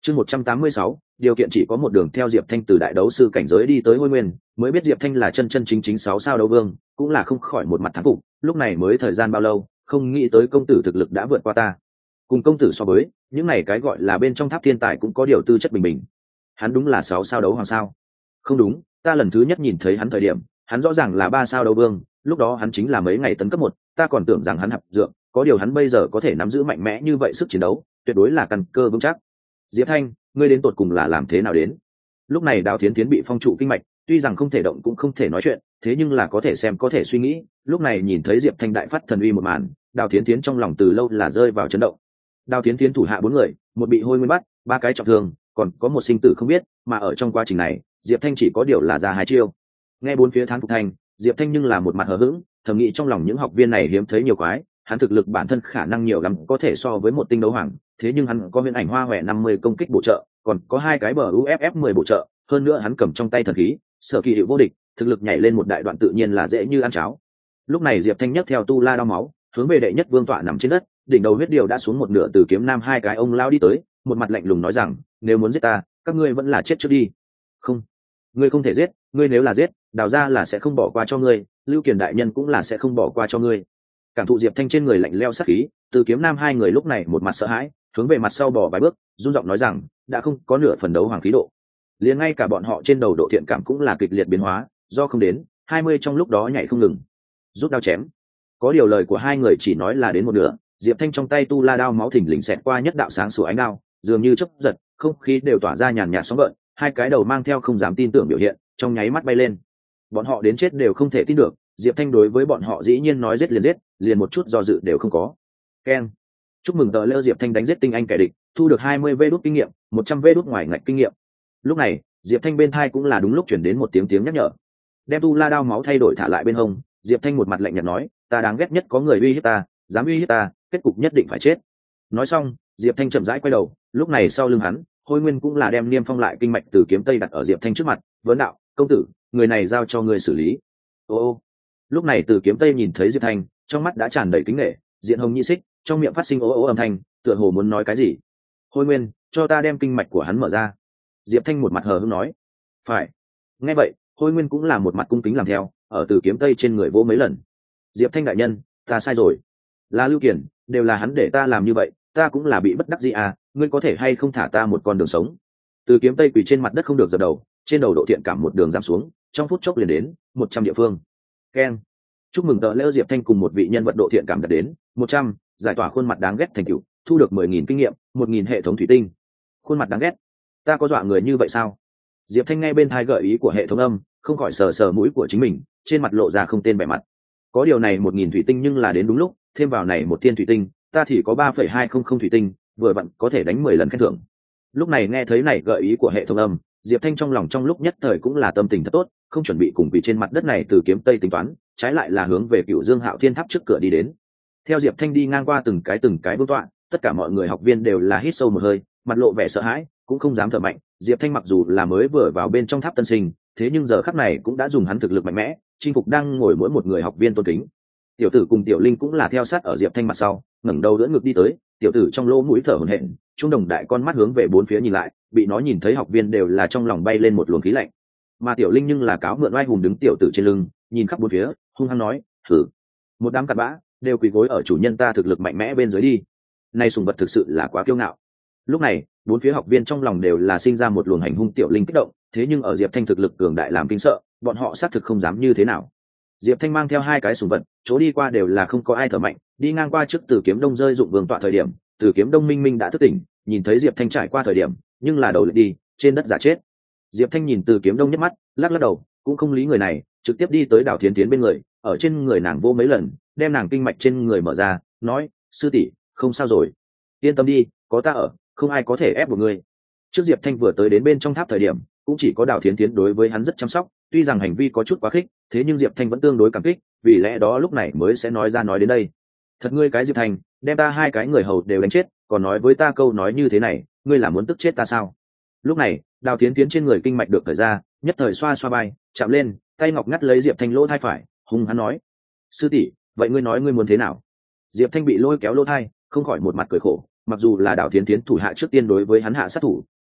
Chương 186, điều kiện chỉ có một đường theo Diệp Thanh từ đại đấu sư cảnh giới đi tới Hôi Nguyên, mới biết Diệp Thanh là chân chân chính chính 6 sao đấu vương, cũng là không khỏi một mặt thán phục, lúc này mới thời gian bao lâu, không nghĩ tới công tử thực lực đã vượt qua ta. Cùng công tử so với, những này cái gọi là bên trong tháp thiên tài cũng có điều tư chất bình bình. Hắn đúng là 6 sao đấu hoàng sao? Không đúng, ta lần thứ nhất nhìn thấy hắn thời điểm, hắn rõ ràng là 3 sao đấu vương, lúc đó hắn chính là mấy ngày tấn cấp 1, ta còn tưởng rằng hắn hạp dượng, có điều hắn bây giờ có thể nắm giữ mạnh mẽ như vậy sức chiến đấu, tuyệt đối là căn cơ vững chắc. Diệp Thanh, ngươi đến tột cùng là làm thế nào đến? Lúc này Đào Thiến Thiến bị phong trụ kinh mạch, tuy rằng không thể động cũng không thể nói chuyện, thế nhưng là có thể xem có thể suy nghĩ. Lúc này nhìn thấy Diệp Thanh đại phát thần uy một màn, Đào Thiến Thiến trong lòng từ lâu là rơi vào chấn động. Đào Thiến Thiến thủ hạ 4 người, một bị Hôi Nguyên bắt, 3 cái trọng thương, còn có một sinh tử không biết, mà ở trong quá trình này, Diệp Thanh chỉ có điều là ra 2 chiêu. Nghe bốn phía thán phục thành, Diệp Thanh nhưng là một mặt hờ hững, thầm nghĩ trong lòng những học viên này hiếm thấy nhiều quái, hắn thực lực bản thân khả năng nhiều lắm có thể so với một tinh đấu hoàng, thế nhưng hắn có huyền ảnh hoa hòe 50 công kích bổ trợ, còn có 2 cái bờ UFF 10 bổ trợ, hơn nữa hắn cầm trong tay thần khí, sở kỳ hiệu vô địch, thực lực nhảy lên một đại đoạn tự nhiên là dễ như ăn cháo. Lúc này Diệp Thanh nhấc theo tu la đao máu, hướng về đệ nhất vương tọa nằm trên đất, đỉnh đầu huyết điều đã xuống một nửa từ kiếm nam 2 cái ông lao đi tới, một mặt lạnh lùng nói rằng, nếu muốn giết ta, các ngươi vẫn là chết trước đi. Không, ngươi không thể giết, ngươi nếu là giết, Đào gia là sẽ không bỏ qua cho ngươi, Lưu Kiền đại nhân cũng là sẽ không bỏ qua cho ngươi. Cảm thụ Diệp Thanh trên người lạnh lẽo sát khí, từ kiếm nam 2 người lúc này một mặt sợ hãi, hướng về mặt sau bỏ vài bước, run giọng nói rằng, đã không có nửa phần đấu hoàng khí độ. Liền ngay cả bọn họ trên đầu độ thiện cảm cũng là kịch liệt biến hóa, do không đến 20 trong lúc đó nhảy không ngừng, rút đao chém. Có điều lời của 2 người chỉ nói là đến một nửa, Diệp Thanh trong tay tu la đao máu thình lình xẹt qua nhất đạo sáng sủa ánh đao, dường như chớp giật, không khí đều tỏa ra nhàn nhạt sóng gợn, 2 cái đầu mang theo không dám tin tưởng biểu hiện, trong nháy mắt bay lên. Bọn họ đến chết đều không thể tin được, Diệp Thanh đối với bọn họ dĩ nhiên nói giết, liền một chút do dự đều không có. Keng. Chúc mừng tờ lơ Diệp Thanh đánh giết tinh anh kẻ địch, thu được 20 vê đút kinh nghiệm, 100 vê đút ngoài ngạch kinh nghiệm. Lúc này, Diệp Thanh bên thai cũng là đúng lúc chuyển đến một tiếng nhắc nhở. Đem tu la đao máu thay đổi thả lại bên hông, Diệp Thanh một mặt lạnh nhạt nói, ta đáng ghét nhất có người uy hiếp ta, dám uy hiếp ta, kết cục nhất định phải chết. Nói xong, Diệp Thanh chậm rãi quay đầu, lúc này sau lưng hắn, Hôi Nguyên cũng là đem niêm phong lại kinh mạch từ kiếm tây đặt ở Diệp Thanh trước mặt, vấn đạo, công tử, người này giao cho người xử lý. Ô, lúc này từ kiếm tây nhìn thấy Diệp Thanh, trong mắt đã tràn đầy kính nể, diện hồng nhị xích, trong miệng phát sinh ố âm thanh, tựa hồ muốn nói cái gì. Hôi Nguyên, cho ta đem kinh mạch của hắn mở ra. Diệp Thanh một mặt hờ hững nói. Phải. Nghe vậy, Hôi Nguyên cũng là một mặt cung kính làm theo, ở từ kiếm tây trên người vỗ mấy lần. Diệp Thanh đại nhân, ta sai rồi. Là Lưu Kiền, đều là hắn để ta làm như vậy, ta cũng là bị bất đắc dĩ à, ngươi có thể hay không thả ta một con đường sống. Từ kiếm tây quỳ trên mặt đất không được dập đầu, trên đầu độ thiện cảm một đường giảm xuống, trong phút chốc liền đến 100 địa phương. Keng. Chúc mừng tờ lễ Diệp Thanh cùng một vị nhân vật độ thiện cảm đạt đến 100, giải tỏa khuôn mặt đáng ghét thành tựu, thu được 10.000 kinh nghiệm, 1.000 hệ thống thủy tinh. Khuôn mặt đáng ghét, ta có dọa người như vậy sao? Diệp Thanh nghe bên tai gợi ý của hệ thống âm, không khỏi sờ sờ mũi của chính mình, trên mặt lộ ra không tên vẻ mặt. Có điều này 1.000 thủy tinh nhưng là đến đúng lúc, thêm vào này một thiên thủy tinh, ta thì có 3,200 thủy tinh, vừa vặn có thể đánh 10 lần khen thưởng. Lúc này nghe thấy này gợi ý của hệ thống âm, Diệp Thanh trong lòng trong lúc nhất thời cũng là tâm tình thật tốt, không chuẩn bị cùng vì trên mặt đất này từ kiếm tây tính toán, trái lại là hướng về Cửu Dương Hạo Thiên Tháp trước cửa đi đến. Theo Diệp Thanh đi ngang qua từng cái vương tọa, tất cả mọi người học viên đều là hít sâu một hơi, mặt lộ vẻ sợ hãi, cũng không dám thở mạnh. Diệp Thanh mặc dù là mới vừa vào bên trong tháp tân sinh, thế nhưng giờ khắc này cũng đã dùng hắn thực lực mạnh mẽ, chinh phục đang ngồi mỗi một người học viên tôn kính. Tiểu tử cùng Tiểu Linh cũng là theo sát ở Diệp Thanh mặt sau, ngẩng đầu đỡ ngực đi tới, tiểu tử trong lỗ mũi thở hổn hển, trung đồng đại con mắt hướng về bốn phía nhìn lại, bị nó nhìn thấy học viên đều là trong lòng bay lên một luồng khí lạnh. Mà Tiểu Linh nhưng là cáo mượn oai hùng đứng tiểu tử trên lưng, nhìn khắp bốn phía, hung hăng nói, thử, một đám cặn bã, đều quỳ gối ở chủ nhân ta thực lực mạnh mẽ bên dưới đi. Này sùng vật thực sự là quá kiêu ngạo. Lúc này, bốn phía học viên trong lòng đều là sinh ra một luồng hành hung Tiểu Linh kích động, thế nhưng ở Diệp Thanh thực lực cường đại làm kinh sợ, bọn họ xác thực không dám như thế nào. Diệp Thanh mang theo 2 cái sùng vật, chỗ đi qua đều là không có ai thở mạnh, đi ngang qua trước Từ Kiếm Đông rơi dụng vương tọa thời điểm, Từ Kiếm Đông minh minh đã thức tỉnh, nhìn thấy Diệp Thanh trải qua thời điểm, nhưng là đầu lại đi, trên đất giả chết. Diệp Thanh nhìn Từ Kiếm Đông nhếch mắt, lắc lắc đầu, cũng không lý người này, trực tiếp đi tới Đào Thiến Thiến bên người, ở trên người nàng vô mấy lần, đem nàng kinh mạch trên người mở ra, nói, sư tỷ, không sao rồi, yên tâm đi, có ta ở, không ai có thể ép buộc ngươi. Trước Diệp Thanh vừa tới đến bên trong tháp thời điểm, cũng chỉ có Đào Thiến Thiến đối với hắn rất chăm sóc, tuy rằng hành vi có chút quá khích, thế nhưng Diệp Thanh vẫn tương đối cảm kích, vì lẽ đó lúc này mới sẽ nói ra nói đến đây. Thật ngươi cái Diệp Thanh, đem ta 2 cái người hầu đều đánh chết, còn nói với ta câu nói như thế này, ngươi là muốn tức chết ta sao? Lúc này, Đào Thiến Thiến trên người kinh mạch được thời ra, nhất thời xoa xoa vai, chạm lên, tay ngọc ngắt lấy Diệp Thanh lỗ thai phải, hung hắn nói, sư tỷ, vậy ngươi nói ngươi muốn thế nào? Diệp Thanh bị lôi kéo lỗ thai, không khỏi một mặt cười khổ, mặc dù là Đào Thiến Thiến thủ hạ trước tiên đối với hắn hạ sát thủ,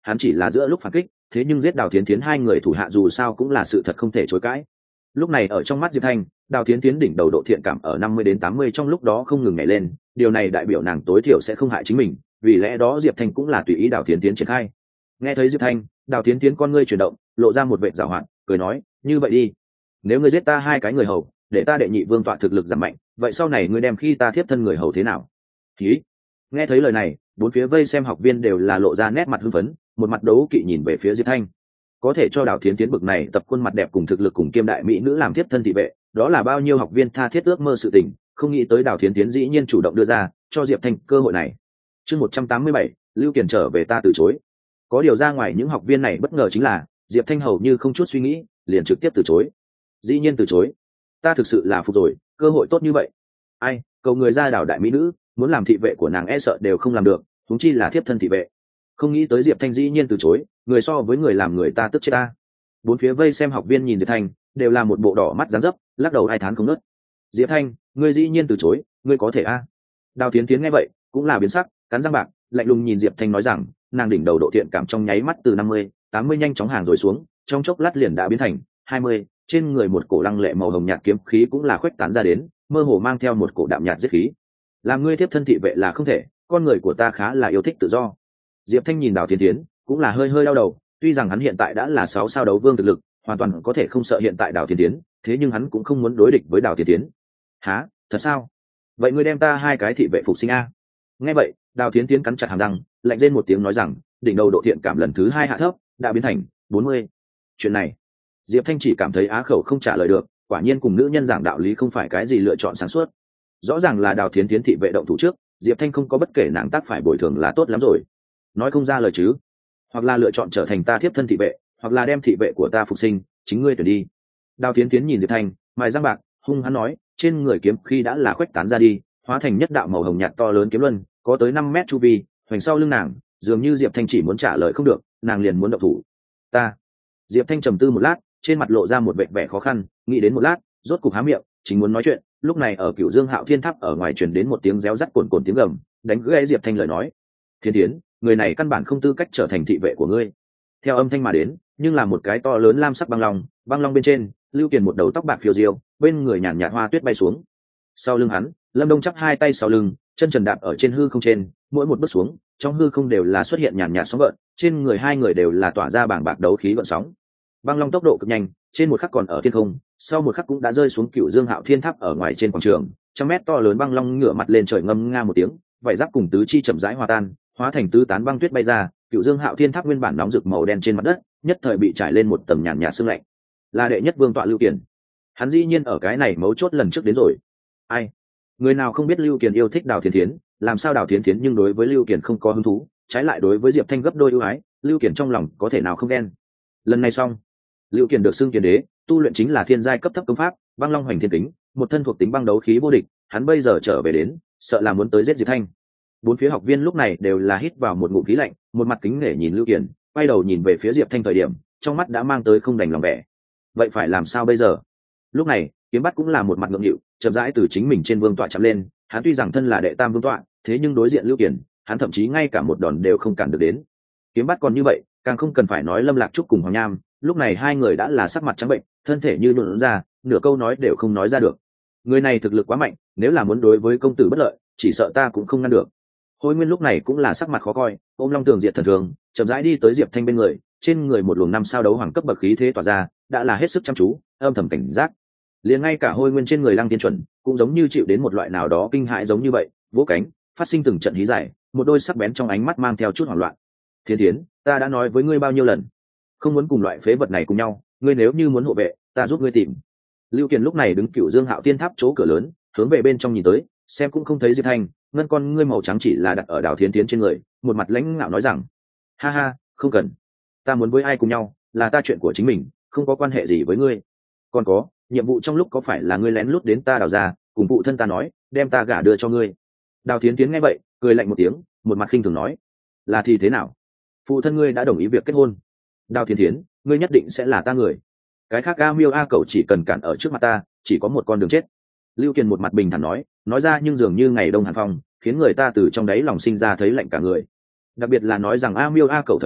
hắn chỉ là giữa lúc phản kích, thế nhưng giết Đào Thiến Thiến hai người thủ hạ dù sao cũng là sự thật không thể chối cãi. Lúc này ở trong mắt Diệp Thanh, Đào Thiến Thiến đỉnh đầu độ thiện cảm ở 50 đến 80 trong lúc đó không ngừng nhảy lên, điều này đại biểu nàng tối thiểu sẽ không hại chính mình, vì lẽ đó Diệp Thanh cũng là tùy ý Đào Thiến Thiến triển khai. Nghe thấy Diệp Thanh, Đào Thiến Thiến con ngươi chuyển động, lộ ra một vệt giảo hoạt, cười nói, như vậy đi, nếu ngươi giết ta hai cái người hầu, để ta đệ nhị vương tọa thực lực giảm mạnh, vậy sau này ngươi đem khi ta thiếp thân người hầu thế nào? Khí. Nghe thấy lời này, bốn phía vây xem học viên đều là lộ ra nét mặt hưng phấn, một mặt đấu kỵ nhìn về phía Diệp Thanh. Có thể cho Đào Thiến Thiến bực này tập khuôn mặt đẹp cùng thực lực cùng kiêm đại mỹ nữ làm thiếp thân thị vệ, đó là bao nhiêu học viên tha thiết ước mơ sự tình, không nghĩ tới Đào Thiến Thiến dĩ nhiên chủ động đưa ra cho Diệp Thanh cơ hội này. Chương 187, Lưu Kiền trở về ta từ chối. Có điều ra ngoài những học viên này bất ngờ chính là Diệp Thanh hầu như không chút suy nghĩ, liền trực tiếp từ chối. Dĩ nhiên từ chối. Ta thực sự là phục rồi, cơ hội tốt như vậy. Ai, cầu người ra đảo đại mỹ nữ, muốn làm thị vệ của nàng e sợ đều không làm được, huống chi là thiếp thân thị vệ. Không nghĩ tới Diệp Thanh dĩ nhiên từ chối, người so với người làm người ta tức chết ta. Bốn phía vây xem học viên nhìn Diệp Thanh, đều là một bộ đỏ mắt dán dấp, lắc đầu ai thán không ngớt. Diệp Thanh, ngươi dĩ nhiên từ chối, ngươi có thể a? Đào Thiến Thiến nghe vậy, cũng là biến sắc, cắn răng bạc, lạnh lùng nhìn Diệp Thanh nói rằng, nàng đỉnh đầu độ thiện cảm trong nháy mắt từ 50, 80 nhanh chóng hàng rồi xuống, trong chốc lát liền đã biến thành 20, trên người một cổ lăng lệ màu hồng nhạt kiếm khí cũng là khuếch tán ra đến, mơ hồ mang theo một cổ đạm nhạt giết khí. Làm ngươi tiếp thân thị vệ là không thể, con người của ta khá là yêu thích tự do. Diệp Thanh nhìn Đào Thiến Thiến, cũng là hơi hơi đau đầu, tuy rằng hắn hiện tại đã là 6 sao đấu vương thực lực, hoàn toàn có thể không sợ hiện tại Đào Thiến Thiến, thế nhưng hắn cũng không muốn đối địch với Đào Thiến Thiến. Hả, thật sao? Vậy ngươi đem ta hai cái thị vệ phục sinh a? Nghe vậy, Đào Thiến Thiến cắn chặt hàm răng, lạnh lên một tiếng nói rằng, đỉnh đầu độ thiện cảm lần thứ 2 hạ thấp, đã biến thành 40. Chuyện này, Diệp Thanh chỉ cảm thấy á khẩu không trả lời được, quả nhiên cùng nữ nhân giảng đạo lý không phải cái gì lựa chọn sáng suốt. Rõ ràng là Đào Thiến Thiến thị vệ động thủ trước, Diệp Thanh không có bất kể nàng tác phải bồi thường là tốt lắm rồi. Nói không ra lời chứ? Hoặc là lựa chọn trở thành ta thiếp thân thị vệ, hoặc là đem thị vệ của ta phục sinh, chính ngươi tuyển đi. Đào Thiến Thiến nhìn Diệp Thanh, mày răng bạc, hung hắn nói, trên người kiếm khi đã là khuếch tán ra đi, hóa thành nhất đạo màu hồng nhạt to lớn kiếm luân, có tới 5 mét chu vi, hoành sau lưng nàng, dường như Diệp Thanh chỉ muốn trả lời không được, nàng liền muốn động thủ. Ta. Diệp Thanh trầm tư một lát, trên mặt lộ ra một vẻ vẻ khó khăn, nghĩ đến một lát, rốt cục há miệng, chính muốn nói chuyện, lúc này ở Cửu Dương Hạo Thiên Tháp ở ngoài truyền đến một tiếng réo rắt cồn cồn tiếng gầm, đánh gãy Diệp Thanh lời nói. Thiên Thiến, người này căn bản không tư cách trở thành thị vệ của ngươi. Theo âm thanh mà đến, nhưng là một cái to lớn lam sắc băng long bên trên, Lưu Kiền một đầu tóc bạc phiêu diêu, bên người nhàn nhạt hoa tuyết bay xuống. Sau lưng hắn, Lâm Đông chắp hai tay sau lưng, chân trần đạp ở trên hư không trên, mỗi một bước xuống, trong hư không đều là xuất hiện nhàn nhạt sóng gợn, trên người hai người đều là tỏa ra bảng bạc đấu khí gợn sóng. Băng long tốc độ cực nhanh, trên một khắc còn ở thiên không, sau một khắc cũng đã rơi xuống Cửu Dương Hạo Thiên Tháp ở ngoài trên quảng trường. 100 mét to lớn băng long ngửa mặt lên trời ngâm nga một tiếng, vảy giáp cùng tứ chi chậm rãi hòa tan, hóa thành tứ tán băng tuyết bay ra. Cửu Dương Hạo Thiên Tháp nguyên bản nóng rực màu đen trên mặt đất, nhất thời bị trải lên một tầng nhàn nhạt sương lạnh. Là đệ nhất vương tọa Lưu Kiền. Hắn dĩ nhiên ở cái này mấu chốt lần trước đến rồi. Ai? Người nào không biết Lưu Kiền yêu thích Đào Thiến Thiến, làm sao Đào Thiến Thiến nhưng đối với Lưu Kiền không có hứng thú, trái lại đối với Diệp Thanh gấp đôi ưu ái, Lưu Kiền trong lòng có thể nào không ghen. Lần này xong, Lưu Kiền được xưng Kiền Đế, tu luyện chính là thiên giai cấp thấp công pháp, Băng Long Hoành Thiên Kính, một thân thuộc tính băng đấu khí vô địch, hắn bây giờ trở về đến, sợ là muốn tới giết Diệp Thanh. Bốn phía học viên lúc này đều là hít vào một ngụm khí lạnh, một mặt kính nể nhìn Lưu Kiền, quay đầu nhìn về phía Diệp Thanh thời điểm, trong mắt đã mang tới không đành lòng vẻ. Vậy phải làm sao bây giờ? Lúc này, Kiếm Bắt cũng là một mặt ngượng nghịu, chậm rãi từ chính mình trên vương tọa chạm lên, hắn tuy rằng thân là đệ tam vương tọa, thế nhưng đối diện Lưu Kiền, hắn thậm chí ngay cả một đòn đều không cản được đến. Kiếm Bắt còn như vậy, càng không cần phải nói Lâm Lạc Trúc cùng Hoàng Nham, lúc này hai người đã là sắc mặt trắng bệnh, thân thể như nhũn ra, nửa câu nói đều không nói ra được. Người này thực lực quá mạnh, nếu là muốn đối với công tử bất lợi, chỉ sợ ta cũng không ngăn được. Hôi Nguyên lúc này cũng là sắc mặt khó coi, ôm Long Tường Diệt Thần Thường, chậm rãi đi tới Diệp Thanh bên người, trên người một luồng 5 sao đấu hoàng cấp bậc khí thế tỏa ra, đã là hết sức chăm chú, âm thầm cảnh giác. Liền ngay cả Hôi Nguyên trên người Lăng Tiên Chuẩn, cũng giống như chịu đến một loại nào đó kinh hãi giống như vậy, vỗ cánh, phát sinh từng trận hí giải, một đôi sắc bén trong ánh mắt mang theo chút hoảng loạn. Thiên Thiến, ta đã nói với ngươi bao nhiêu lần, không muốn cùng loại phế vật này cùng nhau, ngươi nếu như muốn hộ vệ, ta giúp ngươi tìm. Lưu Kiền lúc này đứng Cửu Dương Hạo Thiên Tháp chỗ cửa lớn, hướng về bên trong nhìn tới, xem cũng không thấy Diệp Thanh, ngân con ngươi màu trắng chỉ là đặt ở Đào Thiến Thiến trên người, một mặt lãnh ngạo nói rằng, ha ha, không cần, ta muốn với ai cùng nhau, là ta chuyện của chính mình, không có quan hệ gì với ngươi. Còn có, nhiệm vụ trong lúc có phải là ngươi lén lút đến ta Đào ra, cùng phụ thân ta nói, đem ta gả đưa cho ngươi. Đào Thiến Thiến nghe vậy, cười lạnh một tiếng, một mặt khinh thường nói, là thì thế nào? Phụ thân ngươi đã đồng ý việc kết hôn. Đào Thiến Thiến, ngươi nhất định sẽ là ta người. Cái khác A Miêu A Cẩu chỉ cần cản ở trước mặt ta, chỉ có một con đường chết. Lưu Kiền một mặt bình thản nói ra nhưng dường như ngày đông hàn phong, khiến người ta từ trong đáy lòng sinh ra thấy lạnh cả người. Đặc biệt là nói rằng A Miêu A Cẩu thời điểm,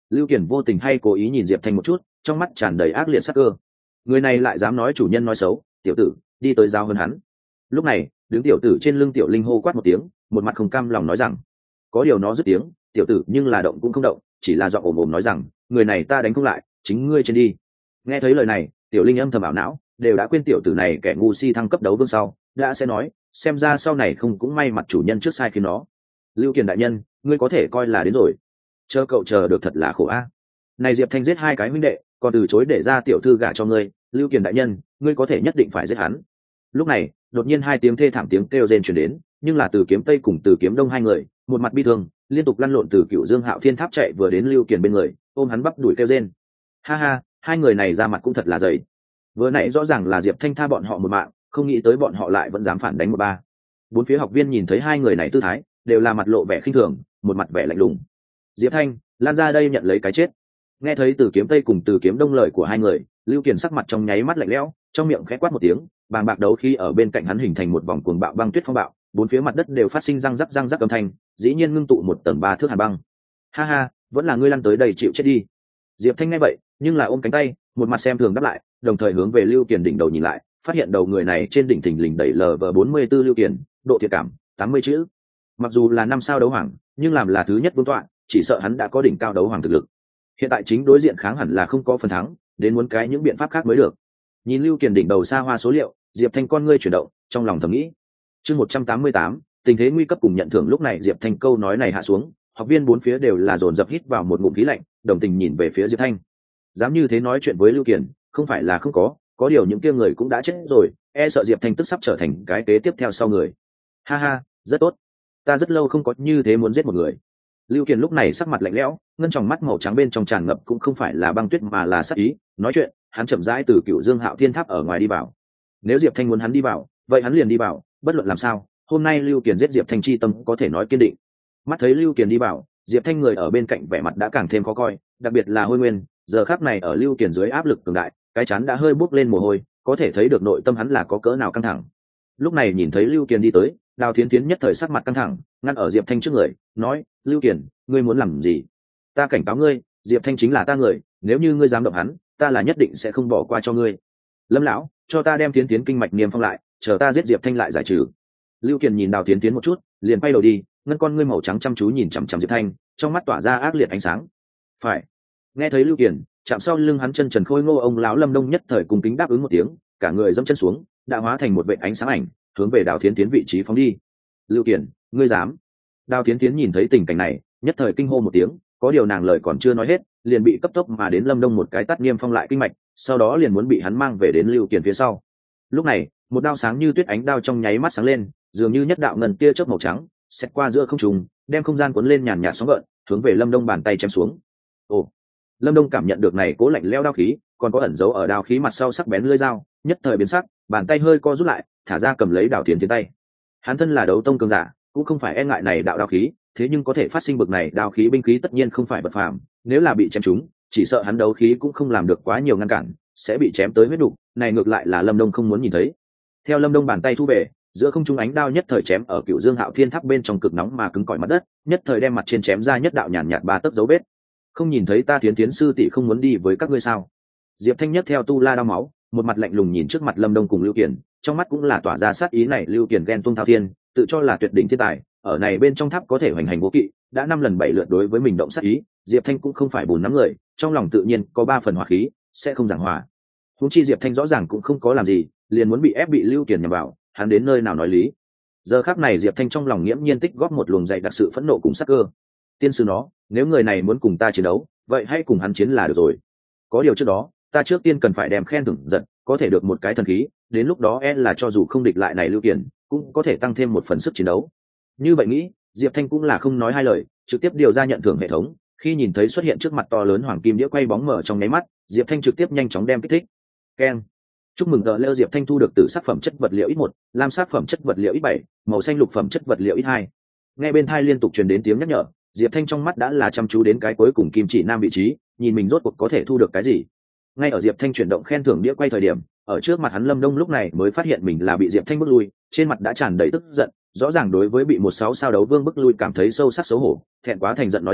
Lưu Kiền vô tình hay cố ý nhìn Diệp Thanh một chút, trong mắt tràn đầy ác liệt sắc cơ. Người này lại dám nói chủ nhân nói xấu, tiểu tử, đi tới giao hơn hắn. Lúc này, đứng tiểu tử trên lưng tiểu linh hô quát một tiếng, một mặt không cam lòng nói rằng, có điều nó dứt tiếng, tiểu tử nhưng là động cũng không động, chỉ là giọng ồm ồm nói rằng, người này ta đánh không lại, chính ngươi trên đi. Nghe thấy lời này, tiểu linh âm thầm ảo não, đều đã quên tiểu tử này kẻ ngu si thăng cấp đấu vương sau, đã sẽ nói, xem ra sau này không cũng may mặt chủ nhân trước sai khiến nó. Lưu Kiền đại nhân, ngươi có thể coi là đến rồi. Chờ cậu chờ được thật là khổ a. Này Diệp Thanh giết hai cái huynh đệ, còn từ chối để ra tiểu thư gả cho ngươi, Lưu Kiền đại nhân, ngươi có thể nhất định phải giết hắn. Lúc này, đột nhiên hai tiếng thê thảm tiếng kêu rên truyền đến, nhưng là từ kiếm tây cùng từ kiếm đông hai người, một mặt bi thương, liên tục lăn lộn từ Cựu Dương Hạo Thiên Tháp chạy vừa đến Lưu Kiền bên người, ôm hắn bắp đuổi kêu rên. Ha ha, hai người này ra mặt cũng thật là dày. Vừa nãy rõ ràng là Diệp Thanh tha bọn họ một mạng, không nghĩ tới bọn họ lại vẫn dám phản đánh một ba. Bốn phía học viên nhìn thấy hai người này tư thái, đều là mặt lộ vẻ khinh thường, một mặt vẻ lạnh lùng. Diệp Thanh, lan ra đây nhận lấy cái chết. Nghe thấy từ kiếm tây cùng từ kiếm đông lời của hai người, Lưu Kiền sắc mặt trong nháy mắt lạnh lẽo, trong miệng khẽ quát một tiếng, bàng bạc đấu khí ở bên cạnh hắn hình thành một vòng cuồng bạo băng tuyết phong bạo, bốn phía mặt đất đều phát sinh răng rắc âm thanh, dĩ nhiên ngưng tụ một tầng 3 thước hàn băng. Ha ha, vẫn là ngươi lăn tới đây chịu chết đi. Diệp Thanh nghe vậy, nhưng là ôm cánh tay, một mặt xem thường đáp lại, đồng thời hướng về Lưu Kiền đỉnh đầu nhìn lại, phát hiện đầu người này trên đỉnh thình lình đẩy LV44 Lưu Kiền, độ thiệt cảm 80 chữ. Mặc dù là 5 sao đấu hoàng, nhưng làm là thứ nhất vương tọa, chỉ sợ hắn đã có đỉnh cao đấu hoàng thực lực. Hiện tại chính đối diện kháng hẳn là không có phần thắng, đến muốn cái những biện pháp khác mới được. Nhìn Lưu Kiền đỉnh đầu xa hoa số liệu, Diệp Thanh con ngươi chuyển động, trong lòng thầm nghĩ. Chương 188, tình thế nguy cấp cùng nhận thưởng. Lúc này Diệp Thanh câu nói này hạ xuống, học viên bốn phía đều là dồn dập hít vào một ngụm khí lạnh, đồng tình nhìn về phía Diệp Thanh. Dám như thế nói chuyện với Lưu Kiền, không phải là không có điều những kia người cũng đã chết rồi, e sợ Diệp Thanh tức sắp trở thành cái kế tiếp theo sau người. Ha ha, rất tốt. Ta rất lâu không có như thế muốn giết một người. Lưu Kiền lúc này sắc mặt lạnh lẽo, ngân tròng mắt màu trắng bên trong tràn ngập cũng không phải là băng tuyết mà là sát ý. Nói chuyện, hắn chậm rãi từ Cựu Dương Hạo Thiên Tháp ở ngoài đi vào. Nếu Diệp Thanh muốn hắn đi vào, vậy hắn liền đi vào, bất luận làm sao, hôm nay Lưu Kiền giết Diệp Thanh chi tâm có thể nói kiên định. Mắt thấy Lưu Kiền đi vào, Diệp Thanh người ở bên cạnh vẻ mặt đã càng thêm khó coi, đặc biệt là Hôi Nguyên, giờ khắc này ở Lưu Kiền dưới áp lực cường đại, cái chán đã hơi bốc lên mồ hôi, có thể thấy được nội tâm hắn là có cỡ nào căng thẳng. Lúc này nhìn thấy Lưu Kiền đi tới, Đào Thiến Thiến nhất thời sắc mặt căng thẳng, ngăn ở Diệp Thanh trước người, nói: "Lưu Kiền, ngươi muốn làm gì? Ta cảnh cáo ngươi, Diệp Thanh chính là ta người, nếu như ngươi dám động hắn, ta là nhất định sẽ không bỏ qua cho ngươi. Lâm lão, cho ta đem Thiến Thiến kinh mạch niêm phong lại, chờ ta giết Diệp Thanh lại giải trừ." Lưu Kiền nhìn Đào Thiến Thiến một chút, liền quay đầu đi, ngân con ngươi màu trắng chăm chú nhìn chằm chằm Diệp Thanh, trong mắt tỏa ra ác liệt ánh sáng. Phải. Nghe thấy Lưu Kiền, chạm sau lưng hắn chân trần khôi ngô ông lão Lâm Đông nhất thời cùng kính đáp ứng một tiếng, cả người dẫm chân xuống, đã hóa thành một vệt ánh sáng ảnh, hướng về Đào Thiến Thiến vị trí phóng đi. Lưu Kiền, ngươi dám? Đào Thiến Thiến nhìn thấy tình cảnh này, nhất thời kinh hô một tiếng, có điều nàng lời còn chưa nói hết, liền bị cấp tốc mà đến Lâm Đông một cái tát niêm phong lại kinh mạch, sau đó liền muốn bị hắn mang về đến Lưu Kiền phía sau. Lúc này, một đao sáng như tuyết ánh đao trong nháy mắt sáng lên, dường như nhất đạo ngân tia chớp màu trắng, xẹt qua giữa không trung, đem không gian cuốn lên nhàn nhạt sóng gợn, hướng về Lâm Đông bàn tay chém xuống. Ồ! Lâm Đông cảm nhận được này cố lạnh lẽo đao khí, còn có ẩn dấu ở đao khí mặt sau sắc bén lưỡi dao, nhất thời biến sắc, bàn tay hơi co rút lại, thả ra cầm lấy Đào Thiến Thiến tay. Hắn thân là đấu tông cường giả, cũng không phải e ngại này đạo đao khí, thế nhưng có thể phát sinh bực này đao khí binh khí tất nhiên không phải vật phàm, nếu là bị chém trúng, chỉ sợ hắn đấu khí cũng không làm được quá nhiều ngăn cản, sẽ bị chém tới huyết đục, này ngược lại là Lâm Đông không muốn nhìn thấy. Theo Lâm Đông bàn tay thu về, giữa không trung ánh đao nhất thời chém ở Cựu Dương Hạo Thiên Tháp bên trong cực nóng mà cứng cỏi mặt đất, nhất thời đem mặt trên chém ra nhất đạo nhàn nhạt 3 tấc dấu vết. Không nhìn thấy ta Thiến Thiến sư tỷ không muốn đi với các ngươi sao? Diệp Thanh nhất theo tu la đao máu, một mặt lạnh lùng nhìn trước mặt Lâm Đông cùng Lưu Kiền, trong mắt cũng là tỏa ra sát ý này. Lưu Kiền ghen tuông thao thiên, tự cho là tuyệt đỉnh thiên tài, ở này bên trong tháp có thể hoành hành vô kỵ, đã 5 lần 7 lượt đối với mình động sát ý, Diệp Thanh cũng không phải bùn nắm người, trong lòng tự nhiên có 3 phần hỏa khí, sẽ không giảng hòa. Huống chi Diệp Thanh rõ ràng cũng không có làm gì, liền muốn bị ép bị Lưu Kiền nhằm vào, hắn đến nơi nào nói lý. Giờ khắc này Diệp Thanh trong lòng nghiễm nhiên tích góp một luồng dày đặc sự phẫn nộ cùng sát cơ. Tiên sư nó, nếu người này muốn cùng ta chiến đấu, vậy hãy cùng hắn chiến là được rồi. Có điều trước đó, ta trước tiên cần phải đem khen thưởng giật, có thể được một cái thần khí, đến lúc đó là cho dù không địch lại này Lưu Kiền, cũng có thể tăng thêm một phần sức chiến đấu. Như vậy nghĩ, Diệp Thanh cũng là không nói hai lời, trực tiếp điều ra nhận thưởng hệ thống. Khi nhìn thấy xuất hiện trước mặt to lớn hoàng kim đĩa quay bóng mở trong nháy mắt, Diệp Thanh trực tiếp nhanh chóng đem kích thích. Keng. Chúc mừng tờ lêu Diệp Thanh thu được từ sắc phẩm chất vật liệu ít 1, lam sắc phẩm chất vật liệu ít 7, màu xanh lục phẩm chất vật liệu ít 2. Nghe bên tai liên tục truyền đến tiếng nhắc nhở, Diệp Thanh trong mắt đã là chăm chú đến cái cuối cùng kim chỉ nam vị trí, nhìn mình rốt cuộc có thể thu được cái gì. Ngay ở Diệp Thanh chuyển động khen thưởng đĩa quay thời điểm, ở trước mặt hắn Lâm Đông lúc này mới phát hiện mình là bị Diệp Thanh bức lui, trên mặt đã tràn đầy tức giận, rõ ràng đối với bị 16 sao đấu vương bức lui cảm thấy sâu sắc xấu hổ, thẹn quá thành giận nói rằng: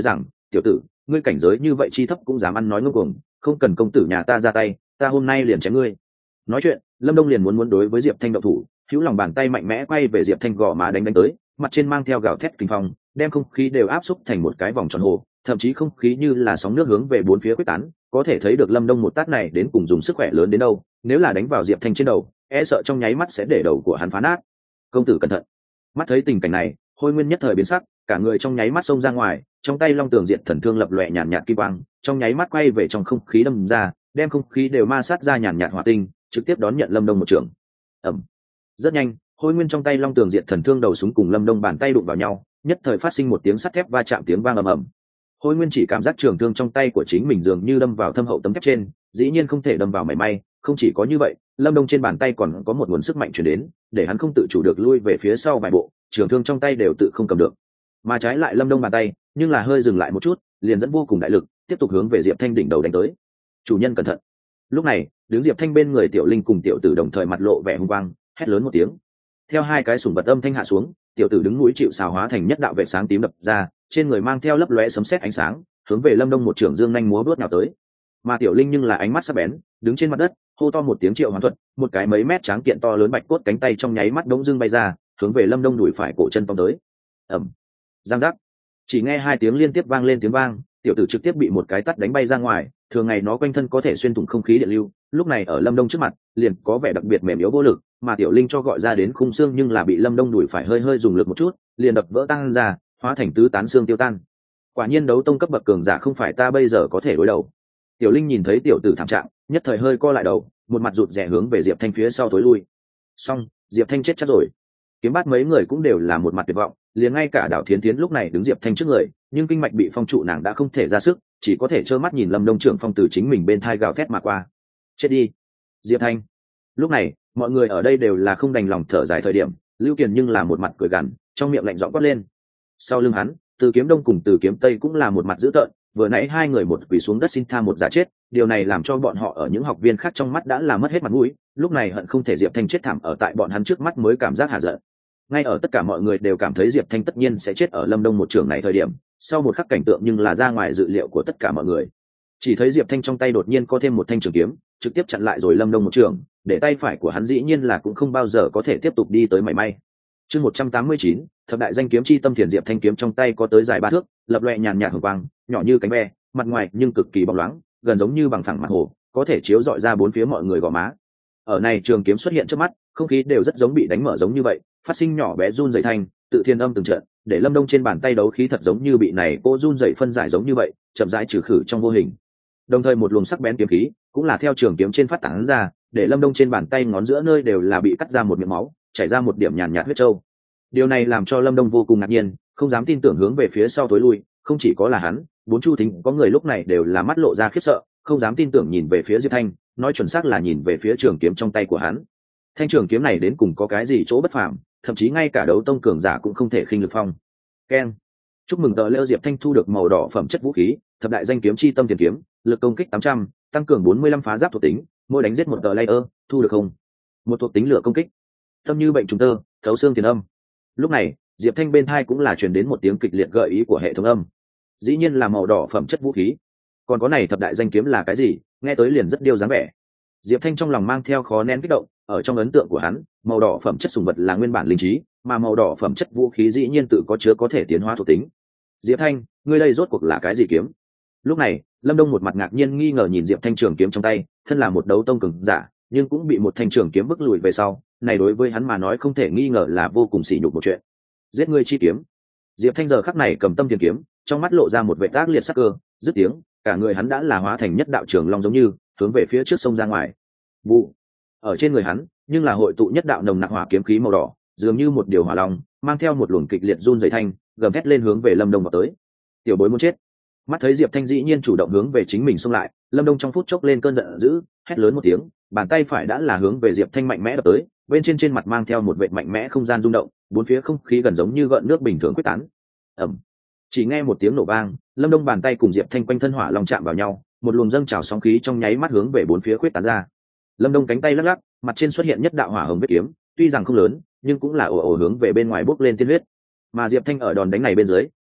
tiểu tử, ngươi cảnh giới như vậy chi thấp cũng dám ăn nói ngông cuồng, không cần công tử nhà ta ra tay, ta hôm nay liền chém ngươi. Nói chuyện, lâm đông liền muốn đối với diệp thanh động thủ, hữu lòng bàn tay mạnh mẽ quay về diệp thanh gò má đánh tới, mặt trên mang theo gào thét kinh phong, đem không khí đều áp xúc thành một cái vòng tròn hồ, thậm chí không khí như là sóng nước hướng về bốn phía quyết tán, có thể thấy được lâm đông một tát này đến cùng dùng sức khỏe lớn đến đâu, nếu là đánh vào diệp thanh trên đầu, e sợ trong nháy mắt sẽ để đầu của hắn phá nát. Công tử cẩn thận. Mắt thấy tình cảnh này, Hôi Nguyên nhất thời biến sắc, cả người trong nháy mắt xông ra ngoài, trong tay long tường diệt thần thương lập lòe nhàn nhạt kim quang, trong nháy mắt quay về trong không khí đâm ra, đem không khí đều ma sát ra nhàn nhạt hỏa tinh, trực tiếp đón nhận lâm đông một trường. Ầm. Rất nhanh, Hôi Nguyên trong tay long tường diệt thần thương đầu súng cùng lâm đông bàn tay đụng vào nhau, nhất thời phát sinh một tiếng sắt thép va chạm tiếng vang ầm ầm. Hôi Nguyên chỉ cảm giác trường thương trong tay của chính mình dường như đâm vào thâm hậu tấm thép trên, dĩ nhiên không thể đâm vào mảy may, không chỉ có như vậy, lâm đông trên bàn tay còn có một nguồn sức mạnh truyền đến, để hắn không tự chủ được lui về phía sau vài bộ, trường thương trong tay đều tự không cầm được. Mà trái lại lâm đông bàn tay, nhưng là hơi dừng lại một chút, liền dẫn vô cùng đại lực, tiếp tục hướng về Diệp Thanh đỉnh đầu đánh tới. Chủ nhân cẩn thận. Lúc này, đứng Diệp Thanh bên người Tiểu Linh cùng Tiểu Tử đồng thời mặt lộ vẻ hung quang, hét lớn một tiếng. Theo hai cái sủng vật âm thanh hạ xuống, Tiểu Tử đứng núi chịu sào hóa thành nhất đạo vệ sáng tím đập ra, trên người mang theo lấp lóe sấm sét ánh sáng, hướng về lâm đông một trường dương nhanh múa bước nào tới. Mà Tiểu Linh nhưng là ánh mắt sắc bén, đứng trên mặt đất, hô to một tiếng triệu hoán thuật, một cái mấy mét tráng kiện to lớn bạch cốt cánh tay trong nháy mắt đống dưng bay ra, hướng về lâm đông đùi phải cổ chân tông tới. Ầm. Giang giác. Chỉ nghe hai tiếng liên tiếp vang lên tiếng vang, Tiểu Tử trực tiếp bị một cái tát đánh bay ra ngoài, thường ngày nó quanh thân có thể xuyên thủng không khí điện lưu, lúc này ở lâm đông trước mặt liền có vẻ đặc biệt mềm yếu vô lực, mà Tiểu Linh cho gọi ra đến khung xương nhưng là bị lâm đông đùi phải hơi dùng lực một chút, liền đập vỡ tan ra, hóa thành tứ tán xương tiêu tan. Quả nhiên đấu tông cấp bậc cường giả không phải ta bây giờ có thể đối đầu. Tiểu Linh nhìn thấy Tiểu Tử thảm trạng, nhất thời hơi co lại đầu, một mặt rụt rè hướng về Diệp Thanh phía sau tối lui. Xong, Diệp Thanh chết chắc rồi. Kiếm Bát mấy người cũng đều là một mặt tuyệt vọng, liền ngay cả Đào Thiến Thiến lúc này đứng Diệp Thanh trước người, nhưng kinh mạch bị phong trụ nàng đã không thể ra sức, chỉ có thể trơ mắt nhìn lâm đông trưởng phong từ chính mình bên thai gào thét mà qua. Chết đi, Diệp Thanh. Lúc này, mọi người ở đây đều là không đành lòng thở dài thời điểm, Lưu Kiền nhưng là một mặt cười gằn, trong miệng lạnh giọng quát lên. Sau lưng hắn, Từ Kiếm Đông cùng Từ Kiếm Tây cũng là một mặt dữ tợn, vừa nãy hai người một quỳ xuống đất xin tha một giả chết, điều này làm cho bọn họ ở những học viên khác trong mắt đã là mất hết mặt mũi, lúc này hận không thể Diệp Thanh chết thảm ở tại bọn hắn trước mắt mới cảm giác hạ giận. Ngay ở tất cả mọi người đều cảm thấy Diệp Thanh tất nhiên sẽ chết ở lâm đông một trường này thời điểm, sau một khắc cảnh tượng nhưng là ra ngoài dự liệu của tất cả mọi người. Chỉ thấy Diệp Thanh trong tay đột nhiên có thêm một thanh trường kiếm, trực tiếp chặn lại rồi lâm đông một trường, để tay phải của hắn dĩ nhiên là cũng không bao giờ có thể tiếp tục đi tới mảy may. Chương 189, thập đại danh kiếm chi tâm thiền. Diệp Thanh kiếm trong tay có tới dài 3 thước, lập loè nhàn nhạt hồng quang, nhỏ như cánh ve, mặt ngoài nhưng cực kỳ bóng loáng, gần giống như bằng phẳng mặt hồ, có thể chiếu rọi ra bốn phía mọi người gò má. Ở này trường kiếm xuất hiện trước mắt, không khí đều rất giống bị đánh mở giống như vậy, phát sinh nhỏ bé run rẩy thanh, tự thiên âm từng trận, để lâm đông trên bàn tay đấu khí thật giống như bị này cô run rẩy phân giải giống như vậy, chậm rãi trừ khử trong vô hình. Đồng thời một luồng sắc bén kiếm khí cũng là theo trường kiếm trên phát tán ra, để lâm đông trên bàn tay ngón giữa nơi đều là bị cắt ra một miệng máu, chảy ra một điểm nhàn nhạt huyết trâu. Điều này làm cho lâm đông vô cùng ngạc nhiên, không dám tin tưởng hướng về phía sau tối lui. Không chỉ có là hắn, bốn chu thính có người lúc này đều là mắt lộ ra khiếp sợ, không dám tin tưởng nhìn về phía Diệp Thanh, nói chuẩn xác là nhìn về phía trường kiếm trong tay của hắn. Thanh trường kiếm này đến cùng có cái gì chỗ bất phàm, thậm chí ngay cả đấu tông cường giả cũng không thể khinh lực phong. Keng. Chúc mừng tờ lêu Diệp Thanh thu được màu đỏ phẩm chất vũ khí, thập đại danh kiếm chi tâm tiền kiếm, lực công kích 800, tăng cường 45 phá giáp thuộc tính, mỗi đánh giết một tờ layer, thu được không? Một thuộc tính lửa công kích. Tâm như bệnh trùng tơ, thấu xương tiền âm. Lúc này, Diệp Thanh bên tai cũng là truyền đến một tiếng kịch liệt gợi ý của hệ thống âm. Dĩ nhiên là màu đỏ phẩm chất vũ khí. Còn có này thập đại danh kiếm là cái gì? Nghe tới liền rất điêu dáng vẻ. Diệp Thanh trong lòng mang theo khó nén kích động, ở trong ấn tượng của hắn, màu đỏ phẩm chất sủng vật là nguyên bản linh trí, mà màu đỏ phẩm chất vũ khí dĩ nhiên tự có chứa có thể tiến hóa thuộc tính. Diệp Thanh, ngươi đây rốt cuộc là cái gì kiếm? Lúc này, Lâm Đông một mặt ngạc nhiên nghi ngờ nhìn Diệp Thanh trường kiếm trong tay, thân là một đấu tông cường giả, nhưng cũng bị một thanh trường kiếm bức lùi về sau, này đối với hắn mà nói không thể nghi ngờ là vô cùng sỉ nhục một chuyện. Giết ngươi chi kiếm. Diệp Thanh giờ khắc này cầm tâm tiền kiếm, trong mắt lộ ra một vẻ ác liệt sắc cơ, dứt tiếng, cả người hắn đã là hóa thành nhất đạo trường long giống như, hướng về phía trước sông ra ngoài. Vụ. Ở trên người hắn, nhưng là hội tụ nhất đạo nồng nặc hỏa kiếm khí màu đỏ, dường như một điều hỏa long, mang theo một luồng kịch liệt run rẩy thanh, gầm thét lên hướng về Lâm Đông vào tới. Tiểu bối muốn chết. Mắt thấy Diệp Thanh dĩ nhiên chủ động hướng về chính mình xông lại, Lâm Đông trong phút chốc lên cơn giận dữ, hét lớn một tiếng, bàn tay phải đã là hướng về Diệp Thanh mạnh mẽ đập tới, bên trên mặt mang theo một vệt mạnh mẽ không gian rung động, bốn phía không khí gần giống như gợn nước bình thường quyết tán. Ầm. Chỉ nghe một tiếng nổ vang, Lâm Đông bàn tay cùng Diệp Thanh quanh thân hỏa long chạm vào nhau, một luồng dâng trào sóng khí trong nháy mắt hướng về bốn phía quyết tán ra. Lâm Đông cánh tay lắc lắc, mặt trên xuất hiện nhất đạo hỏa hồng vết kiếm, tuy rằng không lớn, nhưng cũng là ồ ồ hướng về bên ngoài bốc lên tiên huyết. Mà Diệp Thanh ở đòn đánh này bên dưới,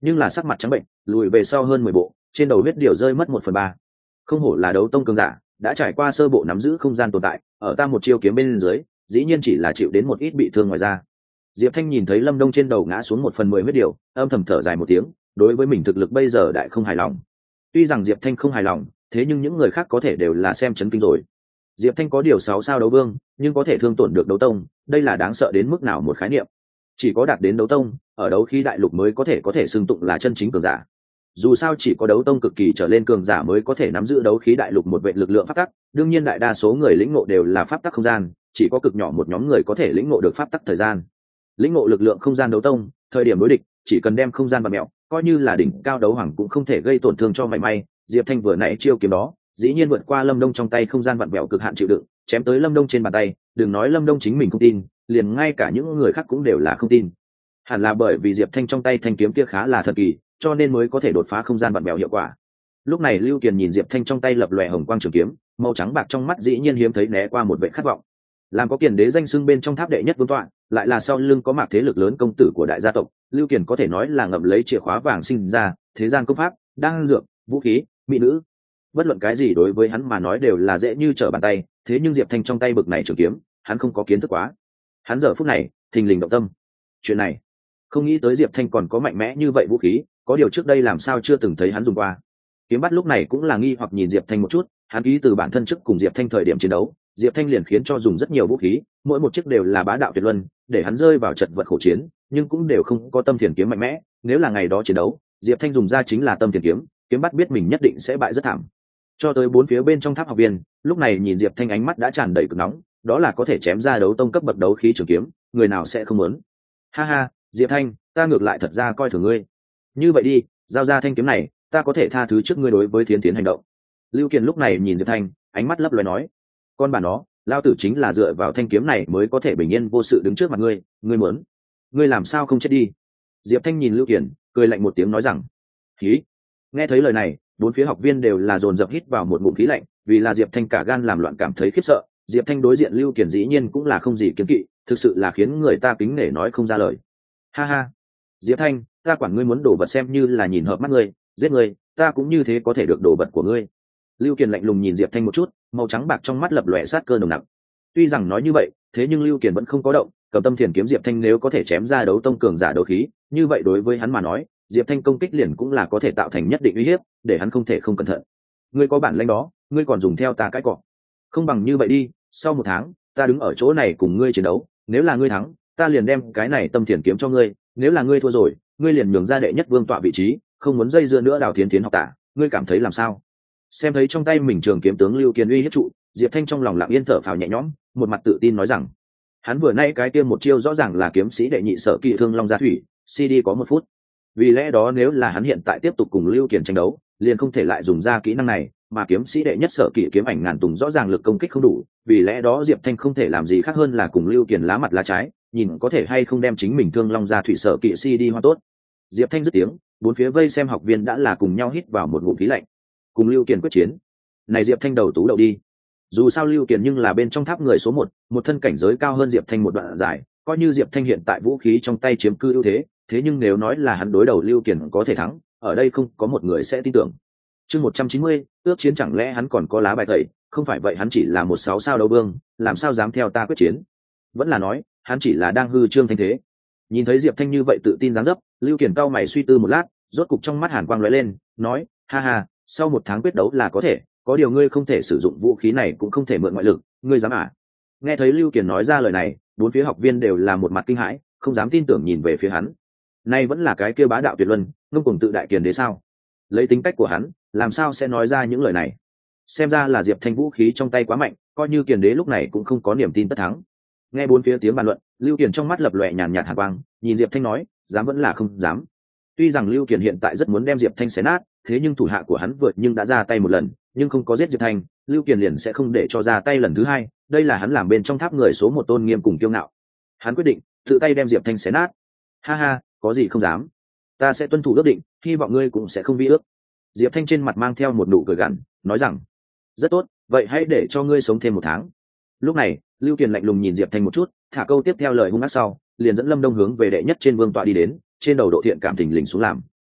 nhưng là sắc mặt trắng bệnh, lùi về sau hơn 10 bộ, trên đầu huyết điều rơi mất 1/3. Không hổ là đấu tông cường giả, đã trải qua sơ bộ nắm giữ không gian tồn tại, ở ta một chiêu kiếm bên dưới, dĩ nhiên chỉ là chịu đến một ít bị thương ngoài ra. Diệp Thanh nhìn thấy Lâm Đông trên đầu ngã xuống 1/10 huyết điều, âm thầm thở dài một tiếng, đối với mình thực lực bây giờ đại không hài lòng. Tuy rằng Diệp Thanh không hài lòng, thế nhưng những người khác có thể đều là xem chấn kinh rồi. Diệp Thanh có điều 6 sao đấu vương, nhưng có thể thương tổn được đấu tông, đây là đáng sợ đến mức nào một khái niệm. Chỉ có đạt đến đấu tông, ở đấu khí đại lục mới có thể xưng tụng là chân chính cường giả. Dù sao chỉ có đấu tông cực kỳ trở lên cường giả mới có thể nắm giữ đấu khí đại lục một vệ lực lượng pháp tắc, đương nhiên đại đa số người lĩnh ngộ đều là pháp tắc không gian, chỉ có cực nhỏ một nhóm người có thể lĩnh ngộ được pháp tắc thời gian. Lĩnh ngộ lực lượng không gian đấu tông, thời điểm đối địch, chỉ cần đem không gian bật mẹo, coi như là đỉnh cao đấu hoàng cũng không thể gây tổn thương cho mảy may. Diệp Thanh vừa nãy chiêu kiếm đó, dĩ nhiên vượt qua Lâm Đông trong tay không gian vặn vẹo cực hạn chịu đựng, chém tới Lâm Đông trên bàn tay, đừng nói Lâm Đông chính mình không tin, liền ngay cả những người khác cũng đều là không tin. Hẳn là bởi vì Diệp Thanh trong tay thanh kiếm kia khá là thần kỳ, cho nên mới có thể đột phá không gian vặn vẹo hiệu quả. Lúc này Lưu Kiền nhìn Diệp Thanh trong tay lập lòe hồng quang trường kiếm, màu trắng bạc trong mắt dĩ nhiên hiếm thấy né qua một vẻ khát vọng. Làm có Kiền đế danh xưng bên trong tháp đệ nhất vương tọa, lại là sau lưng có mạc thế lực lớn công tử của đại gia tộc, Lưu Kiền có thể nói là ngậm lấy chìa khóa vàng sinh ra, thế gian công pháp, đan dược, vũ khí, mỹ nữ, bất luận cái gì đối với hắn mà nói đều là dễ như trở bàn tay. Thế nhưng Diệp Thanh trong tay bực này trường kiếm, hắn không có kiến thức quá. Hắn giờ phút này thình lình động tâm. Chuyện này, không nghĩ tới Diệp Thanh còn có mạnh mẽ như vậy vũ khí, có điều trước đây làm sao chưa từng thấy hắn dùng qua. Kiếm bắt lúc này cũng là nghi hoặc nhìn Diệp Thanh một chút, hắn ký từ bản thân trước cùng Diệp Thanh thời điểm chiến đấu, Diệp Thanh liền khiến cho dùng rất nhiều vũ khí, mỗi một chiếc đều là bá đạo tuyệt luân, để hắn rơi vào chật vật khổ chiến, nhưng cũng đều không có tâm thiền kiếm mạnh mẽ. Nếu là ngày đó chiến đấu, Diệp Thanh dùng ra chính là tâm thiền kiếm, kiếm bắt biết mình nhất định sẽ bại rất thảm. Cho tới bốn phía bên trong tháp học viên, lúc này nhìn Diệp Thanh ánh mắt đã tràn đầy cực nóng, đó là có thể chém ra đấu tông cấp bậc đấu khí trường kiếm, người nào sẽ không muốn. Ha ha, Diệp Thanh, ta ngược lại thật ra coi thường ngươi. Như vậy đi, giao ra thanh kiếm này, ta có thể tha thứ trước ngươi đối với Thiến Thiến hành động. Lưu Kiền lúc này nhìn Diệp Thanh, ánh mắt lấp loé nói, con bà nó, lao tử chính là dựa vào thanh kiếm này mới có thể bình yên vô sự đứng trước mặt ngươi, ngươi muốn, ngươi làm sao không chết đi. Diệp Thanh nhìn Lưu Kiền, cười lạnh một tiếng nói rằng, khí. Nghe thấy lời này, bốn phía học viên đều là dồn dập hít vào một ngụm khí lạnh, vì là Diệp Thanh cả gan làm loạn cảm thấy khiếp sợ. Diệp Thanh đối diện Lưu Kiền dĩ nhiên cũng là không gì kiêng kỵ, thực sự là khiến người ta kính nể nói không ra lời. Ha ha, Diệp Thanh, ta quản ngươi muốn đổ vật xem như là nhìn hợp mắt ngươi, giết ngươi, ta cũng như thế có thể được đổ vật của ngươi. Lưu Kiền lạnh lùng nhìn Diệp Thanh một chút, màu trắng bạc trong mắt lập lòe sát cơ nồng nặc. Tuy rằng nói như vậy, thế nhưng Lưu Kiền vẫn không có động, cầm tâm thiền kiếm Diệp Thanh nếu có thể chém ra đấu tông cường giả đấu khí, như vậy đối với hắn mà nói, Diệp Thanh công kích liền cũng là có thể tạo thành nhất định uy hiếp, để hắn không thể không cẩn thận. Ngươi có bản lĩnh đó, ngươi còn dùng theo ta cãi cọ. Không bằng như vậy đi, sau 1 tháng, ta đứng ở chỗ này cùng ngươi chiến đấu, nếu là ngươi thắng, ta liền đem cái này tâm thiền kiếm cho ngươi, nếu là ngươi thua rồi, ngươi liền nhường ra đệ nhất vương tọa vị trí, không muốn dây dưa nữa Đào Thiến Thiến học tả, ngươi cảm thấy làm sao? Xem thấy trong tay mình trường kiếm tướng Lưu Kiền uy hiếp trụ, Diệp Thanh trong lòng lặng yên thở phào nhẹ nhõm, một mặt tự tin nói rằng, hắn vừa nay cái kia một chiêu rõ ràng là kiếm sĩ đệ nhị sở kỵ thương long gia thủy, CD có 1 phút. Vì lẽ đó nếu là hắn hiện tại tiếp tục cùng Lưu Kiền tranh đấu, liền không thể lại dùng ra kỹ năng này, mà kiếm sĩ đệ nhất sở kỵ kiếm ảnh ngàn tùng rõ ràng lực công kích không đủ, vì lẽ đó Diệp Thanh không thể làm gì khác hơn là cùng Lưu Kiền lá mặt lá trái, nhìn có thể hay không đem chính mình thương long gia thủy sở kỵ CD hoa tốt. Diệp Thanh dứt tiếng, bốn phía vây xem học viên đã là cùng nhau hít vào một ngụm khí lạnh. Cùng Lưu Kiền quyết chiến, này Diệp Thanh đầu tú đầu đi. Dù sao Lưu Kiền nhưng là bên trong tháp người số 1, một thân cảnh giới cao hơn Diệp Thanh một đoạn dài, coi như Diệp Thanh hiện tại vũ khí trong tay chiếm cư ưu thế, thế nhưng nếu nói là hắn đối đầu Lưu Kiền có thể thắng, ở đây không có một người sẽ tin tưởng. Chương 190, ước chiến chẳng lẽ hắn còn có lá bài tẩy, không phải vậy hắn chỉ là một 6 sao đấu vương, làm sao dám theo ta quyết chiến? Vẫn là nói, hắn chỉ là đang hư trương thanh thế. Nhìn thấy Diệp Thanh như vậy tự tin dáng dấp, Lưu Kiền cau mày suy tư một lát, rốt cục trong mắt hàn quang lóe lên, nói, ha ha, sau 1 tháng quyết đấu là có thể, có điều ngươi không thể sử dụng vũ khí này cũng không thể mượn ngoại lực, ngươi dám à? Nghe thấy Lưu Kiền nói ra lời này, bốn phía học viên đều là một mặt kinh hãi, không dám tin tưởng nhìn về phía hắn. Nay vẫn là cái kia bá đạo tuyệt luân, ngông cuồng tự đại kiền đế sao? Lấy tính cách của hắn, làm sao sẽ nói ra những lời này? Xem ra là Diệp Thanh vũ khí trong tay quá mạnh, coi như kiền đế lúc này cũng không có niềm tin tất thắng. Nghe bốn phía tiếng bàn luận, Lưu Kiền trong mắt lập lòe nhàn nhạt hàn quang, nhìn Diệp Thanh nói, dám vẫn là không dám. Tuy rằng Lưu Kiền hiện tại rất muốn đem Diệp Thanh xé nát, thế nhưng thủ hạ của hắn vượt nhưng đã ra tay một lần, nhưng không có giết Diệp Thanh, Lưu Kiền liền sẽ không để cho ra tay lần thứ hai, đây là hắn làm bên trong tháp người số 1 tôn nghiêm cùng kiêu ngạo. Hắn quyết định tự tay đem Diệp Thanh xé nát. Ha ha, có gì không dám, ta sẽ tuân thủ ước định, hy vọng ngươi cũng sẽ không vi ước. Diệp Thanh trên mặt mang theo một nụ cười gằn, nói rằng, rất tốt, vậy hãy để cho ngươi sống thêm 1 tháng. Lúc này, Lưu Kiền lạnh lùng nhìn Diệp Thanh một chút, thả câu tiếp theo lời hung ác sau, liền dẫn Lâm Đông hướng về đệ nhất trên vương tọa đi đến, trên đầu Độ Thiện cảm thình lình xuống làm,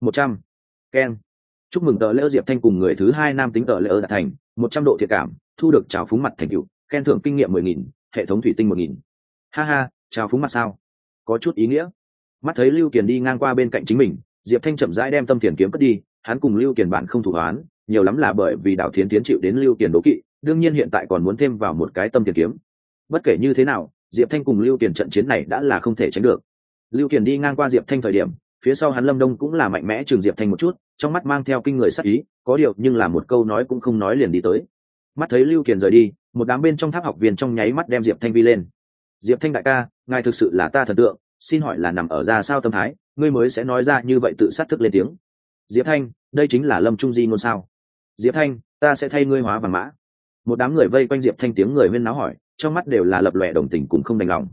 100. Ken. Chúc mừng tờ lễ Diệp Thanh cùng người thứ hai nam tính tờ lễ đạt thành 100 độ thiện cảm, thu được trào phúng mặt thành tựu, khen thưởng kinh nghiệm 10.000, hệ thống thủy tinh 1.000. Ha ha, trào phúng mặt sao? Có chút ý nghĩa. Mắt thấy Lưu Kiền đi ngang qua bên cạnh chính mình, Diệp Thanh chậm rãi đem tâm tiền kiếm cất đi, hắn cùng Lưu Kiền bạn không thủ oán, nhiều lắm là bởi vì Đào Thiến Tiến chịu đến Lưu Kiền đố kỵ, đương nhiên hiện tại còn muốn thêm vào một cái tâm tiền kiếm. Bất kể như thế nào, Diệp Thanh cùng Lưu Kiền trận chiến này đã là không thể tránh được. Lưu Kiền đi ngang qua Diệp Thanh thời điểm, phía sau hắn Lâm Đông cũng là mạnh mẽ chừng Diệp Thanh một chút, trong mắt mang theo kinh người sắc ý, có điều nhưng là một câu nói cũng không nói liền đi tới. Mắt thấy Lưu Kiền rời đi, một đám bên trong tháp học viên trong nháy mắt đem Diệp Thanh vi lên. Diệp Thanh đại ca, ngài thực sự là ta thần tượng, xin hỏi là nằm ở ra sao tâm thái, ngươi mới sẽ nói ra như vậy tự sát thức lên tiếng. Diệp Thanh, đây chính là Lâm Trung Di ngôn sao? Diệp Thanh, ta sẽ thay ngươi hóa vàng mã. Một đám người vây quanh Diệp Thanh tiếng người huyên náo hỏi, trong mắt đều là lập lòe đồng tình cùng không đành lòng.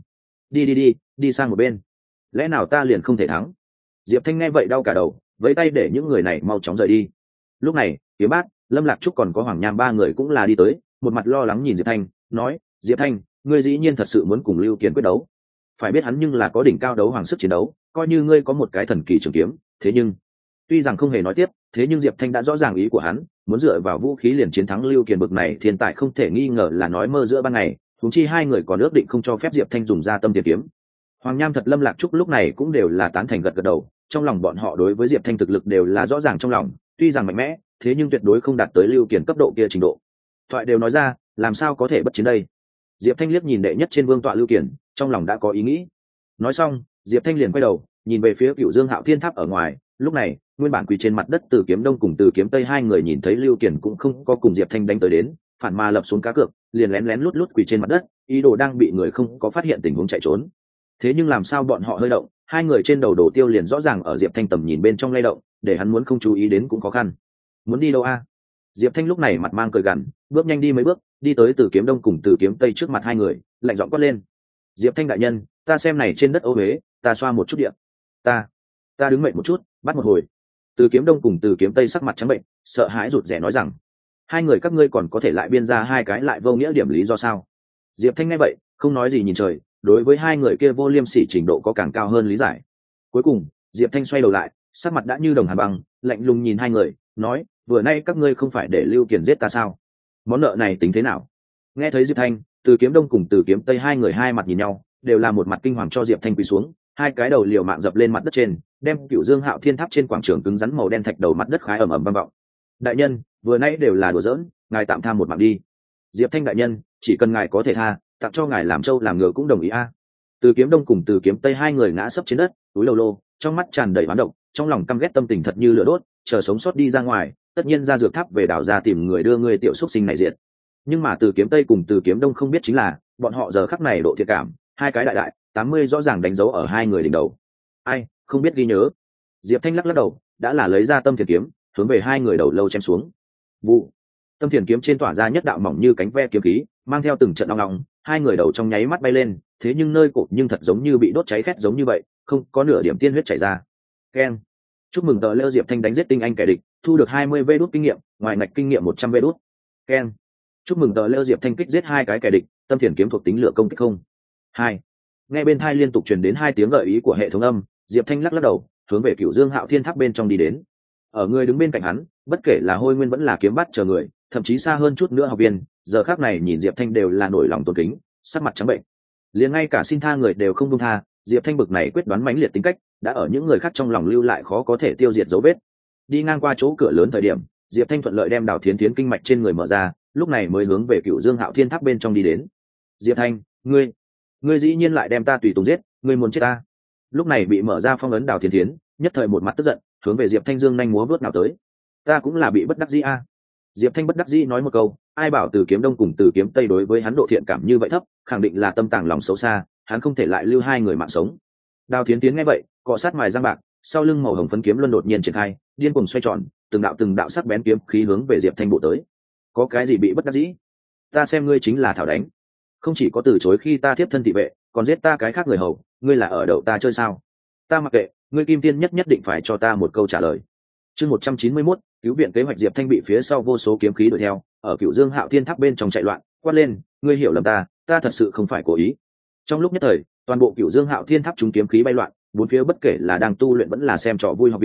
Đi sang một bên. Lẽ nào ta liền không thể thắng? Diệp Thanh nghe vậy đau cả đầu, vẫy tay để những người này mau chóng rời đi. Lúc này, Kiếm Bát, Lâm Lạc Trúc còn có Hoàng Nham ba người cũng là đi tới, một mặt lo lắng nhìn Diệp Thanh, nói: Diệp Thanh, ngươi dĩ nhiên thật sự muốn cùng Lưu Kiền quyết đấu? Phải biết hắn nhưng là có đỉnh cao đấu hoàng sức chiến đấu, coi như ngươi có một cái thần kỳ trường kiếm, thế nhưng tuy rằng không hề nói tiếp, thế nhưng Diệp Thanh đã rõ ràng ý của hắn, muốn dựa vào vũ khí liền chiến thắng Lưu Kiền bực này thiên tài không thể nghi ngờ là nói mơ giữa ban ngày, huống chi hai người còn ước định không cho phép Diệp Thanh dùng ra tâm tiền kiếm. Hoàng Nham thật Lâm Lạc Trúc lúc này cũng đều là tán thành gật gật đầu, trong lòng bọn họ đối với Diệp Thanh thực lực đều là rõ ràng trong lòng, tuy rằng mạnh mẽ, thế nhưng tuyệt đối không đạt tới Lưu Kiền cấp độ kia trình độ. Thoại đều nói ra, làm sao có thể bất chiến đây? Diệp Thanh liếc nhìn đệ nhất trên vương tọa Lưu Kiền, trong lòng đã có ý nghĩ. Nói xong, Diệp Thanh liền quay đầu, nhìn về phía Cửu Dương Hạo Thiên Tháp ở ngoài, lúc này, nguyên bản quỳ trên mặt đất Từ Kiếm Đông cùng Từ Kiếm Tây hai người nhìn thấy Lưu Kiền cũng không có cùng Diệp Thanh đánh tới đến, phản mà lập xuống cá cược, liền lén lén lút lút quỳ trên mặt đất, ý đồ đang bị người không có phát hiện tình huống chạy trốn. Thế nhưng làm sao bọn họ hơi động, hai người trên đầu đổ tiêu liền rõ ràng ở Diệp Thanh tầm nhìn bên trong lay động, để hắn muốn không chú ý đến cũng khó khăn. Muốn đi đâu a? Diệp Thanh lúc này mặt mang cười gằn, bước nhanh đi mấy bước, đi tới Từ Kiếm Đông cùng Từ Kiếm Tây trước mặt hai người, lạnh giọng quát lên: Diệp Thanh đại nhân, ta xem này trên đất ô huế, ta xoa một chút điện. Ta đứng mệnh một chút, bắt một hồi. Từ Kiếm Đông cùng Từ Kiếm Tây sắc mặt trắng bệnh, sợ hãi rụt rè nói rằng: hai người các ngươi còn có thể lại biên ra hai cái lại vô nghĩa điểm lý do sao? Diệp Thanh nghe vậy, không nói gì nhìn trời, đối với hai người kia vô liêm sỉ trình độ có càng cao hơn lý giải. Cuối cùng, Diệp Thanh xoay đầu lại, sắc mặt đã như đồng hàn băng, lạnh lùng nhìn hai người, nói: vừa nay các ngươi không phải để Lưu Kiền giết ta sao? Món nợ này tính thế nào? Nghe thấy Diệp Thanh, Từ Kiếm Đông cùng Từ Kiếm Tây hai người hai mặt nhìn nhau, đều là một mặt kinh hoàng cho Diệp Thanh quỳ xuống, hai cái đầu liều mạng dập lên mặt đất trên, đem Cửu Dương Hạo Thiên Tháp trên quảng trường cứng rắn màu đen thạch đầu mặt đất khái ầm ầm vang vọng. Đại nhân, vừa nãy đều là đùa giỡn, ngài tạm tha một mạng đi. Diệp Thanh đại nhân, chỉ cần ngài có thể tha, tặng cho ngài làm trâu làm ngựa cũng đồng ý a. Từ Kiếm Đông cùng Từ Kiếm Tây hai người ngã sấp trên đất, túi lầu lô, trong mắt tràn đầy oán độc, trong lòng căm ghét tâm tình thật như lửa đốt, chờ sống sót đi ra ngoài, tất nhiên ra dược tháp về đảo ra tìm người đưa người tiểu xúc sinh này diệt. Nhưng mà Từ Kiếm Tây cùng Từ Kiếm Đông không biết chính là, bọn họ giờ khắc này độ thiện cảm, hai cái đại 80 rõ ràng đánh dấu ở hai người đỉnh đầu. Ai, không biết ghi nhớ. Diệp Thanh lắc đầu, đã là lấy ra tâm thiền kiếm, hướng về hai người đầu lâu chém xuống. Vụ. Tâm thiền kiếm trên tỏa ra nhất đạo mỏng như cánh ve kiếm khí, mang theo từng trận ong ong, hai người đầu trong nháy mắt bay lên, thế nhưng nơi cổ nhưng thật giống như bị đốt cháy khét giống như vậy, không có nửa điểm tiên huyết chảy ra. Keng. Chúc mừng tờ lêu Diệp Thanh đánh giết tinh anh kẻ địch, thu được 20 vê đút kinh nghiệm, ngoài ngạch kinh nghiệm 100 vê đút. Keng. Chúc mừng tờ lêu Diệp Thanh kích giết hai cái kẻ địch, tâm thiền kiếm thuộc tính lửa công kích không. 2. Nghe bên thai liên tục truyền đến hai tiếng gợi ý của hệ thống âm, Diệp Thanh lắc đầu, hướng về Cửu Dương Hạo Thiên Tháp bên trong đi đến. Ở người đứng bên cạnh hắn, bất kể là Hôi Nguyên vẫn là Kiếm Bắt chờ người, thậm chí xa hơn chút nữa học viên, giờ khắc này nhìn Diệp Thanh đều là nổi lòng tôn kính, sắc mặt trắng bệnh. Liền ngay cả xin tha người đều không buông tha, Diệp Thanh bực này quyết đoán mãnh liệt tính cách, đã ở những người khác trong lòng lưu lại khó có thể tiêu diệt dấu vết. Đi ngang qua chỗ cửa lớn thời điểm, Diệp Thanh thuận lợi đem Đào Thiến Thiến kinh mạch trên người mở ra, lúc này mới hướng về Cửu Dương Hạo Thiên Tháp bên trong đi đến. Diệp Thanh, ngươi dĩ nhiên lại đem ta tùy tùng giết, ngươi muốn chết ta? Lúc này bị mở ra phong ấn Đào Thiến Thiến, nhất thời một mặt tức giận, hướng về Diệp Thanh dương nhanh múa vớt nào tới. Ta cũng là bị bất đắc dĩ a. Diệp Thanh bất đắc dĩ nói một câu, ai bảo Từ Kiếm Đông cùng Từ Kiếm Tây đối với hắn độ thiện cảm như vậy thấp, khẳng định là tâm tàng lòng xấu xa, hắn không thể lại lưu hai người mạng sống. Đào Thiến Tiến nghe vậy, cọ sát mài răng bạc, sau lưng màu hồng phấn kiếm luân đột nhiên triển khai, điên cuồng xoay tròn, từng đạo sắc bén kiếm khí hướng về Diệp Thanh bộ tới. Có cái gì bị bất đắc dĩ? Ta xem ngươi chính là thảo đánh, không chỉ có từ chối khi ta tiếp thân thị vệ, còn giết ta cái khác người hầu, ngươi là ở đậu ta chơi sao? Ta mặc kệ, ngươi Kim Tiên nhất định phải cho ta một câu trả lời. Chương 191, cứu viện kế hoạch. Diệp Thanh bị phía sau vô số kiếm khí đuổi theo, ở Cửu Dương Hạo Thiên Tháp bên trong chạy loạn, quát lên, ngươi hiểu lầm ta thật sự không phải cố ý. Trong lúc nhất thời, toàn bộ Cửu Dương Hạo Thiên Tháp chúng kiếm khí bay loạn, bốn phía bất kể là đang tu luyện vẫn là xem trò vui học viên,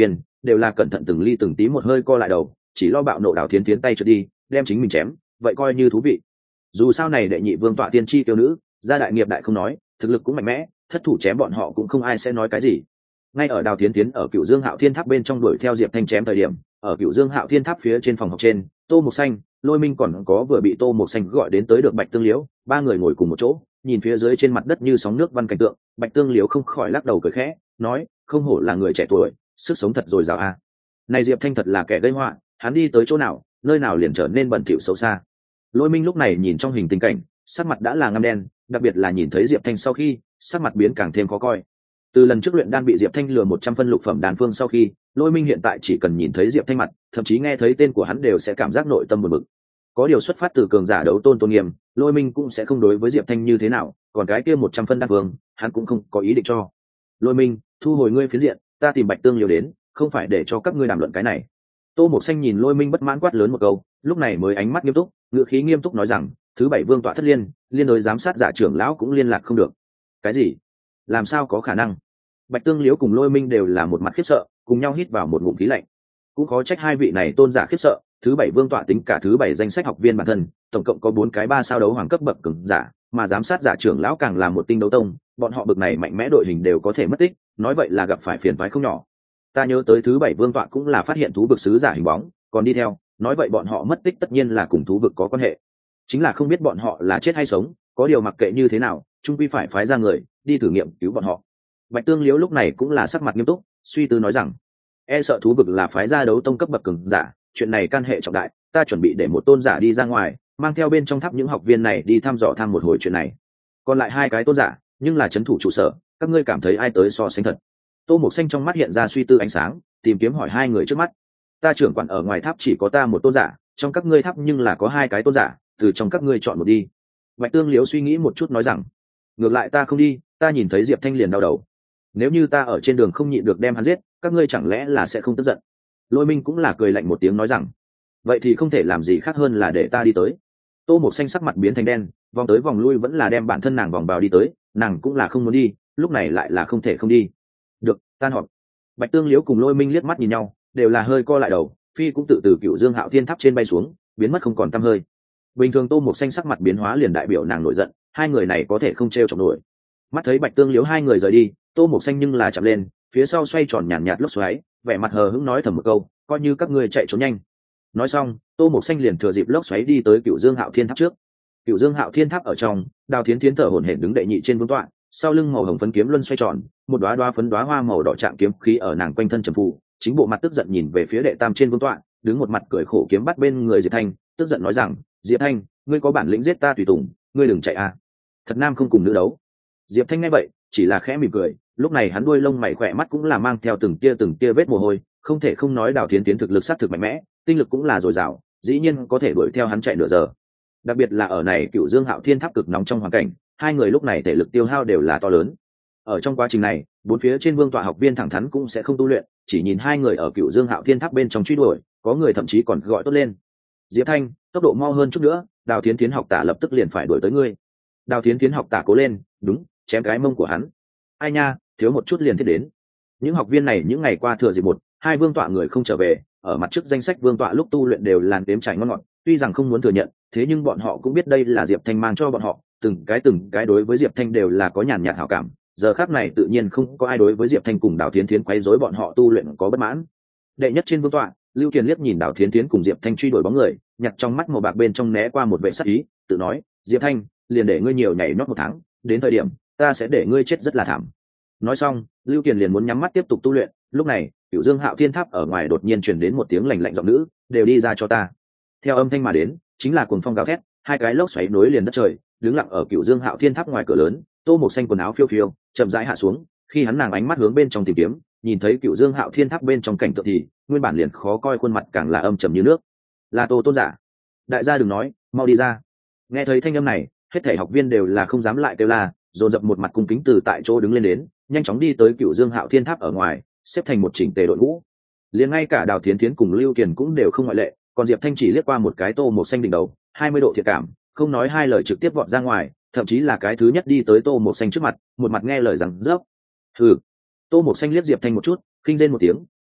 đều là cẩn thận từng ly từng tí một hơi co lại đầu, chỉ lo bạo nộ Đào Thiến Thiến tay trượt đi đem chính mình chém, vậy coi như thú vị. Dù sao này đệ nhị vương tọa tiên tri tiêu nữ, gia đại nghiệp đại không nói, thực lực cũng mạnh mẽ, thất thủ chém bọn họ cũng không ai sẽ nói cái gì. Ngay ở Đào Thiến Thiến ở Cửu Dương Hạo Thiên Tháp bên trong đuổi theo Diệp Thanh chém thời điểm, ở Cửu Dương Hạo Thiên Tháp phía trên phòng học trên, Tô Mộc Xanh, Lôi Minh còn có vừa bị Tô Mộc Xanh gọi đến tới được Bạch Tương Liễu, ba người ngồi cùng một chỗ, nhìn phía dưới trên mặt đất như sóng nước văn cảnh tượng, Bạch Tương Liễu không khỏi lắc đầu cười khẽ, nói, không hổ là người trẻ tuổi, sức sống thật dồi dào a. Này Diệp Thanh thật là kẻ gây họa, hắn đi tới chỗ nào, nơi nào liền trở nên bẩn thỉu xấu xa. Lôi Minh lúc này nhìn trong hình tình cảnh, sắc mặt đã là ngăm đen, đặc biệt là nhìn thấy Diệp Thanh sau khi, sắc mặt biến càng thêm khó coi. Từ lần trước luyện đan bị Diệp Thanh lừa 100 phân lục phẩm đan phương sau khi, Lôi Minh hiện tại chỉ cần nhìn thấy Diệp Thanh mặt, thậm chí nghe thấy tên của hắn đều sẽ cảm giác nội tâm buồn bực. Có điều xuất phát từ cường giả đấu tôn nghiêm, Lôi Minh cũng sẽ không đối với Diệp Thanh như thế nào, còn cái kia 100 phân đan phương, hắn cũng không có ý định cho. Lôi Minh, thu hồi ngươi phiến diện, ta tìm Bạch Tương Liễu đến, không phải để cho các ngươi đàm luận cái này. Tô Mộc Xanh nhìn Lôi Minh bất mãn quát lớn một câu, lúc này mới ánh mắt nghiêm túc, ngữ khí nghiêm túc nói rằng, thứ bảy vương tọa thất liên, liên đối giám sát giả trưởng lão cũng liên lạc không được. Cái gì? Làm sao có khả năng? Bạch Tương Liễu cùng Lôi Minh đều là một mặt khiếp sợ, cùng nhau hít vào một ngụm khí lạnh. Cũng khó trách hai vị này tôn giả khiếp sợ, thứ bảy vương tọa tính cả thứ bảy danh sách học viên bản thân, tổng cộng có 4 cái 3 sao đấu hoàng cấp bậc cường giả, mà giám sát giả trưởng lão càng là một tinh đấu tông, bọn họ bậc này mạnh mẽ đội hình đều có thể mất tích, nói vậy là gặp phải phiền toái không nhỏ. Ta nhớ tới thứ bảy vương tọa cũng là phát hiện thú vực sứ giả hình bóng, còn đi theo, nói vậy bọn họ mất tích tất nhiên là cùng thú vực có quan hệ. Chính là không biết bọn họ là chết hay sống, có điều mặc kệ như thế nào, chung quy phải phái ra người đi thử nghiệm cứu bọn họ. Bạch Tương Liễu lúc này cũng là sắc mặt nghiêm túc, suy tư nói rằng, e sợ thú vực là phái ra đấu tông cấp bậc cường giả, chuyện này can hệ trọng đại, ta chuẩn bị để một tôn giả đi ra ngoài, mang theo bên trong tháp những học viên này đi thăm dò thăm một hồi chuyện này. Còn lại 2 cái tôn giả, nhưng là trấn thủ trụ sở, các ngươi cảm thấy ai tới so sánh thật? Tô Mộc Xanh trong mắt hiện ra suy tư ánh sáng, tìm kiếm hỏi 2 người trước mắt. Ta trưởng quản ở ngoài tháp chỉ có ta một tôn giả, trong các ngươi tháp nhưng là có 2 cái tôn giả, từ trong các ngươi chọn một đi. Bạch Tương Liễu suy nghĩ một chút nói rằng, ngược lại ta không đi, ta nhìn thấy Diệp Thanh liền đau đầu. Nếu như ta ở trên đường không nhịn được đem hắn giết, các ngươi chẳng lẽ là sẽ không tức giận? Lôi Minh cũng là cười lạnh một tiếng nói rằng, vậy thì không thể làm gì khác hơn là để ta đi tới. Tô Mộc Xanh sắc mặt biến thành đen, vòng tới vòng lui vẫn là đem bản thân nàng vòng vào đi tới, nàng cũng là không muốn đi, lúc này lại là không thể không đi. Được, tan họp. Bạch Tương Liễu cùng Lôi Minh liếc mắt nhìn nhau, đều là hơi co lại đầu, phi cũng tự từ Cửu Dương Hạo Thiên Tháp trên bay xuống, biến mất không còn tăm hơi. Bình thường Tô Mộc Xanh sắc mặt biến hóa liền đại biểu nàng nổi giận, hai người này có thể không trêu chọc nổi. Mắt thấy Bạch Tương Liễu hai người rời đi, Tô Mộc Xanh nhưng là chạm lên, phía sau xoay tròn nhàn nhạt lốc xoáy, vẻ mặt hờ hững nói thầm một câu, coi như các ngươi chạy trốn nhanh. Nói xong, Tô Mộc Xanh liền thừa dịp lốc xoáy đi tới Cửu Dương Hạo Thiên Tháp trước. Cửu Dương Hạo Thiên Tháp ở trong, Đào Thiến Thiến thở hổn hển đứng đệ nhị trên vương tọa, sau lưng màu hồng phấn kiếm luân xoay tròn, một đóa phấn đóa hoa màu đỏ chạm kiếm khí ở nàng quanh thân trầm phù, chính bộ mặt tức giận nhìn về phía đệ tam trên vương tọa, đứng một mặt cười khổ kiếm bắt bên người Diệp Thanh, tức giận nói rằng, Diệp Thanh, ngươi có bản lĩnh giết ta tùy tùng, ngươi đừng chạy a. Thật nam không cùng nữ đấu. Diệp Thanh nghe vậy, chỉ là khẽ mỉm cười, lúc này hắn đuôi lông mày khỏe mắt cũng là mang theo từng tia vết mồ hôi, không thể không nói Đào Thiến Thiến thực lực sát thực mạnh mẽ, tinh lực cũng là dồi dào, dĩ nhiên có thể đuổi theo hắn chạy nửa giờ. Đặc biệt là ở này Cửu Dương Hạo Thiên Tháp cực nóng trong hoàn cảnh, hai người lúc này thể lực tiêu hao đều là to lớn. Ở trong quá trình này, bốn phía trên vương tọa học viên thẳng thắn cũng sẽ không tu luyện, chỉ nhìn hai người ở Cửu Dương Hạo Thiên Tháp bên trong truy đuổi, có người thậm chí còn gọi tốt lên, Diệp Thanh, tốc độ mau hơn chút nữa, Đào Thiến Thiến học tả lập tức liền phải đuổi tới ngươi. Đào Thiến Thiến học tả cố lên, đúng, chém cái mông của hắn. Ai nha, thiếu một chút liền thiết đến. Những học viên này những ngày qua thừa dịp 1-2 vương tọa người không trở về, ở mặt trước danh sách vương tọa lúc tu luyện đều làn đếm trải ngon ngọt, tuy rằng không muốn thừa nhận, thế nhưng bọn họ cũng biết đây là Diệp Thanh mang cho bọn họ, từng cái đối với Diệp Thanh đều là có nhàn nhạt hảo cảm. Giờ khắc này tự nhiên không có ai đối với Diệp Thanh cùng Đào Thiến Thiến quấy rối bọn họ tu luyện có bất mãn. Đệ nhất trên vương tọa, Lưu Kiền liếc nhìn Đào Thiến Thiến cùng Diệp Thanh truy đuổi bóng người, nhặt trong mắt màu bạc bên trong né qua một vẻ sắc ý, tự nói, Diệp Thanh, liền để ngươi nhiều nhảy nhót 1 tháng, đến thời điểm ta sẽ để ngươi chết rất là thảm. Nói xong, Lưu Kiền liền muốn nhắm mắt tiếp tục tu luyện, lúc này, Cửu Dương Hạo Thiên Tháp ở ngoài đột nhiên truyền đến một tiếng lạnh lạnh giọng nữ, đều đi ra cho ta. Theo âm thanh mà đến, chính là cuồng phong gào thét, hai cái lốc xoáy nối liền đất trời, đứng lặng ở Cửu Dương Hạo Thiên Tháp ngoài cửa lớn, Tô Mộc Xanh quần áo phiêu phiêu, chậm rãi hạ xuống, khi hắn nàng ánh mắt hướng bên trong tìm kiếm, nhìn thấy Cửu Dương Hạo Thiên Tháp bên trong cảnh tượng thì, nguyên bản liền khó coi khuôn mặt càng là âm trầm như nước. Là Tô tôn giả. Đại gia đừng nói, mau đi ra. Nghe thấy thanh âm này, hết thảy học viên đều là không dám lại kêu la, dồn dập một mặt cung kính từ tại chỗ đứng lên đến, nhanh chóng đi tới Cửu Dương Hạo Thiên Tháp ở ngoài, xếp thành một chỉnh tề đội ngũ. Liền ngay cả Đào Thiến Thiến cùng Lưu Kiền cũng đều không ngoại lệ, còn Diệp Thanh chỉ liếc qua một cái Tô Mộc Xanh đỉnh đầu, 20 độ thiệt cảm, không nói hai lời trực tiếp vọt ra ngoài, thậm chí là cái thứ nhất đi tới Tô Mộc Xanh trước mặt, một mặt nghe lời rằng dốc. Hừ. Tô Mộc Xanh liếc Diệp Thanh một chút, khinh rên một tiếng,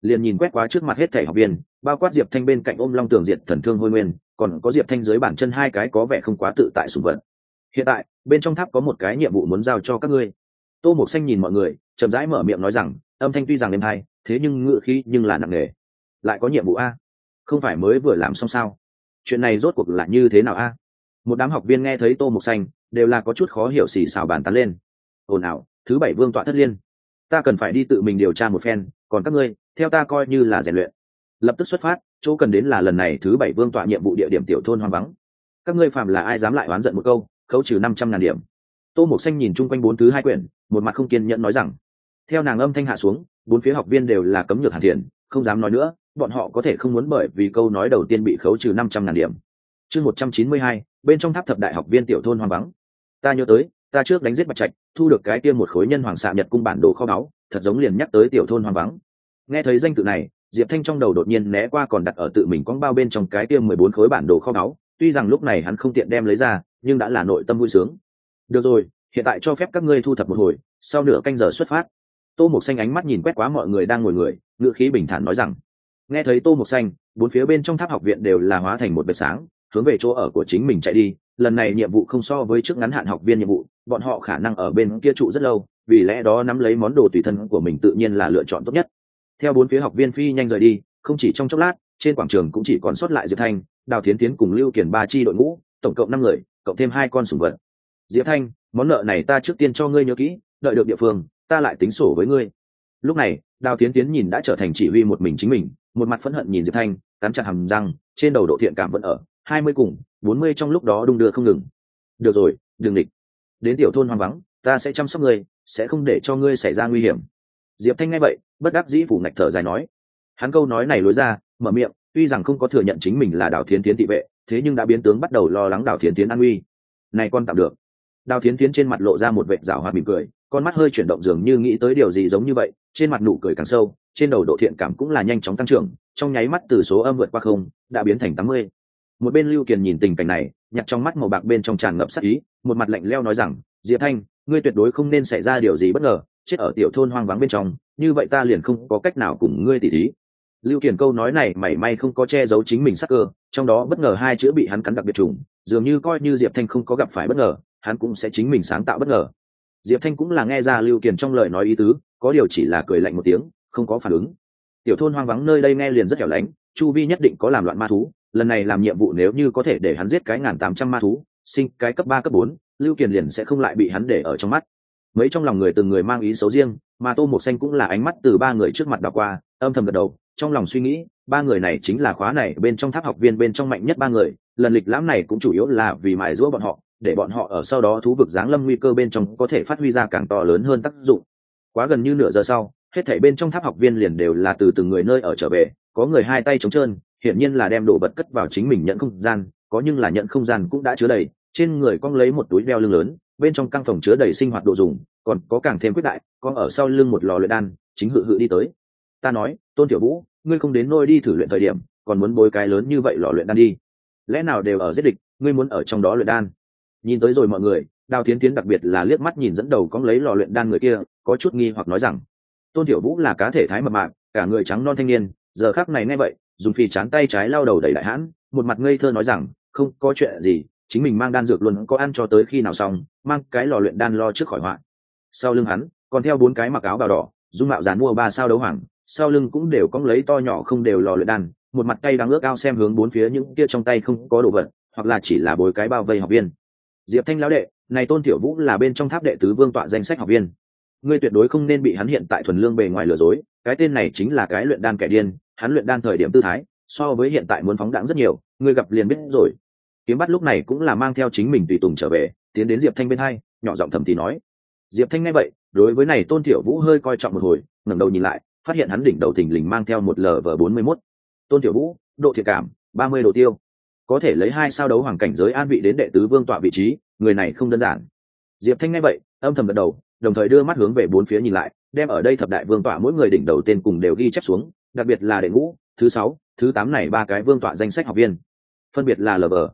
liền nhìn quét qua trước mặt hết thảy học viên, bao quát Diệp Thanh bên cạnh ôm Long Tường Diệt Thần Thương Hôi Nguyên, còn có Diệp Thanh dưới bàn chân hai cái có vẻ không quá tự tại sủng vật. Hiện tại bên trong tháp có một cái nhiệm vụ muốn giao cho các ngươi. Tô Mộc Xanh nhìn mọi người, chậm rãi mở miệng nói rằng, âm thanh tuy rằng êm tai, thế nhưng ngựa khí nhưng là nặng nề. Lại có nhiệm vụ a? Không phải mới vừa làm xong sao? Chuyện này rốt cuộc là như thế nào a? Một đám học viên nghe thấy Tô Mộc Xanh đều là có chút khó hiểu, xì xào bàn tán lên. Ồn ào, thứ bảy vương tọa thất liên, ta cần phải đi tự mình điều tra một phen, còn các ngươi theo ta coi như là rèn luyện. Lập tức xuất phát, chỗ cần đến là lần này thứ bảy vương tọa nhiệm vụ địa điểm tiểu thôn hoang vắng. Các ngươi phạm là ai dám lại oán giận một câu, khấu trừ 500.000 điểm. Tô Mộc Xanh nhìn chung quanh bốn thứ hai quyển, một mặt không kiên nhẫn nói rằng. Theo nàng âm thanh hạ xuống, bốn phía học viên đều là cấm nhược hàn thiền, không dám nói nữa, bọn họ có thể không muốn bởi vì câu nói đầu tiên bị khấu trừ 500.000 điểm. Chương 192, bên trong tháp thập đại học viên tiểu thôn hoang vắng. Ta nhớ tới, ta trước đánh giết Bạch Trạch, thu được cái kia một khối nhân hoàng xạ nhật cung bản đồ kho báu, thật giống liền nhắc tới tiểu thôn hoang vắng. Nghe thấy danh tự này, Diệp Thanh trong đầu đột nhiên né qua còn đặt ở tự mình con bao bên trong cái kia 14 khối bản đồ kho báu, tuy rằng lúc này hắn không tiện đem lấy ra, nhưng đã là nội tâm vui sướng. Được rồi, hiện tại cho phép các ngươi thu thập một hồi, sau nửa canh giờ xuất phát. Tô Mộc Xanh ánh mắt nhìn quét qua mọi người đang ngồi người, ngữ khí bình thản nói rằng. Nghe thấy Tô Mộc Xanh, bốn phía bên trong tháp học viện đều là hóa thành một vệt sáng, hướng về chỗ ở của chính mình chạy đi. Lần này nhiệm vụ không so với trước ngắn hạn học viên nhiệm vụ, bọn họ khả năng ở bên kia trụ rất lâu, vì lẽ đó nắm lấy món đồ tùy thân của mình tự nhiên là lựa chọn tốt nhất. Theo bốn phía học viên phi nhanh rời đi, không chỉ trong chốc lát, trên quảng trường cũng chỉ còn sót lại Diệp Thanh, Đào Thiến Thiến cùng Lưu Kiền ba chi đội ngũ, tổng cộng 5 người, cộng thêm 2 con sủng vật. Diệp Thanh, món nợ này ta trước tiên cho ngươi nhớ kỹ, đợi được địa phương, ta lại tính sổ với ngươi. Lúc này, Đào Thiến Thiến nhìn đã trở thành chỉ huy một mình chính mình, một mặt phẫn hận nhìn Diệp Thanh, cắn chặt hàm răng, trên đầu độ thiện cảm vẫn ở 20 cùng 40 trong lúc đó đung đưa không ngừng. Được rồi, đừng địch. Đến tiểu thôn hoang vắng, ta sẽ chăm sóc ngươi, sẽ không để cho ngươi xảy ra nguy hiểm. Diệp Thanh nghe vậy, bất đắc dĩ phủ ngạch thở dài nói. Hắn câu nói này lối ra, mở miệng, tuy rằng không có thừa nhận chính mình là Đào Thiến Thiến thị vệ, thế nhưng đã biến tướng bắt đầu lo lắng Đào Thiến Thiến an nguy. Này con tạm được. Đào Thiến Thiến trên mặt lộ ra một vệt giảo hoạt mỉm cười, con mắt hơi chuyển động dường như nghĩ tới điều gì giống như vậy, trên mặt nụ cười càng sâu, trên đầu độ thiện cảm cũng là nhanh chóng tăng trưởng, trong nháy mắt từ số âm vượt qua không, đã biến thành 80. Một bên Lưu Kiền nhìn tình cảnh này, nhặt trong mắt màu bạc bên trong tràn ngập sát ý, một mặt lạnh lẽo nói rằng, Diệp Thanh, ngươi tuyệt đối không nên xảy ra điều gì bất ngờ, chết ở tiểu thôn hoang vắng bên trong, như vậy ta liền không có cách nào cùng ngươi tỉ thí. Lưu Kiền câu nói này mảy may không có che giấu chính mình sắc cơ, trong đó bất ngờ hai chữ bị hắn cắn đặc biệt trùng, dường như coi như Diệp Thanh không có gặp phải bất ngờ, hắn cũng sẽ chính mình sáng tạo bất ngờ. Diệp Thanh cũng là nghe ra Lưu Kiền trong lời nói ý tứ, có điều chỉ là cười lạnh một tiếng, không có phản ứng. Tiểu thôn hoang vắng nơi đây nghe liền rất hẻo lánh, chu vi nhất định có làm loạn ma thú, lần này làm nhiệm vụ nếu như có thể để hắn giết cái 1800 ma thú, sinh cái cấp 3 cấp 4, Lưu Kiền liền sẽ không lại bị hắn để ở trong mắt. Mấy trong lòng người từng người mang ý xấu riêng, mà Tô Mộc Xanh cũng là ánh mắt từ ba người trước mặt đảo qua, âm thầm gật đầu, trong lòng suy nghĩ, ba người này chính là khóa này bên trong tháp học viên bên trong mạnh nhất ba người, lần lịch lãm này cũng chủ yếu là vì mài giũa bọn họ, để bọn họ ở sau đó thú vực giáng lâm nguy cơ bên trong có thể phát huy ra càng to lớn hơn tác dụng. Quá gần như nửa giờ sau, hết thảy bên trong tháp học viên liền đều là từ từng người nơi ở trở về, có người hai tay trống trơn, hiển nhiên là đem đồ vật cất vào chính mình nhận không gian, có nhưng là nhận không gian cũng đã chứa đầy, trên người cong lấy một túi đeo lưng lớn, bên trong căn phòng chứa đầy sinh hoạt đồ dùng, còn có càng thêm quyết đại, có ở sau lưng một lò luyện đan, chính hự hự đi tới. Ta nói, Tôn Tiểu Vũ, ngươi không đến nôi đi thử luyện thời điểm, còn muốn bối cái lớn như vậy lò luyện đan đi, lẽ nào đều ở giết địch, ngươi muốn ở trong đó luyện đan? Nhìn tới rồi mọi người, Đào Thiến Thiến đặc biệt là liếc mắt nhìn dẫn đầu cong lấy lò luyện đan người kia, có chút nghi hoặc nói rằng, Tôn Tiểu Vũ là cá thể thái mập mạp, cả người trắng non thanh niên, giờ khắc này nghe vậy, dùng phì chán tay trái lau đầu đầy đại hãn, một mặt ngây thơ nói rằng, không có chuyện gì, chính mình mang đan dược luôn có ăn cho tới khi nào xong, mang cái lò luyện đan lo trước khỏi họa. Sau lưng hắn còn theo 4 cái mặc áo bào đỏ, dung mạo dàn mua 3 sao đấu hoàng, sau lưng cũng đều cong lấy to nhỏ không đều lò luyện đan, một mặt cay đắng ước ao xem hướng bốn phía những kia trong tay không có đồ vật, hoặc là chỉ là bối cái bao vây học viên. Diệp Thanh lão đệ, này Tôn Tiểu Vũ là bên trong tháp đệ tứ vương tọa danh sách học viên, ngươi tuyệt đối không nên bị hắn hiện tại thuần lương bề ngoài lừa dối, cái tên này chính là cái luyện đan kẻ điên, hắn luyện đan thời điểm tư thái so với hiện tại muốn phóng đãng rất nhiều, ngươi gặp liền biết rồi. Kiếm Bắt lúc này cũng là mang theo chính mình tùy tùng trở về, tiến đến Diệp Thanh bên hai, nhỏ giọng thầm thì nói. Diệp Thanh nghe vậy, đối với này Tôn Tiểu Vũ hơi coi trọng một hồi, ngẩng đầu nhìn lại, phát hiện hắn đỉnh đầu thình lình mang theo một LV41. Tôn Tiểu Vũ, độ thiện cảm 30 độ tiêu, có thể lấy 2 sao đấu hoàng cảnh giới an vị đến đệ tứ vương tọa vị trí, người này không đơn giản. Diệp Thanh nghe vậy, âm thầm gật đầu, đồng thời đưa mắt hướng về bốn phía nhìn lại, đem ở đây thập đại vương tọa mỗi người đỉnh đầu tên cùng đều ghi chép xuống, đặc biệt là đệ ngũ, thứ 6, thứ 8 này 3 cái vương tọa danh sách học viên, phân biệt là LV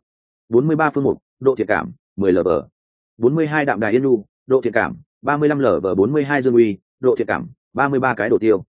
43 Phương Mục, độ thiện cảm 10 LV 42 Đạm Đài Yên Nhu, độ thiện cảm 35 LV 42 Dương Uy, độ thiện cảm 33 cái độ tiêu.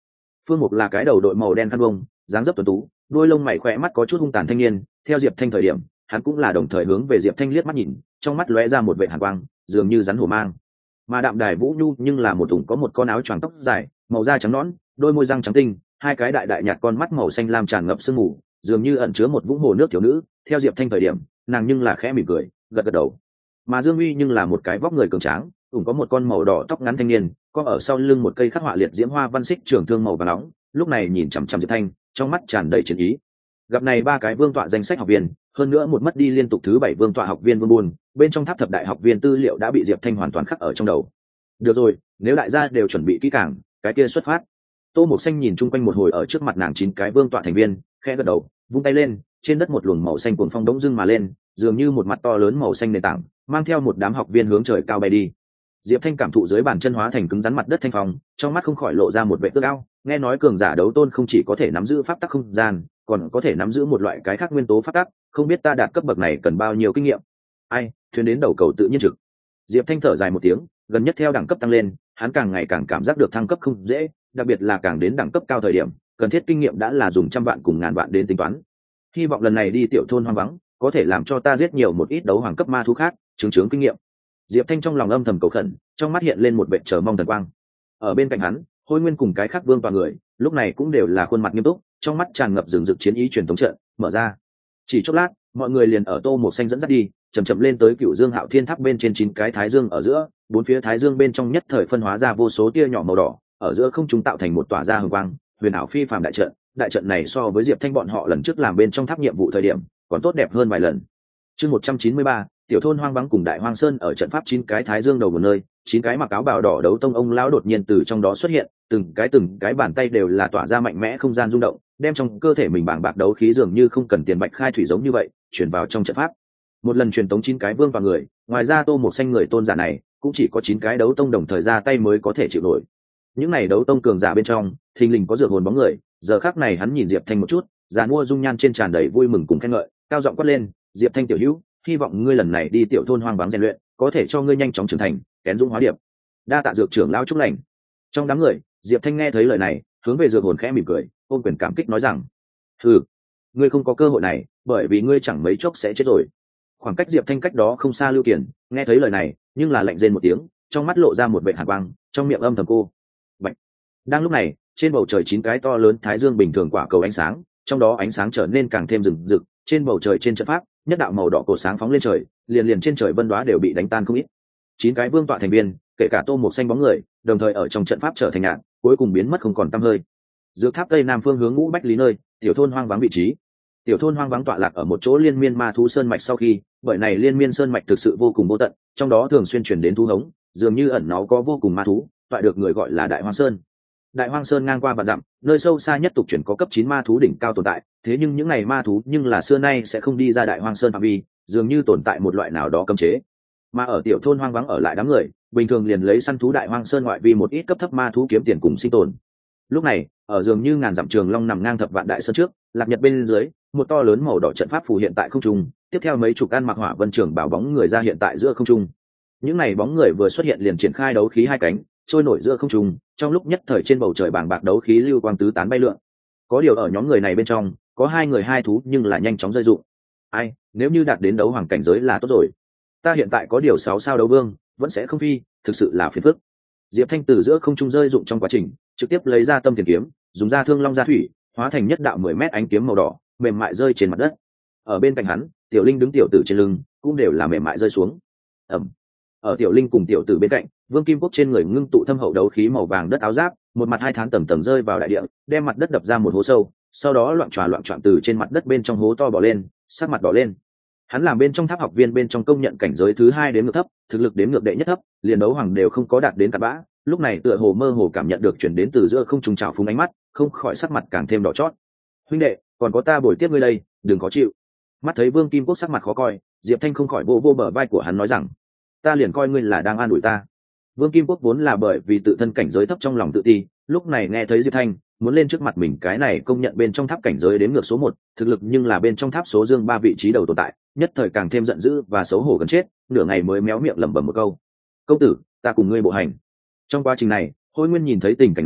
Phương Mục là cái đầu đội màu đen khăn vông, dáng dấp tuấn tú, đôi lông mày khỏe mắt có chút hung tàn thanh niên. Theo Diệp Thanh thời điểm, hắn cũng là đồng thời hướng về Diệp Thanh liếc mắt nhìn, trong mắt lóe ra một vẻ hàn quang, dường như rắn hổ mang. Mà Đạm Đài Vũ Nhu nhưng là một ủng có một con áo choàng tóc dài, màu da trắng nõn, đôi môi răng trắng tinh, hai cái đại đại nhạt con mắt màu xanh lam tràn ngập sương mù, dường như ẩn chứa một vũng hồ nước thiếu nữ. Theo Diệp Thanh thời điểm, nàng nhưng là khẽ mỉm cười, gật gật đầu. Mà Dương Uy nhưng là một cái vóc người cường tráng, ủng có một con màu đỏ tóc ngắn thanh niên, có ở sau lưng một cây khắc họa liệt diễm hoa văn xích trường thương màu vàng nóng, lúc này nhìn chằm chằm Diệp Thanh, trong mắt tràn đầy chiến ý. Gặp này ba cái vương tọa danh sách học viên, hơn nữa một mất đi liên tục thứ 7 vương tọa học viên Vương Buôn, bên trong tháp thập đại học viên tư liệu đã bị Diệp Thanh hoàn toàn khắc ở trong đầu. Được rồi, nếu đại gia đều chuẩn bị kỹ càng, cái kia xuất phát. Tô Mộc Xanh nhìn chung quanh một hồi ở trước mặt nàng 9 cái vương tọa thành viên, khẽ gật đầu, vung tay lên, trên đất một luồng màu xanh cuồng phong đống dưng mà lên, dường như một mặt to lớn màu xanh nền tảng, mang theo một đám học viên hướng trời cao bay đi. Diệp Thanh cảm thụ dưới bàn chân hóa thành cứng rắn mặt đất thanh phong, trong mắt không khỏi lộ ra một vẻ ước ao, nghe nói cường giả đấu tôn không chỉ có thể nắm giữ pháp tắc không gian, còn có thể nắm giữ một loại cái khác nguyên tố pháp tắc, không biết ta đạt cấp bậc này cần bao nhiêu kinh nghiệm. Ai, thuyền đến đầu cầu tự nhiên trực. Diệp Thanh thở dài một tiếng, gần nhất theo đẳng cấp tăng lên, hắn càng ngày càng cảm giác được thăng cấp không dễ, đặc biệt là càng đến đẳng cấp cao thời điểm, cần thiết kinh nghiệm đã là dùng trăm vạn cùng ngàn vạn đến tính toán. Hy vọng lần này đi tiểu thôn hoang vắng, có thể làm cho ta giết nhiều một ít đấu hoàng cấp ma thú khác, chứng kinh nghiệm. Diệp Thanh trong lòng âm thầm cầu khẩn, trong mắt hiện lên một vẻ chờ mong thần quang. Ở bên cạnh hắn, Hôi Nguyên cùng cái khác vương toàn người, lúc này cũng đều là khuôn mặt nghiêm túc, trong mắt tràn ngập rừng rực chiến ý truyền thống trận, mở ra. Chỉ chốc lát, mọi người liền ở Tô Mộc Xanh dẫn dắt đi, chậm chậm lên tới Cửu Dương Hạo Thiên Tháp bên trên 9 cái thái dương ở giữa, bốn phía thái dương bên trong nhất thời phân hóa ra vô số tia nhỏ màu đỏ, ở giữa không trung tạo thành một tỏa ra hừng quang, huyền ảo phi phàm đại trận. Đại trận này so với Diệp Thanh bọn họ lần trước làm bên trong tháp nhiệm vụ thời điểm, còn tốt đẹp hơn vài lần. Chương 193, tiểu thôn hoang vắng cùng Đại Hoang Sơn ở trận pháp 9 cái thái dương đầu một nơi, 9 cái mặc áo bào đỏ đấu tông ông lão đột nhiên từ trong đó xuất hiện, từng cái bàn tay đều là tỏa ra mạnh mẽ không gian rung động, đem trong cơ thể mình bàng bạc đấu khí dường như không cần tiền bạch khai thủy giống như vậy, chuyển vào trong trận pháp. Một lần truyền tống 9 cái vương vào người, ngoài ra Tô Mộc Xanh người tôn giả này, cũng chỉ có 9 cái đấu tông đồng thời ra tay mới có thể chịu nổi. Những này đấu tông cường giả bên trong, thình lình có dược hồn bóng người, giờ khắc này hắn nhìn Diệp Thanh một chút, già mua dung nhan trên tràn đầy vui mừng cùng khen ngợi, cao giọng quát lên, "Diệp Thanh tiểu hữu, hy vọng ngươi lần này đi tiểu thôn hoang vắng rèn luyện, có thể cho ngươi nhanh chóng trưởng thành, kén dũng hóa điệp." Đa tạ dược trưởng lão chúc lành. Trong đám người, Diệp Thanh nghe thấy lời này, hướng về dược hồn khẽ mỉm cười, ôm quyền cảm kích nói rằng: "Hừ, ngươi không có cơ hội này, bởi vì ngươi chẳng mấy chốc sẽ chết rồi." Khoảng cách Diệp Thanh cách đó không xa Lưu Kiền, nghe thấy lời này, nhưng là lạnh rên một tiếng, trong mắt lộ ra một vẻ hàn quang, trong miệng âm thầm cô. Bạch. Đang lúc này, trên bầu trời 9 cái to lớn thái dương bình thường quả cầu ánh sáng, trong đó ánh sáng trở nên càng thêm rừng rực, trên bầu trời trên trận pháp, nhất đạo màu đỏ cổ sáng phóng lên trời, liền trên trời vân đóa đều bị đánh tan không ít. 9 cái vương tọa thành viên, kể cả Tô Mộc Xanh bóng người, đồng thời ở trong trận pháp trở thành nhạn, cuối cùng biến mất không còn tăm hơi. Dược tháp tây nam phương hướng Ngũ Bách Lý nơi, tiểu thôn hoang vắng vị trí. Tiểu thôn hoang vắng tọa lạc ở một chỗ liên miên ma thú sơn mạch sau khi, bởi này liên miên sơn mạch thực sự vô cùng vô tận, trong đó thường xuyên truyền đến thú hống, dường như ẩn nó có vô cùng ma thú, toại được người gọi là Đại Hoang Sơn. Đại Hoang Sơn ngang qua vạn dặm, nơi sâu xa nhất tục chuyển có cấp 9 ma thú đỉnh cao tồn tại, thế nhưng những này ma thú nhưng là xưa nay sẽ không đi ra Đại Hoang Sơn phạm vi, dường như tồn tại một loại nào đó cấm chế. Mà ở tiểu thôn hoang vắng ở lại đám người, bình thường liền lấy săn thú Đại Hoang Sơn ngoại vi một ít cấp thấp ma thú kiếm tiền cùng sinh tồn. Lúc này, ở dường như ngàn dặm trường long nằm ngang thập vạn đại sơn trước, lạc nhật bên dưới, một to lớn màu đỏ trận pháp phù hiện tại không trung, tiếp theo mấy chục ăn mặc hỏa vân trường bảo bóng người ra hiện tại giữa không trung. Những này bóng người vừa xuất hiện liền triển khai đấu khí hai cánh, trôi nổi giữa không trung, trong lúc nhất thời trên bầu trời bàng bạc đấu khí lưu quang tứ tán bay lượn. Có điều ở nhóm người này bên trong, có 2 người 2 thú nhưng là nhanh chóng rơi dụng. Ai, nếu như đạt đến đấu hoàng cảnh giới là tốt rồi. Ta hiện tại có điều 6 sao đấu vương, vẫn sẽ không phi, thực sự là phiền phức. Diệp Thanh từ giữa không trung rơi dụng trong quá trình, trực tiếp lấy ra tâm tiền kiếm, dùng ra thương long gia thủy, hóa thành nhất đạo 10 mét ánh kiếm màu đỏ, mềm mại rơi trên mặt đất. Ở bên cạnh hắn, Tiểu Linh đứng tiểu tử trên lưng, cũng đều là mềm mại rơi xuống. Ầm. Ở Tiểu Linh cùng tiểu tử bên cạnh, Vương Kim Quốc trên người ngưng tụ thâm hậu đấu khí màu vàng đất áo giáp, một mặt 2 tháng tầng tầng rơi vào đại địa, đem mặt đất đập ra một hố sâu, sau đó loạn choạng từ trên mặt đất bên trong hố to bò lên, sắc mặt đỏ lên. Hắn làm bên trong tháp học viên bên trong công nhận cảnh giới thứ 2 đến ngược thấp, thực lực đến ngược đệ nhất thấp, liền đấu hoàng đều không có đạt đến cặn bã, lúc này tựa hồ mơ hồ cảm nhận được chuyển đến từ giữa không trung trào phúng ánh mắt, không khỏi sắc mặt càng thêm đỏ chót. "Huynh đệ, còn có ta bồi tiếp ngươi đây, đừng có chịu." Mắt thấy Vương Kim Quốc sắc mặt khó coi, Diệp Thanh không khỏi vô bờ vai của hắn nói rằng: "Ta liền coi ngươi là đang an ủi ta." Vương Kim Quốc vốn là bởi vì tự thân cảnh giới thấp trong lòng tự ti, lúc này nghe thấy Diệp Thanh muốn lên trước mặt mình, cái này công nhận bên trong tháp cảnh giới đến ngược số 1, thực lực nhưng là bên trong tháp số dương 3 vị trí đầu tồn tại, nhất thời càng thêm giận dữ và xấu hổ gần chết, nửa ngày mới méo miệng lẩm bẩm một câu: "Công tử, ta cùng ngươi bộ hành." Trong quá trình này, Hôi Nguyên nhìn thấy tình cảnh này,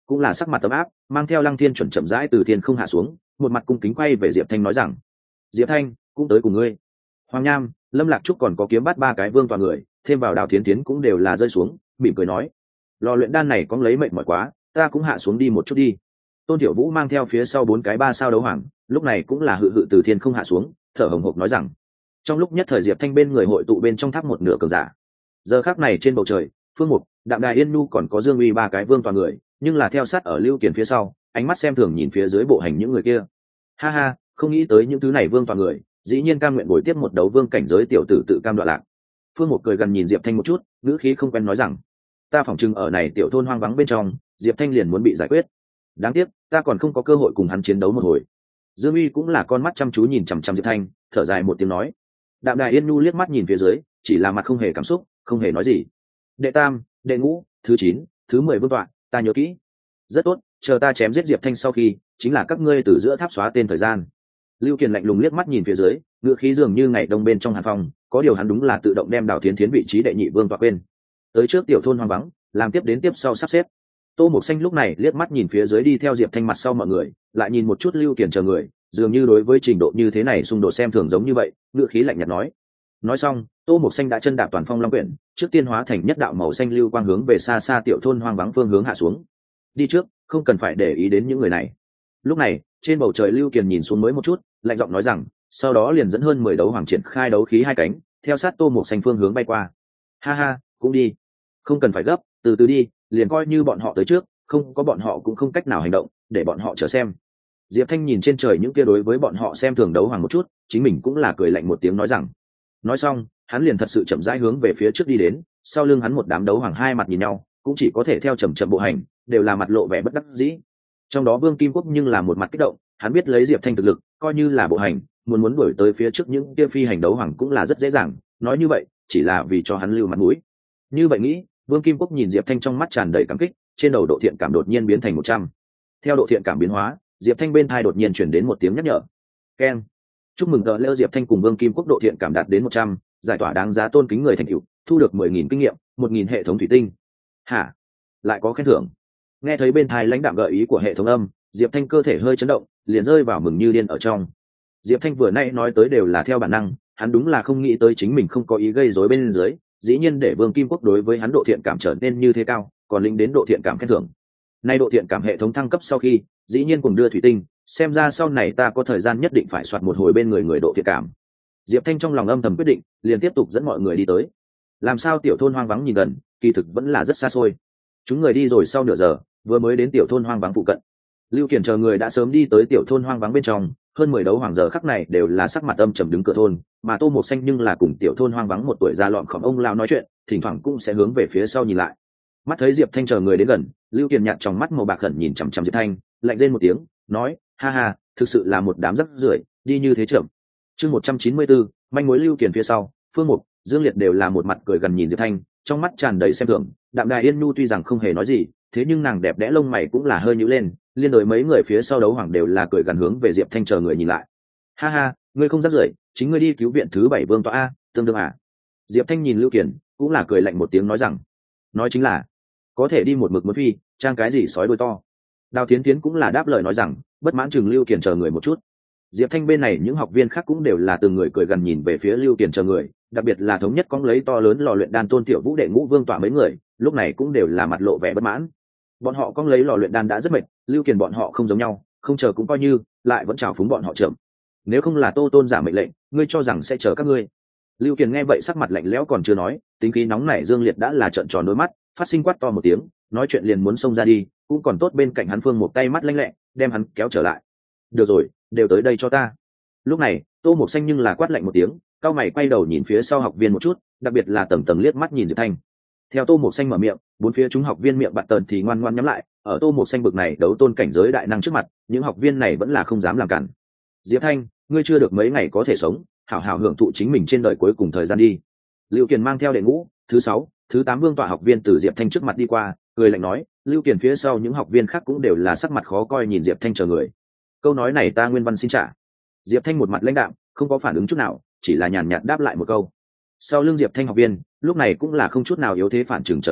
cũng là sắc mặt tấm áp, mang theo Lăng Thiên chuẩn chậm rãi từ thiên không hạ xuống, một mặt cung kính quay về Diệp Thanh nói rằng: Diệp Thanh cũng tới cùng ngươi. Hoàng Nham, Lâm Lạc Trúc còn có Kiếm Bát ba cái vương tọa người, thêm vào Đào Thiến Thiến cũng đều là rơi xuống, mỉm cười nói: lò luyện đan này có lấy mệnh mỏi quá, ta cũng hạ xuống đi một chút đi. Tôn Tiểu Vũ mang theo phía sau 4 cái 3 sao đấu hoàng, lúc này cũng là hự hự từ thiên không hạ xuống, thở hổn hộc nói rằng: trong lúc nhất thời Diệp Thanh bên người hội tụ bên trong tháp một nửa cường giả. Giờ khắc này trên bầu trời, Phương Mục, Đạm Đài Yên Nhu còn có Dương Uy 3 cái vương toàn người, nhưng là theo sát ở Lưu Kiền phía sau, ánh mắt xem thường nhìn phía dưới bộ hành những người kia. Ha ha, không nghĩ tới những thứ này vương toàn người, dĩ nhiên cam nguyện bồi tiếp một đấu vương cảnh giới tiểu tử tự cam đoạn lạc. Phương Mục cười gần nhìn Diệp Thanh một chút, ngữ khí không quen nói rằng: ta phỏng chừng ở này tiểu thôn hoang vắng bên trong, Diệp Thanh liền muốn bị giải quyết. Đáng tiếc, ta còn không có cơ hội cùng hắn chiến đấu một hồi. Dương Uy cũng là con mắt chăm chú nhìn chằm chằm Diệp Thanh, thở dài một tiếng nói. Đạm Đài Yên Nhu liếc mắt nhìn phía dưới, chỉ là mặt không hề cảm xúc, không hề nói gì. Đệ tam, đệ ngũ, thứ 9, thứ 10 vương tọa, ta nhớ kỹ. Rất tốt, chờ ta chém giết Diệp Thanh sau khi, chính là các ngươi từ giữa tháp xóa tên thời gian. Lưu Kiền lạnh lùng liếc mắt nhìn phía dưới, ngựa khí dường như ngày đông bên trong hàn phong, có điều hắn đúng là tự động đem Đào Thiến Thiến vị trí đệ nhị vương tọa quên. Tới trước tiểu thôn hoang vắng, làm tiếp đến tiếp sau sắp xếp. Tô Mộc Xanh lúc này liếc mắt nhìn phía dưới đi theo Diệp Thanh mặt sau mọi người, lại nhìn một chút Lưu Kiền chờ người, dường như đối với trình độ như thế này xung đột xem thường giống như vậy, ngựa khí lạnh nhạt nói. Nói xong, Tô Mộc Xanh đã chân đạp toàn phong long quyển, trước tiên hóa thành nhất đạo màu xanh lưu quang hướng về xa xa tiểu thôn hoang vắng phương hướng hạ xuống. Đi trước, không cần phải để ý đến những người này. Lúc này, trên bầu trời Lưu Kiền nhìn xuống mới một chút, lạnh giọng nói rằng, sau đó liền dẫn hơn 10 đấu hoàng triển khai đấu khí hai cánh, theo sát Tô Mộc Xanh phương hướng bay qua. Ha ha, cũng đi. Không cần phải gấp, từ từ đi, liền coi như bọn họ tới trước, không có bọn họ cũng không cách nào hành động, để bọn họ chờ xem. Diệp Thanh nhìn trên trời những kia đối với bọn họ xem thường đấu hoàng một chút, chính mình cũng là cười lạnh một tiếng nói rằng. Nói xong, hắn liền thật sự chậm rãi hướng về phía trước đi đến, sau lưng hắn một đám đấu hoàng hai mặt nhìn nhau, cũng chỉ có thể theo chậm chậm bộ hành, đều là mặt lộ vẻ bất đắc dĩ. Trong đó Vương Kim Quốc nhưng là một mặt kích động, hắn biết lấy Diệp Thanh thực lực, coi như là bộ hành, muốn đuổi tới phía trước những kia phi hành đấu hoàng cũng là rất dễ dàng, nói như vậy, chỉ là vì cho hắn lưu mặt mũi. Như vậy nghĩ, Vương Kim Quốc nhìn Diệp Thanh trong mắt tràn đầy cảm kích, trên đầu độ thiện cảm đột nhiên biến thành 100. Theo độ thiện cảm biến hóa, Diệp Thanh bên tai đột nhiên chuyển đến một tiếng nhắc nhở. Keng. Chúc mừng tờ lễ Diệp Thanh cùng Vương Kim Quốc độ thiện cảm đạt đến 100, giải tỏa đáng giá tôn kính người thành tựu, thu được 10.000 kinh nghiệm, 1.000 hệ thống thủy tinh. Hả? Lại có khen thưởng. Nghe thấy bên tai lãnh đạm gợi ý của hệ thống âm, Diệp Thanh cơ thể hơi chấn động, liền rơi vào mừng như điên ở trong. Diệp Thanh vừa nãy nói tới đều là theo bản năng, hắn đúng là không nghĩ tới chính mình không có ý gây rối bên dưới, dĩ nhiên để Vương Kim Quốc đối với hắn độ thiện cảm trở nên như thế cao, còn lĩnh đến độ thiện cảm khen thưởng. Nay độ thiện cảm hệ thống thăng cấp sau khi, dĩ nhiên cùng đưa thủy tinh, xem ra sau này ta có thời gian nhất định phải soạt một hồi bên người độ thiện cảm. Diệp Thanh trong lòng âm thầm quyết định, liền tiếp tục dẫn mọi người đi tới. Làm sao tiểu thôn hoang vắng nhìn gần, kỳ thực vẫn là rất xa xôi. Chúng người đi rồi sau nửa giờ, vừa mới đến tiểu thôn hoang vắng phụ cận. Lưu Kiền chờ người đã sớm đi tới tiểu thôn hoang vắng bên trong, hơn 10 đấu hoàng giờ khắc này đều là sắc mặt âm trầm đứng cửa thôn, mà Tô Mộc Xanh nhưng là cùng tiểu thôn hoang vắng một tuổi già lọn khổng ông lao nói chuyện, thỉnh thoảng cũng sẽ hướng về phía sau nhìn lại. Mắt thấy Diệp Thanh chờ người đến gần, Lưu Kiền nhạt trong mắt màu bạc khẩn nhìn chằm chằm Diệp Thanh, lạnh rên một tiếng, nói: "Ha ha, thực sự là một đám rắc rưởi, đi như thế chậm." Chương 194, manh mối Lưu Kiền phía sau, Phương Mục, Dương Liệt đều là một mặt cười gần nhìn Diệp Thanh, trong mắt tràn đầy xem thường. Đạm Đài Yên Nhu tuy rằng không hề nói gì, thế nhưng nàng đẹp đẽ lông mày cũng là hơi nhíu lên, liên đối mấy người phía sau đấu hoàng đều là cười gần hướng về Diệp Thanh chờ người nhìn lại. "Ha ha, ngươi không rắc rưởi, chính ngươi đi cứu viện thứ 7 vương tọa a, tương đương à?" Diệp Thanh nhìn Lưu Kiền, cũng là cười lạnh một tiếng nói rằng, nói chính là, có thể đi một mực muốn phi, trang cái gì sói đuôi to. Đào Thiến Thiến cũng là đáp lời nói rằng, bất mãn chừng Lưu Kiền chờ người một chút. Diệp Thanh bên này những học viên khác cũng đều là từng người cười gần nhìn về phía Lưu Kiền chờ người, đặc biệt là thống nhất cóng lấy to lớn lò luyện đan Tôn Tiểu Vũ đệ ngũ vương tọa mấy người, lúc này cũng đều là mặt lộ vẻ bất mãn. Bọn họ cóng lấy lò luyện đan đã rất mệt, Lưu Kiền bọn họ không giống nhau, không chờ cũng coi như, lại vẫn chào phúng bọn họ chậm. Nếu không là Tô Tôn giả mệnh lệnh, ngươi cho rằng sẽ chờ các ngươi. Lưu Kiền nghe vậy sắc mặt lạnh lẽo còn chưa nói, tính khí nóng nảy Dương Liệt đã là trợn tròn đôi mắt, phát sinh quát to một tiếng, nói chuyện liền muốn xông ra đi, cũng còn tốt bên cạnh hắn Phương một tay mắt lanh lẹ, đem hắn kéo trở lại. Được rồi, đều tới đây cho ta. Lúc này, Tô Mộc Xanh nhưng là quát lạnh một tiếng, cao mày quay đầu nhìn phía sau học viên một chút, đặc biệt là tầng tầng liếc mắt nhìn Diệp Thanh. Theo Tô Mộc Xanh mở miệng, bốn phía chúng học viên miệng bạt tần thì ngoan ngoãn nhắm lại, ở Tô Mộc Xanh bực này đấu tôn cảnh giới đại năng trước mặt, những học viên này vẫn là không dám làm cản. Diệp Thanh, ngươi chưa được mấy ngày có thể sống, hảo hảo hưởng thụ chính mình trên đời cuối cùng thời gian đi. Lưu Kiền mang theo đệ ngũ, thứ 6, thứ 8 vương tọa học viên từ Diệp Thanh trước mặt đi qua, cười lạnh nói. Lưu Kiền phía sau những học viên khác cũng đều là sắc mặt khó coi nhìn Diệp Thanh chờ người. Câu nói này ta nguyên văn xin trả. Diệp Thanh một mặt lãnh đạm, không có phản ứng chút nào, chỉ là nhàn nhạt đáp lại một câu. Sau lưng Diệp Thanh học viên lúc này cũng là không chút nào yếu thế phản chừng trở lại,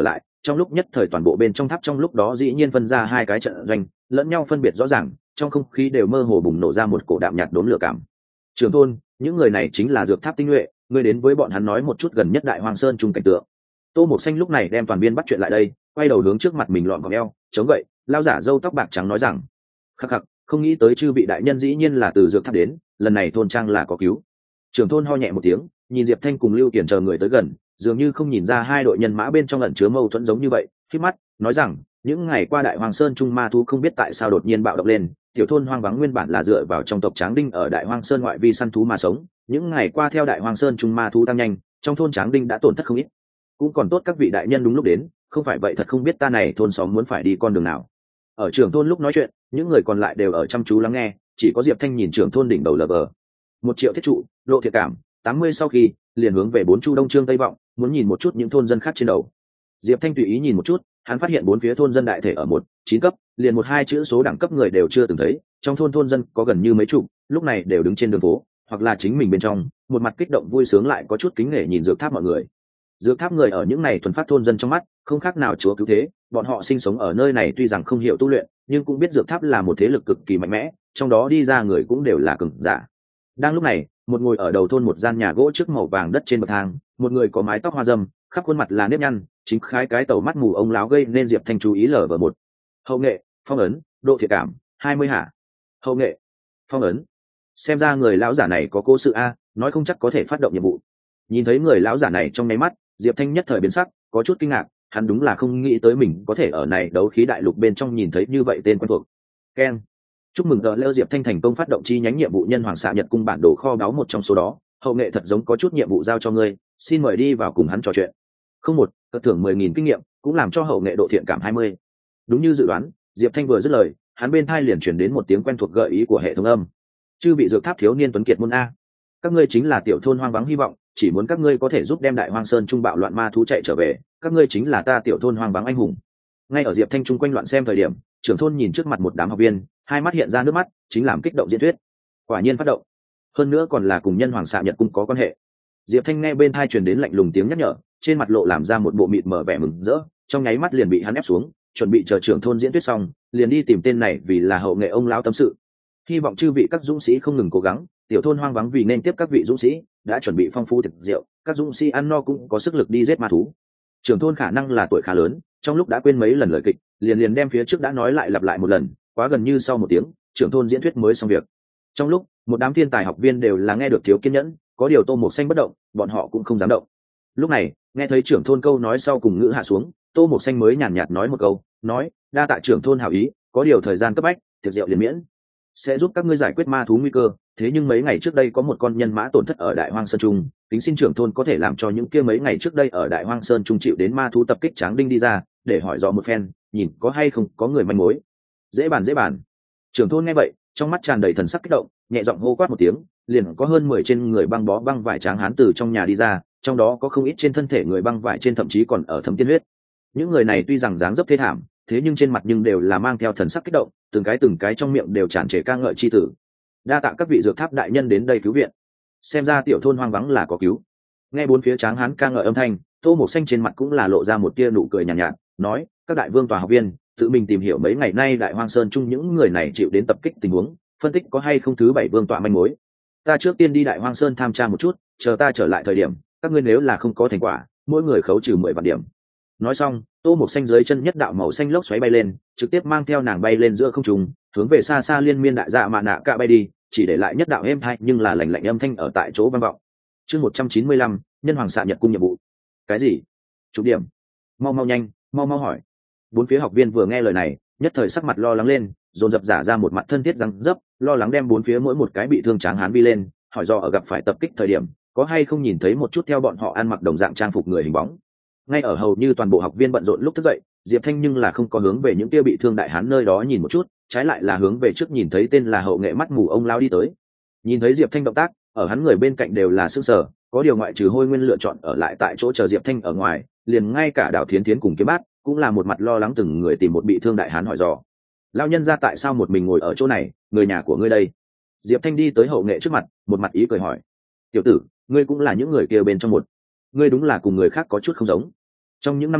trong lúc nhất thời toàn bộ bên trong tháp trong lúc đó dĩ nhiên phân ra hai cái trận doanh, lẫn nhau phân biệt rõ ràng, trong không khí đều mơ hồ bùng nổ ra một cổ đạm nhạt đốm lửa cảm. Trường thôn, những người này chính là dược tháp tinh nhuệ, ngươi đến với bọn hắn nói một chút gần nhất Đại Hoang Sơn chung cảnh tượng. Tô Mộc Xanh lúc này đem toàn viên bắt chuyện lại đây, quay đầu hướng trước mặt mình lọn còng eo, chống gậy, lao giả râu tóc bạc trắng nói rằng: khắc khắc, không nghĩ tới chư vị đại nhân dĩ nhiên là từ dược tháp đến, lần này thôn trang là có cứu. Trưởng thôn ho nhẹ một tiếng, nhìn Diệp Thanh cùng Lưu Kiền chờ người tới gần, dường như không nhìn ra hai đội nhân mã bên trong ẩn chứa mâu thuẫn giống như vậy, khép mắt nói rằng: những ngày qua Đại Hoang Sơn trung ma thú không biết tại sao đột nhiên bạo động lên, tiểu thôn hoang vắng nguyên bản là dựa vào trong tộc Tráng Đinh ở Đại Hoang Sơn ngoại vi săn thú mà sống, những ngày qua theo Đại Hoang Sơn trung ma thú tăng nhanh, trong thôn Tráng Đinh đã tổn thất không ít. Cũng còn tốt các vị đại nhân đúng lúc đến, không phải vậy thật không biết ta này thôn xóm muốn phải đi con đường nào. Ở trưởng thôn lúc nói chuyện, những người còn lại đều ở chăm chú lắng nghe, chỉ có Diệp Thanh nhìn trưởng thôn đỉnh đầu lờ vờ. 1 triệu thiết trụ, lộ thiệt cảm, 80 sau khi liền hướng về 4 chu đông trương tây vọng, muốn nhìn một chút những thôn dân khác trên đầu. Diệp Thanh tùy ý nhìn một chút, hắn phát hiện 4 phía thôn dân đại thể ở 9 cấp, liền 1-2 chữ số đẳng cấp người đều chưa từng thấy, trong thôn dân có gần như mấy chục, lúc này đều đứng trên đường phố, hoặc là chính mình bên trong, một mặt kích động vui sướng lại có chút kính nể nhìn dược tháp mọi người. Dược tháp người ở những này thuần phát thôn dân trong mắt, không khác nào chúa cứu thế, bọn họ sinh sống ở nơi này tuy rằng không hiểu tu luyện, nhưng cũng biết dược tháp là một thế lực cực kỳ mạnh mẽ, trong đó đi ra người cũng đều là cường giả. Đang lúc này, một ngồi ở đầu thôn một gian nhà gỗ trước màu vàng đất trên bậc thang, một người có mái tóc hoa râm, khắp khuôn mặt là nếp nhăn, chính khái cái tàu mắt mù ông láo gây nên Diệp Thanh chú ý lở vào một. Hậu nghệ, phong ấn, độ thiệt cảm, 20 hả? Hậu nghệ, phong ấn. Xem ra người lão giả này có cố sự a, nói không chắc có thể phát động nhiệm vụ. Nhìn thấy người lão giả này trong nháy mắt, Diệp Thanh nhất thời biến sắc, có chút kinh ngạc, hắn đúng là không nghĩ tới mình có thể ở này đấu khí đại lục bên trong nhìn thấy như vậy tên quen thuộc. Ken, chúc mừng Leo Diệp Thanh thành công phát động chi nhánh nhiệm vụ nhân hoàng xạ nhật cung bản đồ kho báu một trong số đó, hậu nghệ thật giống có chút nhiệm vụ giao cho ngươi, xin mời đi vào cùng hắn trò chuyện. Không một, cất thưởng 10.000 kinh nghiệm, cũng làm cho hậu nghệ độ thiện cảm 20. Đúng như dự đoán, Diệp Thanh vừa dứt lời, hắn bên tai liền truyền đến một tiếng quen thuộc gợi ý của hệ thống âm. Chư bị dược tháp thiếu niên tuấn kiệt môn a, các ngươi chính là tiểu thôn hoang vắng hy vọng, chỉ muốn các ngươi có thể giúp đem Đại Hoang Sơn trung bạo loạn ma thú chạy trở về, các ngươi chính là ta tiểu thôn hoang vắng anh hùng. Ngay ở Diệp Thanh trung quanh loạn xem thời điểm, trưởng thôn nhìn trước mặt một đám học viên, hai mắt hiện ra nước mắt, chính làm kích động diễn thuyết. Quả nhiên phát động, hơn nữa còn là cùng nhân hoàng xạ nhật cung có quan hệ. Diệp Thanh nghe bên tai truyền đến lạnh lùng tiếng nhắc nhở, trên mặt lộ làm ra một bộ mịt mờ vẻ mừng rỡ, trong nháy mắt liền bị hắn ép xuống, chuẩn bị chờ trưởng thôn diễn thuyết xong, liền đi tìm tên này vì là hậu nghệ ông lão tâm sự. Hy vọng chư vị các dũng sĩ không ngừng cố gắng, tiểu thôn hoang vắng vì nên tiếp các vị dũng sĩ đã chuẩn bị phong phú thực rượu, các dũng sĩ ăn no cũng có sức lực đi giết ma thú. Trưởng thôn khả năng là tuổi khá lớn, trong lúc đã quên mấy lần lời kịch, liền đem phía trước đã nói lại lặp lại một lần, quá gần như sau 1 tiếng, trưởng thôn diễn thuyết mới xong việc. Trong lúc một đám thiên tài học viên đều là nghe được thiếu kiên nhẫn, có điều Tô Mộc Xanh bất động, bọn họ cũng không dám động. Lúc này nghe thấy trưởng thôn câu nói sau cùng ngữ hạ xuống, Tô Mộc Xanh mới nhàn nhạt nói một câu, nói đa tạ trưởng thôn hảo ý, có điều thời gian cấp bách, tiệc rượu liền miễn, sẽ giúp các ngươi giải quyết ma thú nguy cơ. Thế nhưng mấy ngày trước đây có một con nhân mã tổn thất ở Đại Hoang Sơn Trung, kính xin trưởng thôn có thể làm cho những kia mấy ngày trước đây ở Đại Hoang Sơn Trung chịu đến ma thú tập kích Tráng Đinh đi ra, để hỏi rõ một phen, nhìn có hay không có người manh mối. Dễ bàn. Trưởng thôn nghe vậy, trong mắt tràn đầy thần sắc kích động, nhẹ giọng hô quát một tiếng, liền có hơn 10 trên người băng bó băng vải tráng hán từ trong nhà đi ra, trong đó có không ít trên thân thể người băng vải trên thậm chí còn ở thấm tiên huyết. Những người này tuy rằng dáng dấp thê thảm, thế nhưng trên mặt nhưng đều là mang theo thần sắc kích động, từng cái trong miệng đều tràn trề ca ngợi chi tử. Đa tạ các vị dược tháp đại nhân đến đây cứu viện, xem ra tiểu thôn hoang vắng là có cứu. Nghe 4 phía tráng hán ca ngợi âm thanh, Tô Mộc Xanh trên mặt cũng là lộ ra một tia nụ cười nhàn nhạt, nói các đại vương tòa học viên tự mình tìm hiểu mấy ngày nay Đại Hoang Sơn chung những người này chịu đến tập kích tình huống, phân tích có hay không thứ 7 vương tọa manh mối. Ta trước tiên đi Đại Hoang Sơn tham tra một chút, chờ ta trở lại thời điểm, các ngươi nếu là không có thành quả, mỗi người khấu trừ 10 vạn điểm. Nói xong, Tô Mộc Xanh dưới chân nhất đạo màu xanh lốc xoáy bay lên, trực tiếp mang theo nàng bay lên giữa không trung, hướng về xa xa liên miên đại dạ mạ nạ cả bay đi, chỉ để lại nhất đạo êm thai nhưng là lạnh lạnh âm thanh ở tại chỗ vang vọng. Chương 195, nhân hoàng xạ nhật cung nhiệm vụ. Cái gì? Chụp điểm? Mau nhanh, mau hỏi. 4 phía học viên vừa nghe lời này, nhất thời sắc mặt lo lắng lên, dồn dập giả ra một mặt thân thiết răng dấp, lo lắng đem 4 phía mỗi một cái bị thương tráng hán vi lên, hỏi do ở gặp phải tập kích thời điểm, có hay không nhìn thấy một chút theo bọn họ ăn mặc đồng dạng trang phục người hình bóng. Ngay ở hầu như toàn bộ học viên bận rộn lúc thức dậy, Diệp Thanh nhưng là không có hướng về những kia bị thương đại hán nơi đó nhìn một chút, trái lại là hướng về trước nhìn thấy tên là hậu nghệ mắt mù ông lao đi tới. Nhìn thấy Diệp Thanh động tác, ở hắn người bên cạnh đều là sững sờ, có điều ngoại trừ Hôi Nguyên lựa chọn ở lại tại chỗ chờ Diệp Thanh ở ngoài, liền ngay cả Đào Thiến Thiến cùng Kiếm Bát cũng là một mặt lo lắng từng người tìm một bị thương đại hán hỏi dò. Lão nhân gia tại sao một mình ngồi ở chỗ này, người nhà của ngươi đây? Diệp Thanh đi tới hậu nghệ trước mặt, một mặt ý cười hỏi. Tiểu tử, ngươi cũng là những người kia bên trong một. Ngươi đúng là cùng người khác có chút không giống. Trong những năm này,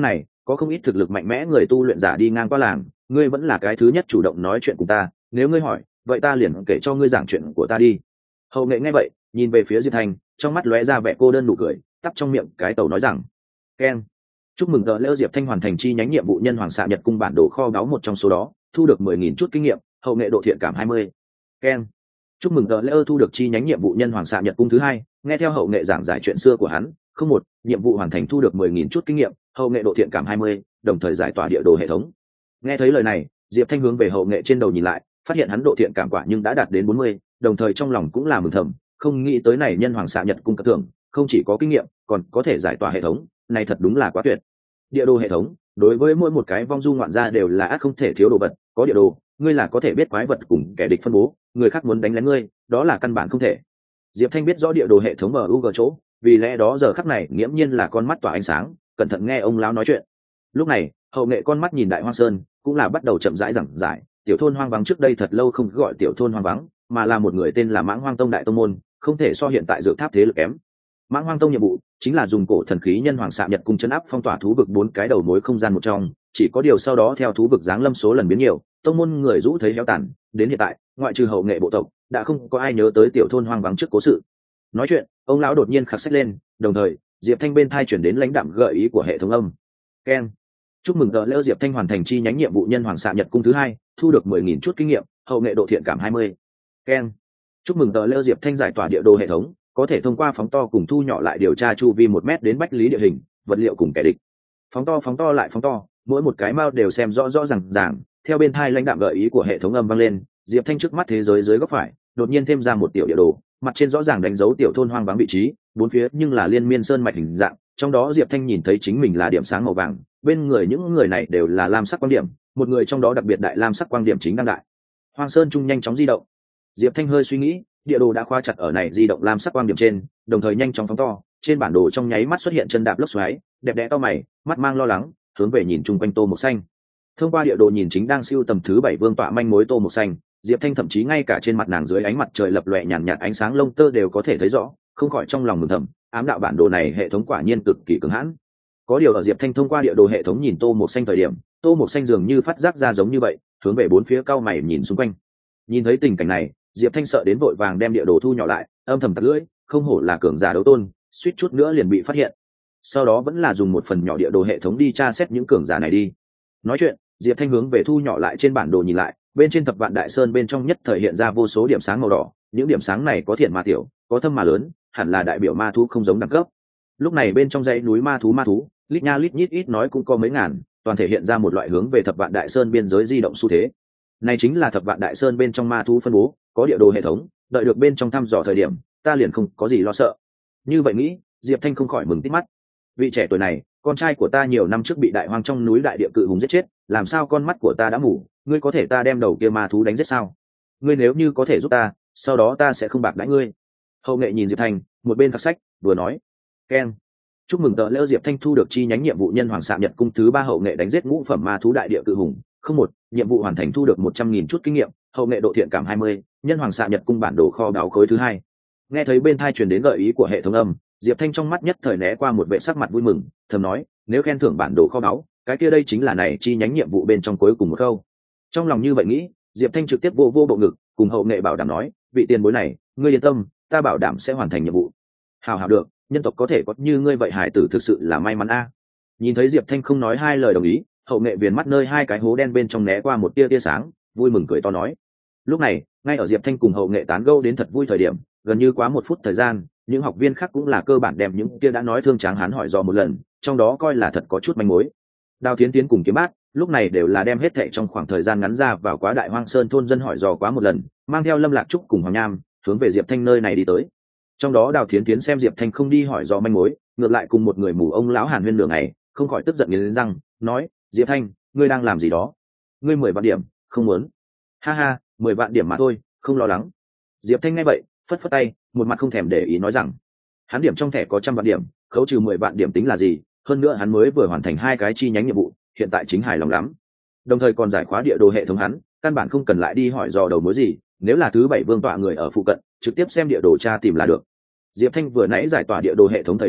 có không ít thực lực mạnh mẽ người tu luyện giả đi ngang qua làng, ngươi vẫn là cái thứ nhất chủ động nói chuyện cùng ta, nếu ngươi hỏi vậy ta liền kể cho ngươi giảng chuyện của ta đi. Hậu nghệ nghe vậy nhìn về phía Diệp Thanh, trong mắt lóe ra vẻ cô đơn nụ cười, tắp trong miệng cái tàu nói rằng keng, chúc mừng tờ lễ Diệp Thanh hoàn thành chi nhánh nhiệm vụ nhân hoàng xạ nhật cung bản đồ kho báu một trong số đó, thu được 10.000 chút kinh nghiệm, hậu nghệ độ thiện cảm 20. Keng, chúc mừng tờ lễ thu được chi nhánh nhiệm vụ nhân hoàng xạ nhật cung thứ hai, nghe theo hậu nghệ giảng giải chuyện xưa của hắn, không một, nhiệm vụ hoàn thành thu được 10.000 chút kinh nghiệm, hậu nghệ độ thiện cảm 20, đồng thời giải tỏa địa đồ hệ thống. Nghe thấy lời này, Diệp Thanh hướng về hậu nghệ trên đầu nhìn lại, phát hiện hắn độ thiện cảm quả nhưng đã đạt đến 40, đồng thời trong lòng cũng là mừng thầm, không nghĩ tới này nhân hoàng xạ nhật cung cất thưởng, không chỉ có kinh nghiệm, còn có thể giải tỏa hệ thống, này thật đúng là quá tuyệt. Địa đồ hệ thống, đối với mỗi một cái vong du ngoạn gia đều là ắt không thể thiếu đồ vật, có địa đồ, ngươi là có thể biết quái vật cùng kẻ địch phân bố, người khác muốn đánh lén ngươi, đó là căn bản không thể. Diệp Thanh biết rõ địa đồ hệ thống MUG chỗ, vì lẽ đó giờ khắc này nghiễm nhiên là con mắt tỏa ánh sáng, cẩn thận nghe ông lão nói chuyện. Lúc này, hậu nghệ con mắt nhìn Đại Hoang Sơn, cũng là bắt đầu chậm rãi giảng giải, tiểu thôn hoang vắng trước đây thật lâu không gọi tiểu thôn hoang vắng, mà là một người tên là Mãng Hoang Tông đại tông môn, không thể so hiện tại dược tháp thế lực kém. Mãng Hoang Tông nhiệm vụ chính là dùng cổ thần khí nhân hoàng xạ nhật cung chấn áp phong tỏa thú vực 4 cái đầu mối không gian một trong, chỉ có điều sau đó theo thú vực giáng lâm số lần biến nhiều, tông môn người rũ thấy héo tàn, đến hiện tại, ngoại trừ hậu nghệ bộ tộc, đã không có ai nhớ tới tiểu thôn hoang vắng trước cố sự. Nói chuyện, ông lão đột nhiên khắc sách lên, đồng thời, Diệp Thanh bên thai chuyển đến lãnh đạm gợi ý của hệ thống âm. Keng, chúc mừng tờ lễ Diệp Thanh hoàn thành chi nhánh nhiệm vụ nhân hoàng xạ nhật cung thứ hai, thu được 10.000 chút kinh nghiệm, hậu nghệ độ thiện cảm 20. Keng, chúc mừng tờ lễ Diệp Thanh giải tỏa địa đồ hệ thống, có thể thông qua phóng to cùng thu nhỏ lại điều tra chu vi 1 mét đến bách lý địa hình, vật liệu cùng kẻ địch. Phóng to lại phóng to, mỗi một cái mao đều xem rõ rõ ràng. Theo bên thai lãnh đạm gợi ý của hệ thống âm vang lên, Diệp Thanh trước mắt thế giới dưới góc phải đột nhiên thêm ra một tiểu địa đồ, mặt trên rõ ràng đánh dấu tiểu thôn hoang vắng vị trí, bốn phía nhưng là liên miên sơn mạch hình dạng, trong đó Diệp Thanh nhìn thấy chính mình là điểm sáng màu vàng, bên người những người này đều là lam sắc quang điểm, một người trong đó đặc biệt đại lam sắc quang điểm chính đang đại Hoang Sơn trung nhanh chóng di động. Diệp Thanh hơi suy nghĩ, địa đồ đã khóa chặt ở này di động lam sắc quang điểm trên, đồng thời nhanh chóng phóng to, trên bản đồ trong nháy mắt xuất hiện chân đạp lốc xoáy, đẹp đẽ to mày, mắt mang lo lắng, hướng về nhìn chung quanh Tô Mộc Xanh. Thông qua địa đồ nhìn chính đang siêu tầm thứ 7 vương tọa manh mối Tô Mộc Xanh, Diệp Thanh thậm chí ngay cả trên mặt nàng dưới ánh mặt trời lập lòe nhàn nhạt ánh sáng lông tơ đều có thể thấy rõ, không khỏi trong lòng mừng thầm, ám đạo bản đồ này hệ thống quả nhiên cực kỳ cứng hãn. Có điều ở Diệp Thanh thông qua địa đồ hệ thống nhìn Tô Mộc Xanh thời điểm, Tô Mộc Xanh dường như phát giác ra giống như vậy, hướng về bốn phía cao mày nhìn xung quanh. Nhìn thấy tình cảnh này, Diệp Thanh sợ đến vội vàng đem địa đồ thu nhỏ lại, âm thầm tặc lưỡi, không hổ là cường giả đấu tôn, suýt chút nữa liền bị phát hiện. Sau đó vẫn là dùng một phần nhỏ địa đồ hệ thống đi tra xét những cường giả này đi. Nói chuyện, Diệp Thanh hướng về thu nhỏ lại trên bản đồ nhìn lại, bên trên Thập Vạn Đại Sơn bên trong nhất thời hiện ra vô số điểm sáng màu đỏ, những điểm sáng này có thiện mà tiểu, có thâm mà lớn, hẳn là đại biểu ma thú không giống đẳng cấp. Lúc này bên trong dãy núi ma thú, lít nha lít nhít ít nói cũng có mấy ngàn, toàn thể hiện ra một loại hướng về Thập Vạn Đại Sơn biên giới di động xu thế. Này chính là Thập Vạn Đại Sơn bên trong ma thú phân bố, có địa đồ hệ thống, đợi được bên trong thăm dò thời điểm, ta liền không có gì lo sợ. Như vậy nghĩ, Diệp Thanh không khỏi mừng tít mắt. Vị trẻ tuổi này, con trai của ta nhiều năm trước bị đại hoang trong núi đại địa cự hùng giết chết, làm sao con mắt của ta đã mù, ngươi có thể ta đem đầu kia ma thú đánh giết sao? Ngươi nếu như có thể giúp ta, sau đó ta sẽ không bạc đãi ngươi. Hậu nghệ nhìn Diệp Thanh, một bên khắc sách, vừa nói. Keng, chúc mừng tờ lễ Diệp Thanh thu được chi nhánh nhiệm vụ nhân hoàng xạ nhật cung thứ 3 hậu nghệ đánh giết ngũ phẩm ma thú đại địa cự hùng, không một, nhiệm vụ hoàn thành thu được 100.000 chút kinh nghiệm, hậu nghệ độ thiện cảm 20, nhân hoàng xạ nhật cung bản đồ kho báu khối thứ 2. Nghe thấy bên thai truyền đến gợi ý của hệ thống âm, Diệp Thanh trong mắt nhất thời né qua một vẻ sắc mặt vui mừng, thầm nói, nếu khen thưởng bản đồ kho báu, cái kia đây chính là này chi nhánh nhiệm vụ bên trong cuối cùng một câu. Trong lòng như vậy nghĩ, Diệp Thanh trực tiếp vô bộ ngực, cùng hậu nghệ bảo đảm nói, vị tiền bối này, ngươi yên tâm, ta bảo đảm sẽ hoàn thành nhiệm vụ. Hào được, nhân tộc có thể có như ngươi vậy hải tử thực sự là may mắn a. Nhìn thấy Diệp Thanh không nói hai lời đồng ý, hậu nghệ viền mắt nơi hai cái hố đen bên trong né qua một tia sáng, vui mừng cười to nói. Lúc này, ngay ở Diệp Thanh cùng hậu nghệ tán gẫu đến thật vui thời điểm, gần như quá 1 phút thời gian, những học viên khác cũng là cơ bản đem những kia đã nói thương tráng hán hỏi dò một lần, trong đó coi là thật có chút manh mối. Đào Thiến Tiến cùng Kiếm Bát lúc này đều là đem hết thệ trong khoảng thời gian ngắn ra vào quá Đại Hoang Sơn thôn dân hỏi dò quá một lần, mang theo Lâm Lạc Trúc cùng Hoàng Nham hướng về Diệp Thanh nơi này đi tới. Trong đó Đào Thiến Tiến xem Diệp Thanh không đi hỏi dò manh mối, ngược lại cùng một người mù ông lão Hàn Huyên nửa ngày, không khỏi tức giận nghiến răng, nói: "Diệp Thanh, ngươi đang làm gì đó? Ngươi 10 vạn điểm, không muốn?" "Ha ha, 10 vạn điểm mà thôi, không lo lắng." Diệp Thanh nghe vậy, phất phất tay, một mặt không thèm để ý nói rằng, hắn điểm trong thẻ có 100 vạn điểm, khấu trừ 10 vạn điểm tính là gì, hơn nữa hắn mới vừa hoàn thành 2 cái chi nhánh nhiệm vụ, hiện tại chính hài lòng lắm. Đồng thời còn giải khóa địa đồ hệ thống hắn, căn bản không cần lại đi hỏi dò đầu mối gì, nếu là thứ 7 vương tọa người ở phụ cận, trực tiếp xem địa đồ tra tìm là được. Diệp Thanh vừa nãy giải tỏa địa đồ hệ thống thời điểm,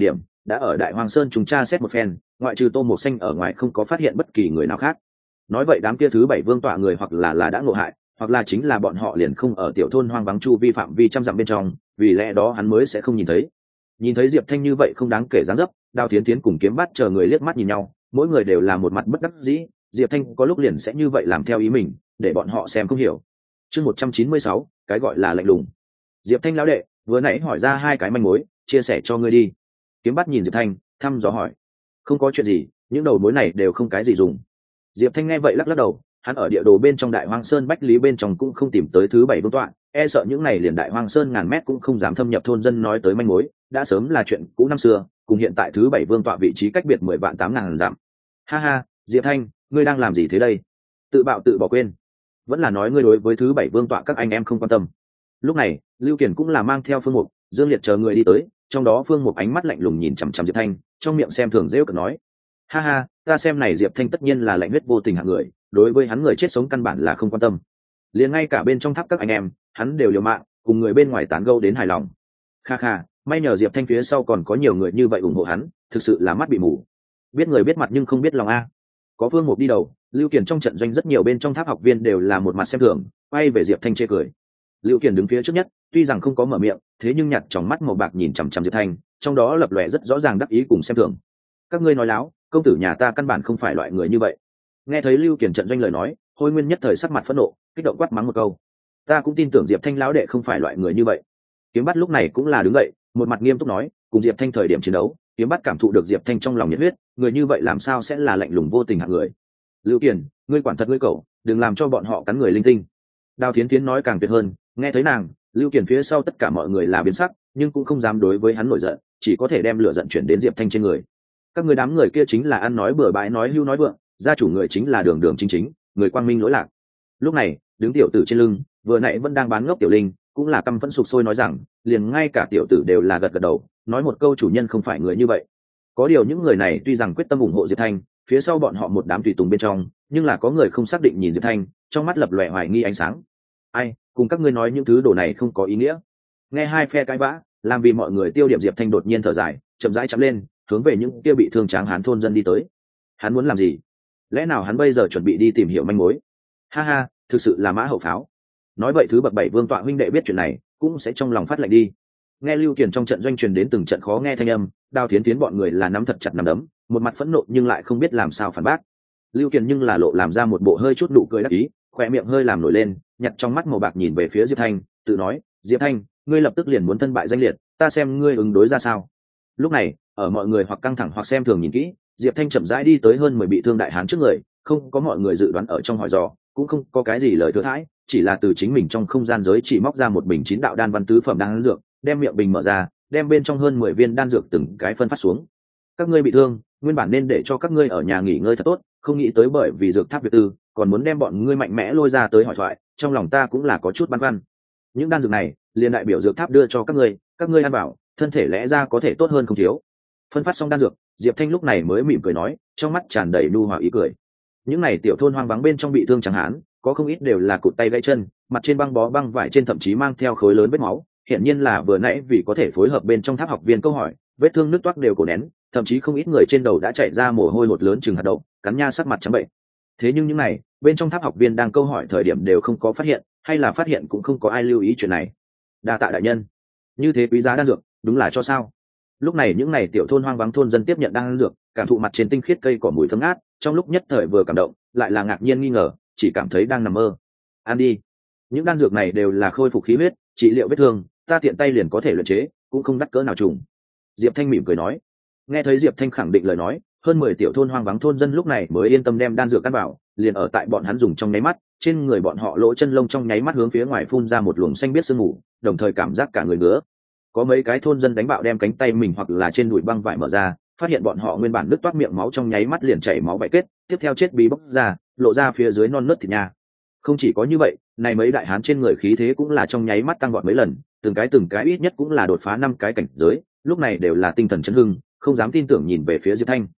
đã ở Đại Hoang Sơn chúng tra xét một phen, ngoại trừ Tô Mộc Xanh ở ngoài không có phát hiện bất kỳ người nào khác. Nói vậy đám kia thứ 7 vương tọa người hoặc là đã ngộ hại, hoặc là chính là bọn họ liền không ở tiểu thôn hoang vắng chu vi phạm vi trăm dặm bên trong, vì lẽ đó hắn mới sẽ không nhìn thấy. Nhìn thấy Diệp Thanh như vậy không đáng kể dáng dấp, Đao Thiến Thiến cùng Kiếm Bát chờ người liếc mắt nhìn nhau, mỗi người đều là một mặt bất đắc dĩ, Diệp Thanh có lúc liền sẽ như vậy làm theo ý mình, để bọn họ xem không hiểu. Chương 196, cái gọi là lạnh lùng. Diệp Thanh lão đệ, vừa nãy hỏi ra 2 cái manh mối, chia sẻ cho ngươi đi. Kiếm Bát nhìn Diệp Thanh, thăm dò hỏi. Không có chuyện gì, những đầu mối này đều không cái gì dùng. Diệp Thanh nghe vậy lắc lắc đầu, hắn ở địa đồ bên trong Đại Hoang Sơn Bách Lý bên trong cũng không tìm tới thứ 7 vương tọa, e sợ những này liền Đại Hoang Sơn ngàn mét cũng không dám thâm nhập thôn dân nói tới manh mối, đã sớm là chuyện cũ năm xưa, cùng hiện tại thứ 7 vương tọa vị trí cách biệt 10 vạn 8.000 dặm. Ha ha, Diệp Thanh, ngươi đang làm gì thế đây? Tự bạo tự bỏ quên, vẫn là nói ngươi đối với thứ 7 vương tọa các anh em không quan tâm. Lúc này, Lưu Kiền cũng là mang theo Phương Mục, Dương Liệt chờ người đi tới, trong đó Phương Mục ánh mắt lạnh lùng nhìn chằm chằm Diệp Thanh, trong miệng xem thường giễu cợt nói: "Ha ha, ta xem này Diệp Thanh tất nhiên là lạnh huyết vô tình hạng người, đối với hắn người chết sống căn bản là không quan tâm. Liền ngay cả bên trong tháp các anh em, hắn đều liều mạng, cùng người bên ngoài tán gẫu đến hài lòng. Kha kha, may nhờ Diệp Thanh phía sau còn có nhiều người như vậy ủng hộ hắn, thực sự là mắt bị mù. Biết người biết mặt nhưng không biết lòng a." Có Phương Mục đi đầu, Lưu Kiền trong trận doanh rất nhiều bên trong tháp học viên đều là một mặt xem thường, quay về Diệp Thanh chê cười. Lưu Kiền đứng phía trước nhất, tuy rằng không có mở miệng, thế nhưng nhặt trong mắt màu bạc nhìn chằm chằm Diệp Thanh, trong đó lập lòe rất rõ ràng đắc ý cùng xem thường. "Các ngươi nói láo, công tử nhà ta căn bản không phải loại người như vậy." Nghe thấy Lưu Kiền trận doanh lời nói, Hôi Nguyên nhất thời sắc mặt phẫn nộ, kích động quát mắng một câu: "Ta cũng tin tưởng Diệp Thanh lão đệ không phải loại người như vậy." Kiếm Bát lúc này cũng là đứng dậy, một mặt nghiêm túc nói: "Cùng Diệp Thanh thời điểm chiến đấu, Kiếm Bát cảm thụ được Diệp Thanh trong lòng nhiệt huyết, người như vậy làm sao sẽ là lạnh lùng vô tình hạng người. Lưu Kiền, ngươi quản thật ngươi cậu, đừng làm cho bọn họ cắn người linh tinh." Đao Thiến Thiến nói càng tuyệt hơn, nghe thấy nàng, Lưu Kiền phía sau tất cả mọi người là biến sắc, nhưng cũng không dám đối với hắn nổi giận, chỉ có thể đem lửa giận chuyển đến Diệp Thanh trên người. Các người đám người kia chính là ăn nói bừa bãi nói hưu nói vượng, gia chủ người chính là đường đường chính chính, người quang minh lỗi lạc. Lúc này, đứng tiểu tử trên lưng, vừa nãy vẫn đang bán ngốc tiểu linh, cũng là căm phẫn sục sôi nói rằng, liền ngay cả tiểu tử đều là gật gật đầu, nói một câu chủ nhân không phải người như vậy. Có điều những người này tuy rằng quyết tâm ủng hộ Diệp Thanh, phía sau bọn họ một đám tùy tùng bên trong, nhưng là có người không xác định nhìn Diệp Thanh, trong mắt lập lòe hoài nghi ánh sáng. Ai, cùng các ngươi nói những thứ đồ này không có ý nghĩa. Nghe hai phe cãi vã, làm vì mọi người tiêu điểm Diệp Thanh đột nhiên thở dài, chậm rãi chậm lên, hướng về những kia bị thương tráng hán thôn dân đi tới. Hắn muốn làm gì? Lẽ nào hắn bây giờ chuẩn bị đi tìm hiểu manh mối? Ha ha, thực sự là mã hậu pháo. Nói vậy thứ bậc 7 vương tọa huynh đệ biết chuyện này, cũng sẽ trong lòng phát lạnh đi. Nghe Lưu Kiền trong trận doanh truyền đến từng trận khó nghe thanh âm, Đao Thiến Thiến bọn người là nắm thật chặt nắm đấm, một mặt phẫn nộ nhưng lại không biết làm sao phản bác. Lưu Kiền nhưng là lộ làm ra một bộ hơi chút nụ cười đắc ý, khỏe miệng hơi làm nổi lên, nhặt trong mắt màu bạc nhìn về phía Diệp Thanh, tự nói: "Diệp Thanh, ngươi lập tức liền muốn thân bại danh liệt, ta xem ngươi ứng đối ra sao." Lúc này, ở mọi người hoặc căng thẳng hoặc xem thường nhìn kỹ, Diệp Thanh chậm rãi đi tới hơn 10 bị thương đại hán trước người, không có mọi người dự đoán ở trong hỏi dò, cũng không có cái gì lời thừa thãi, chỉ là từ chính mình trong không gian giới chỉ móc ra một bình 9 đạo đan văn tứ phẩm đan dược, đem miệng bình mở ra, đem bên trong hơn 10 viên đan dược từng cái phân phát xuống. "Các ngươi bị thương, nguyên bản nên để cho các ngươi ở nhà nghỉ ngơi thật tốt, không nghĩ tới bởi vì dược tháp việc tư, còn muốn đem bọn ngươi mạnh mẽ lôi ra tới hỏi thoại, trong lòng ta cũng là có chút băn khoăn. Những đan dược này, liền đại biểu dược tháp đưa cho các ngươi ăn bảo, thân thể lẽ ra có thể tốt hơn không thiếu." Phân phát xong đan dược, Diệp Thanh lúc này mới mỉm cười nói, trong mắt tràn đầy nhu hòa ý cười. Những này tiểu thôn hoang vắng bên trong bị thương chẳng hạn, có không ít đều là cụt tay gãy chân, mặt trên băng bó băng vải trên thậm chí mang theo khối lớn vết máu, hiển nhiên là vừa nãy vì có thể phối hợp bên trong tháp học viên câu hỏi, vết thương nứt toác đều cổ nén, thậm chí không ít người trên đầu đã chảy ra mồ hôi hột lớn chừng hạt đậu, cắn nha sắc mặt trắng bệnh. Thế nhưng những này, bên trong tháp học viên đang câu hỏi thời điểm đều không có phát hiện, hay là phát hiện cũng không có ai lưu ý chuyện này. Đa tạ đại nhân. Như thế quý giá đan dược, đúng là cho sao? Lúc này những này tiểu thôn hoang vắng thôn dân tiếp nhận đan dược, cảm thụ mặt trên tinh khiết cây cỏ mùi thơm ngát, trong lúc nhất thời vừa cảm động, lại là ngạc nhiên nghi ngờ, chỉ cảm thấy đang nằm mơ. Ăn đi. Những đan dược này đều là khôi phục khí huyết, trị liệu vết thương, ta tiện tay liền có thể luyện chế, cũng không đắt cỡ nào trùng. Diệp Thanh mỉm cười nói. Nghe thấy Diệp Thanh khẳng định lời nói, hơn 10 tiểu thôn hoang vắng thôn dân lúc này mới yên tâm đem đan dược ăn vào, liền ở tại bọn hắn dùng trong nháy mắt, trên người bọn họ lỗ chân lông trong nháy mắt hướng phía ngoài phun ra một luồng xanh biết sương mù, đồng thời cảm giác cả người ngứa. Có mấy cái thôn dân đánh bạo đem cánh tay mình hoặc là trên đùi băng vải mở ra, phát hiện bọn họ nguyên bản đứt toát miệng máu trong nháy mắt liền chảy máu bại kết, tiếp theo chết bí bốc ra, lộ ra phía dưới non nớt thịt nha. Không chỉ có như vậy, này mấy đại hán trên người khí thế cũng là trong nháy mắt tăng vọt mấy lần, từng cái ít nhất cũng là đột phá 5 cái cảnh giới, lúc này đều là tinh thần chấn hưng, không dám tin tưởng nhìn về phía Diệp Thanh.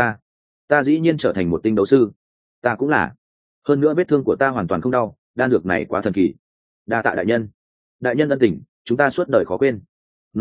Ta dĩ nhiên trở thành một tinh đấu sư. Ta cũng là. Hơn nữa vết thương của ta hoàn toàn không đau, đan dược này quá thần kỳ. Đa tạ đại nhân. Đại nhân ân tình, chúng ta suốt đời khó quên. Nói chuyện,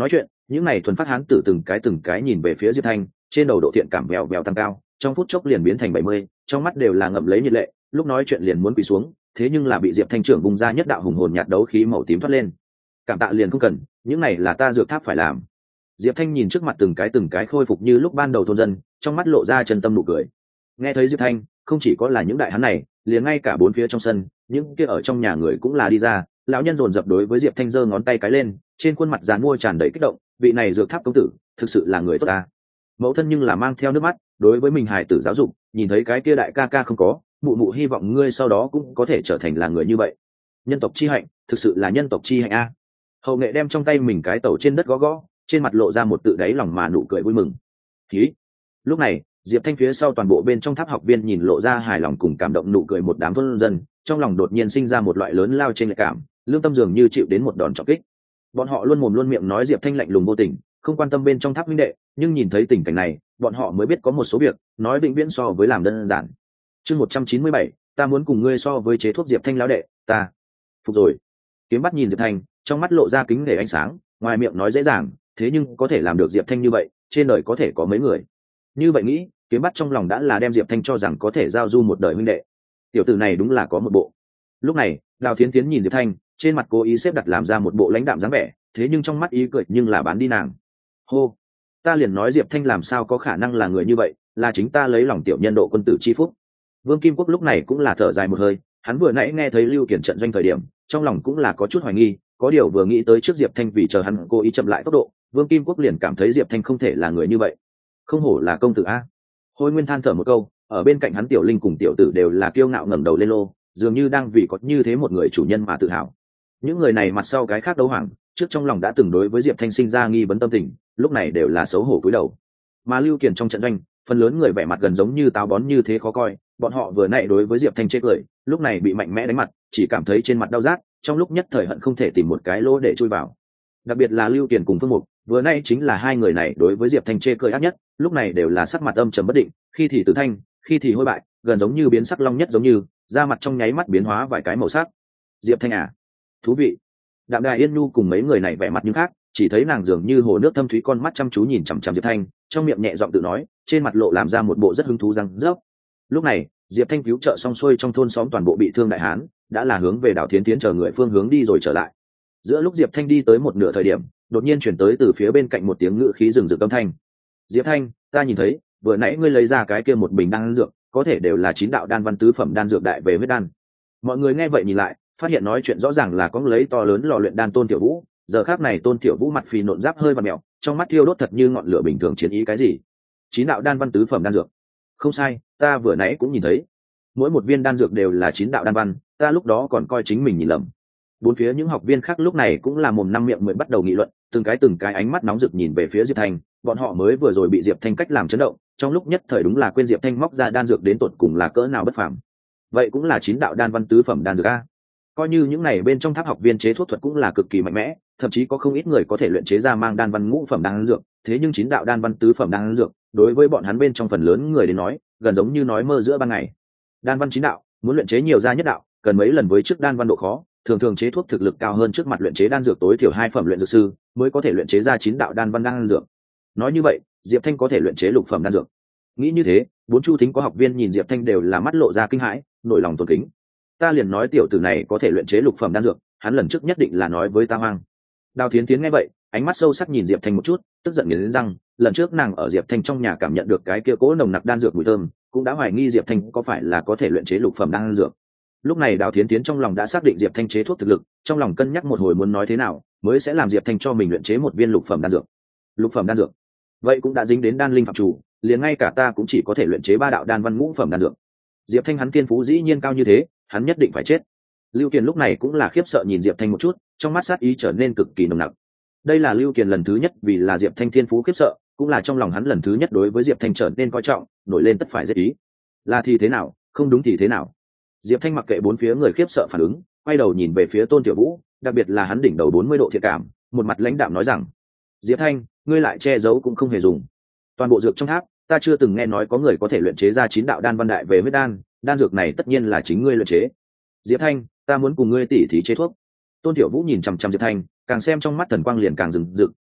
những này thuần phát hán tử từng cái nhìn về phía Diệp Thanh, trên đầu độ thiện cảm vèo vèo tăng cao, trong phút chốc liền biến thành 70, trong mắt đều là ngậm lấy nhiệt lệ, lúc nói chuyện liền muốn quỳ xuống, thế nhưng là bị Diệp Thanh trưởng bung ra nhất đạo hùng hồn nhạt đấu khí màu tím thoát lên. Cảm tạ liền không cần, những này là ta dược tháp phải làm. Diệp Thanh nhìn trước mặt từng cái khôi phục như lúc ban đầu thôn dân, trong mắt lộ ra chân tâm nụ cười. Nghe thấy Diệp Thanh, không chỉ có là những đại hán này, liền ngay cả bốn phía trong sân, những kia ở trong nhà người cũng là đi ra, lão nhân dồn dập đối với Diệp Thanh giơ ngón tay cái lên, trên khuôn mặt giàn mua tràn đầy kích động, vị này dược tháp công tử, thực sự là người tốt ta. Mẫu thân nhưng là mang theo nước mắt, đối với mình hài tử giáo dục, nhìn thấy cái kia đại ca ca không có, mụ mụ hy vọng ngươi sau đó cũng có thể trở thành là người như vậy. Nhân tộc chi hạnh, thực sự là nhân tộc chi hạnh a. Hậu nghệ đem trong tay mình cái tẩu trên đất gõ gõ, trên mặt lộ ra một tự đáy lòng mà nụ cười vui mừng. Khí. Lúc này, Diệp Thanh phía sau toàn bộ bên trong tháp học viên nhìn lộ ra hài lòng cùng cảm động nụ cười một đám thôn dân, trong lòng đột nhiên sinh ra một loại lớn lao trên lệ cảm, lương tâm dường như chịu đến một đòn trọng kích. Bọn họ luôn mồm luôn miệng nói Diệp Thanh lạnh lùng vô tình, không quan tâm bên trong tháp huynh đệ, nhưng nhìn thấy tình cảnh này, bọn họ mới biết có một số việc, nói vĩnh viễn so với làm đơn giản. Chương 197, ta muốn cùng ngươi so với chế thuốc Diệp Thanh lão đệ, ta phục rồi. Kiếm Bắt nhìn Diệp Thanh, trong mắt lộ ra kính nể ánh sáng, ngoài miệng nói dễ dàng, thế nhưng có thể làm được Diệp Thanh như vậy, trên đời có thể có mấy người. Như vậy nghĩ, Kiếm Bắt trong lòng đã là đem Diệp Thanh cho rằng có thể giao du một đời huynh đệ. Tiểu tử này đúng là có một bộ. Lúc này, Đào Thiến Thiến nhìn Diệp Thanh, trên mặt cố ý xếp đặt làm ra một bộ lãnh đạm dáng vẻ, thế nhưng trong mắt ý cười nhưng là bán đi nàng. Hô, ta liền nói Diệp Thanh làm sao có khả năng là người như vậy, là chính ta lấy lòng tiểu nhân độ quân tử chi phúc. Vương Kim Quốc lúc này cũng là thở dài một hơi, hắn vừa nãy nghe thấy Lưu Kiển trận doanh thời điểm, trong lòng cũng là có chút hoài nghi, có điều vừa nghĩ tới trước Diệp Thanh vì chờ hắn cố ý chậm lại tốc độ, Vương Kim Quốc liền cảm thấy Diệp Thanh không thể là người như vậy. Không hổ là công tử a. Hôi Nguyên than thở một câu, ở bên cạnh hắn Tiểu Linh cùng Tiểu Tử đều là kiêu ngạo ngẩng đầu lên lô, dường như đang vì có như thế một người chủ nhân mà tự hào. Những người này mặt sau cái khác đấu hoàng, trước trong lòng đã từng đối với Diệp Thanh sinh ra nghi vấn tâm tình, lúc này đều là xấu hổ cúi đầu. Mà Lưu Kiền trong trận doanh, phần lớn người vẻ mặt gần giống như táo bón như thế khó coi, bọn họ vừa nãy đối với Diệp Thanh chê cười, lúc này bị mạnh mẽ đánh mặt, chỉ cảm thấy trên mặt đau rát, trong lúc nhất thời hận không thể tìm một cái lỗ để chui vào. Đặc biệt là Lưu Kiền cùng Phương Mục, vừa nãy chính là hai người này đối với Diệp Thanh chê cười ác nhất, lúc này đều là sắc mặt âm trầm bất định, khi thì tử thanh, khi thì hôi bại, gần giống như biến sắc long nhất giống như, da mặt trong nháy mắt biến hóa vài cái màu sắc. Diệp Thanh à, thú vị. Đạm Đài Yên Nhu cùng mấy người này vẻ mặt nhưng khác, chỉ thấy nàng dường như hồ nước thâm thúy con mắt chăm chú nhìn chằm chằm Diệp Thanh, trong miệng nhẹ giọng tự nói, trên mặt lộ làm ra một bộ rất hứng thú răng rớp. Lúc này, Diệp Thanh cứu trợ xong xuôi trong thôn xóm toàn bộ bị thương đại hán, đã là hướng về Đào Thiến Thiến chờ người phương hướng đi rồi trở lại. Giữa lúc Diệp Thanh đi tới một nửa thời điểm, đột nhiên chuyển tới từ phía bên cạnh một tiếng ngữ khí rừng rực âm thanh. Diệp Thanh, ta nhìn thấy, vừa nãy ngươi lấy ra cái kia một bình đan dược, có thể đều là 9 đạo đan văn tứ phẩm đan dược đại về huyết đan. Mọi người nghe vậy nhìn lại, phát hiện nói chuyện rõ ràng là có lấy to lớn lò luyện đan Tôn Tiểu Vũ. Giờ khắc này Tôn Tiểu Vũ mặt phì nộn giáp hơi và mèo, trong mắt thiêu đốt thật như ngọn lửa bình thường chiến ý cái gì. 9 đạo đan văn tứ phẩm đan dược. Không sai, ta vừa nãy cũng nhìn thấy. Mỗi một viên đan dược đều là 9 đạo đan văn, ta lúc đó còn coi chính mình nhìn lầm. Bốn phía những học viên khác lúc này cũng là mồm năm miệng mười bắt đầu nghị luận, từng cái ánh mắt nóng rực nhìn về phía Diệp Thanh, bọn họ mới vừa rồi bị Diệp Thanh cách làm chấn động, trong lúc nhất thời đúng là quên Diệp Thanh móc ra đan dược đến tột cùng là cỡ nào bất phàm. Vậy cũng là 9 đạo đan văn tứ phẩm đan dược a. Coi như những này bên trong tháp học viên chế thuốc thuật cũng là cực kỳ mạnh mẽ, thậm chí có không ít người có thể luyện chế ra mang đan văn ngũ phẩm đan dược, thế nhưng 9 đạo đan văn tứ phẩm đan dược, đối với bọn hắn bên trong phần lớn người đến nói, gần giống như nói mơ giữa ban ngày. Đan văn 9 đạo, muốn luyện chế nhiều ra nhất đạo, cần mấy lần với trước đan văn độ khó, thường chế thuốc thực lực cao hơn trước mặt luyện chế đan dược tối thiểu 2 phẩm luyện dược sư, mới có thể luyện chế ra 9 đạo đan văn đan dược. Nói như vậy, Diệp Thanh có thể luyện chế lục phẩm đan dược. Nghĩ như thế, bốn chu thính có học viên nhìn Diệp Thanh đều là mắt lộ ra kinh hãi, nổi lòng tôn kính. Ta liền nói tiểu tử này có thể luyện chế lục phẩm đan dược, hắn lần trước nhất định là nói với ta hoang. Đào Thiến Thiến nghe vậy, ánh mắt sâu sắc nhìn Diệp Thanh một chút, tức giận nghiến răng, lần trước nàng ở Diệp Thanh trong nhà cảm nhận được cái kia cỗ nồng nặc đan dược mùi thơm, cũng đã hoài nghi Diệp Thanh có phải là có thể luyện chế lục phẩm đan dược. Lúc này Đào Thiến Thiến trong lòng đã xác định Diệp Thanh chế thuốc thực lực, trong lòng cân nhắc một hồi muốn nói thế nào mới sẽ làm Diệp Thanh cho mình luyện chế một viên lục phẩm đan dược. Lục phẩm đan dược, vậy cũng đã dính đến đan linh phạm chủ, liền ngay cả ta cũng chỉ có thể luyện chế 3 đạo đan văn ngũ phẩm đan dược. Diệp Thanh hắn tiên phú dĩ nhiên cao như thế, hắn nhất định phải chết. Lưu Kiền lúc này cũng là khiếp sợ nhìn Diệp Thanh một chút, trong mắt sát ý trở nên cực kỳ nồng nặc. Đây là Lưu Kiền lần thứ nhất vì là Diệp Thanh thiên phú khiếp sợ, cũng là trong lòng hắn lần thứ nhất đối với Diệp Thanh trở nên coi trọng, nổi lên tất phải giết ý. Là thì thế nào, không đúng thì thế nào. Diệp Thanh mặc kệ bốn phía người khiếp sợ phản ứng, quay đầu nhìn về phía Tôn Tiểu Vũ, đặc biệt là hắn đỉnh đầu 40 độ thiện cảm, một mặt lãnh đạm nói rằng: "Diệp Thanh, ngươi lại che giấu cũng không hề dùng. Toàn bộ dược trong tháp, ta chưa từng nghe nói có người có thể luyện chế ra 9 đạo đan văn đại về huyết đan, đan dược này tất nhiên là chính ngươi luyện chế. Diệp Thanh, ta muốn cùng ngươi tỉ thí chế thuốc." Tôn Tiểu Vũ nhìn chằm chằm Diệp Thanh, càng xem trong mắt thần quang liền càng rừng rực,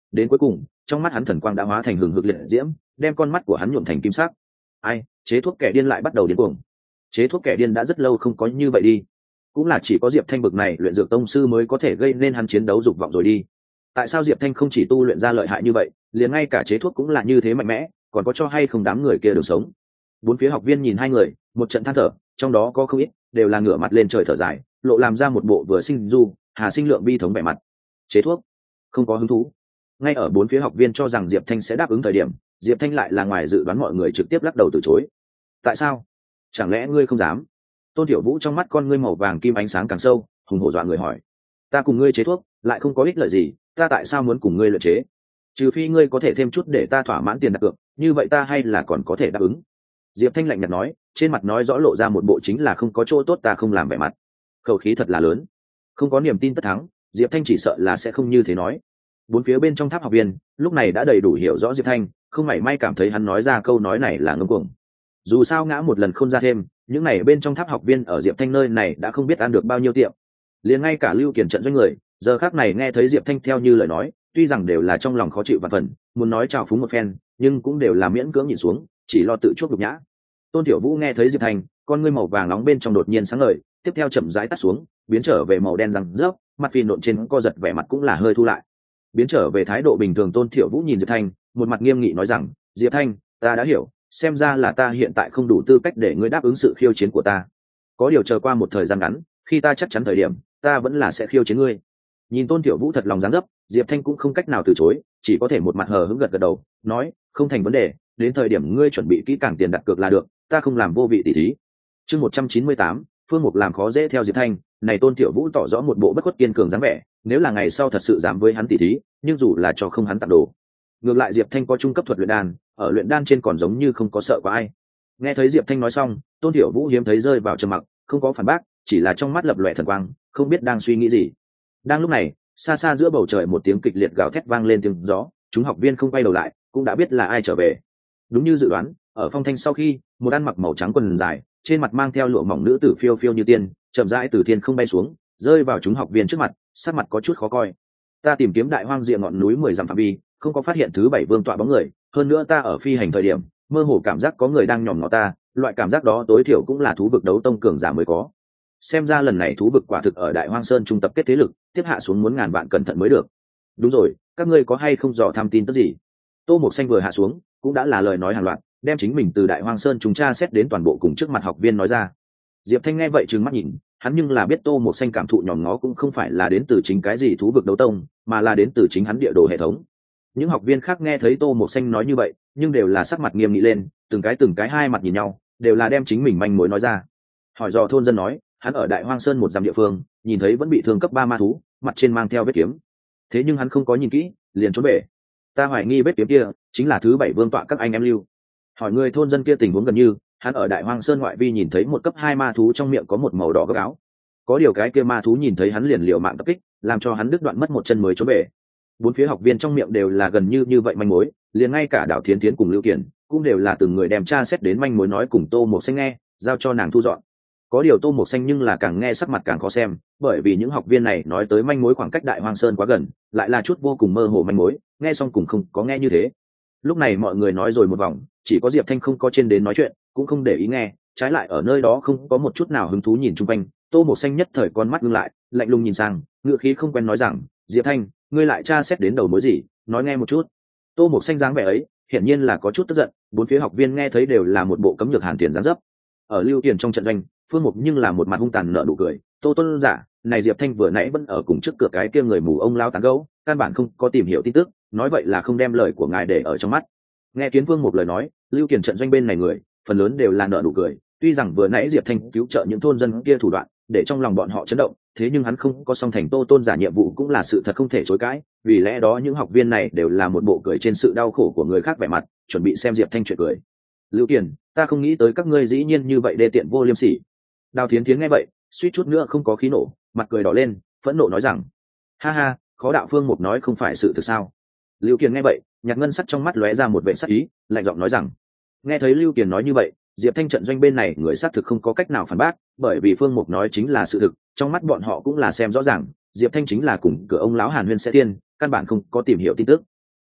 đến cuối cùng trong mắt hắn thần quang đã hóa thành hừng hực liệt diễm, đem con mắt của hắn nhuộm thành kim sắc. Ai, chế thuốc kẻ điên lại bắt đầu điên cuồng. Chế thuốc kẻ điên đã rất lâu không có như vậy đi. Cũng là chỉ có Diệp Thanh bực này luyện dược tông sư mới có thể gây nên hắn chiến đấu dục vọng rồi đi. Tại sao Diệp Thanh không chỉ tu luyện ra lợi hại như vậy, liền ngay cả chế thuốc cũng là như thế mạnh mẽ, còn có cho hay không đám người kia được sống. Bốn phía học viên nhìn hai người, một trận than thở, trong đó có không ít đều là ngửa mặt lên trời thở dài, lộ làm ra một bộ vừa sinh du hà sinh lượng bi thống vẻ mặt. Chế thuốc không có hứng thú. Ngay ở bốn phía học viên cho rằng Diệp Thanh sẽ đáp ứng thời điểm, Diệp Thanh lại là ngoài dự đoán mọi người trực tiếp lắc đầu từ chối. Tại sao? Chẳng lẽ ngươi không dám? Tôn Tiểu Vũ trong mắt con ngươi màu vàng kim ánh sáng càng sâu, hùng hổ dọa người hỏi. Ta cùng ngươi chế thuốc lại không có ích lợi gì, ta tại sao muốn cùng ngươi luyện chế? Trừ phi ngươi có thể thêm chút để ta thỏa mãn tiền đặt cược, như vậy ta hay là còn có thể đáp ứng. Diệp Thanh lạnh nhạt nói, trên mặt nói rõ lộ ra một bộ chính là không có chỗ tốt ta không làm vẻ mặt. Khẩu khí thật là lớn. Không có niềm tin tất thắng, Diệp Thanh chỉ sợ là sẽ không như thế nói. Bốn phía bên trong tháp học viên lúc này đã đầy đủ hiểu rõ Diệp Thanh, không mảy may cảm thấy hắn nói ra câu nói này là ngông cuồng. Dù sao ngã một lần không ra thêm, những này bên trong tháp học viên ở Diệp Thanh nơi này đã không biết ăn được bao nhiêu tiệm. Liền ngay cả Lưu Kiền trận doanh người, giờ khắc này nghe thấy Diệp Thanh theo như lời nói, tuy rằng đều là trong lòng khó chịu và phần, muốn nói chào phúng một phen, nhưng cũng đều là miễn cưỡng nhìn xuống, chỉ lo tự chuốc nhục nhã. Tôn Tiểu Vũ nghe thấy Diệp Thanh, con ngươi màu vàng nóng bên trong đột nhiên sáng ngời, tiếp theo chậm rãi tắt xuống, biến trở về màu đen răng rớp, mặt phì nộn trên co giật vẻ mặt cũng là hơi thu lại. Biến trở về thái độ bình thường, Tôn Tiểu Vũ nhìn Diệp Thanh, một mặt nghiêm nghị nói rằng, Diệp Thanh, ta đã hiểu, xem ra là ta hiện tại không đủ tư cách để ngươi đáp ứng sự khiêu chiến của ta. Có điều chờ qua một thời gian ngắn, khi ta chắc chắn thời điểm, ta vẫn là sẽ khiêu chiến ngươi. Nhìn Tôn Tiểu Vũ thật lòng dáng dấp, Diệp Thanh cũng không cách nào từ chối, chỉ có thể một mặt hờ hững gật gật đầu, nói, không thành vấn đề, đến thời điểm ngươi chuẩn bị kỹ càng tiền đặt cược là được, ta không làm vô vị tỉ thí. Chương 198, Phương Mục làm khó dễ theo Diệp Thanh, này Tôn Tiểu Vũ tỏ rõ một bộ bất khuất kiên cường dáng vẻ, nếu là ngày sau thật sự dám với hắn tỉ thí, nhưng dù là cho không hắn tặng đồ. Ngược lại Diệp Thanh có trung cấp thuật luyện đan, ở luyện đan trên còn giống như không có sợ có ai. Nghe thấy Diệp Thanh nói xong, Tôn Tiểu Vũ hiếm thấy rơi vào trầm mặc, không có phản bác, chỉ là trong mắt lập lòe thần quang, không biết đang suy nghĩ gì. Đang lúc này, xa xa giữa bầu trời một tiếng kịch liệt gào thét vang lên tiếng gió, chúng học viên không quay đầu lại, cũng đã biết là ai trở về. Đúng như dự đoán, ở phong thanh sau khi, một ăn mặc màu trắng quần dài, trên mặt mang theo lụa mỏng nữ tử phiêu phiêu như tiên, chậm rãi từ thiên không bay xuống, rơi vào chúng học viên trước mặt, sắc mặt có chút khó coi. Ta tìm kiếm đại hoang diệm ngọn núi 10 dặm phạm vi, không có phát hiện thứ 7 vương tọa bóng người, hơn nữa ta ở phi hành thời điểm, mơ hồ cảm giác có người đang nhòm ngó ta, loại cảm giác đó tối thiểu cũng là thú vực đấu tông cường giả mới có. Xem ra lần này thú vực quả thực ở Đại Hoang Sơn trung tập kết thế lực, tiếp hạ xuống muốn ngàn vạn cẩn thận mới được. Đúng rồi, các ngươi có hay không dò tham tin tức gì? Tô Mộc Xanh vừa hạ xuống, cũng đã là lời nói hàng loạt, đem chính mình từ Đại Hoang Sơn chúng tra xét đến toàn bộ cùng trước mặt học viên nói ra. Diệp Thanh nghe vậy trừng mắt nhìn, hắn nhưng là biết Tô Mộc Xanh cảm thụ nhòm ngó cũng không phải là đến từ chính cái gì thú vực đấu tông, mà là đến từ chính hắn địa đồ hệ thống. Những học viên khác nghe thấy Tô Mộc Xanh nói như vậy, nhưng đều là sắc mặt nghiêm nghị lên, từng cái hai mặt nhìn nhau, đều là đem chính mình manh mối nói ra. Hỏi dò thôn dân nói, hắn ở Đại Hoang Sơn một dặm địa phương, nhìn thấy vẫn bị thương cấp 3 ma thú, mặt trên mang theo vết kiếm. Thế nhưng hắn không có nhìn kỹ, liền trốn bể. Ta hoài nghi vết kiếm kia chính là thứ 7 vương tọa các anh em lưu. Hỏi người thôn dân kia tình huống gần như, hắn ở Đại Hoang Sơn ngoại vi nhìn thấy một cấp 2 ma thú trong miệng có một màu đỏ gấp áo. Có điều cái kia ma thú nhìn thấy hắn liền liều mạng tập kích, làm cho hắn đứt đoạn mất một chân mới trốn bể. Bốn phía học viên trong miệng đều là gần như vậy manh mối, liền ngay cả Đào Thiến Thiến cùng Lưu Kiển cũng đều là từng người đem tra xét đến manh mối nói cùng Tô Mộc Xanh nghe, giao cho nàng thu dọn. Có điều Tô Mộc Xanh nhưng là càng nghe sắc mặt càng khó xem, bởi vì những học viên này nói tới manh mối khoảng cách Đại Hoang Sơn quá gần, lại là chút vô cùng mơ hồ manh mối, nghe xong cùng không có nghe như thế. Lúc này mọi người nói rồi một vòng, chỉ có Diệp Thanh không có trên đến nói chuyện, cũng không để ý nghe, trái lại ở nơi đó không có một chút nào hứng thú nhìn chung quanh. Tô Mộc Xanh nhất thời con mắt ngưng lại, lạnh lùng nhìn sang, ngựa khí không quen nói rằng, Diệp Thanh, ngươi lại tra xét đến đầu mối gì, nói nghe một chút. Tô Mộc Xanh dáng vẻ ấy, hiển nhiên là có chút tức giận, bốn phía học viên nghe thấy đều là một bộ cấm nhược hàn tiền dáng dấp. Ở Lưu Tiền trong trận doanh, Phương Mục nhưng là một mặt hung tàn nở nụ cười, Tô Tôn giả, này Diệp Thanh vừa nãy vẫn ở cùng trước cửa cái kia người mù ông lao tán gấu, căn bản không có tìm hiểu tin tức, nói vậy là không đem lời của ngài để ở trong mắt. Nghe Kiến Vương một lời nói, Lưu Kiền trận doanh bên này người, phần lớn đều là nở nụ cười, tuy rằng vừa nãy Diệp Thanh cứu trợ những thôn dân kia thủ đoạn, để trong lòng bọn họ chấn động, thế nhưng hắn không có song thành Tô Tôn giả nhiệm vụ cũng là sự thật không thể chối cãi, vì lẽ đó những học viên này đều là một bộ cười trên sự đau khổ của người khác vẻ mặt, chuẩn bị xem Diệp Thanh chuyện cười. Lưu Kiền, ta không nghĩ tới các ngươi dĩ nhiên như vậy đê tiện vô liêm sỉ. Đào Thiến Thiến nghe vậy, suýt chút nữa không có khí nổ, mặt cười đỏ lên, phẫn nộ nói rằng, ha ha, khó đạo Phương Mục nói không phải sự thực sao? Lưu Kiền nghe vậy, nhạt ngân sắc trong mắt lóe ra một vẻ sắc ý, lạnh giọng nói rằng, nghe thấy Lưu Kiền nói như vậy, Diệp Thanh trận doanh bên này người xác thực không có cách nào phản bác, bởi vì Phương Mục nói chính là sự thực, trong mắt bọn họ cũng là xem rõ ràng, Diệp Thanh chính là cùng cửa ông lão Hàn Huyên sẽ tiên, căn bản không có tìm hiểu tin tức.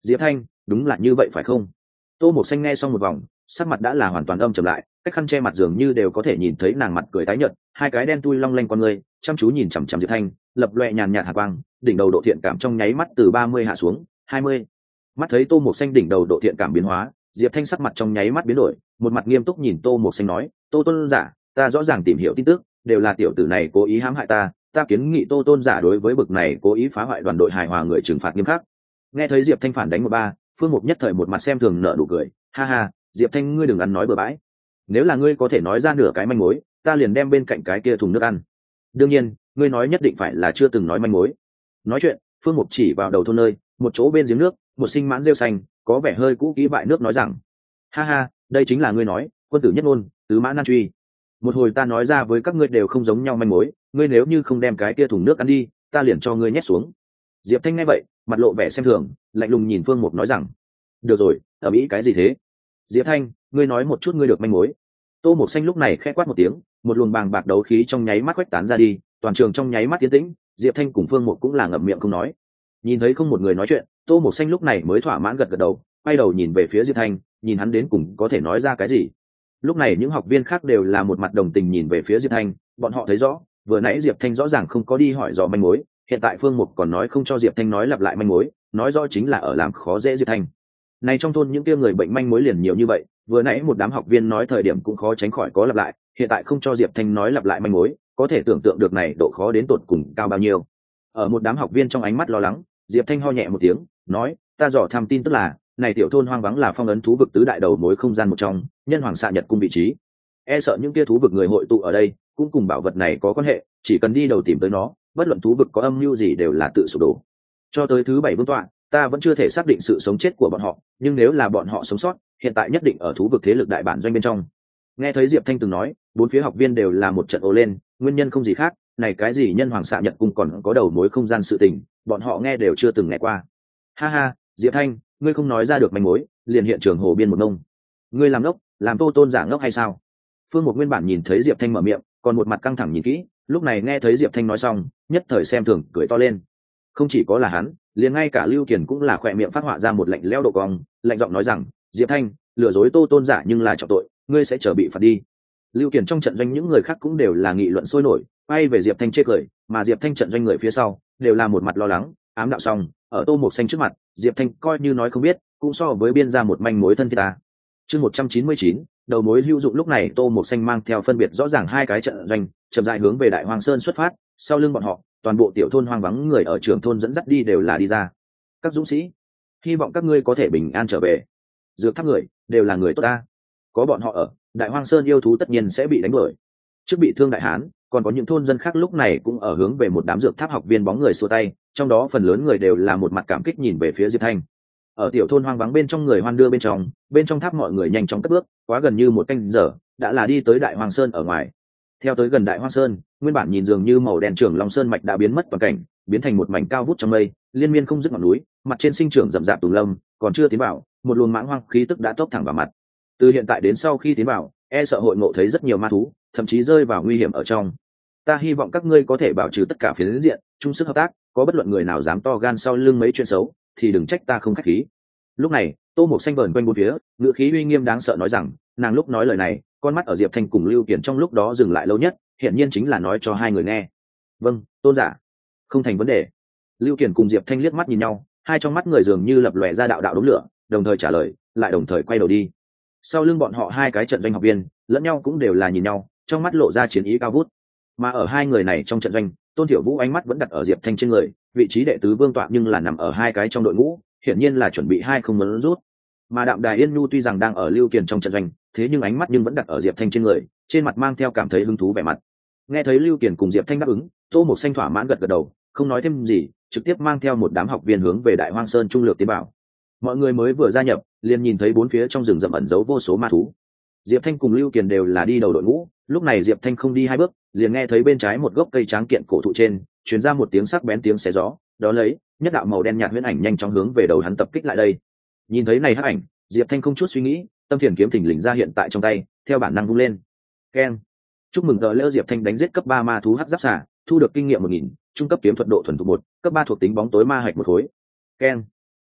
Diệp Thanh, đúng là như vậy phải không? Tô Mộc Xanh nghe xong một vòng, sắc mặt đã là hoàn toàn âm trầm lại, cách khăn che mặt dường như đều có thể nhìn thấy nàng mặt cười tái nhợt, hai cái đen tui long lanh con người chăm chú nhìn chằm chằm Diệp Thanh, lập loè nhàn nhạt hạt quang, đỉnh đầu độ thiện cảm trong nháy mắt từ 30 hạ xuống 20. Mắt thấy Tô Mộc Xanh đỉnh đầu độ thiện cảm biến hóa, Diệp Thanh sắc mặt trong nháy mắt biến đổi, một mặt nghiêm túc nhìn Tô Mộc Xanh nói, Tô tôn giả, ta rõ ràng tìm hiểu tin tức, đều là tiểu tử này cố ý hãm hại ta kiến nghị Tô tôn giả đối với bực này cố ý phá hoại đoàn đội hài hòa người trừng phạt nghiêm khắc. Nghe thấy Diệp Thanh phản đánh 1-3, Phương Mục nhất thời một mặt xem thường nở nụ cười, ha ha, Diệp Thanh ngươi đừng ăn nói bừa bãi, nếu là ngươi có thể nói ra nửa cái manh mối, ta liền đem bên cạnh cái kia thùng nước ăn. Đương nhiên, ngươi nói nhất định phải là chưa từng nói manh mối. Nói chuyện, Phương Mục chỉ vào đầu thôn nơi, một chỗ bên giếng nước, một sinh mãn rêu xanh, có vẻ hơi cũ kỹ bại nước nói rằng, ha ha, đây chính là ngươi nói, quân tử nhất ngôn, tứ mã nan truy. Một hồi ta nói ra với các ngươi đều không giống nhau manh mối, ngươi nếu như không đem cái kia thùng nước ăn đi, ta liền cho ngươi nhét xuống. Diệp Thanh nghe vậy, mặt lộ vẻ xem thường, lạnh lùng nhìn Phương Mục nói rằng, được rồi, ở mỹ cái gì thế? Diệp Thanh, ngươi nói một chút ngươi được manh mối. Tô Mộc Xanh lúc này khẽ quát một tiếng, một luồng bàng bạc đấu khí trong nháy mắt quét tán ra đi, toàn trường trong nháy mắt tiến tĩnh, Diệp Thanh cùng Phương Mục cũng là ngậm miệng không nói. Nhìn thấy không một người nói chuyện, Tô Mộc Xanh lúc này mới thỏa mãn gật gật đầu, quay đầu nhìn về phía Diệp Thanh, nhìn hắn đến cùng có thể nói ra cái gì. Lúc này những học viên khác đều là một mặt đồng tình nhìn về phía Diệp Thanh, bọn họ thấy rõ, vừa nãy Diệp Thanh rõ ràng không có đi hỏi dò manh mối, hiện tại Phương Mục còn nói không cho Diệp Thanh nói lặp lại manh mối, nói rõ chính là ở làm khó dễ Diệp Thanh. Này trong thôn những kia người bệnh manh mối liền nhiều như vậy, vừa nãy một đám học viên nói thời điểm cũng khó tránh khỏi có lặp lại, hiện tại không cho Diệp Thanh nói lặp lại manh mối, có thể tưởng tượng được này độ khó đến tột cùng cao bao nhiêu. Ở một đám học viên trong ánh mắt lo lắng, Diệp Thanh ho nhẹ một tiếng, nói, ta dò thăm tin tức là, này tiểu thôn hoang vắng là phong ấn thú vực tứ đại đầu mối không gian một trong, nhân hoàng xạ nhật cung vị trí. E sợ những kia thú vực người hội tụ ở đây, cũng cùng bảo vật này có quan hệ, chỉ cần đi đầu tìm tới nó, bất luận thú vực có âm mưu gì đều là tự sụp đổ. Cho tới thứ 7 vương tọa, ta vẫn chưa thể xác định sự sống chết của bọn họ, nhưng nếu là bọn họ sống sót, hiện tại nhất định ở thú vực thế lực đại bản doanh bên trong. Nghe thấy Diệp Thanh từng nói, bốn phía học viên đều là một trận ồ lên, nguyên nhân không gì khác, này cái gì nhân hoàng xạ nhật cung còn có đầu mối không gian sự tình, bọn họ nghe đều chưa từng nghe qua. Ha ha, Diệp Thanh, ngươi không nói ra được manh mối, liền hiện trường hồ biên một nông. Ngươi làm ngốc, làm Tô tôn giả ngốc hay sao? Phương Mục nguyên bản nhìn thấy Diệp Thanh mở miệng, còn một mặt căng thẳng nhìn kỹ, lúc này nghe thấy Diệp Thanh nói xong, nhất thời xem thường cười to lên. Không chỉ có là hắn, liền ngay cả Lưu Kiền cũng là khỏe miệng phát họa ra một lạnh lẽo độ cong, lạnh giọng nói rằng, Diệp Thanh, lừa dối Tô tôn giả nhưng là trọng tội, ngươi sẽ chờ bị phạt đi. Lưu Kiền trong trận doanh những người khác cũng đều là nghị luận sôi nổi, quay về Diệp Thanh chê cười, mà Diệp Thanh trận doanh người phía sau đều là một mặt lo lắng, ám đạo xong, ở Tô Mộc Xanh trước mặt, Diệp Thanh coi như nói không biết, cũng so với biên ra một manh mối thân thiết ta. Chương 199, đầu mối hữu dụng. Lúc này Tô Mộc Xanh mang theo phân biệt rõ ràng hai cái trận doanh, chậm rãi hướng về Đại Hoang Sơn xuất phát, sau lưng bọn họ, toàn bộ tiểu thôn hoang vắng người ở trưởng thôn dẫn dắt đi đều là đi ra. Các dũng sĩ, hy vọng các ngươi có thể bình an trở về. Dược tháp người đều là người tốt ta, có bọn họ ở, Đại Hoang Sơn yêu thú tất nhiên sẽ bị đánh đuổi. Trước bị thương đại hán, còn có những thôn dân khác lúc này cũng ở hướng về một đám dược tháp học viên bóng người xua tay, trong đó phần lớn người đều là một mặt cảm kích nhìn về phía Diệp Thanh. Ở tiểu thôn hoang vắng bên trong người hoan đưa bên trong tháp mọi người nhanh chóng cất bước, quá gần như một canh giờ đã là đi tới Đại Hoang Sơn ở ngoài. Theo tới gần Đại Hoang Sơn, nguyên bản nhìn dường như màu đen trưởng Long Sơn mạch đã biến mất toàn cảnh, biến thành một mảnh cao vút trong mây, liên miên không dứt ngọn núi, mặt trên sinh trưởng rậm rạp tùng lâm, còn chưa tiến vào, một luồng mãng hoang khí tức đã tốc thẳng vào mặt. Từ hiện tại đến sau khi tiến vào, e sợ hội ngộ thấy rất nhiều ma thú, thậm chí rơi vào nguy hiểm ở trong. Ta hy vọng các ngươi có thể bảo trì tất cả phiến diện, chung sức hợp tác, có bất luận người nào dám to gan sau lưng mấy chuyện xấu, thì đừng trách ta không khách khí. Lúc này, Tô Mộc Xanh vờn quanh bốn phía, ngữ khí uy nghiêm đáng sợ nói rằng, nàng lúc nói lời này, con mắt ở Diệp Thanh cùng Lưu Kiền trong lúc đó dừng lại lâu nhất, hiển nhiên chính là nói cho hai người nghe. Vâng, tôn giả, không thành vấn đề. Lưu Kiền cùng Diệp Thanh liếc mắt nhìn nhau, hai trong mắt người dường như lập lòe ra đạo đạo đống lửa, đồng thời trả lời, lại đồng thời quay đầu đi. Sau lưng bọn họ hai cái trận doanh học viên, lẫn nhau cũng đều là nhìn nhau, trong mắt lộ ra chiến ý cao vút. Mà ở hai người này trong trận doanh, Tôn Thiểu Vũ ánh mắt vẫn đặt ở Diệp Thanh trên người, vị trí đệ tứ vương tọa nhưng là nằm ở hai cái trong đội ngũ, hiển nhiên là chuẩn bị hai không muốn rút. Mà Đạm Đài Yên Nhu tuy rằng đang ở Lưu Kiền trong trận doanh, thế nhưng ánh mắt nhưng vẫn đặt ở Diệp Thanh trên người, trên mặt mang theo cảm thấy hứng thú vẻ mặt. Nghe thấy Lưu Kiền cùng Diệp Thanh đáp ứng, Tô Mộc Xanh thỏa mãn gật gật đầu, không nói thêm gì, trực tiếp mang theo một đám học viên hướng về Đại Hoang Sơn trung lược tiến bảo. Mọi người mới vừa gia nhập, liền nhìn thấy bốn phía trong rừng rậm ẩn giấu vô số ma thú. Diệp Thanh cùng Lưu Kiền đều là đi đầu đội ngũ, lúc này Diệp Thanh không đi hai bước, liền nghe thấy bên trái một gốc cây tráng kiện cổ thụ trên truyền ra một tiếng sắc bén tiếng xé gió, đó lấy nhất đạo màu đen nhạt huyễn ảnh nhanh chóng hướng về đầu hắn tập kích lại đây. Nhìn thấy này hắc ảnh, Diệp Thanh không chút suy nghĩ, tâm thiền kiếm thình lình ra hiện tại trong tay, theo bản năng vung lên. Keng! Chúc mừng tờ lễ Diệp Thanh đánh giết cấp 3 ma thú hắc giáp xà, thu được kinh nghiệm 1000, trung cấp kiếm thuật độ thuần thục 1, cấp 3 thuộc tính bóng tối ma hạch một khối. Keng!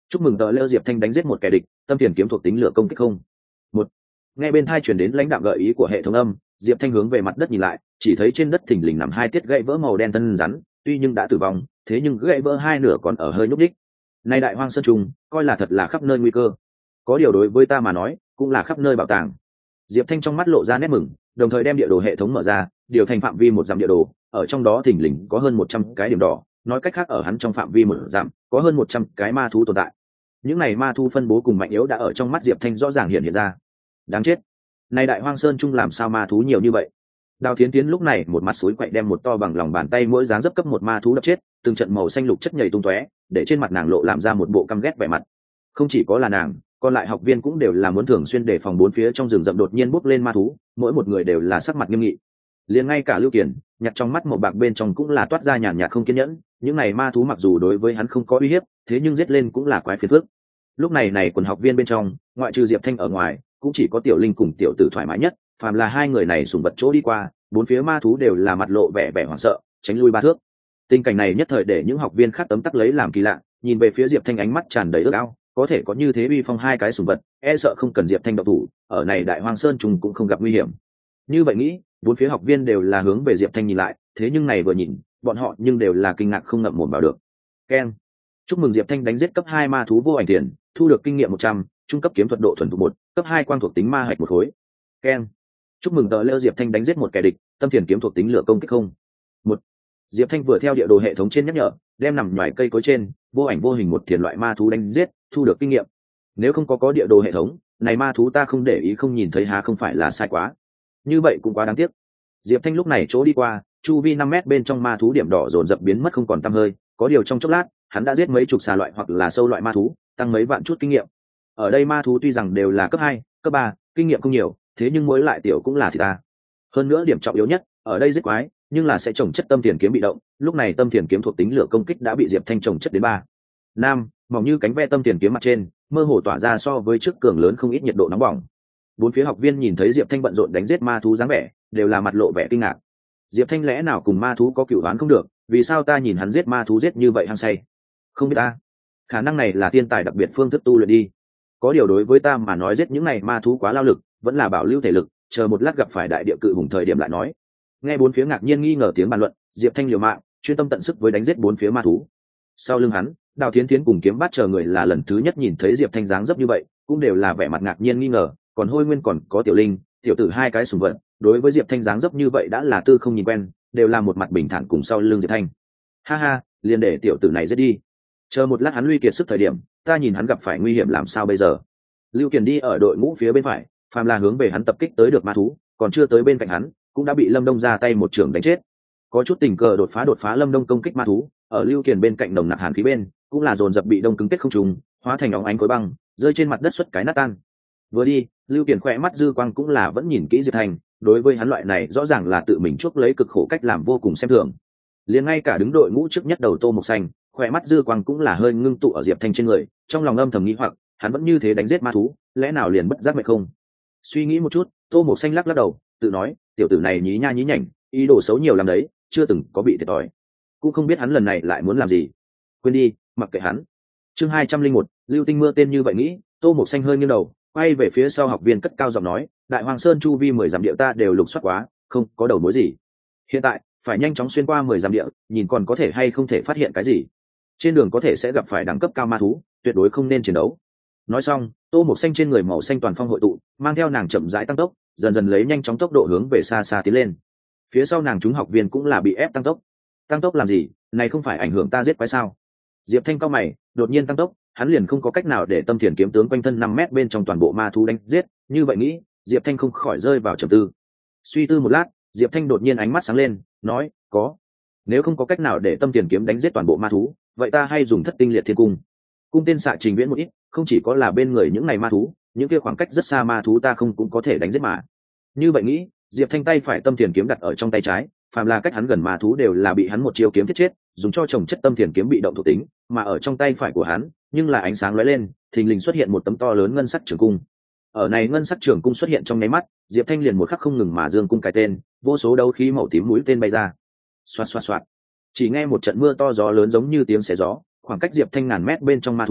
chúc mừng tờ lêu diệp thanh đánh giết một kẻ địch, tâm tiền kiếm thuộc tính lửa công kích không. Một, nghe bên thai truyền đến lãnh đạm gợi ý của hệ thống âm, diệp thanh hướng về mặt đất nhìn lại, chỉ thấy trên đất thình lình nằm hai tiết gãy vỡ màu đen thân rắn, tuy nhưng đã tử vong, thế nhưng gãy vỡ hai nửa còn ở hơi nhúc nhích. Này đại hoang sơn trùng, coi là thật là khắp nơi nguy cơ. Có điều đối với ta mà nói, cũng là khắp nơi bảo tàng. Diệp thanh trong mắt lộ ra nét mừng, đồng thời đem địa đồ hệ thống mở ra, điều thành phạm vi 1 dặm địa đồ, ở trong đó thình lình có hơn 100 cái điểm đỏ, nói cách khác ở hắn trong phạm vi 1 dặm có hơn 100 cái ma thú tồn tại. Những này ma thú phân bố cùng mạnh yếu đã ở trong mắt Diệp thanh rõ ràng hiện ra. Đáng chết, này đại hoang sơn trung làm sao ma thú nhiều như vậy? Đào Thiến Tiến lúc này một mặt suối quậy đem một to bằng lòng bàn tay mỗi dáng dấp cấp một ma thú đập chết, từng trận màu xanh lục chất nhầy tung tóe, để trên mặt nàng lộ làm ra một bộ căm ghét vẻ mặt. Không chỉ có là nàng, còn lại học viên cũng đều là muốn thường xuyên đề phòng bốn phía trong rừng rậm đột nhiên bốc lên ma thú, mỗi một người đều là sắc mặt nghiêm nghị. Liền ngay cả Lưu Kiền, nhặt trong mắt một bạc bên trong cũng là toát ra nhàn nhạt không kiên nhẫn, những này ma thú mặc dù đối với hắn không có uy hiếp, thế nhưng giết lên cũng là quái phiền phức. Lúc này quần học viên bên trong, ngoại trừ Diệp Thanh ở ngoài, cũng chỉ có Tiểu Linh cùng Tiểu Tử thoải mái nhất, phàm là hai người này sùng vật chỗ đi qua, bốn phía ma thú đều là mặt lộ vẻ vẻ hoảng sợ, tránh lui 3 thước. Tình cảnh này nhất thời để những học viên khác tấm tắc lấy làm kỳ lạ, nhìn về phía Diệp Thanh ánh mắt tràn đầy ước ao, có thể có như thế uy phong hai cái sùng vật, e sợ không cần Diệp Thanh động thủ, ở này đại hoang sơn trùng cũng không gặp nguy hiểm. Như vậy nghĩ, bốn phía học viên đều là hướng về Diệp Thanh nhìn lại, thế nhưng này vừa nhìn, bọn họ nhưng đều là kinh ngạc không ngậm mồm vào được. Keng. Chúc mừng Diệp Thanh đánh giết cấp 2 ma thú vô ảnh tiền, thu được kinh nghiệm 100, trung cấp kiếm thuật độ thuần thục 1, cấp 2 quang thuộc tính ma hạch 1 khối. Keng. Chúc mừng tờ lêu Diệp Thanh đánh giết một kẻ địch, tâm thiền kiếm thuộc tính lửa công kích không. 1. Diệp Thanh vừa theo địa đồ hệ thống trên nhắc nhở, đem nằm ngoài cây cối trên, vô ảnh vô hình một thiền loại ma thú đánh giết, thu được kinh nghiệm. Nếu không có địa đồ hệ thống, này ma thú ta không để ý không nhìn thấy há không phải là sai quá. Như vậy cũng quá đáng tiếc. Diệp Thanh lúc này chỗ đi qua, chu vi 5 mét bên trong ma thú điểm đỏ dồn dập biến mất không còn tăm hơi, có điều trong chốc lát, hắn đã giết mấy chục xà loại hoặc là sâu loại ma thú, tăng mấy vạn chút kinh nghiệm. Ở đây ma thú tuy rằng đều là cấp 2, cấp 3, kinh nghiệm không nhiều, thế nhưng mỗi lại tiểu cũng là thì ta. Hơn nữa điểm trọng yếu nhất, ở đây giết quái, nhưng là sẽ trồng chất tâm tiền kiếm bị động, lúc này tâm tiền kiếm thuộc tính lửa công kích đã bị Diệp Thanh trồng chất đến 3. Nam, mỏng như cánh ve tâm tiền kiếm mặt trên, mơ hồ tỏa ra so với trước cường lớn không ít nhiệt độ nóng bỏng. Bốn phía học viên nhìn thấy Diệp Thanh bận rộn đánh giết ma thú dáng vẻ, đều là mặt lộ vẻ kinh ngạc. Diệp Thanh lẽ nào cùng ma thú có cửu oán không được, vì sao ta nhìn hắn giết ma thú giết như vậy hăng say? Không biết ta, khả năng này là thiên tài đặc biệt phương thức tu luyện đi. Có điều đối với ta mà nói giết những này ma thú quá lao lực, vẫn là bảo lưu thể lực, chờ một lát gặp phải đại địa cự hùng thời điểm lại nói. Nghe bốn phía ngạc nhiên nghi ngờ tiếng bàn luận, Diệp Thanh liều mạng, chuyên tâm tận sức với đánh giết bốn phía ma thú. Sau lưng hắn, Đào Thiến Thiến cùng Kiếm Bát chờ người là lần thứ nhất nhìn thấy Diệp Thanh dáng dấp như vậy, cũng đều là vẻ mặt ngạc nhiên nghi ngờ, còn Hôi Nguyên còn có Tiểu Linh, Tiểu Tử hai cái sùng vật, đối với Diệp Thanh dáng dấp như vậy đã là tư không nhìn quen, đều là một mặt bình thản cùng sau lưng Diệp Thanh. Ha ha, liền để tiểu tử này giết đi. Chờ một lát hắn lui kiệt sức thời điểm, ta nhìn hắn gặp phải nguy hiểm làm sao bây giờ. Lưu Kiền đi ở đội ngũ phía bên phải, phàm là hướng về hắn tập kích tới được ma thú, còn chưa tới bên cạnh hắn, cũng đã bị Lâm Đông ra tay một trường đánh chết. Có chút tình cờ đột phá Lâm Đông công kích ma thú, ở Lưu Kiền bên cạnh nồng nặc hàn khí bên, cũng là dồn dập bị đông cứng kết không trùng, hóa thành óng ánh khối băng, rơi trên mặt đất xuất cái nát tan. Vừa đi, Lưu Kiền khỏe mắt dư quang cũng là vẫn nhìn kỹ Diệp Thanh, đối với hắn loại này rõ ràng là tự mình chuốc lấy cực khổ cách làm vô cùng xem thường. Liền ngay cả đứng đội ngũ trước nhất đầu Tô Mộc Xanh, khỏe mắt dư quang cũng là hơi ngưng tụ ở Diệp Thanh trên người, trong lòng âm thầm nghĩ hoặc, hắn vẫn như thế đánh giết ma thú, lẽ nào liền bất giác mệt không? Suy nghĩ một chút, Tô Mộc Xanh lắc lắc đầu, tự nói, tiểu tử này nhí nha nhí nhảnh, ý đồ xấu nhiều lắm đấy, chưa từng có bị thiệt thòi, cũng không biết hắn lần này lại muốn làm gì. Quên đi, mặc kệ hắn. Chương 201, Lưu Tinh Mưa tên như vậy nghĩ, Tô Mộc Xanh hơi nghiêng đầu, quay về phía sau học viên cất cao giọng nói, Đại Hoàng Sơn chu vi 10 dặm địa ta đều lục soát quá, không có đầu mối gì. Hiện tại phải nhanh chóng xuyên qua 10 dặm địa, nhìn còn có thể hay không thể phát hiện cái gì. Trên đường có thể sẽ gặp phải đẳng cấp cao ma thú, tuyệt đối không nên chiến đấu. Nói xong, Tô Mộc Xanh trên người màu xanh toàn phong hội tụ, mang theo nàng chậm rãi tăng tốc, dần dần lấy nhanh chóng tốc độ hướng về xa xa tiến lên. Phía sau nàng chúng học viên cũng là bị ép tăng tốc. Tăng tốc làm gì? Này không phải ảnh hưởng ta giết quái sao? Diệp Thanh cao mày, đột nhiên tăng tốc, hắn liền không có cách nào để tâm thiền kiếm tướng quanh thân 5 mét bên trong toàn bộ ma thú đánh giết, như vậy nghĩ, Diệp Thanh không khỏi rơi vào trầm tư. Suy tư một lát, Diệp Thanh đột nhiên ánh mắt sáng lên, nói, có. Nếu không có cách nào để tâm thiền kiếm đánh giết toàn bộ ma thú, vậy ta hay dùng Thất Tinh Liệt Thiên Cung. Cung tên xạ trình viễn một ít, không chỉ có là bên người những này ma thú, những kia khoảng cách rất xa ma thú ta không cũng có thể đánh giết mà. Như vậy nghĩ, Diệp Thanh tay phải tâm thiền kiếm đặt ở trong tay trái, phàm là cách hắn gần ma thú đều là bị hắn một chiêu kiếm thiết chết, dùng cho trồng chất tâm thiền kiếm bị động thuộc tính, mà ở trong tay phải của hắn, nhưng là ánh sáng lóe lên, thình lình xuất hiện một tấm to lớn ngân sắc trường cung. Ở này ngân sắc trường cung xuất hiện trong nháy mắt, Diệp Thanh liền một khắc không ngừng mà dương cung cái tên, vô số đấu khí màu tím mũi tên bay ra. Xoạt xoạt xoạt. Chỉ nghe một trận mưa to gió lớn giống như tiếng xé gió, khoảng cách Diệp Thanh ngàn mét bên trong ma thú,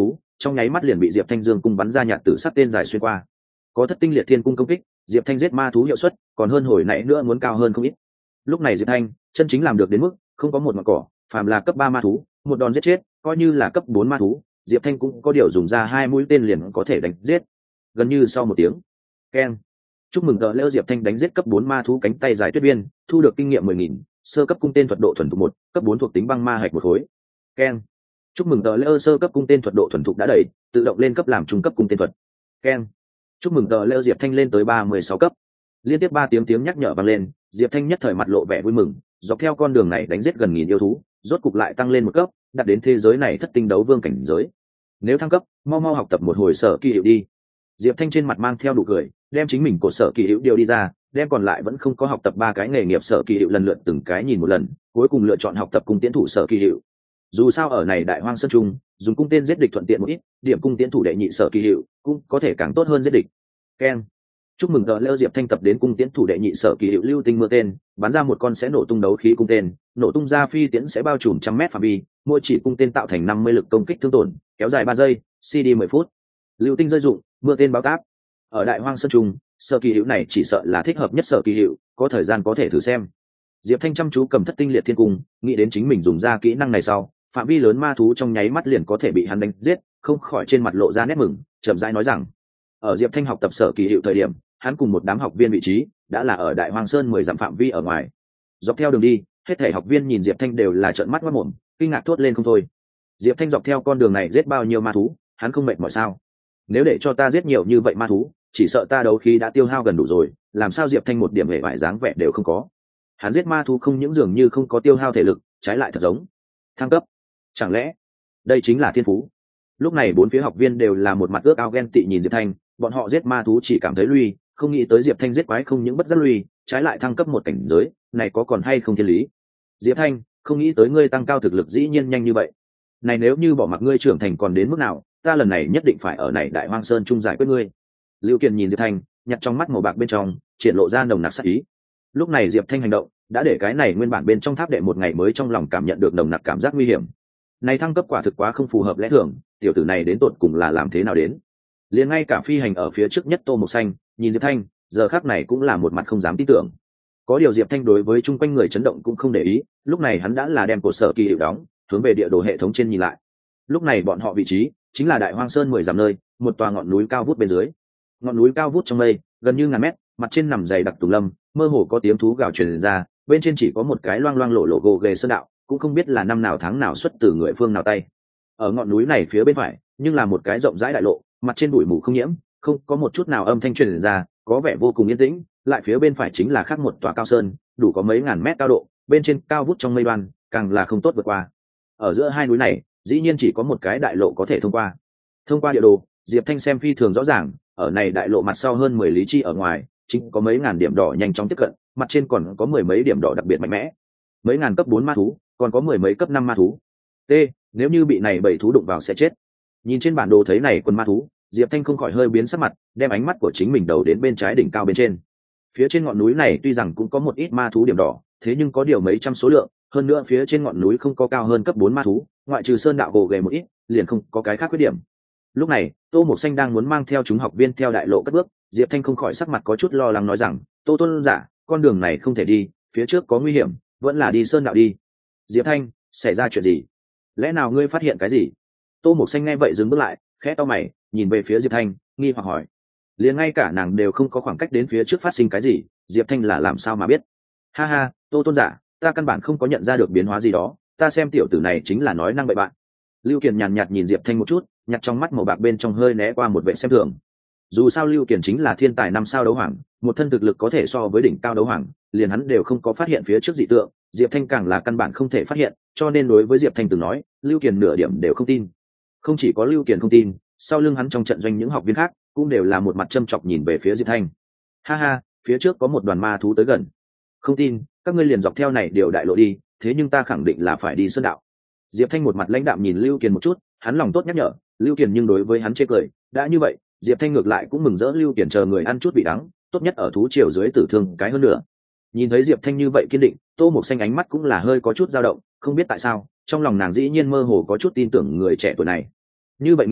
trong nháy mắt liền bị diệp thanh dương cung bắn ra nhạt tử sắc tên dài xuyên qua. Có thất tinh liệt thiên cung công kích, diệp thanh giết ma thú hiệu suất còn hơn hồi nãy nữa muốn cao hơn không ít. Lúc này diệp thanh chân chính làm được đến mức không có một ngọn cỏ, phàm là cấp 3 ma thú một đòn giết chết, coi như là cấp 4 ma thú diệp thanh cũng có điều dùng ra 2 mũi tên liền có thể đánh giết. Gần như sau một tiếng keng, chúc mừng tờ leo diệp thanh đánh giết cấp 4 ma thú cánh tay dài tuyết biên, thu được kinh nghiệm 10.000, sơ cấp cung tên thuật độ thuần thục 1, cấp 4 thuộc tính băng ma hạch một khối. Keng, chúc mừng tờ leo sơ cấp cung tên thuật độ thuần thục đã đẩy, tự động lên cấp làm trung cấp cung tên thuật. Keng, chúc mừng tờ leo diệp thanh lên tới 36 cấp. Liên tiếp 3 tiếng nhắc nhở vang lên, diệp thanh nhất thời mặt lộ vẻ vui mừng, dọc theo con đường này đánh giết gần 1000 yêu thú, rốt cục lại tăng lên một cấp, đạt đến thế giới này thất tinh đấu vương cảnh giới. Nếu thăng cấp, mau mau học tập một hồi sở kỳ hiệu đi. Diệp thanh trên mặt mang theo nụ cười, đem chính mình của sở kỳ hiệu điều đi ra, đem còn lại vẫn không có học tập 3 cái nghề nghiệp sở kỳ hiệu lần lượt từng cái nhìn một lần, cuối cùng lựa chọn học tập cung tiễn thủ sở kỳ hiệu. Dù sao ở này đại hoang sơn trung, dùng cung tên giết địch thuận tiện một ít, điểm cung tiễn thủ đệ nhị sở kỳ hiệu cũng có thể càng tốt hơn giết địch. Keng, chúc mừng tờ leo diệp thanh tập đến cung tiễn thủ đệ nhị sở kỳ hiệu lưu tinh mưa tên, bắn ra một con sẽ nổ tung đấu khí cung tên, nổ tung ra phi tiễn sẽ bao trùm 100 mét phạm vi, mỗi chỉ cung tên tạo thành 50 lực công kích thương tổn, kéo dài 3 giây, CD 10 phút. Lưu tinh rơi dụng, mưa tên báo táp. Ở đại hoang sơn trung, sở kỳ hiệu này chỉ sợ là thích hợp nhất sở kỳ hiệu, có thời gian có thể thử xem. Diệp thanh chăm chú cầm thất tinh liệt thiên cung, nghĩ đến chính mình dùng ra kỹ năng này sau, phạm vi lớn ma thú trong nháy mắt liền có thể bị hắn đánh giết, không khỏi trên mặt lộ ra nét mừng, chậm rãi nói rằng ở diệp thanh học tập sở kỳ hiệu thời điểm, hắn cùng một đám học viên vị trí đã là ở đại hoang sơn 10 dặm phạm vi ở ngoài. Dọc theo đường đi, hết thảy học viên nhìn diệp thanh đều là trợn mắt ngoác mồm, kinh ngạc thốt lên không thôi. Diệp thanh dọc theo con đường này giết bao nhiêu ma thú, hắn không mệt mỏi sao? Nếu để cho ta giết nhiều như vậy ma thú, chỉ sợ ta đấu khí đã tiêu hao gần đủ rồi, làm sao diệp thanh một điểm hề vải dáng vẻ đều không có. Hắn giết ma thú không những dường như không có tiêu hao thể lực, trái lại thật giống thăng cấp. Chẳng lẽ đây chính là thiên phú? Lúc này bốn phía học viên đều là một mặt ước ao ghen tị nhìn diệp thanh, bọn họ giết ma thú chỉ cảm thấy lui, không nghĩ tới diệp thanh giết quái không những bất giác lui, trái lại thăng cấp một cảnh giới, này có còn hay không thiên lý? Diệp thanh, không nghĩ tới ngươi tăng cao thực lực dĩ nhiên nhanh như vậy. Này nếu như bỏ mặc ngươi trưởng thành còn đến mức nào, ta lần này nhất định phải ở này đại hoang sơn chung giải quyết ngươi. Lưu Kiền nhìn diệp thanh, nhặt trong mắt màu bạc bên trong triển lộ ra nồng nặc sát ý. Lúc này diệp thanh hành động đã để cái này nguyên bản bên trong tháp đệ một ngày mới trong lòng cảm nhận được nồng nặc cảm giác nguy hiểm. Này thăng cấp quả thực quá không phù hợp lẽ thường, tiểu tử này đến tột cùng là làm thế nào đến? Liền ngay cả phi hành ở phía trước nhất Tô Mộc Xanh nhìn diệp thanh, giờ khắc này cũng là một mặt không dám tin tưởng. Có điều diệp thanh đối với chung quanh người chấn động cũng không để ý, lúc này hắn đã là đem cột sở kỳ hiệu đóng, hướng về địa đồ hệ thống trên nhìn lại. Lúc này bọn họ vị trí chính là đại hoang sơn 10 dặm nơi, một tòa ngọn núi cao vút bên dưới. Ngọn núi cao vút trong mây, gần như ngàn mét, mặt trên nằm dày đặc tùng lâm, mơ hồ có tiếng thú gào truyền ra, bên trên chỉ có một cái loang loang lộ lộ gồ ghề sơn đạo, cũng không biết là năm nào tháng nào xuất từ người phương nào tay. Ở ngọn núi này phía bên phải, nhưng là một cái rộng rãi đại lộ, mặt trên bụi mù không nhiễm, không có một chút nào âm thanh truyền ra, có vẻ vô cùng yên tĩnh. Lại phía bên phải chính là khác một tòa cao sơn, đủ có mấy ngàn mét cao độ, bên trên cao vút trong mây đoan, càng là không tốt vượt qua. Ở giữa hai núi này, dĩ nhiên chỉ có một cái đại lộ có thể thông qua. Thông qua địa đồ, diệp thanh xem phi thường rõ ràng, ở này đại lộ mặt sau hơn 10 lý chi ở ngoài, chính có mấy ngàn điểm đỏ nhanh chóng tiếp cận, mặt trên còn có mười mấy điểm đỏ đặc biệt mạnh mẽ, mấy ngàn cấp 4 ma thú, còn có mười mấy cấp 5 ma thú. T, nếu như bị này bảy thú đụng vào sẽ chết. Nhìn trên bản đồ thấy này quân ma thú, diệp thanh không khỏi hơi biến sắc mặt, đem ánh mắt của chính mình đầu đến bên trái đỉnh cao bên trên. Phía trên ngọn núi này tuy rằng cũng có một ít ma thú điểm đỏ, thế nhưng có điều mấy trăm số lượng, hơn nữa phía trên ngọn núi không có cao hơn cấp 4 ma thú, ngoại trừ sơn đạo gồ ghề một ít, liền không có cái khác khuyết điểm. Lúc này, Tô Mộc Xanh đang muốn mang theo chúng học viên theo đại lộ cất bước, diệp thanh không khỏi sắc mặt có chút lo lắng nói rằng, Tô tôn giả, con đường này không thể đi, phía trước có nguy hiểm, vẫn là đi sơn đạo đi. Diệp thanh, xảy ra chuyện gì? Lẽ nào ngươi phát hiện cái gì? Tô Mộc Xanh nghe vậy dừng bước lại, khẽ to mày, nhìn về phía diệp thanh, nghi hoặc hỏi. Liền ngay cả nàng đều không có khoảng cách đến phía trước phát sinh cái gì, diệp thanh là làm sao mà biết? Ha ha, Tô tôn giả, ta căn bản không có nhận ra được biến hóa gì đó, ta xem tiểu tử này chính là nói năng bậy bạn. Lưu Kiền nhàn nhạt nhìn diệp thanh một chút, nhặt trong mắt màu bạc bên trong hơi né qua một vệ xem thường. Dù sao Lưu Kiền chính là thiên tài 5 sao đấu hoàng, một thân thực lực có thể so với đỉnh cao đấu hoàng, liền hắn đều không có phát hiện phía trước dị tượng, diệp thanh càng là căn bản không thể phát hiện, cho nên đối với diệp thanh từng nói, Lưu Kiền nửa điểm đều không tin. Không chỉ có Lưu Kiền không tin, sau lưng hắn trong trận doanh những học viên khác cũng đều là một mặt châm chọc nhìn về phía diệp thanh. Ha ha, phía trước có một đoàn ma thú tới gần. Không tin, các ngươi liền dọc theo này điều đại lộ đi, thế nhưng ta khẳng định là phải đi sơn đạo. Diệp thanh một mặt lãnh đạm nhìn Lưu Kiền một chút, hắn lòng tốt nhắc nhở Lưu Kiền, nhưng đối với hắn chê cười, đã như vậy diệp thanh ngược lại cũng mừng rỡ Lưu Kiền chờ người ăn chút vị đắng, tốt nhất ở thú triều dưới tử thương cái hơn nữa. Nhìn thấy diệp thanh như vậy kiên định, Tô Mộc Xanh ánh mắt cũng là hơi có chút dao động, không biết tại sao trong lòng nàng dĩ nhiên mơ hồ có chút tin tưởng người trẻ tuổi này. Như vậy nghĩ,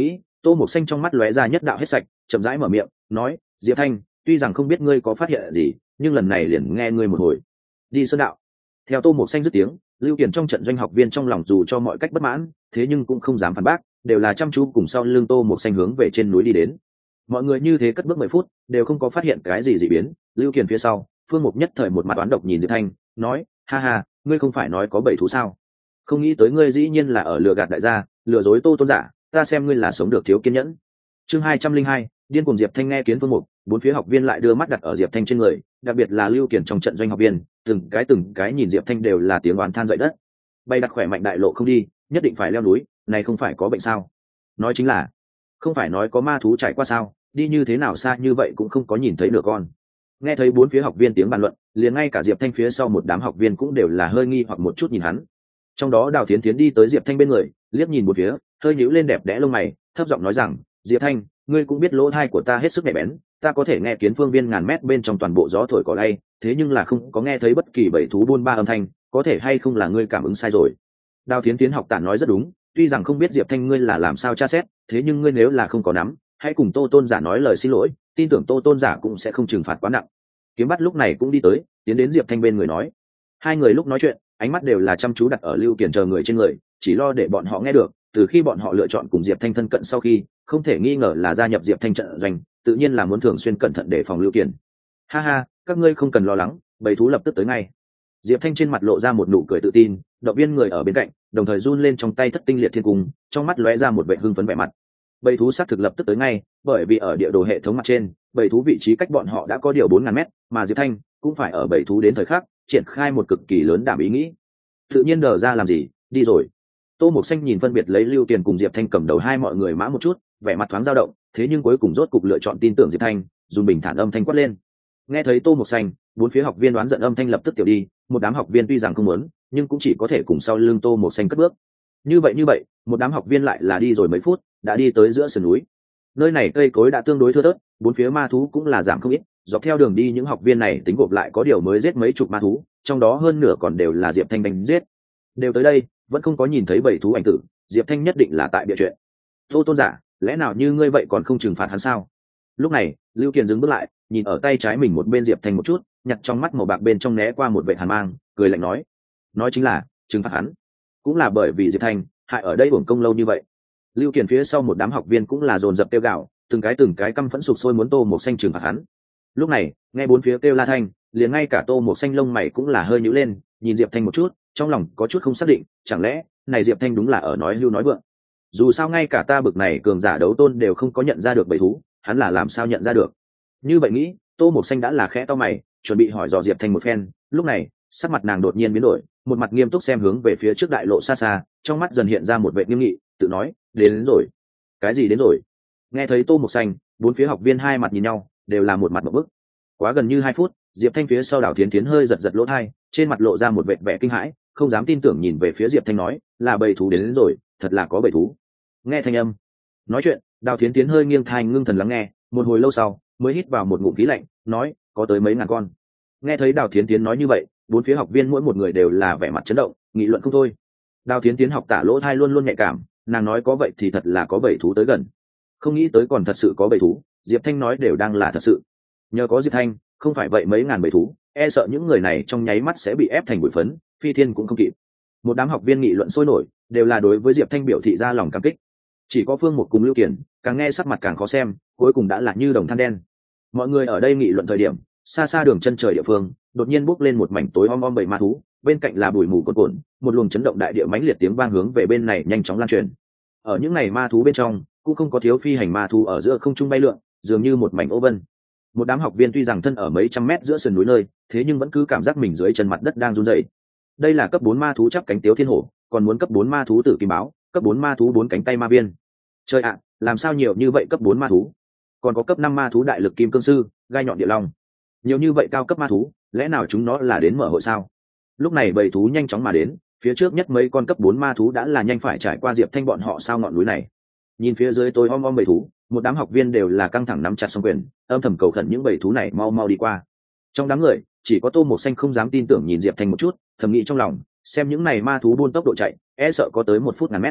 Tô Mộc Xanh trong mắt lóe ra nhất đạo hết sạch, chậm rãi mở miệng nói, Diệp Thanh, tuy rằng không biết ngươi có phát hiện gì, nhưng lần này liền nghe ngươi một hồi. Đi sơn đạo. Theo Tô Mộc Xanh dứt tiếng, Lưu Kiền trong trận doanh học viên trong lòng dù cho mọi cách bất mãn, thế nhưng cũng không dám phản bác, đều là chăm chú cùng sau lưng Tô Mộc Xanh hướng về trên núi đi đến. Mọi người như thế cất bước 10 phút, đều không có phát hiện cái gì dị biến. Lưu Kiền phía sau, Phương Mục nhất thời một mặt oán độc nhìn Diệp Thanh, nói, ha ha, ngươi không phải nói có 7 thú sao? Không nghĩ tới ngươi dĩ nhiên là ở lừa gạt đại gia, lừa dối Tô tôn giả, ta xem ngươi là sống được thiếu kiên nhẫn. Chương 202, điên cuồng. Diệp Thanh nghe kiến Phương Mục, bốn phía học viên lại đưa mắt đặt ở Diệp Thanh trên người, đặc biệt là Lưu Kiền trong trận doanh học viên, từng cái nhìn Diệp Thanh đều là tiếng oán than dậy đất. Bay đặt khỏe mạnh đại lộ không đi, nhất định phải leo núi, này không phải có bệnh sao? Nói chính là, không phải nói có ma thú trải qua sao, đi như thế nào xa như vậy cũng không có nhìn thấy nửa con. Nghe thấy bốn phía học viên tiếng bàn luận, liền ngay cả Diệp Thanh phía sau một đám học viên cũng đều là hơi nghi hoặc một chút nhìn hắn. Trong đó Đào Thiến Thiến đi tới Diệp Thanh bên người, liếc nhìn một phía, hơi nhíu lên đẹp đẽ lông mày, thấp giọng nói rằng, Diệp Thanh, ngươi cũng biết lỗ tai của ta hết sức nhạy bén, ta có thể nghe kiến phương viên ngàn mét bên trong toàn bộ gió thổi cỏ lay, thế nhưng là không có nghe thấy bất kỳ bầy thú buôn ba âm thanh, có thể hay không là ngươi cảm ứng sai rồi. Đào Thiến Thiến học tản nói rất đúng, tuy rằng không biết Diệp Thanh ngươi là làm sao tra xét, thế nhưng ngươi nếu là không có nắm, hãy cùng Tô tôn giả nói lời xin lỗi, tin tưởng Tô tôn giả cũng sẽ không trừng phạt quá nặng. Kiếm Bắt lúc này cũng đi tới, tiến đến Diệp Thanh bên người nói. Hai người lúc nói chuyện, ánh mắt đều là chăm chú đặt ở Lưu Kiền chờ người trên người, chỉ lo để bọn họ nghe được. Từ khi bọn họ lựa chọn cùng Diệp Thanh thân cận sau khi, không thể nghi ngờ là gia nhập Diệp Thanh trận doanh, tự nhiên là muốn thường xuyên cẩn thận để phòng Lưu Kiền. Ha ha, các ngươi không cần lo lắng, bầy thú lập tức tới ngay. Diệp Thanh trên mặt lộ ra một nụ cười tự tin, động viên người ở bên cạnh, đồng thời run lên trong tay Thất Tinh Liệt Thiên Cung, trong mắt lóe ra một vẻ hưng phấn vẻ mặt. Bầy thú xác thực lập tức tới ngay, bởi vì ở địa đồ hệ thống mặt trên, bầy thú vị trí cách bọn họ đã có điều 4000 mét, mà Diệp Thanh cũng phải ở bầy thú đến thời khắc triển khai một cực kỳ lớn đảm ý nghĩ. Tự nhiên đờ ra làm gì, đi rồi. Tô Mộc Xanh nhìn phân biệt lấy Lưu Kiền cùng Diệp Thanh cầm đầu hai mọi người mã một chút, vẻ mặt thoáng dao động, thế nhưng cuối cùng rốt cục lựa chọn tin tưởng Diệp Thanh, dùng bình thản âm thanh quát lên. Nghe thấy Tô Mộc Xanh, bốn phía học viên đoán giận âm thanh lập tức tiểu đi, một đám học viên tuy rằng không muốn, nhưng cũng chỉ có thể cùng sau lưng Tô Mộc Xanh cất bước. Như vậy, một đám học viên lại là đi rồi mấy phút, đã đi tới giữa sườn núi. Nơi này cây cối đã tương đối thưa thớt, bốn phía ma thú cũng là giảm không ít, dọc theo đường đi những học viên này tính gộp lại có điều mới giết mấy chục ma thú, trong đó hơn nửa còn đều là Diệp Thanh đánh giết. Đều tới đây, vẫn không có nhìn thấy bầy thú ảnh tử, Diệp Thanh nhất định là tại bịa chuyện. Tô tôn giả, lẽ nào như ngươi vậy còn không trừng phạt hắn sao? Lúc này, Lưu Kiền dừng bước lại, nhìn ở tay trái mình một bên Diệp Thanh một chút, nhặt trong mắt màu bạc bên trong né qua một vệt hàn mang, cười lạnh nói chính là trừng phạt hắn. Cũng là bởi vì Diệp Thanh hại ở đây uổng công lâu như vậy. Lưu Kiền phía sau một đám học viên cũng là dồn dập kêu gào, từng cái căm phẫn sục sôi muốn Tô Mộc Xanh trừng phạt hắn. Lúc này, nghe bốn phía kêu la thanh, liền ngay cả Tô Mộc Xanh lông mày cũng là hơi nhíu lên, nhìn Diệp Thanh một chút, trong lòng có chút không xác định, chẳng lẽ này Diệp Thanh đúng là ở nói hưu nói vượng? Dù sao ngay cả ta bực này cường giả đấu tôn đều không có nhận ra được bầy thú, hắn là làm sao nhận ra được? Như vậy nghĩ, Tô Mộc Xanh đã là khẽ to mày, chuẩn bị hỏi dò Diệp Thanh một phen. Lúc này, sắc mặt nàng đột nhiên biến đổi, một mặt nghiêm túc xem hướng về phía trước đại lộ xa xa, trong mắt dần hiện ra một vẻ nghiêm nghị, tự nói, đến rồi. Cái gì đến rồi? Nghe thấy Tô Mộc Xanh, bốn phía học viên hai mặt nhìn nhau, đều là một mặt ngộp bức. Quá gần như 2 phút, Diệp Thanh phía sau Đào Thiến Thiến hơi giật lỗ tai, trên mặt lộ ra một vẻ kinh hãi, không dám tin tưởng nhìn về phía Diệp Thanh nói, là bầy thú đến rồi, thật là có bầy thú. Nghe thanh âm nói chuyện, Đào Thiến Thiến hơi nghiêng tai ngưng thần lắng nghe, một hồi lâu sau mới hít vào một ngụm khí lạnh, nói, có tới mấy ngàn con. Nghe thấy Đào Thiến Thiến nói như vậy, bốn phía học viên mỗi một người đều là vẻ mặt chấn động, nghị luận không thôi. Đào Thiến Thiến học tả lỗ tai luôn luôn nhạy cảm, nàng nói có vậy thì thật là có bầy thú tới gần. Không nghĩ tới còn thật sự có bầy thú, Diệp Thanh nói đều đang là thật sự. Nhờ có Diệp Thanh, không phải vậy mấy ngàn bầy thú, e sợ những người này trong nháy mắt sẽ bị ép thành bụi phấn, phi thiên cũng không kịp. Một đám học viên nghị luận sôi nổi, đều là đối với Diệp Thanh biểu thị ra lòng cảm kích. Chỉ có Phương Mục cùng Lưu Kiền, càng nghe sắc mặt càng khó xem, cuối cùng đã là như đồng than đen. Mọi người ở đây nghị luận thời điểm, xa xa đường chân trời địa phương, đột nhiên bốc lên một mảnh tối om bầy ma thú, bên cạnh là bụi mù cuồn cuộn, một luồng chấn động đại địa mãnh liệt tiếng vang hướng về bên này nhanh chóng lan truyền. Ở những này ma thú bên trong, cũng không có thiếu phi hành ma thú ở giữa không trung bay lượn, dường như một mảnh ô vân. Một đám học viên tuy rằng thân ở mấy trăm mét giữa sườn núi nơi, thế nhưng vẫn cứ cảm giác mình dưới chân mặt đất đang run rẩy. Đây là cấp 4 ma thú chắp cánh tiếu thiên hổ, còn muốn cấp 4 ma thú tử kim báo, cấp 4 ma thú 4 cánh tay ma viên. Trời ạ, làm sao nhiều như vậy cấp 4 ma thú? Còn có cấp 5 ma thú đại lực kim cương sư, gai nhọn địa long. Nhiều như vậy cao cấp ma thú, lẽ nào chúng nó là đến mở hội sao? Lúc này bầy thú nhanh chóng mà đến, phía trước nhất mấy con cấp 4 ma thú đã là nhanh phải trải qua Diệp Thanh bọn họ sao ngọn núi này. Nhìn phía dưới tối om bầy thú, một đám học viên đều là căng thẳng nắm chặt song quyền, âm thầm cầu khẩn những bầy thú này mau mau đi qua. Trong đám người, chỉ có Tô Mộc Xanh không dám tin tưởng nhìn Diệp Thanh một chút, thầm nghĩ trong lòng, xem những này ma thú buôn tốc độ chạy, e sợ có tới 1 phút ngàn mét.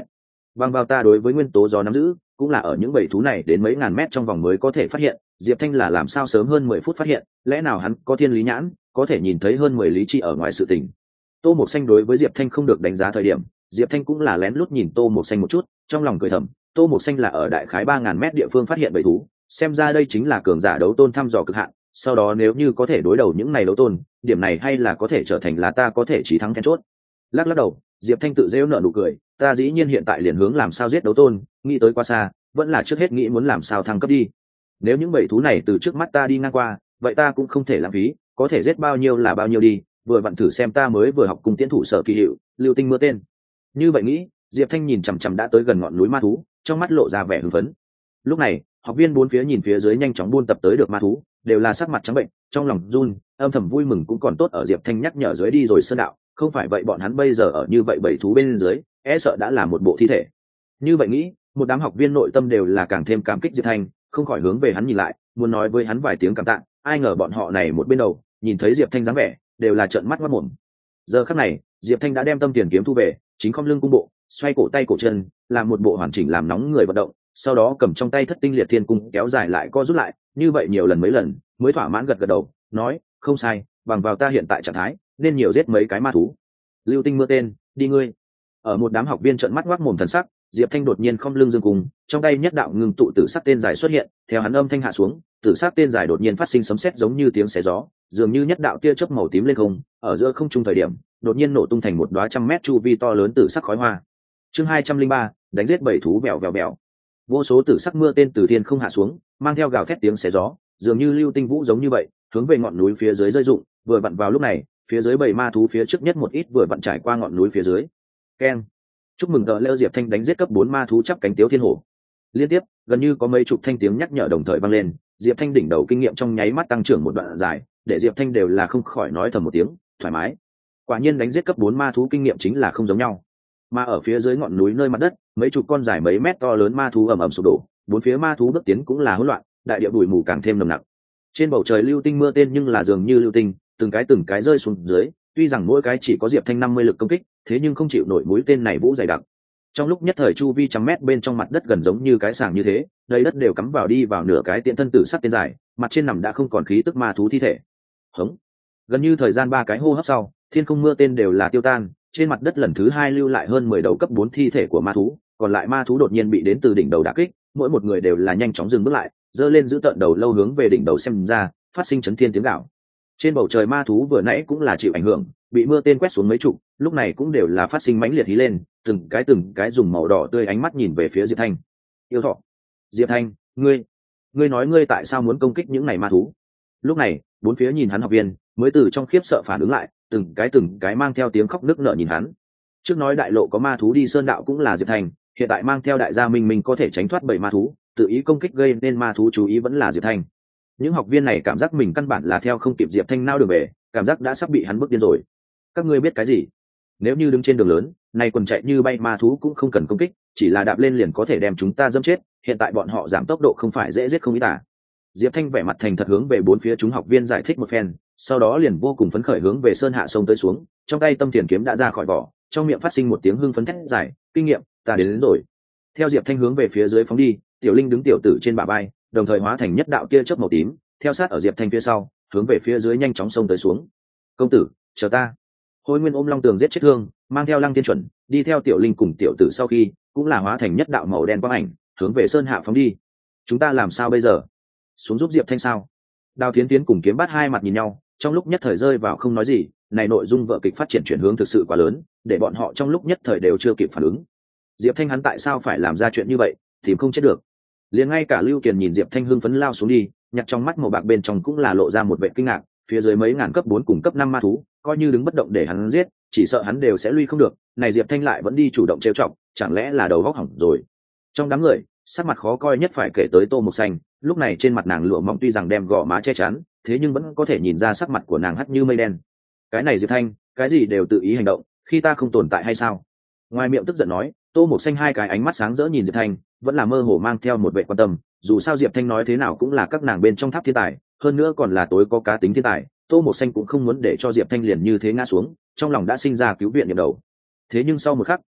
bằng vào ta đối với nguyên tố gió nắm giữ, cũng là ở những bầy thú này đến mấy ngàn mét trong vòng mới có thể phát hiện. Diệp Thanh là làm sao sớm hơn 10 phút phát hiện, lẽ nào hắn có thiên lý nhãn, có thể nhìn thấy hơn 10 lý chi ở ngoài sự tình. Tô Mộc Xanh đối với Diệp Thanh không được đánh giá thời điểm, Diệp Thanh cũng là lén lút nhìn Tô Mộc Xanh một chút, trong lòng cười thầm, Tô Mộc Xanh là ở đại khái 3000 mét địa phương phát hiện bầy thú, xem ra đây chính là cường giả đấu tôn thăm dò cực hạn, sau đó nếu như có thể đối đầu những này đấu tôn, điểm này hay là có thể trở thành là ta có thể chí thắng then chốt. Lắc lắc đầu, Diệp Thanh tự giễu nở nụ cười, ta dĩ nhiên hiện tại liền hướng làm sao giết đấu tôn, nghĩ tới quá xa, vẫn là trước hết nghĩ muốn làm sao thăng cấp đi. Nếu những bầy thú này từ trước mắt ta đi ngang qua, vậy ta cũng không thể lãng phí, có thể giết bao nhiêu là bao nhiêu đi, vừa vặn thử xem ta mới vừa học cùng tiến thủ sở kỳ hiệu, lưu tinh mưa tên. Như vậy nghĩ, Diệp Thanh nhìn chằm chằm đã tới gần ngọn núi ma thú, trong mắt lộ ra vẻ hưng phấn. Lúc này, học viên bốn phía nhìn phía dưới nhanh chóng buôn tập tới được ma thú, đều là sắc mặt trắng bệnh, trong lòng run, âm thầm vui mừng cũng còn tốt ở Diệp Thanh nhắc nhở dưới đi rồi sơn đạo, không phải vậy bọn hắn bây giờ ở như vậy bầy thú bên dưới, e sợ đã là một bộ thi thể. Như vậy nghĩ, một đám học viên nội tâm đều là càng thêm cảm kích Diệp Thanh, không khỏi hướng về hắn nhìn lại, muốn nói với hắn vài tiếng cảm tạ, ai ngờ bọn họ này một bên đầu, nhìn thấy Diệp Thanh dáng vẻ, đều là trợn mắt ngoác mồm. Giờ khắc này, Diệp Thanh đã đem tâm tiền kiếm thu về, chính khom lưng cung bộ, xoay cổ tay cổ chân, làm một bộ hoàn chỉnh làm nóng người vận động, sau đó cầm trong tay thất tinh liệt thiên cung kéo dài lại co rút lại, như vậy nhiều lần mấy lần, mới thỏa mãn gật gật đầu, nói, không sai, bằng vào ta hiện tại trạng thái, nên nhiều giết mấy cái ma thú. Lưu tinh mưa tên, đi ngươi. Ở một đám học viên trợn mắt ngoác mồm thần sắc, Diệp Thanh đột nhiên khom lưng dương cung, trong tay nhất đạo ngưng tụ tử sắc tên dài xuất hiện, theo hắn âm thanh hạ xuống, tử sắc tên dài đột nhiên phát sinh sấm sét giống như tiếng xé gió, dường như nhất đạo tia chớp màu tím lên không, ở giữa không trung thời điểm, đột nhiên nổ tung thành một đóa trăm mét chu vi to lớn tử sắc khói hoa. Chương 203, đánh giết bảy thú bèo bèo bèo. Vô số tử sắc mưa tên từ thiên không hạ xuống, mang theo gào thét tiếng xé gió, dường như lưu tinh vũ giống như vậy, hướng về ngọn núi phía dưới rơi rụng, vừa vặn vào lúc này, phía dưới bầy ma thú phía trước nhất một ít vừa vặn trải qua ngọn núi phía dưới. Keng. Chúc mừng tờ leo Diệp Thanh đánh giết cấp 4 ma thú chắp cánh tiếu thiên hổ. Liên tiếp, gần như có mấy chục thanh tiếng nhắc nhở đồng thời vang lên, Diệp Thanh đỉnh đầu kinh nghiệm trong nháy mắt tăng trưởng một đoạn dài, để Diệp Thanh đều là không khỏi nói thầm một tiếng, thoải mái. Quả nhiên đánh giết cấp 4 ma thú kinh nghiệm chính là không giống nhau. Mà ở phía dưới ngọn núi nơi mặt đất, mấy chục con dài mấy mét to lớn ma thú ầm ầm sụp đổ, bốn phía ma thú bước tiến cũng là hỗn loạn, đại địa bụi mù càng thêm nồng nặc. Trên bầu trời lưu tinh mưa tên nhưng là dường như lưu tinh, từng cái rơi xuống dưới, tuy rằng mỗi cái chỉ có Diệp Thanh 50 lực công kích, thế nhưng không chịu nổi mũi tên này vũ dày đặc. Trong lúc nhất thời chu vi trăm mét bên trong mặt đất gần giống như cái sàng như thế, đầy đất đều cắm vào đi vào nửa cái tiện thân tử sắc tên dài, mặt trên nằm đã không còn khí tức ma thú thi thể. Hống. Gần như thời gian 3 cái hô hấp sau, thiên không mưa tên đều là tiêu tan, trên mặt đất lần thứ 2 lưu lại hơn 10 đầu cấp 4 thi thể của ma thú, còn lại ma thú đột nhiên bị đến từ đỉnh đầu đả kích, mỗi một người đều là nhanh chóng dừng bước lại, giơ lên giữ tận đầu lâu hướng về đỉnh đầu xem ra, phát sinh chấn thiên tiếng gào. Trên bầu trời ma thú vừa nãy cũng là chịu ảnh hưởng, bị mưa tên quét xuống mấy chục, lúc này cũng đều là phát sinh mãnh liệt hí lên, từng cái dùng màu đỏ tươi ánh mắt nhìn về phía Diệp Thanh. Yêu thọ. Diệp Thanh, ngươi nói ngươi tại sao muốn công kích những này ma thú? Lúc này, bốn phía nhìn hắn học viên, mới từ trong khiếp sợ phản ứng lại, từng cái mang theo tiếng khóc nức nở nhìn hắn. Trước nói đại lộ có ma thú đi sơn đạo cũng là Diệp Thanh, hiện tại mang theo đại gia minh minh có thể tránh thoát bảy ma thú, tự ý công kích gây nên ma thú chú ý vẫn là Diệp Thanh. Những học viên này cảm giác mình căn bản là theo không kịp Diệp Thanh nao đường về, cảm giác đã sắp bị hắn bức điên rồi. Các ngươi biết cái gì? Nếu như đứng trên đường lớn, này quần chạy như bay ma thú cũng không cần công kích, chỉ là đạp lên liền có thể đem chúng ta dẫm chết, hiện tại bọn họ giảm tốc độ không phải dễ giết không ít à. Diệp Thanh vẻ mặt thành thật hướng về bốn phía chúng học viên giải thích một phen, sau đó liền vô cùng phấn khởi hướng về sơn hạ sông tới xuống, trong tay tâm tiền kiếm đã ra khỏi vỏ, trong miệng phát sinh một tiếng hưng phấn thét dài, kinh nghiệm, ta đến rồi. Theo Diệp Thanh hướng về phía dưới phóng đi, Tiểu Linh đứng tiểu tử trên bả vai, đồng thời hóa thành nhất đạo tia chớp màu tím, theo sát ở Diệp Thanh phía sau, hướng về phía dưới nhanh chóng sông tới xuống. Công tử, chờ ta. Hối Nguyên ôm Long Tường giết chết thương, mang theo Lăng Tiên Chuẩn, đi theo Tiểu Linh cùng tiểu tử sau khi, cũng là hóa thành nhất đạo màu đen quang ảnh, hướng về sơn hạ phóng đi. Chúng ta làm sao bây giờ? Xuống giúp Diệp Thanh sao? Đào Thiến Tiến cùng Kiếm Bát hai mặt nhìn nhau, trong lúc nhất thời rơi vào không nói gì, này nội dung vở kịch phát triển chuyển hướng thực sự quá lớn, để bọn họ trong lúc nhất thời đều chưa kịp phản ứng. Diệp Thanh hắn tại sao phải làm ra chuyện như vậy, tìm không chết được. Liền ngay cả Lưu Kiền nhìn Diệp Thanh hưng phấn lao xuống đi, nhặt trong mắt màu bạc bên trong cũng là lộ ra một vẻ kinh ngạc, phía dưới mấy ngàn cấp 4 cùng cấp 5 ma thú, coi như đứng bất động để hắn giết, chỉ sợ hắn đều sẽ lui không được, này Diệp Thanh lại vẫn đi chủ động trêu chọc, chẳng lẽ là đầu óc hỏng rồi. Trong đám người, sắc mặt khó coi nhất phải kể tới Tô Mộc Xanh, lúc này trên mặt nàng lụa mỏng tuy rằng đem gò má che chắn, thế nhưng vẫn có thể nhìn ra sắc mặt của nàng hắt như mây đen. Cái này Diệp Thanh, cái gì đều tự ý hành động, khi ta không tồn tại hay sao? Ngoài miệng tức giận nói, Tô Mộc Xanh hai cái ánh mắt sáng rỡ nhìn Diệp Thanh, vẫn là mơ hồ mang theo một vẻ quan tâm, dù sao Diệp Thanh nói thế nào cũng là các nàng bên trong tháp thiên tài, hơn nữa còn là tối có cá tính thiên tài, Tô Mộc Xanh cũng không muốn để cho Diệp Thanh liền như thế ngã xuống, trong lòng đã sinh ra cứu viện niệm đầu. Thế nhưng sau một khắc,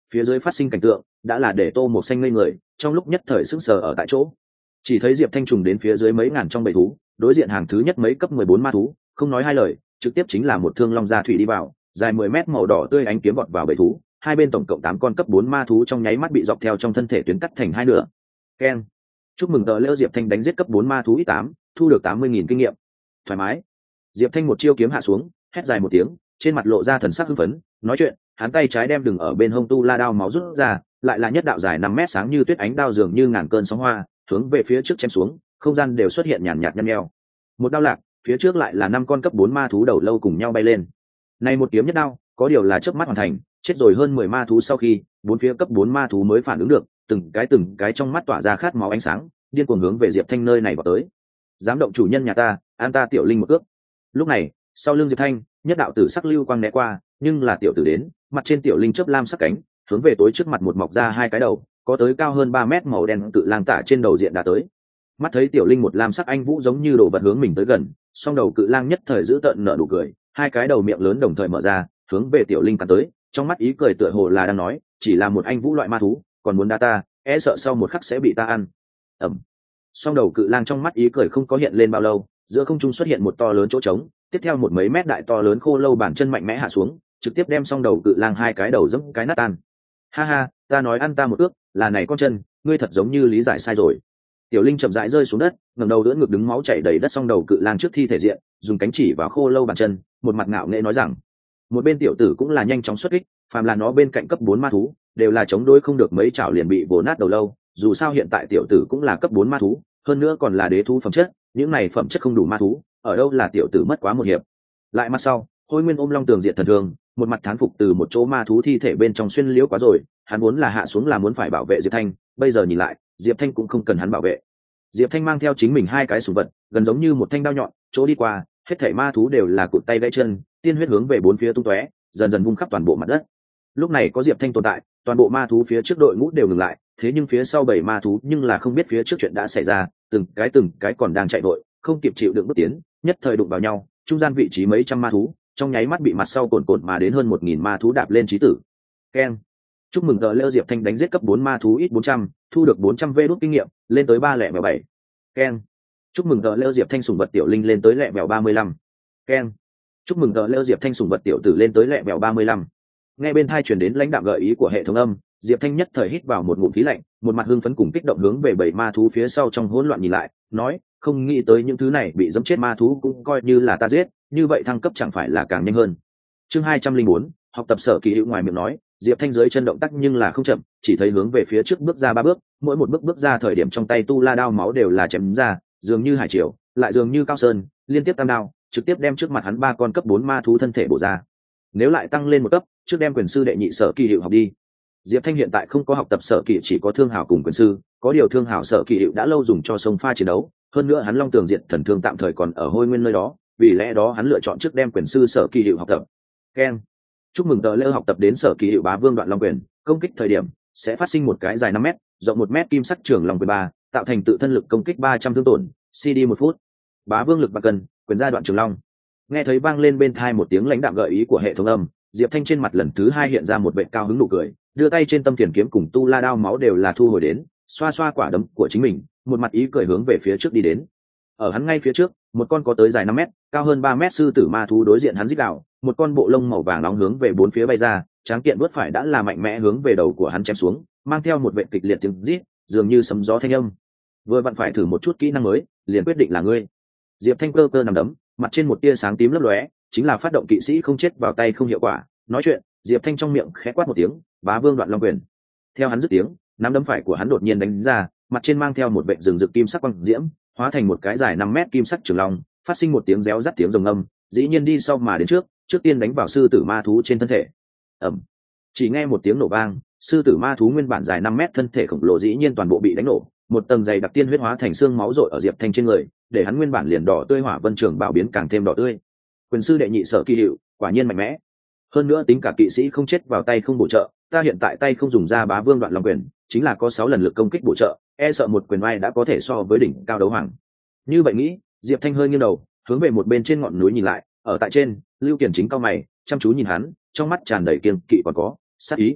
phía dưới phát sinh cảnh tượng đã là để Tô Mộc Xanh ngây người, trong lúc nhất thời sững sờ ở tại chỗ. Chỉ thấy Diệp Thanh trùng đến phía dưới mấy ngàn trong bầy thú, đối diện hàng thứ nhất mấy cấp 14 ma thú, không nói hai lời, trực tiếp chính là một thương long ra thủy đi vào, dài 10 mét màu đỏ tươi ánh kiếm vọt vào bầy thú, hai bên tổng cộng 8 con cấp 4 ma thú trong nháy mắt bị dọc theo trong thân thể tuyến cắt thành hai nửa. Keng. Chúc mừng tờ lễ Diệp Thanh đánh giết cấp 4 ma thú ít 8, thu được 80.000 kinh nghiệm. Thoải mái. Diệp Thanh một chiêu kiếm hạ xuống, hét dài một tiếng, trên mặt lộ ra thần sắc hưng phấn, nói chuyện, hắn tay trái đem đừng ở bên hông tu la đao máu rút ra, lại là nhất đạo dài 5 mét sáng như tuyết ánh đao dường như ngàn cơn sóng hoa, hướng về phía trước chém xuống, không gian đều xuất hiện nhàn nhạt nhăn nheo. Một đao lạc, phía trước lại là 5 con cấp 4 ma thú đầu lâu cùng nhau bay lên. Này một kiếm nhất đao, có điều là chớp mắt hoàn thành, chết rồi hơn 10 ma thú sau khi, bốn phía cấp 4 ma thú mới phản ứng được, từng cái trong mắt tỏa ra khát máu ánh sáng, điên cuồng hướng về Diệp Thanh nơi này vào tới. Dám động chủ nhân nhà ta, an ta tiểu linh một cước. Lúc này, sau lưng Diệp Thanh, nhất đạo tử sắc lưu quang né qua, nhưng là tiểu tử đến, mặt trên tiểu linh chớp lam sắc cánh, hướng về tối trước mặt một mọc ra hai cái đầu, có tới cao hơn 3 mét màu đen cự lang tả trên đầu diện đã tới. Mắt thấy tiểu linh một lam sắc anh vũ giống như đồ vật hướng mình tới gần, song đầu cự lang nhất thời giữ tợn nở nụ cười, hai cái đầu miệng lớn đồng thời mở ra, hướng về tiểu linh cắn tới, trong mắt ý cười tựa hồ là đang nói, chỉ là một anh vũ loại ma thú, còn muốn đá ta, e sợ sau một khắc sẽ bị ta ăn. Ẩm. Song đầu cự lang trong mắt ý cười không có hiện lên bao lâu, giữa không trung xuất hiện một to lớn chỗ trống, tiếp theo một mấy mét đại to lớn khô lâu bản chân mạnh mẽ hạ xuống, trực tiếp đem song đầu cự lang hai cái đầu dẫm cái nát tan. Ha ha, ta nói ăn ta một ước, là này con chân, ngươi thật giống như lý giải sai rồi. Tiểu linh chậm rãi rơi xuống đất, ngẩng đầu đỡ ngực đứng máu chảy đầy đất song đầu cự lang trước thi thể diện, dùng cánh chỉ vào khô lâu bàn chân, một mặt ngạo nghễ nói rằng, một bên tiểu tử cũng là nhanh chóng xuất kích, phàm là nó bên cạnh cấp 4 ma thú, đều là chống đối không được mấy chảo liền bị vồ nát đầu lâu, dù sao hiện tại tiểu tử cũng là cấp 4 ma thú, hơn nữa còn là đế thú phẩm chất, những này phẩm chất không đủ ma thú, ở đâu là tiểu tử mất quá một hiệp. Lại mặt sau, Hôi Nguyên ôm long tường diện thần thương, một mặt thán phục từ một chỗ ma thú thi thể bên trong xuyên liễu quá rồi, hắn muốn là hạ xuống là muốn phải bảo vệ Diệp Thanh, bây giờ nhìn lại, Diệp Thanh cũng không cần hắn bảo vệ. Diệp Thanh mang theo chính mình hai cái sủng vật, gần giống như một thanh đao nhọn, chỗ đi qua, hết thảy ma thú đều là cụt tay gãy chân, tiên huyết hướng về bốn phía tung tóe, dần dần vung khắp toàn bộ mặt đất. Lúc này có Diệp Thanh tồn tại, toàn bộ ma thú phía trước đội ngũ đều ngừng lại, thế nhưng phía sau bảy ma thú nhưng là không biết phía trước chuyện đã xảy ra, từng cái còn đang chạy vội, không kịp chịu đựng bước tiến, nhất thời đụng vào nhau, trung gian vị trí mấy trăm ma thú, trong nháy mắt bị mặt sau cồn mà đến hơn 1000 ma thú đạp lên chí tử. Keng. Chúc mừng tờ lêu Diệp Thanh đánh giết cấp 4 ma thú ít 400, thu được 400 vê đút kinh nghiệm, lên tới 307. Keng. Chúc mừng tờ lêu Diệp Thanh sủng vật tiểu linh lên tới lẹ bèo 35. Keng. Chúc mừng tờ lêu Diệp Thanh sủng vật tiểu tử lên tới lẹ bèo 35. Nghe bên tai truyền đến lãnh đạm gợi ý của hệ thống âm, Diệp Thanh nhất thời hít vào một ngụm khí lạnh, một mặt hưng phấn cùng kích động hướng về bảy ma thú phía sau trong hỗn loạn nhìn lại, nói, không nghĩ tới những thứ này bị giẫm chết ma thú cũng coi như là ta giết, như vậy thăng cấp chẳng phải là càng nhanh hơn. Chương 204, học tập Sở Kỳ Hữu ngoài miệng nói, Diệp Thanh dưới chân động tác nhưng là không chậm, chỉ thấy hướng về phía trước bước ra 3 bước, mỗi một bước ra thời điểm trong tay tu la đao máu đều là chém ra, dường như hải triều, lại dường như cao sơn, liên tiếp tam đao, trực tiếp đem trước mặt hắn 3 con cấp 4 ma thú thân thể bổ ra. Nếu lại tăng lên một cấp, trước đem quyền sư đệ nhị Sở Kỳ Hữu học đi. Diệp Thanh hiện tại không có học tập Sở Kỳ, chỉ có thương hảo cùng quyền sư, có điều thương hảo Sở Kỳ Hữu đã lâu dùng cho sông pha chiến đấu, hơn nữa hắn Long Tường Diện thần thương tạm thời còn ở Hôi Nguyên nơi đó, vì lẽ đó hắn lựa chọn trước đem quyền sư Sở Kỳ Hữu học tập. Keng. Chúc mừng tờ lễ học tập đến Sở Kỳ Hữu Bá Vương Đoạn Long Quyền, công kích thời điểm sẽ phát sinh một cái dài 5 mét, rộng 1 mét kim sắc trường long quyền 3, tạo thành tự thân lực công kích 300 thương tổn, CD 1 phút. Bá Vương lực bạc cần, quyền gia đoạn trường long. Nghe thấy vang lên bên tai một tiếng lãnh đạm gợi ý của hệ thống âm, Diệp Thanh trên mặt lần thứ 2 hiện ra một vẻ cao hứng nụ cười, đưa tay trên tâm thiền kiếm cùng tu la đao máu đều là thu hồi đến, xoa xoa quả đấm của chính mình, một mặt ý cười hướng về phía trước đi đến. Ở hắn ngay phía trước, một con có tới dài 5 mét, cao hơn 3 mét sư tử ma thú đối diện hắn rít gào, một con bộ lông màu vàng nóng hướng về bốn phía bay ra, tráng kiện vuốt phải đã là mạnh mẽ hướng về đầu của hắn chém xuống, mang theo một vệ kịch liệt tiếng rít, dường như sấm gió thanh âm. Vừa vặn phải thử một chút kỹ năng mới, liền quyết định là ngươi. Diệp Thanh cơ nằm đấm, mặt trên một tia sáng tím lấp lóe, chính là phát động kỵ sĩ không chết vào tay không hiệu quả. Nói chuyện, Diệp Thanh trong miệng khẽ quát một tiếng, Bá Vương Đoạn Long Quyền. Theo hắn dứt tiếng, nắm đấm phải của hắn đột nhiên đánh ra, mặt trên mang theo một vệ rừng rực kim sắc quang diễm, hóa thành một cái dài 5 mét kim sắc trường long, phát sinh một tiếng réo rắt tiếng rồng âm, dĩ nhiên đi sau mà đến trước tiên đánh vào sư tử ma thú trên thân thể. Ầm. Chỉ nghe một tiếng nổ vang, sư tử ma thú nguyên bản dài 5 mét thân thể khổng lồ dĩ nhiên toàn bộ bị đánh nổ, một tầng dày đặc tiên huyết hóa thành xương máu rội ở Diệp Thanh trên người, để hắn nguyên bản liền đỏ tươi hỏa vân trường bạo biến càng thêm đỏ tươi. Quyền sư đệ nhị Sở Kỳ Hữu, quả nhiên mạnh mẽ. Hơn nữa tính cả kỵ sĩ không chết vào tay không bổ trợ, ta hiện tại tay không dùng ra Bá Vương Đoạn Long Quyền, chính là có 6 lần lực công kích bổ trợ, e sợ một quyền vai đã có thể so với đỉnh cao đấu hoàng. Như vậy nghĩ, Diệp Thanh hơi nghiêng đầu, hướng về một bên trên ngọn núi nhìn lại, ở tại trên, Lưu Kiền chính cao mày, chăm chú nhìn hắn, trong mắt tràn đầy kiêng kỵ còn có sát ý.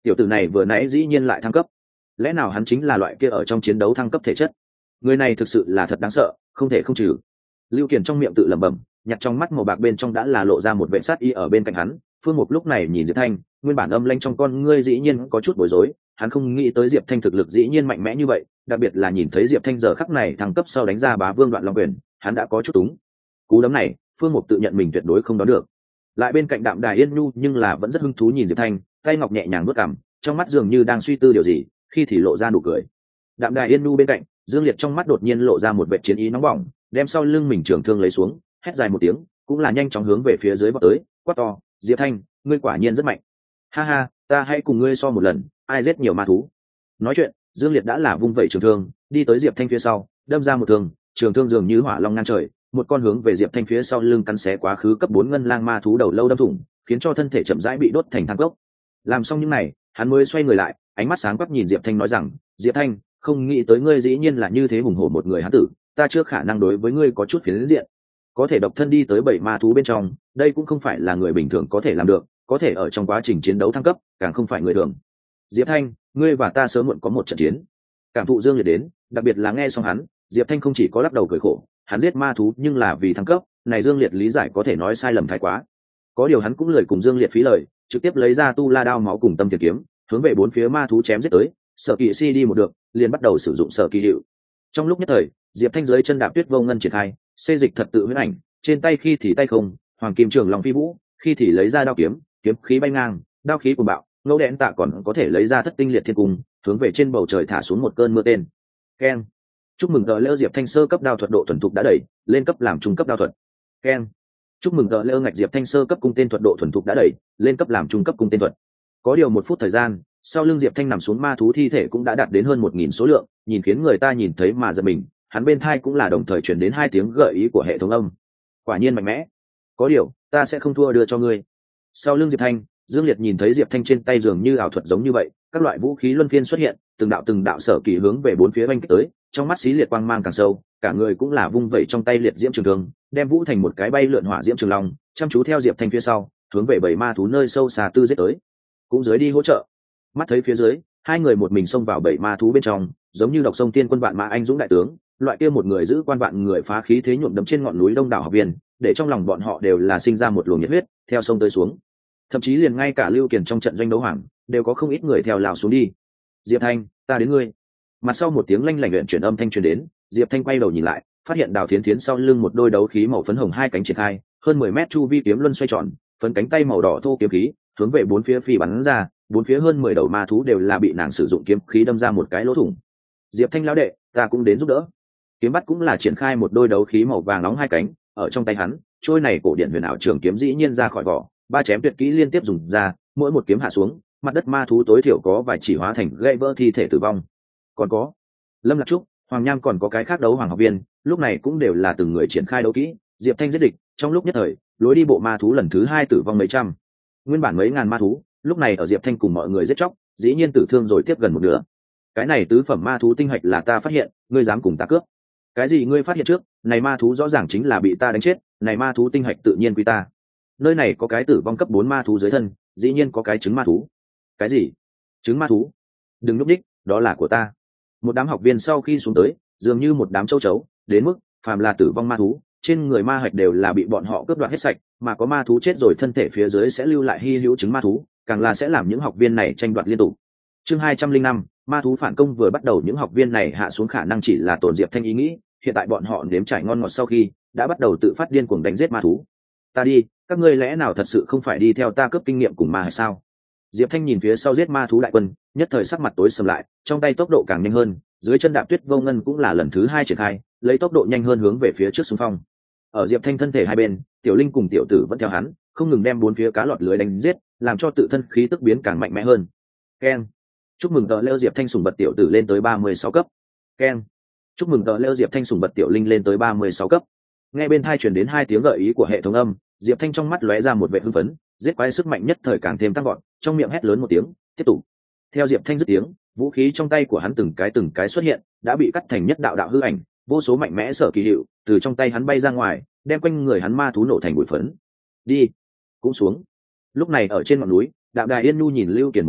tiểu tử này vừa nãy dĩ nhiên lại thăng cấp, lẽ nào hắn chính là loại kia ở trong chiến đấu thăng cấp thể chất? Người này thực sự là thật đáng sợ, không thể không trừ. Lưu Kiền trong miệng tự lẩm bẩm, nhặt trong mắt màu bạc bên trong đã là lộ ra một vệ sát y ở bên cạnh hắn. Phương Mục lúc này nhìn Diệp Thanh, nguyên bản âm lanh trong con ngươi dĩ nhiên có chút bối rối, hắn không nghĩ tới Diệp Thanh thực lực dĩ nhiên mạnh mẽ như vậy, đặc biệt là nhìn thấy Diệp Thanh giờ khắc này thăng cấp sau đánh ra Bá Vương Đoạn Long Quyền, hắn đã có chút túng. Cú đấm này, Phương Mục tự nhận mình tuyệt đối không đón được. Lại bên cạnh Đạm Đài Yên Nhu nhưng là vẫn rất hứng thú nhìn Diệp Thanh, tay ngọc nhẹ nhàng vuốt cằm, trong mắt dường như đang suy tư điều gì, khi thì lộ ra nụ cười. Đạm Đài Yên Nhu bên cạnh, Dương Liệt trong mắt đột nhiên lộ ra một vẻ chiến ý nóng bỏng, đem sau lưng mình trường thương lấy xuống, hét dài một tiếng, cũng là nhanh chóng hướng về phía dưới vọt tới, quát to, "Diệp Thanh, ngươi quả nhiên rất mạnh. Ha ha, ta hãy cùng ngươi so một lần, ai giết nhiều ma thú." Nói chuyện, Dương Liệt đã là vung vẩy trường thương, đi tới Diệp Thanh phía sau, đâm ra một thương, trường thương dường như hỏa long ngang trời, một con hướng về Diệp Thanh phía sau lưng cắn xé quá khứ cấp 4 ngân lang ma thú đầu lâu đâm thủng, khiến cho thân thể chậm rãi bị đốt thành than cốc. Làm xong những này, hắn mới xoay người lại, ánh mắt sáng quắc nhìn Diệp Thanh nói rằng, "Diệp Thanh, không nghĩ tới ngươi dĩ nhiên là như thế hùng hổ một người hán tử, ta chưa khả năng đối với ngươi có chút phiền diện. Có thể độc thân đi tới 7 ma thú bên trong, đây cũng không phải là người bình thường có thể làm được, có thể ở trong quá trình chiến đấu thăng cấp, càng không phải người thường. Diệp Thanh, ngươi và ta sớm muộn có một trận chiến." Cảm thụ Dương Liệt đến, đặc biệt là nghe xong hắn, Diệp Thanh không chỉ có lắc đầu cười khổ, hắn giết ma thú nhưng là vì thăng cấp, này Dương Liệt lý giải có thể nói sai lầm thái quá. Có điều hắn cũng lười cùng Dương Liệt phí lời, trực tiếp lấy ra tu la đao máu cùng tâm tiền kiếm, hướng về 4 phía ma thú chém giết tới. Sở Kỵ Si đi một được, liền bắt đầu sử dụng Sở Kỳ Hiệu. Trong lúc nhất thời, Diệp Thanh dưới chân đạp tuyết vô ngân triển khai, xê dịch thật tự huyễn ảnh, trên tay khi thì tay không, hoàng kim trường long phi vũ, khi thì lấy ra đao kiếm, kiếm khí bay ngang, đao khí cuồng bạo, ngẫu đẽn tạ còn có thể lấy ra thất tinh liệt thiên cung, hướng về trên bầu trời thả xuống một cơn mưa tên. Keng. Chúc mừng tờ lễ Diệp Thanh sơ cấp đao thuật độ thuần thục đã đẩy, lên cấp làm trung cấp đao thuật. Keng. Chúc mừng tờ lễ ngạch Diệp Thanh sơ cấp cung tên thuật độ thuần thục đã đẩy, lên cấp làm trung cấp cung tên thuật. Có điều 1 phút thời gian, sau lưng Diệp Thanh nằm xuống ma thú thi thể cũng đã đạt đến hơn 1000 số lượng, nhìn khiến người ta nhìn thấy mà giật mình, hắn bên tai cũng là đồng thời truyền đến 2 tiếng gợi ý của hệ thống âm. Quả nhiên mạnh mẽ. Có điều, ta sẽ không thua đưa cho ngươi. Sau lưng Diệp Thanh, Dương Liệt nhìn thấy Diệp Thanh trên tay dường như ảo thuật giống như vậy, các loại vũ khí luân phiên xuất hiện, từng đạo sở kỳ hướng về 4 phía oanh kích tới, trong mắt xí liệt quang mang càng sâu, cả người cũng là vung vẩy trong tay liệt diễm trường thương, đem vũ thành một cái bay lượn hỏa diễm trường long, chăm chú theo Diệp Thanh phía sau, hướng về 7 ma thú nơi sâu xa tư giết tới. Cũng dưới đi hỗ trợ. Mắt thấy phía dưới, 2 người một mình xông vào 7 ma thú bên trong, giống như độc sông tiên quân vạn mã anh dũng đại tướng, loại kia một người giữ quan vạn người phá khí thế nhuộm đẫm trên ngọn núi đông đảo học viên, để trong lòng bọn họ đều là sinh ra một luồng nhiệt huyết, theo sông tới xuống. Thậm chí liền ngay cả Lưu Kiền trong trận doanh đấu hoàng, đều có không ít người theo lao xuống đi. "Diệp Thanh, ta đến ngươi." Mặt sau một tiếng lanh lảnh luyện chuyển âm thanh truyền đến, Diệp Thanh quay đầu nhìn lại, phát hiện Đào Thiến Thiến sau lưng một đôi đấu khí màu phấn hồng 2 cánh triển khai, hơn 10 mét chu vi kiếm luân xoay tròn, phấn cánh tay màu đỏ thô kiếm khí, hướng về 4 phía phi bắn ra, 4 phía hơn 10 đầu ma thú đều là bị nàng sử dụng kiếm khí đâm ra một cái lỗ thủng. "Diệp Thanh lão đệ, ta cũng đến giúp đỡ." Kiếm bắt cũng là triển khai một đôi đấu khí màu vàng nóng 2 cánh, ở trong tay hắn, trôi này cổ điển huyền ảo trường kiếm dĩ nhiên ra khỏi vỏ, 3 chém tuyệt kỹ liên tiếp dùng ra, mỗi một kiếm hạ xuống, mặt đất ma thú tối thiểu có vài chỉ hóa thành gãy vỡ thi thể tử vong. Còn có Lâm Lạc Trúc, Hoàng Nham còn có cái khác đấu hoàng học viên, lúc này cũng đều là từng người triển khai đấu kỹ, Diệp Thanh giết địch, trong lúc nhất thời, lối đi bộ ma thú lần thứ 2 tử vong mấy trăm. Nguyên bản mấy ngàn ma thú, lúc này ở Diệp Thanh cùng mọi người giết chóc, dĩ nhiên tử thương rồi tiếp gần một nửa. "Cái này tứ phẩm ma thú tinh hạch là ta phát hiện, ngươi dám cùng ta cướp?" "Cái gì ngươi phát hiện trước, này ma thú rõ ràng chính là bị ta đánh chết, này ma thú tinh hạch tự nhiên quy ta." "Nơi này có cái tử vong cấp 4 ma thú dưới thân, dĩ nhiên có cái trứng ma thú." "Cái gì? Trứng ma thú?" "Đừng núp đích, đó là của ta." Một đám học viên sau khi xuống tới, dường như một đám châu chấu, đến mức phàm là tử vong ma thú, trên người ma hạch đều là bị bọn họ cướp đoạt hết sạch, mà có ma thú chết rồi thân thể phía dưới sẽ lưu lại hy hữu trứng ma thú, càng là sẽ làm những học viên này tranh đoạt liên tục. Chương 205, ma thú phản công vừa bắt đầu, những học viên này hạ xuống khả năng chỉ là tổn Diệp Thanh ý nghĩ, hiện tại bọn họ nếm trải ngon ngọt sau khi, đã bắt đầu tự phát điên cuồng đánh giết ma thú. "Ta đi, các ngươi lẽ nào thật sự không phải đi theo ta cướp kinh nghiệm cùng ma hay sao?" Diệp Thanh nhìn phía sau giết ma thú đại quân, nhất thời sắc mặt tối sầm lại, trong tay tốc độ càng nhanh hơn, dưới chân đạp tuyết vô ngân cũng là lần thứ 2 triển khai, lấy tốc độ nhanh hơn hướng về phía trước xung phong. Ở Diệp Thanh thân thể hai bên, Tiểu Linh cùng Tiểu Tử vẫn theo hắn, không ngừng đem 4 phía cá lọt lưới đánh giết, làm cho tự thân khí tức biến càng mạnh mẽ hơn. Keng. Chúc mừng tờ leo Diệp Thanh sủng bật Tiểu Tử lên tới 36 cấp. Keng. Chúc mừng tờ leo Diệp Thanh sủng bật Tiểu Linh lên tới 36 cấp. Nghe bên tai truyền đến 2 tiếng gợi ý của hệ thống âm, Diệp Thanh trong mắt lóe ra một vẻ hưng phấn, giết quái sức mạnh nhất thời càng thêm tăng vọt, trong miệng hét lớn một tiếng, tiếp tục. Theo Diệp Thanh dứt tiếng, vũ khí trong tay của hắn từng cái xuất hiện, đã bị cắt thành nhất đạo đạo hư ảnh, vô số mạnh mẽ sở kỳ hiệu từ trong tay hắn bay ra ngoài, đem quanh người hắn ma thú nổ thành bụi phấn. Đi, cũng xuống. Lúc này ở trên ngọn núi, Đạm Đài Yên Nhu nhìn Lưu Kiền một chút,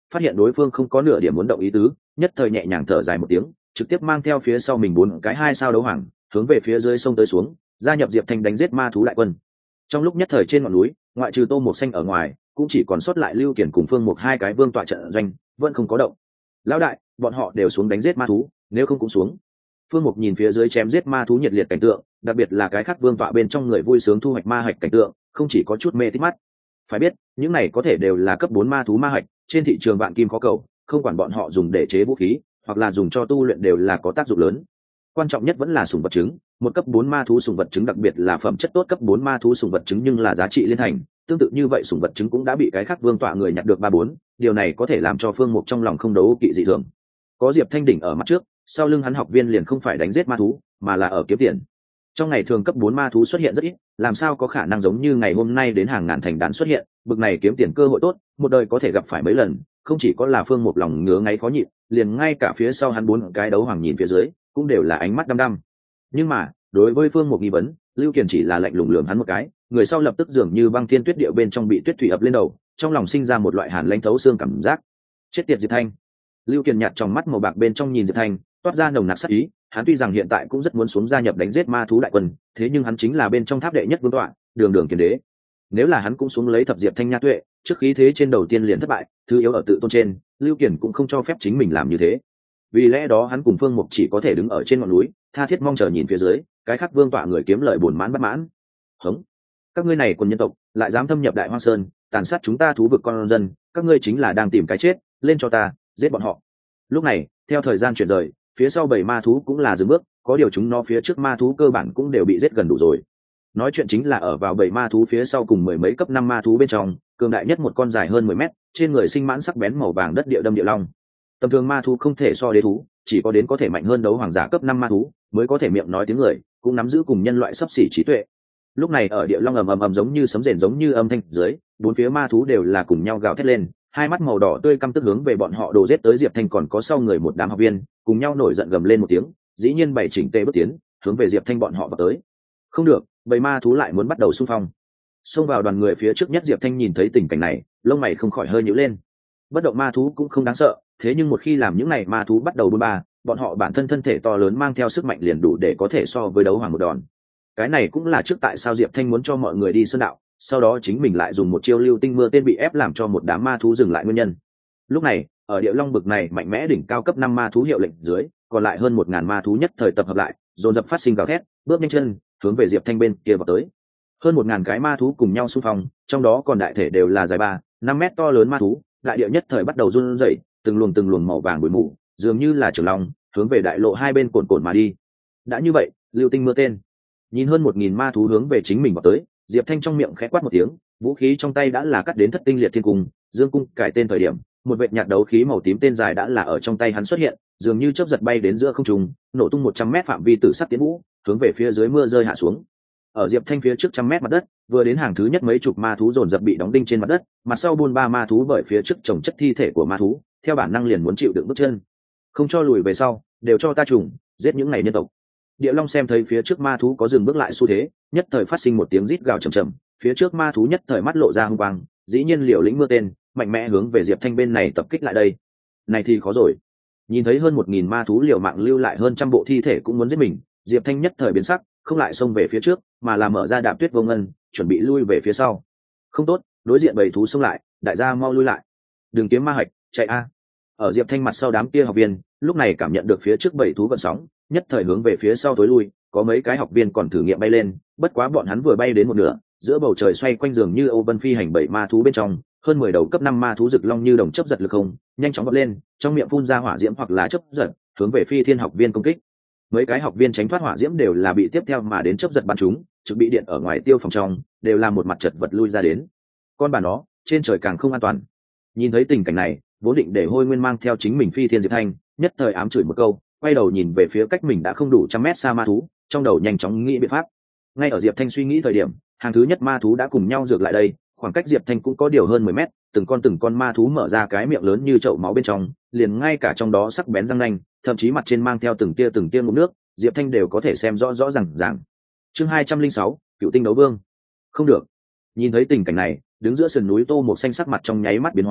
phát hiện đối phương không có nửa điểm muốn động ý tứ, nhất thời nhẹ nhàng thở dài một tiếng, trực tiếp mang theo phía sau mình 4 cái 2 sao đấu hoàng hướng về phía dưới sông tới xuống, gia nhập Diệp Thanh đánh giết ma thú đại quân. Trong lúc nhất thời trên ngọn núi, ngoại trừ Tô Mộc Xanh ở ngoài, cũng chỉ còn sót lại Lưu Kiển cùng Phương Mục 2 cái vương tọa trận doanh, vẫn không có động. Lão đại, bọn họ đều xuống đánh giết ma thú, nếu không cũng xuống. Phương Mục nhìn phía dưới chém giết ma thú nhiệt liệt cảnh tượng, đặc biệt là cái khác vương tọa bên trong người vui sướng thu hoạch ma hạch cảnh tượng, không chỉ có chút mê tít mắt. Phải biết, những này có thể đều là cấp 4 ma thú ma hạch, trên thị trường vạn kim khó cầu, không quản bọn họ dùng để chế vũ khí, hoặc là dùng cho tu luyện đều là có tác dụng lớn. Quan trọng nhất vẫn là sủng vật trứng, một cấp 4 ma thú sủng vật trứng, đặc biệt là phẩm chất tốt cấp 4 ma thú sủng vật trứng nhưng là giá trị liên thành, tương tự như vậy sủng vật trứng cũng đã bị cái khác vương tọa người nhặt được 3-4, điều này có thể làm cho Phương Mục trong lòng không đấu kỵ dị thường. Có Diệp Thanh đỉnh ở mặt trước, sau lưng hắn học viên liền không phải đánh giết ma thú, mà là ở kiếm tiền. Trong ngày thường cấp 4 ma thú xuất hiện rất ít, làm sao có khả năng giống như ngày hôm nay đến hàng ngàn thành đàn xuất hiện, bực này kiếm tiền cơ hội tốt, một đời có thể gặp phải mấy lần, không chỉ có là Phương Mục lòng ngứa ngáy khó nhịn, liền ngay cả phía sau hắn 4 cái đấu hoàng nhìn phía dưới, cũng đều là ánh mắt đăm đăm. Nhưng mà, đối với Phương Mục nghi vấn, Lưu Kiền chỉ là lạnh lùng lườm hắn một cái, người sau lập tức dường như băng thiên tuyết địa bên trong bị tuyết thủy ập lên đầu, trong lòng sinh ra một loại hàn lãnh thấu xương cảm giác. Chết tiệt Diệp Thanh. Lưu Kiền nhạt trong mắt màu bạc bên trong nhìn Diệp Thanh, toát ra nồng nặc sát ý, hắn tuy rằng hiện tại cũng rất muốn xuống gia nhập đánh giết ma thú đại quân, thế nhưng hắn chính là bên trong tháp đệ nhất vương tọa, đường đường kiền đế. Nếu là hắn cũng xuống lấy thập Diệp Thanh nha tuệ, trước khí thế trên đầu tiên liền thất bại, thứ yếu ở tự tôn trên, Lưu Kiền cũng không cho phép chính mình làm như thế. Vì lẽ đó hắn cùng Phương Mục chỉ có thể đứng ở trên ngọn núi, tha thiết mong chờ nhìn phía dưới, cái khác vương tọa người kiếm lợi buồn mãn bất mãn. Hống, các ngươi này quân nhân tộc, lại dám thâm nhập Đại Hoang Sơn, tàn sát chúng ta thú vực con dân, các ngươi chính là đang tìm cái chết, lên cho ta, giết bọn họ. Lúc này, theo thời gian chuyển rời, phía sau 7 ma thú cũng là dừng bước, có điều chúng nó phía trước ma thú cơ bản cũng đều bị giết gần đủ rồi. Nói chuyện chính là ở vào 7 ma thú phía sau cùng mười mấy cấp 5 ma thú bên trong, cường đại nhất một con dài hơn 10 mét, trên người sinh mãn sắc bén màu vàng đất địa đâm địa long. Tầm thường ma thú không thể so đế thú, chỉ có đến có thể mạnh hơn đấu hoàng giả cấp 5 ma thú mới có thể miệng nói tiếng người, cũng nắm giữ cùng nhân loại sấp xỉ trí tuệ. Lúc này ở địa long ầm ầm ầm giống như sấm rền giống như âm thanh dưới, 4 phía ma thú đều là cùng nhau gào thét lên, hai mắt màu đỏ tươi căm tức hướng về bọn họ đổ giết tới. Diệp Thanh còn có sau người một đám học viên, cùng nhau nổi giận gầm lên một tiếng, dĩ nhiên bảy chỉnh tề bước tiến, hướng về Diệp Thanh bọn họ vào tới. Không được, bầy ma thú lại muốn bắt đầu xung phong. Xông vào đoàn người phía trước nhất, Diệp Thanh nhìn thấy tình cảnh này, lông mày không khỏi hơi nhíu lên. Bất động ma thú cũng không đáng sợ, thế nhưng một khi làm những này ma thú bắt đầu bôn ba, bọn họ bản thân thân thể to lớn mang theo sức mạnh liền đủ để có thể so với đấu hoàng một đòn. Cái này cũng là trước tại sao Diệp Thanh muốn cho mọi người đi sơn đạo, sau đó chính mình lại dùng một chiêu lưu tinh mưa tên bị ép làm cho một đám ma thú dừng lại nguyên nhân. Lúc này, ở địa long bực này mạnh mẽ đỉnh cao cấp 5 ma thú hiệu lệnh dưới, còn lại hơn 1000 ma thú nhất thời tập hợp lại, dồn dập phát sinh gào thét, bước nhanh chân, hướng về Diệp Thanh bên kia vào tới. Hơn 1000 cái ma thú cùng nhau xung phong, trong đó còn đại thể đều là dài 3-5 mét to lớn ma thú, đại địa nhất thời bắt đầu run rẩy, từng luồng màu vàng bụi mù, dường như là trường long, hướng về đại lộ hai bên cồn mà đi. Đã như vậy, lưu tinh mưa tên. Nhìn hơn 1000 ma thú hướng về chính mình vào tới, Diệp Thanh trong miệng khẽ quát một tiếng, vũ khí trong tay đã là cắt đến thất tinh liệt thiên cung, dương cung cải tên thời điểm, một vệt nhạt đấu khí màu tím tên dài đã là ở trong tay hắn xuất hiện, dường như chớp giật bay đến giữa không trung, nổ tung 100 mét phạm vi tử sắc tiến vũ, hướng về phía dưới mưa rơi hạ xuống. Ở Diệp Thanh phía trước 100 mét mặt đất, vừa đến hàng thứ nhất mấy chục ma thú dồn dập bị đóng đinh trên mặt đất, mặt sau buôn ba ma thú bởi phía trước chồng chất thi thể của ma thú, theo bản năng liền muốn chịu đựng bước chân, không cho lùi về sau, đều cho ta trùng, giết những này nhân tộc. Địa Long xem thấy phía trước ma thú có dừng bước lại xu thế, nhất thời phát sinh một tiếng rít gào trầm trầm, phía trước ma thú nhất thời mắt lộ ra hung quang, dĩ nhiên liều lĩnh mưa tên, mạnh mẽ hướng về Diệp Thanh bên này tập kích lại đây. Này thì khó rồi. Nhìn thấy hơn 1000 ma thú liều mạng lưu lại hơn trăm bộ thi thể cũng muốn giết mình, Diệp Thanh nhất thời biến sắc, không lại xông về phía trước, mà là mở ra đạp tuyết vô ngân, chuẩn bị lui về phía sau. Không tốt, đối diện bầy thú xông lại, đại gia mau lui lại. Đừng kiếm ma hạch, chạy a. Ở Diệp Thanh mặt sau đám kia học viên, lúc này cảm nhận được phía trước bầy thú vận sóng, nhất thời hướng về phía sau tối lui, có mấy cái học viên còn thử nghiệm bay lên, bất quá bọn hắn vừa bay đến một nửa, giữa bầu trời xoay quanh dường như Âu Vân phi hành bảy ma thú bên trong, hơn 10 đầu cấp 5 ma thú rực long như đồng chớp giật lực không, nhanh chóng vọt lên, trong miệng phun ra hỏa diễm hoặc là chớp giật, hướng về phi thiên học viên công kích. Mấy cái học viên tránh thoát hỏa diễm đều là bị tiếp theo mà đến chớp giật bắn chúng, trực bị điện ở ngoài tiêu phòng trong, đều là một mặt chật vật lui ra đến. Con bà nó, trên trời càng không an toàn. Nhìn thấy tình cảnh này, vốn định để Hôi Nguyên mang theo chính mình phi thiên Diệp Thanh, nhất thời ám chửi một câu, quay đầu nhìn về phía cách mình đã không đủ 100 mét xa ma thú, trong đầu nhanh chóng nghĩ biện pháp. Ngay ở Diệp Thanh suy nghĩ thời điểm, hàng thứ nhất ma thú đã cùng nhau dược lại đây, khoảng cách Diệp Thanh cũng có điều hơn 10 mét, từng con ma thú mở ra cái miệng lớn như chậu máu bên trong, liền ngay cả trong đó sắc bén răng nanh, thậm chí mặt trên mang theo từng tia ngụm nước, Diệp Thanh đều có thể xem rõ ràng. Chương 206, Cựu tinh đấu vương. Không được. Nhìn thấy tình cảnh này, đứng giữa sườn núi Tô Mộc Xanh sắc mặt trong nháy mắt biến hóa,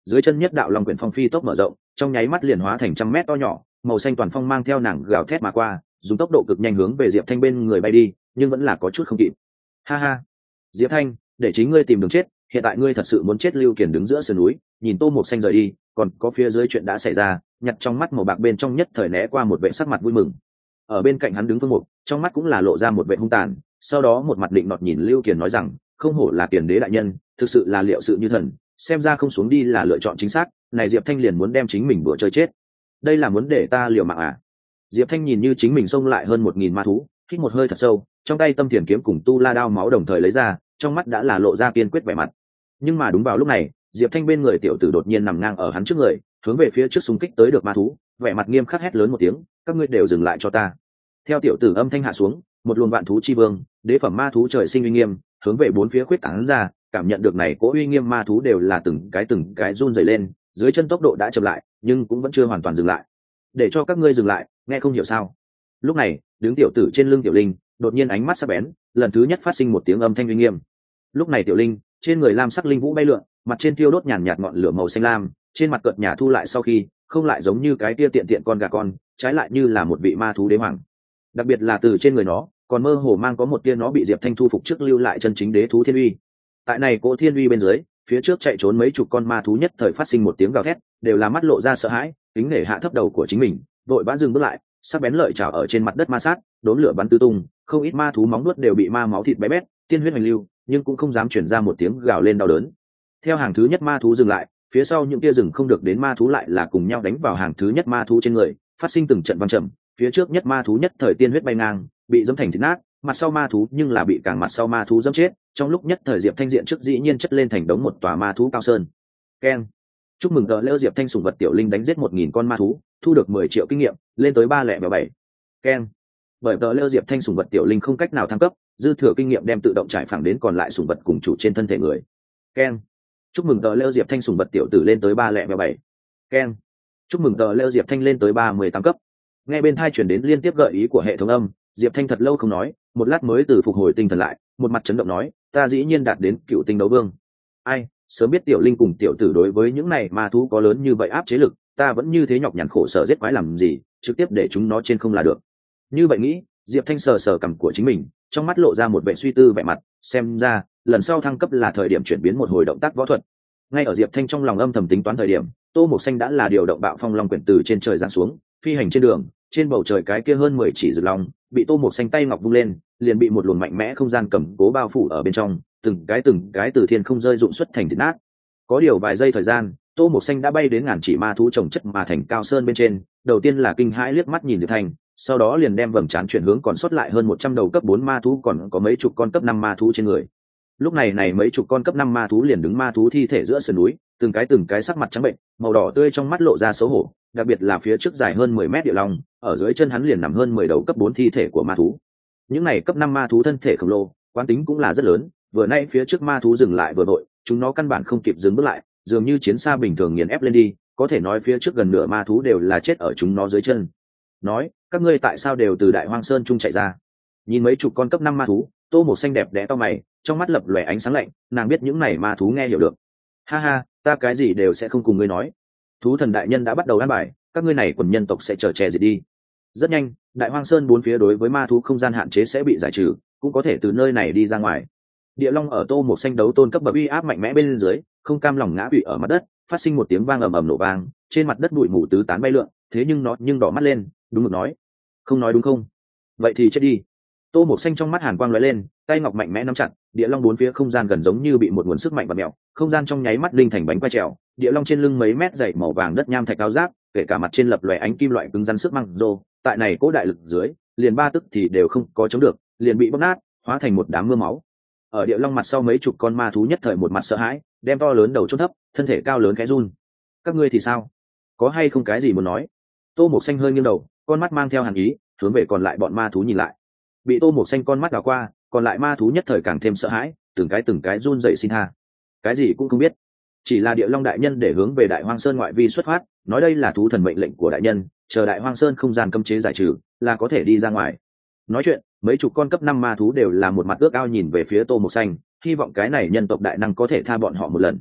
dưới chân nhất đạo long quyển phong phi tốc mở rộng, trong nháy mắt liền hóa thành trăm mét to nhỏ, màu xanh toàn phong mang theo nàng gào thét mà qua, dùng tốc độ cực nhanh hướng về Diệp Thanh bên người bay đi, nhưng vẫn là có chút không kịp. Ha ha, Diệp Thanh, để chính ngươi tìm đường chết, hiện tại ngươi thật sự muốn chết. Lưu Kiền đứng giữa sườn núi, nhìn Tô Mộc Xanh rời đi, còn có phía dưới chuyện đã xảy ra, nhặt trong mắt màu bạc bên trong nhất thời né qua một vẻ sắc mặt vui mừng. Ở bên cạnh hắn đứng Phương Mục, trong mắt cũng là lộ ra một vẻ hung tàn, sau đó một mặt định nọt nhìn Lưu Kiền nói rằng, không hổ là Kiền đế đại nhân, thực sự là liệu sự như thần, xem ra không xuống đi là lựa chọn chính xác. Này Diệp Thanh liền muốn đem chính mình bữa chơi chết, đây là muốn để ta liều mạng à? Diệp Thanh nhìn như chính mình xông lại hơn 1000 ma thú, hít một hơi thật sâu, trong tay Tâm Thiền kiếm cùng Tu La đao máu đồng thời lấy ra, trong mắt đã là lộ ra kiên quyết vẻ mặt. Nhưng mà đúng vào lúc này, Diệp Thanh bên người tiểu tử đột nhiên nằm ngang ở hắn trước người, hướng về phía trước xung kích tới được ma thú, vẻ mặt nghiêm khắc hét lớn một tiếng, các ngươi đều dừng lại cho ta. Theo tiểu tử âm thanh hạ xuống, một luồng vạn thú chi vương, đế phẩm ma thú trời sinh uy nghiêm, hướng về bốn phía khuyết tán ra, cảm nhận được này cỗ uy nghiêm ma thú đều là từng cái run rẩy lên, dưới chân tốc độ đã chậm lại, nhưng cũng vẫn chưa hoàn toàn dừng lại. Để cho các ngươi dừng lại, nghe không hiểu sao? Lúc này, đứng tiểu tử trên lưng tiểu linh, đột nhiên ánh mắt sắc bén, lần thứ nhất phát sinh một tiếng âm thanh uy nghiêm. Lúc này tiểu linh, trên người lam sắc linh vũ bay lượn, mặt trên thiêu đốt nhàn nhạt ngọn lửa màu xanh lam, trên mặt cợt nhả thu lại sau khi, không lại giống như cái kia tiện con gà con, trái lại như là một vị ma thú đế hoàng. Đặc biệt là từ trên người nó, còn mơ hồ mang có một tia nó bị Diệp Thanh thu phục trước lưu lại chân chính đế thú thiên uy. Tại này cỗ thiên uy bên dưới, phía trước chạy trốn mấy chục con ma thú nhất thời phát sinh một tiếng gào thét, đều là mắt lộ ra sợ hãi, kính nể hạ thấp đầu của chính mình, vội vã dừng bước lại, sắc bén lợi chảo ở trên mặt đất ma sát, đốn lửa bắn tứ tung, không ít ma thú móng nuốt đều bị ma máu thịt bé bét, tiên huyết hành lưu, nhưng cũng không dám chuyển ra một tiếng gào lên đau đớn. Theo hàng thứ nhất ma thú dừng lại, phía sau những tia rừng không được đến ma thú lại là cùng nhau đánh vào hàng thứ nhất ma thú trên người, phát sinh từng trận vang trầm, phía trước nhất ma thú nhất thời tiên huyết bay ngang, bị dẫm thành thịt nát, mặt sau ma thú nhưng là bị càng mặt sau ma thú dẫm chết, trong lúc nhất thời Diệp Thanh diện trước dĩ nhiên chất lên thành đống một tòa ma thú cao sơn. Keng. Chúc mừng tờ lễ Diệp Thanh sủng vật tiểu linh đánh giết 1000 con ma thú, thu được 10 triệu kinh nghiệm, lên tới 307. Keng. Bởi tờ lễ Diệp Thanh sủng vật tiểu linh không cách nào thăng cấp, dư thừa kinh nghiệm đem tự động trải phẳng đến còn lại sủng vật cùng chủ trên thân thể người. Keng. Chúc mừng tờ lễ Diệp Thanh sủng vật tiểu tử lên tới 307. Keng. Chúc mừng tờ lễ Diệp Thanh lên tới 38 cấp. Nghe bên tai truyền đến liên tiếp gợi ý của hệ thống âm, Diệp Thanh thật lâu không nói, một lát mới từ phục hồi tinh thần lại, một mặt chấn động nói, ta dĩ nhiên đạt đến cựu tinh đấu vương. Ai, sớm biết tiểu linh cùng tiểu tử đối với những này ma thú có lớn như vậy áp chế lực, ta vẫn như thế nhọc nhằn khổ sở giết quái làm gì, trực tiếp để chúng nó trên không là được. Như vậy nghĩ, Diệp Thanh sờ sờ cằm của chính mình, trong mắt lộ ra một vẻ suy tư vẻ mặt, xem ra lần sau thăng cấp là thời điểm chuyển biến một hồi động tác võ thuật. Ngay ở Diệp Thanh trong lòng âm thầm tính toán thời điểm, Tô Mộc Xanh đã là điều động bạo phong long quyển từ trên trời giáng xuống, phi hành trên đường, trên bầu trời cái kia hơn 10 chỉ rực long, bị Tô Mộc Xanh tay ngọc vung lên, liền bị một luồng mạnh mẽ không gian cầm cố bao phủ ở bên trong, từng cái từ thiên không rơi rụng xuất thành thịt nát. Có điều vài giây thời gian, Tô Mộc Xanh đã bay đến ngàn chỉ ma thú chồng chất mà thành cao sơn bên trên, đầu tiên là kinh hãi liếc mắt nhìn Diệp Thanh, sau đó liền đem vầng trán chuyển hướng còn sót lại hơn 100 đầu cấp 4 ma thú, còn có mấy chục con cấp 5 ma thú trên người. Lúc này mấy chục con cấp 5 ma thú liền đứng ma thú thi thể giữa sườn núi, từng cái sắc mặt trắng bệnh, màu đỏ tươi trong mắt lộ ra xấu hổ, đặc biệt là phía trước dài hơn 10 mét địa long, ở dưới chân hắn liền nằm hơn 10 đầu cấp 4 thi thể của ma thú. Những này cấp 5 ma thú thân thể khổng lồ, quán tính cũng là rất lớn, vừa nay phía trước ma thú dừng lại vừa vội, chúng nó căn bản không kịp dừng bước lại, dường như chiến xa bình thường nghiền ép lên đi, có thể nói phía trước gần nửa ma thú đều là chết ở chúng nó dưới chân. Nói, các ngươi tại sao đều từ Đại Hoang Sơn trung chạy ra? Nhìn mấy chục con cấp 5 ma thú, Tô Mộc Xanh đẹp đẽ to mày, trong mắt lập lòe ánh sáng lạnh, nàng biết những này ma thú nghe hiểu được. Ha ha, ta cái gì đều sẽ không cùng ngươi nói. Thú thần đại nhân đã bắt đầu an bài, các ngươi này quần nhân tộc sẽ trở chè diệt đi. Rất nhanh, Đại Hoang Sơn bốn phía đối với ma thú không gian hạn chế sẽ bị giải trừ, cũng có thể từ nơi này đi ra ngoài. Địa long ở Tô Mộc Xanh đấu tôn cấp bậc uy áp mạnh mẽ bên dưới, không cam lòng ngã quỵ ở mặt đất, phát sinh một tiếng vang ầm ầm nổ vang, trên mặt đất bụi mù tứ tán bay lượn, thế nhưng nó đỏ mắt lên, đúng mực nói, không nói đúng không? Vậy thì chết đi. Tô Mộc Xanh trong mắt hàn quang lóe lên, tay ngọc mạnh mẽ nắm chặt, địa long bốn phía không gian gần giống như bị một nguồn sức mạnh bật mèo, không gian trong nháy mắt linh thành bánh quay trèo, địa long trên lưng mấy mét dày màu vàng đất nham thạch cao giáp, kể cả mặt trên lập lòe ánh kim loại cứng rắn sức măng rô, tại này cố đại lực dưới, liền ba tức thì đều không có chống được, liền bị bóc nát, hóa thành một đám mưa máu. Ở địa long mặt sau mấy chục con ma thú nhất thời một mặt sợ hãi, đem to lớn đầu chốt thấp, thân thể cao lớn khẽ run. Các ngươi thì sao? Có hay không cái gì muốn nói? Tô Mộc Xanh hơi nghiêng đầu, con mắt mang theo hàn ý, hướng về còn lại bọn ma thú nhìn lại. Bị Tô Mộc Xanh con mắt đảo qua, còn lại ma thú nhất thời càng thêm sợ hãi, từng cái run dậy xin tha. Cái gì cũng không biết, chỉ là địa long đại nhân để hướng về Đại Hoang Sơn ngoại vi xuất phát, nói đây là thú thần mệnh lệnh của đại nhân, chờ Đại Hoang Sơn không gian cấm chế giải trừ là có thể đi ra ngoài. Nói chuyện, mấy chục con cấp 5 ma thú đều là một mặt ước ao nhìn về phía Tô Mộc Xanh, hy vọng cái này nhân tộc đại năng có thể tha bọn họ một lần.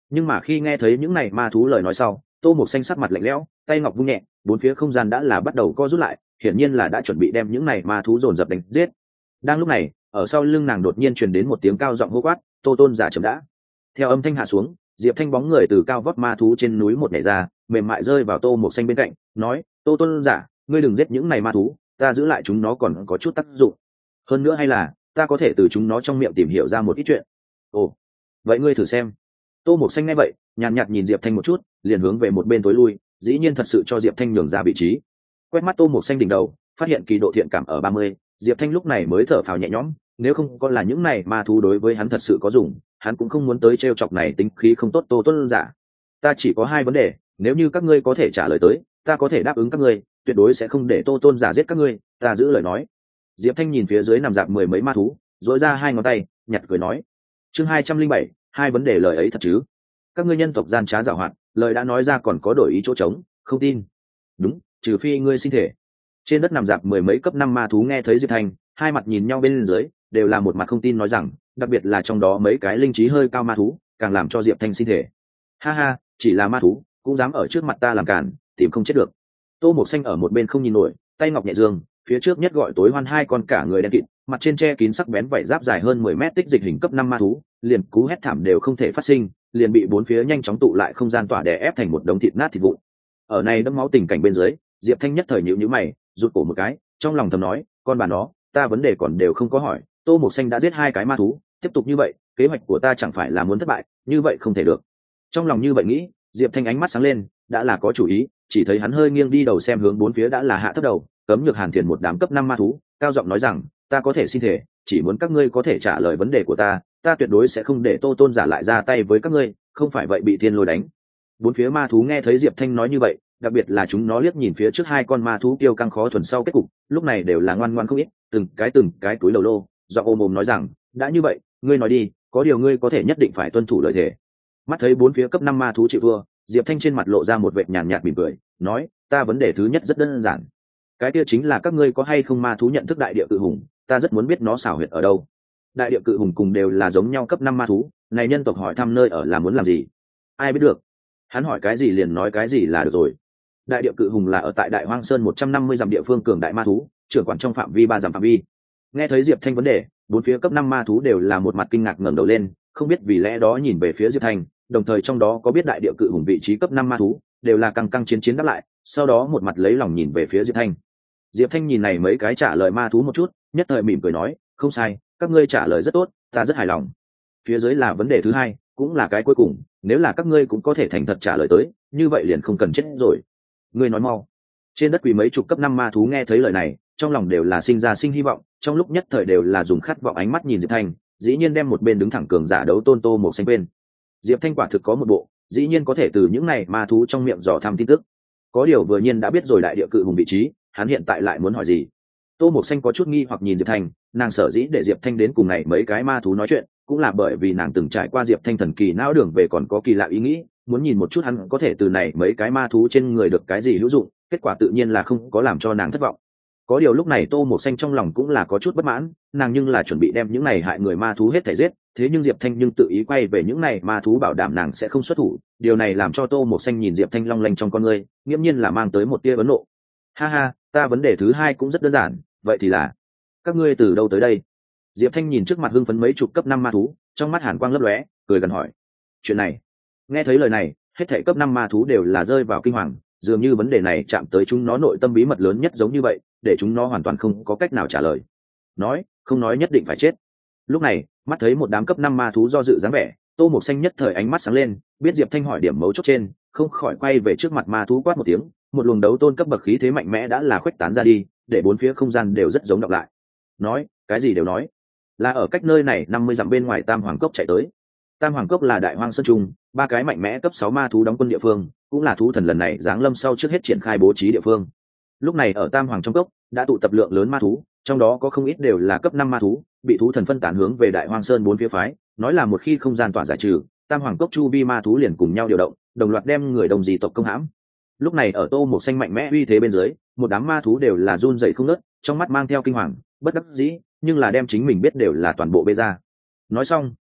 Nhưng mà khi nghe thấy những này ma thú lời nói sau, Tô Mộc Xanh sắc mặt lạnh lẽo, tay ngọc vung nhẹ, bốn phía không gian đã là bắt đầu co rút lại, hiển nhiên là đã chuẩn bị đem những này ma thú dồn dập đánh giết. Đang lúc này, ở sau lưng nàng đột nhiên truyền đến một tiếng cao giọng hô quát, "Tô Tôn giả chậm đã!" Theo âm thanh hạ xuống, Diệp Thanh bóng người từ cao vóc ma thú trên núi một nhảy ra, mềm mại rơi vào Tô Mộc Xanh bên cạnh, nói: "Tô Tôn giả, ngươi đừng giết những này ma thú, ta giữ lại chúng nó còn có chút tác dụng. Hơn nữa hay là ta có thể từ chúng nó trong miệng tìm hiểu ra một ít chuyện." "Ồ, vậy ngươi thử xem." Tô Mộc Xanh nghe vậy, nhàn nhạt nhìn Diệp Thanh một chút, liền hướng về một bên tối lui, dĩ nhiên thật sự cho Diệp Thanh nhường ra vị trí. Quét mắt Tô Mộc Xanh đỉnh đầu, phát hiện kỳ độ thiện cảm ở 30, Diệp Thanh lúc này mới thở phào nhẹ nhõm, nếu không có là những này ma thú đối với hắn thật sự có dùng, hắn cũng không muốn tới trêu chọc này tính khí không tốt Tô Tuân giả. Ta chỉ có 2 vấn đề, nếu như các ngươi có thể trả lời tới, ta có thể đáp ứng các ngươi, tuyệt đối sẽ không để Tô Tôn giả giết các ngươi, ta giữ lời nói. Diệp Thanh nhìn phía dưới nằm rạp mười mấy ma thú, duỗi ra 2 ngón tay, nhặt cười nói: "Chương 207, 2 vấn đề lời ấy thật chứ? Các ngươi nhân tộc gian trá giảo hoạt, lời đã nói ra còn có đổi ý chỗ trống, không tin. Đúng, trừ phi ngươi xin thể." Trên đất nằm rạp mười mấy cấp 5 ma thú nghe thấy Diệp Thanh, hai mặt nhìn nhau bên dưới, đều là một mặt không tin nói rằng, đặc biệt là trong đó mấy cái linh trí hơi cao ma thú, càng làm cho Diệp Thanh xin thể. "Ha ha, chỉ là ma thú, cũng dám ở trước mặt ta làm cản, tìm không chết được." Tô Mộc Xanh ở một bên không nhìn nổi, tay ngọc nhẹ dương, phía trước nhất gọi tối hoan 2 con cả người đen kịt, mặt trên che kín sắc bén vảy giáp dài hơn 10 mét tích dịch hình cấp 5 ma thú, liền cú hét thảm đều không thể phát sinh, liền bị bốn phía nhanh chóng tụ lại không gian tỏa đè ép thành một đống thịt nát thịt vụn. Ở này đẫm máu tình cảnh bên dưới, Diệp Thanh nhất thời nhíu mày, rụt cổ một cái, trong lòng thầm nói: "Con bà nó, ta vấn đề còn đều không có hỏi, Tô Mộc Xanh đã giết 2 cái ma thú, tiếp tục như vậy, kế hoạch của ta chẳng phải là muốn thất bại, như vậy không thể được." Trong lòng như vậy nghĩ, Diệp Thanh ánh mắt sáng lên, đã là có chủ ý, chỉ thấy hắn hơi nghiêng đi đầu xem hướng bốn phía đã là hạ thấp đầu, cấm nhược Hàn Thiền một đám cấp 5 ma thú, cao giọng nói rằng: "Ta có thể xin thể, chỉ muốn các ngươi có thể trả lời vấn đề của ta, ta tuyệt đối sẽ không để Tô Tôn giả lại ra tay với các ngươi, không phải vậy bị thiên lôi đánh." Bốn phía ma thú nghe thấy Diệp Thanh nói như vậy, đặc biệt là chúng nó liếc nhìn phía trước 2 con ma thú tiêu căng khó thuần sau kết cục, lúc này đều là ngoan ngoãn không ít, từng cái túi đầu lô, giọng ôm mồm nói rằng: "Đã như vậy, ngươi nói đi, có điều ngươi có thể nhất định phải tuân thủ lời thề." Mắt thấy bốn phía cấp 5 ma thú chịu thua, Diệp Thanh trên mặt lộ ra một vệt nhàn nhạt mỉm cười, nói: "Ta vấn đề thứ nhất rất đơn giản, cái kia chính là các ngươi có hay không ma thú nhận thức đại địa cự hùng, ta rất muốn biết nó xảo huyệt ở đâu." Đại địa cự hùng cùng đều là giống nhau cấp 5 ma thú, này nhân tộc hỏi thăm nơi ở là muốn làm gì? Ai biết được? Hắn hỏi cái gì liền nói cái gì là được rồi. Đại địa cự hùng là ở tại Đại Hoang Sơn 150 dặm địa phương cường đại ma thú, trưởng quản trong phạm vi 3 dặm phạm vi. Nghe thấy Diệp Thanh vấn đề, bốn phía cấp 5 ma thú đều là một mặt kinh ngạc ngẩng đầu lên, không biết vì lẽ đó nhìn về phía Diệp Thanh, đồng thời trong đó có biết đại địa cự hùng vị trí cấp 5 ma thú, đều là căng căng chiến đáp lại, sau đó một mặt lấy lòng nhìn về phía Diệp Thanh. Diệp Thanh nhìn này mấy cái trả lời ma thú một chút, nhất thời mỉm cười nói: "Không sai, các ngươi trả lời rất tốt, ta rất hài lòng. Phía dưới là vấn đề thứ 2, cũng là cái cuối cùng, nếu là các ngươi cũng có thể thành thật trả lời tới, như vậy liền không cần chết rồi. Ngươi nói mau." Trên đất quỳ mấy chục cấp 5 ma thú nghe thấy lời này, trong lòng đều là sinh hy vọng, trong lúc nhất thời đều là dùng khát vọng ánh mắt nhìn Diệp Thanh, dĩ nhiên đem một bên đứng thẳng cường giả đấu tôn Tô Mộc Xanh bên. Diệp Thanh quả thực có một bộ, dĩ nhiên có thể từ những này ma thú trong miệng dò thăm tin tức. Có điều vừa nhiên đã biết rồi đại địa cự hùng vị trí, hắn hiện tại lại muốn hỏi gì? Tô Mộc Xanh có chút nghi hoặc nhìn Diệp Thanh, nàng sở dĩ để Diệp Thanh đến cùng này mấy cái ma thú nói chuyện, cũng là bởi vì nàng từng trải qua Diệp Thanh thần kỳ não đường về còn có kỳ lạ ý nghĩ, muốn nhìn một chút hắn có thể từ này mấy cái ma thú trên người được cái gì hữu dụng, kết quả tự nhiên là không có làm cho nàng thất vọng. Có điều lúc này Tô Mộc Xanh trong lòng cũng là có chút bất mãn, nàng nhưng là chuẩn bị đem những này hại người ma thú hết thảy giết, thế nhưng Diệp Thanh nhưng tự ý quay về những này ma thú bảo đảm nàng sẽ không xuất thủ, điều này làm cho Tô Mộc Xanh nhìn Diệp Thanh long lanh trong con ngươi, nghiễm nhiên là mang tới một tia vấn nộ. "Ha ha, ta vấn đề thứ 2 cũng rất đơn giản, vậy thì là các ngươi từ đâu tới đây?" Diệp Thanh nhìn trước mặt hưng phấn mấy chục cấp 5 ma thú, trong mắt hàn quang lấp lóe, cười gần hỏi. Chuyện này, nghe thấy lời này, hết thảy cấp 5 ma thú đều là rơi vào kinh hoàng, dường như vấn đề này chạm tới chúng nó nội tâm bí mật lớn nhất giống như vậy, để chúng nó hoàn toàn không có cách nào trả lời. Nói, không nói nhất định phải chết. Lúc này, mắt thấy một đám cấp 5 ma thú do dự dáng vẻ, Tô Mộc Xanh nhất thời ánh mắt sáng lên, biết Diệp Thanh hỏi điểm mấu chốt trên, không khỏi quay về trước mặt ma thú quát một tiếng, một luồng đấu tôn cấp bậc khí thế mạnh mẽ đã là khuếch tán ra đi, để bốn phía không gian đều rất giống đọc lại. Nói, cái gì đều nói. Là ở cách nơi này 50 dặm bên ngoài Tam Hoàng Cốc chạy tới. Tam Hoàng Cốc là Đại Hoang Sơn Trung, 3 cái mạnh mẽ cấp 6 ma thú đóng quân địa phương, cũng là thú thần lần này giáng lâm sau trước hết triển khai bố trí địa phương. Lúc này ở Tam Hoàng trong cốc đã tụ tập lượng lớn ma thú, trong đó có không ít đều là cấp 5 ma thú, bị thú thần phân tán hướng về Đại Hoang Sơn 4 phía phái, nói là một khi không gian tỏa giải trừ, Tam Hoàng Cốc chu vi ma thú liền cùng nhau điều động, đồng loạt đem người đồng dị tộc công hãm. Lúc này ở Tô Mộc Xanh mạnh mẽ uy thế bên dưới, một đám ma thú đều là run rẩy không ngớt, trong mắt mang theo kinh hoàng, bất đắc dĩ, nhưng là đem chính mình biết đều là toàn bộ bê ra. Nói xong,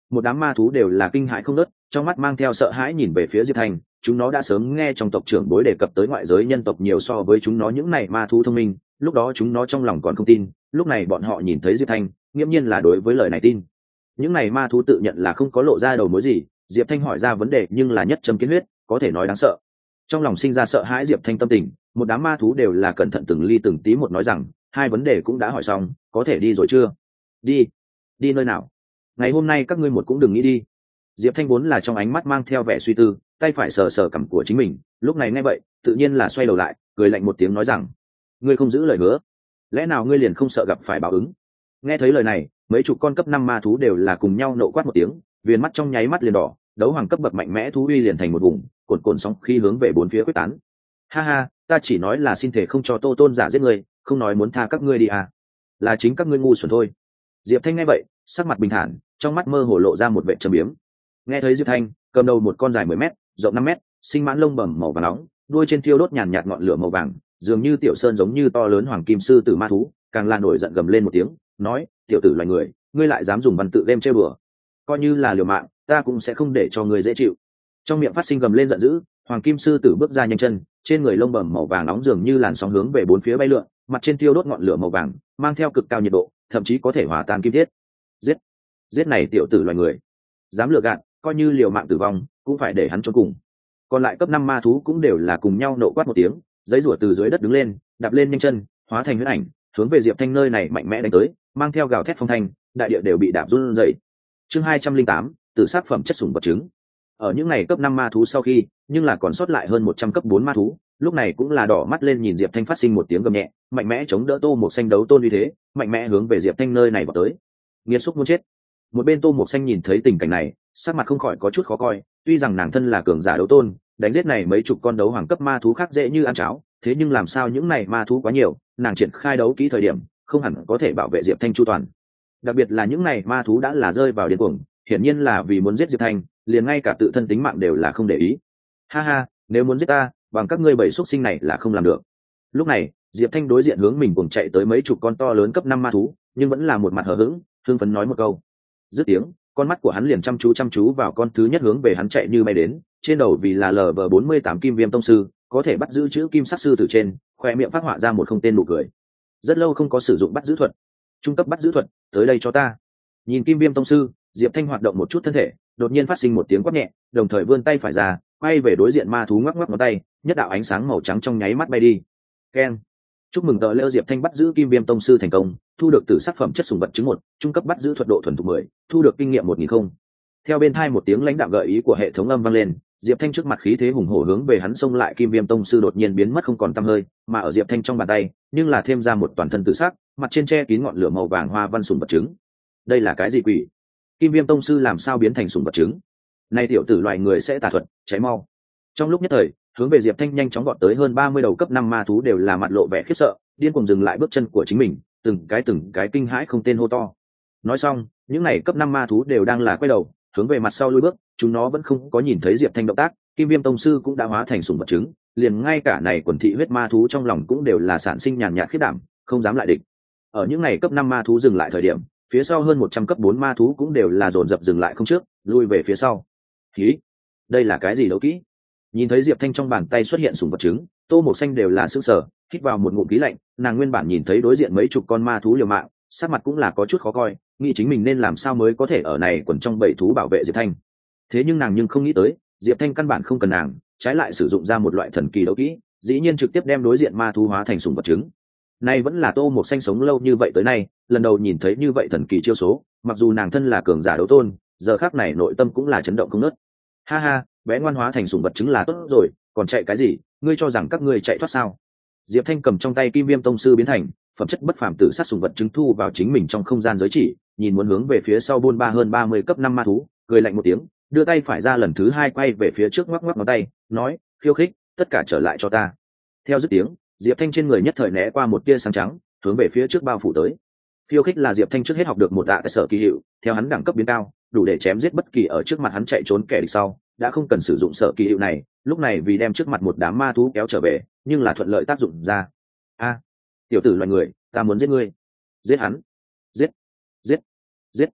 một đám ma thú đều là kinh hãi không nớt, trong mắt mang theo sợ hãi nhìn về phía Diệp Thanh. Chúng nó đã sớm nghe trong tộc trưởng bối đề cập tới ngoại giới nhân tộc nhiều so với chúng nó những này ma thú thông minh, lúc đó chúng nó trong lòng còn không tin, lúc này bọn họ nhìn thấy Diệp Thanh, nghiễm nhiên là đối với lời này tin. Những này ma thú tự nhận là không có lộ ra đầu mối gì, Diệp Thanh hỏi ra vấn đề nhưng là nhất châm kiến huyết, có thể nói đáng sợ. Trong lòng sinh ra sợ hãi Diệp Thanh tâm tình, một đám ma thú đều là cẩn thận từng ly từng tí một nói rằng, hai vấn đề cũng đã hỏi xong, có thể đi rồi chưa? Đi. Đi nơi nào? Ngày hôm nay các ngươi một cũng đừng nghĩ đi. Diệp Thanh vốn là trong ánh mắt mang theo vẻ suy tư, tay phải sờ sờ cằm của chính mình, lúc này nghe vậy, tự nhiên là xoay đầu lại, cười lạnh một tiếng nói rằng, ngươi không giữ lời hứa, lẽ nào ngươi liền không sợ gặp phải báo ứng? Nghe thấy lời này, mấy chục con cấp 5 ma thú đều là cùng nhau nộ quát một tiếng, viền mắt trong nháy mắt liền đỏ, đấu hoàng cấp bậc mạnh mẽ thú uy liền thành một vùng, cuồn cuộn sóng khí hướng về bốn phía quyết tán. Ha ha, ta chỉ nói là xin thể không cho Tô Tôn giả giết ngươi, không nói muốn tha các ngươi đi à? Là chính các ngươi ngu xuẩn thôi. Diệp Thanh nghe vậy, sắc mặt bình thản, trong mắt mơ hồ lộ ra một vẻ trầm biếm. Nghe thấy Diệp Thanh, cầm đầu một con dài 10 mét, rộng 5 mét, sinh mãn lông bẩm màu vàng nóng, đuôi trên thiêu đốt nhàn nhạt ngọn lửa màu vàng, dường như tiểu sơn giống như to lớn hoàng kim sư tử ma thú, càng là nổi giận gầm lên một tiếng, nói: "Tiểu tử loài người, ngươi lại dám dùng văn tự đem chơi bừa, coi như là liều mạng, ta cũng sẽ không để cho ngươi dễ chịu." Trong miệng phát sinh gầm lên giận dữ, hoàng kim sư tử bước ra nhanh chân, trên người lông bẩm màu vàng nóng dường như làn sóng hướng về bốn phía bay lượn, mặt trên thiêu đốt ngọn lửa màu vàng, mang theo cực cao nhiệt độ, thậm chí có thể hòa tan kim thiết. Giết, giết này tiểu tử loài người, dám lừa gạt, coi như liều mạng tử vong, cũng phải để hắn chôn cùng. Còn lại cấp 5 ma thú cũng đều là cùng nhau nộ quát một tiếng, giấy rủa từ dưới đất đứng lên, đạp lên nhanh chân, hóa thành huyết ảnh, hướng về Diệp Thanh nơi này mạnh mẽ đánh tới, mang theo gào thét phong thanh, đại địa đều bị đạp run rẩy. Chương 208, tự sát phẩm chất sủng vật trứng. Ở những ngày cấp 5 ma thú sau khi, nhưng là còn sót lại hơn 100 cấp 4 ma thú, lúc này cũng là đỏ mắt lên nhìn Diệp Thanh phát sinh một tiếng gầm nhẹ, mạnh mẽ chống đỡ Tô Mộc Xanh đấu tôn uy thế, mạnh mẽ hướng về Diệp Thanh nơi này vào tới. Nghiệt xúc muốn chết. Một bên Tô Mộc Xanh nhìn thấy tình cảnh này, sắc mặt không khỏi có chút khó coi, tuy rằng nàng thân là cường giả đấu tôn, đánh giết này mấy chục con đấu hoàng cấp ma thú khác dễ như ăn cháo, thế nhưng làm sao những này ma thú quá nhiều, nàng triển khai đấu kỹ thời điểm, không hẳn có thể bảo vệ Diệp Thanh chu toàn. Đặc biệt là những này ma thú đã là rơi vào điên cuồng, hiển nhiên là vì muốn giết Diệp Thanh, liền ngay cả tự thân tính mạng đều là không để ý. Ha ha, nếu muốn giết ta, bằng các ngươi bảy xuất sinh này là không làm được. Lúc này, Diệp Thanh đối diện hướng mình cùng chạy tới mấy chục con to lớn cấp 5 ma thú, nhưng vẫn là một mặt hờ hững, hưng phấn nói một câu. Dứt tiếng, con mắt của hắn liền chăm chú vào con thứ nhất hướng về hắn chạy như bay đến, trên đầu vì là LV48 Kim Viêm tông sư, có thể bắt giữ chữ Kim Sắc sư từ trên, khóe miệng phát họa ra một không tên nụ cười. Rất lâu không có sử dụng bắt giữ thuật. Trung cấp bắt giữ thuật, tới đây cho ta. Nhìn Kim Viêm tông sư, Diệp Thanh hoạt động một chút thân thể, đột nhiên phát sinh một tiếng quát nhẹ, đồng thời vươn tay phải ra, quay về đối diện ma thú ngoắc ngoắc ngón tay, nhất đạo ánh sáng màu trắng trong nháy mắt bay đi. Keng. Chúc mừng tờ lễ Diệp Thanh bắt giữ Kim Viêm tông sư thành công, thu được tử sắc phẩm chất sủng vật trứng 1, trung cấp bắt giữ thuật độ thuần thục 10, thu được kinh nghiệm 1000 không. Theo bên tai một tiếng lãnh đạm gợi ý của hệ thống âm vang lên, Diệp Thanh trước mặt khí thế hùng hổ hướng về hắn xông lại Kim Viêm tông sư đột nhiên biến mất không còn tăm hơi, mà ở Diệp Thanh trong bàn tay, nhưng là thêm ra một toàn thân tử sắc, mặt trên che kín ngọn lửa màu vàng hoa văn sủng vật trứng. Đây là cái gì quỷ? Kim Viêm tông sư làm sao biến thành sủng vật trứng? Nay tiểu tử loại người sẽ tà thuật, cháy mau. Trong lúc nhất thời, hướng về Diệp Thanh nhanh chóng vọt tới hơn 30 đầu cấp 5 ma thú đều là mặt lộ vẻ khiếp sợ, điên cuồng dừng lại bước chân của chính mình, từng cái kinh hãi không tên hô to. Nói xong, những này cấp 5 ma thú đều đang là quay đầu, hướng về mặt sau lùi bước, chúng nó vẫn không có nhìn thấy Diệp Thanh động tác, Kim Viêm tông sư cũng đã hóa thành sủng vật trứng, liền ngay cả này quần thị huyết ma thú trong lòng cũng đều là sản sinh nhàn nhạt khiếp đảm, không dám lại địch. Ở những này cấp 5 ma thú dừng lại thời điểm, phía sau hơn 100 cấp 4 ma thú cũng đều là dồn dập dừng lại không trước, lui về phía sau. Hí, đây là cái gì đấu kỹ? Nhìn thấy Diệp Thanh trong bàn tay xuất hiện sủng vật trứng, Tô Mộc Xanh đều là sững sờ, hít vào một ngụm khí lạnh, nàng nguyên bản nhìn thấy đối diện mấy chục con ma thú liều mạng, sắc mặt cũng là có chút khó coi, nghĩ chính mình nên làm sao mới có thể ở này quần trong bầy thú bảo vệ Diệp Thanh. Thế nhưng nàng không nghĩ tới, Diệp Thanh căn bản không cần nàng, trái lại sử dụng ra một loại thần kỳ đấu kỹ, dĩ nhiên trực tiếp đem đối diện ma thú hóa thành sủng vật trứng. Này vẫn là Tô Mộc Xanh sống lâu như vậy tới nay, lần đầu nhìn thấy như vậy thần kỳ chiêu số, mặc dù nàng thân là cường giả đấu tôn, giờ khắc này nội tâm cũng là chấn động không ngớt. Ha ha, bé ngoan hóa thành sủng vật trứng là tốt rồi, còn chạy cái gì, ngươi cho rằng các ngươi chạy thoát sao? Diệp Thanh cầm trong tay Kim Viêm tông sư biến thành phẩm chất bất phàm tử sát sủng vật trứng thu vào chính mình trong không gian giới chỉ, nhìn muốn hướng về phía sau buôn ba hơn 30 cấp 5 ma thú, cười lạnh một tiếng, đưa tay phải ra lần thứ 2 quay về phía trước ngoắc ngoắc ngón tay, nói: "Khiêu khích, tất cả trở lại cho ta." Theo dứt tiếng, Diệp Thanh trên người nhất thời né qua một tia sáng trắng, hướng về phía trước bao phủ tới. Khiêu khích là Diệp Thanh trước hết học được một tạ sở kỳ hiệu, theo hắn đẳng cấp biến cao, đủ để chém giết bất kỳ ở trước mặt hắn chạy trốn kẻ địch sau, đã không cần sử dụng sở kỳ hiệu này, lúc này vì đem trước mặt một đám ma thú kéo trở về, nhưng là thuận lợi tác dụng ra. A, tiểu tử loài người, ta muốn giết ngươi. Giết hắn. Giết, giết, giết.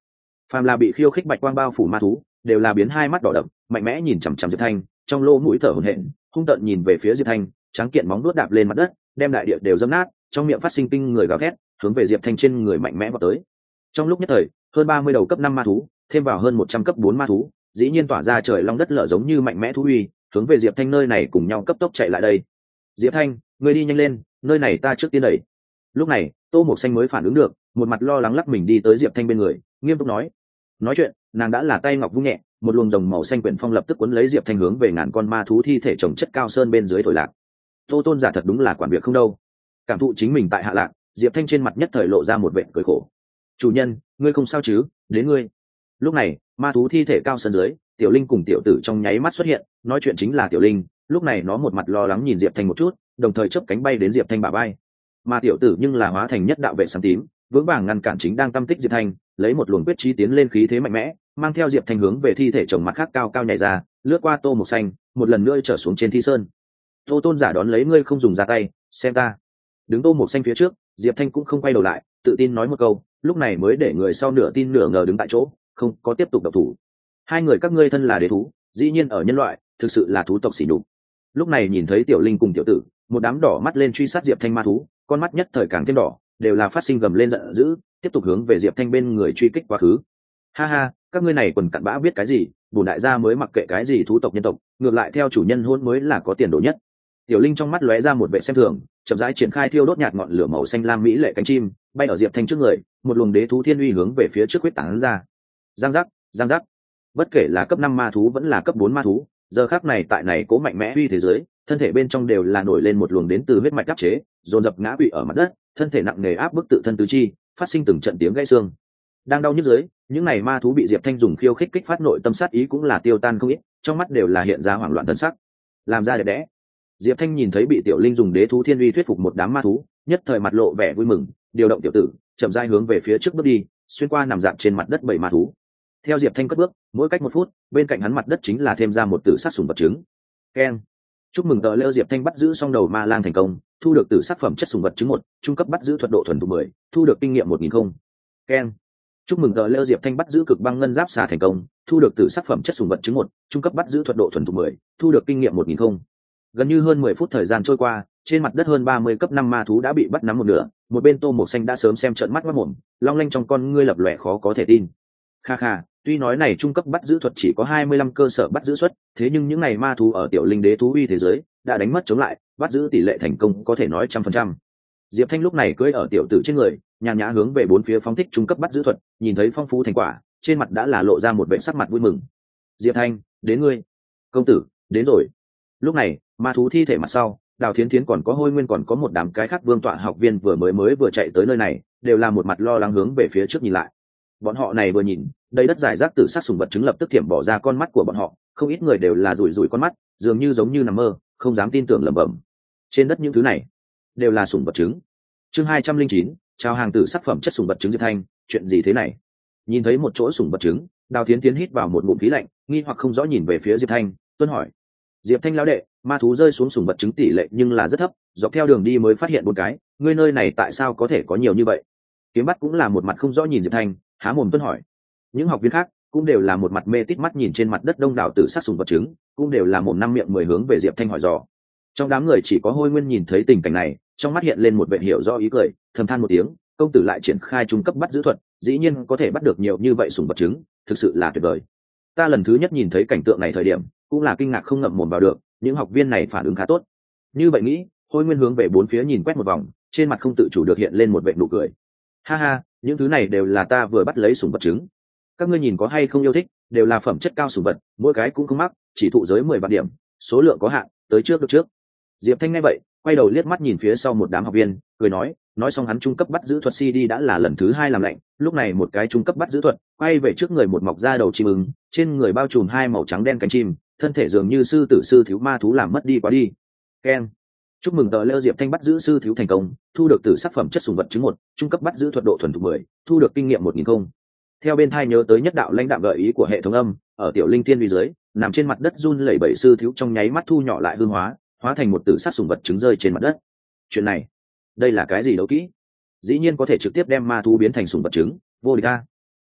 phàm là bị khiêu khích bạch quang bao phủ ma thú đều là biến hai mắt đỏ đậm, mạnh mẽ nhìn chằm chằm Diệp Thanh, trong lỗ mũi thở hổn hển, hung tợn nhìn về phía Diệp Thanh, trắng kiện móng vuốt đạp lên mặt đất, đem đại địa đều dẫm nát, trong miệng phát sinh kinh người gào thét, hướng về Diệp Thanh trên người mạnh mẽ vọt tới. Trong lúc nhất thời, hơn 30 đầu cấp 5 ma thú, thêm vào hơn 100 cấp 4 ma thú, dĩ nhiên tỏa ra trời long đất lở giống như mạnh mẽ thú uy, hướng về Diệp Thanh nơi này cùng nhau cấp tốc chạy lại đây. Diệp Thanh, ngươi đi nhanh lên, nơi này ta trước tiên đẩy. Lúc này, Tô Mộc Xanh mới phản ứng được, một mặt lo lắng lắc mình đi tới Diệp Thanh bên người, nghiêm túc nói chuyện, nàng đã là tay ngọc vung nhẹ, một luồng rồng màu xanh quyển phong lập tức cuốn lấy Diệp Thanh hướng về ngàn con ma thú thi thể chồng chất cao sơn bên dưới thổi lạc. Tô Tôn giả thật đúng là quản việc không đâu. Cảm thụ chính mình tại hạ lạc, Diệp Thanh trên mặt nhất thời lộ ra một vệt cười khổ. Chủ nhân, ngươi không sao chứ? Đến ngươi. Lúc này, ma thú thi thể cao sơn dưới, Tiểu Linh cùng Tiểu Tử trong nháy mắt xuất hiện, nói chuyện chính là Tiểu Linh. Lúc này nó một mặt lo lắng nhìn Diệp Thanh một chút, đồng thời chớp cánh bay đến Diệp Thanh bả vai. Mà Tiểu Tử nhưng là hóa thành nhất đạo vệ sáng tím, vững vàng ngăn cản chính đang tâm tích Diệp Thanh, lấy một luồng quyết chí tiến lên khí thế mạnh mẽ, mang theo Diệp Thanh hướng về thi thể chồng mặt khác cao cao nhảy ra, lướt qua Tô Mộc Xanh, một lần nữa trở xuống trên thi sơn. Tô Tôn giả đón lấy ngươi không dùng ra tay, xem ta. Đứng Tô Mộc Xanh phía trước, Diệp Thanh cũng không quay đầu lại, tự tin nói một câu, lúc này mới để người sau nửa tin nửa ngờ đứng tại chỗ, không có tiếp tục động thủ. Hai người các ngươi thân là đế thú, dĩ nhiên ở nhân loại, thực sự là thú tộc xỉ nhục. Lúc này nhìn thấy Tiểu Linh cùng Tiểu Tử, một đám đỏ mắt lên truy sát Diệp Thanh ma thú, con mắt nhất thời càng thêm đỏ, đều là phát sinh gầm lên giận dữ, tiếp tục hướng về Diệp Thanh bên người truy kích quá khứ. Ha ha, các ngươi này quần cặn bã biết cái gì, bổn đại gia mới mặc kệ cái gì thú tộc nhân tộc, ngược lại theo chủ nhân hôn mới là có tiền đồ nhất. Tiểu Linh trong mắt lóe ra một vẻ xem thường, chậm rãi triển khai thiêu đốt nhạt ngọn lửa màu xanh lam mỹ lệ cánh chim, bay ở Diệp Thanh trước người, một luồng đế thú thiên uy hướng về phía trước quyết tán ra. Giang giác, giang giác. Bất kể là cấp 5 ma thú vẫn là cấp 4 ma thú, giờ khắc này tại này cố mạnh mẽ uy thế giới, thân thể bên trong đều là nổi lên một luồng đến từ huyết mạch áp chế, dồn dập ngã quỵ ở mặt đất, thân thể nặng nề áp bức tự thân tứ chi, phát sinh từng trận tiếng gãy xương. Đang đau nhức dưới, những này ma thú bị Diệp Thanh dùng khiêu khích kích phát nội tâm sát ý cũng là tiêu tan không ít, trong mắt đều là hiện ra hoảng loạn thân sắc. Làm ra đẹp đẽ. Diệp Thanh nhìn thấy bị Tiểu Linh dùng đế thú thiên uy thuyết phục một đám ma thú, nhất thời mặt lộ vẻ vui mừng, điều động tiểu tử, chậm rãi hướng về phía trước bước đi, xuyên qua nằm dạp trên mặt đất bảy ma thú. Theo Diệp Thanh cất bước, mỗi cách 1 phút, bên cạnh hắn mặt đất chính là thêm ra một tử sát sủng vật trứng. Keng. Chúc mừng tờ lêu Diệp Thanh bắt giữ xong đầu ma lang thành công, thu được tử sát phẩm chất sủng vật trứng 1, trung cấp bắt giữ thuật độ thuần thục 10, thu được kinh nghiệm 1000. Keng. Chúc mừng tờ lêu Diệp Thanh bắt giữ cực băng ngân giáp xà thành công, thu được tử sát phẩm chất sủng vật trứng 1, trung cấp bắt giữ thuật độ thuần thục 10, thu được kinh nghiệm 1000. Gần như hơn 10 phút thời gian trôi qua, trên mặt đất hơn 30 cấp 5 ma thú đã bị bắt nắm một nửa, một bên Tô Mộc Xanh đã sớm xem trợn mắt mắt mồm, long lanh trong con ngươi lập lòe khó có thể tin. Kha kha, tuy nói này trung cấp bắt giữ thuật chỉ có 25 cơ sở bắt giữ suất, thế nhưng những này ma thú ở Tiểu Linh đế thú uy thế giới đã đánh mất chống lại, bắt giữ tỷ lệ thành công có thể nói 100%. Diệp Thanh lúc này cưỡi ở tiểu tử trên người, nhàn nhã hướng về bốn phía phóng thích trung cấp bắt giữ thuật, nhìn thấy phong phú thành quả, trên mặt đã là lộ ra một vẻ sắc mặt vui mừng. Diệp Thanh, đến ngươi. Công tử, đến rồi. Lúc này, ma thú thi thể mặt sau, Đào Thiến Thiến còn có Hôi Nguyên còn có một đám cái khác vương tọa học viên vừa vừa chạy tới nơi này, đều là một mặt lo lắng hướng về phía trước nhìn lại. Bọn họ này vừa nhìn, đầy đất giải rác tử sát sủng vật trứng lập tức thiểm bỏ ra con mắt của bọn họ, không ít người đều là rủi rủi con mắt, dường như giống như nằm mơ, không dám tin tưởng lẩm bẩm. Trên đất những thứ này đều là sủng vật trứng. Chương 209, chào hàng tử sát phẩm chất sủng vật trứng Diệp Thanh, chuyện gì thế này? Nhìn thấy một chỗ sủng vật trứng, Đào Thiến Thiến hít vào một ngụm khí lạnh, nghi hoặc không rõ nhìn về phía Diệp Thanh, tuân hỏi. Diệp Thanh lão đệ, ma thú rơi xuống sủng vật trứng tỷ lệ nhưng là rất thấp, dọc theo đường đi mới phát hiện 4 cái, ngươi nơi này tại sao có thể có nhiều như vậy? Kiếm Bắt cũng là một mặt không rõ nhìn Diệp Thanh, há mồm tuân hỏi. Những học viên khác cũng đều là một mặt mê tít mắt nhìn trên mặt đất đông đảo tử sát sủng vật trứng, cũng đều là mồm năm miệng mười hướng về Diệp Thanh hỏi dò. Trong đám người chỉ có Hôi Nguyên nhìn thấy tình cảnh này, trong mắt hiện lên một vẻ hiểu rõ ý cười, thầm than một tiếng, công tử lại triển khai trung cấp bắt giữ thuật, dĩ nhiên có thể bắt được nhiều như vậy sủng vật trứng, thực sự là tuyệt vời. Ta lần thứ nhất nhìn thấy cảnh tượng này thời điểm, cũng là kinh ngạc không ngậm mồm vào được, những học viên này phản ứng khá tốt. Như vậy nghĩ, Hôi Nguyên hướng về bốn phía nhìn quét một vòng, trên mặt không tự chủ được hiện lên một vẻ nụ cười. Ha ha, những thứ này đều là ta vừa bắt lấy sủng vật trứng. Các ngươi nhìn có hay không yêu thích, đều là phẩm chất cao sủng vật, mỗi cái cũng không mắc, chỉ thụ giới 10 vạn điểm, số lượng có hạn, tới trước được trước. Diệp Thanh nghe vậy, quay đầu liếc mắt nhìn phía sau một đám học viên, cười nói xong hắn trung cấp bắt giữ thuật CD đã là lần thứ 2 làm lạnh, lúc này một cái trung cấp bắt giữ thuật, quay về trước người một mọc ra đầu chim ưng, trên người bao trùm 2 màu trắng đen cánh chim, thân thể dường như sư tử sư thiếu ma thú làm mất đi quá đi. Keng. Chúc mừng tờ lêu Diệp Thanh bắt giữ sư thiếu thành công, thu được tử sắc phẩm chất sủng vật trứng 1, trung cấp bắt giữ thuật độ thuần thục 10, thu được kinh nghiệm 1000. Theo bên thai nhớ tới nhất đạo lãnh đạm gợi ý của hệ thống âm, ở tiểu linh thiên vi dưới, nằm trên mặt đất run lẩy bẩy sư thiếu trong nháy mắt thu nhỏ lại hương hóa thành một tử sắc sủng vật trứng rơi trên mặt đất. Chuyện này, đây là cái gì đấu kỹ? Dĩ nhiên có thể trực tiếp đem ma thú biến thành sủng vật trứng, vô địch a.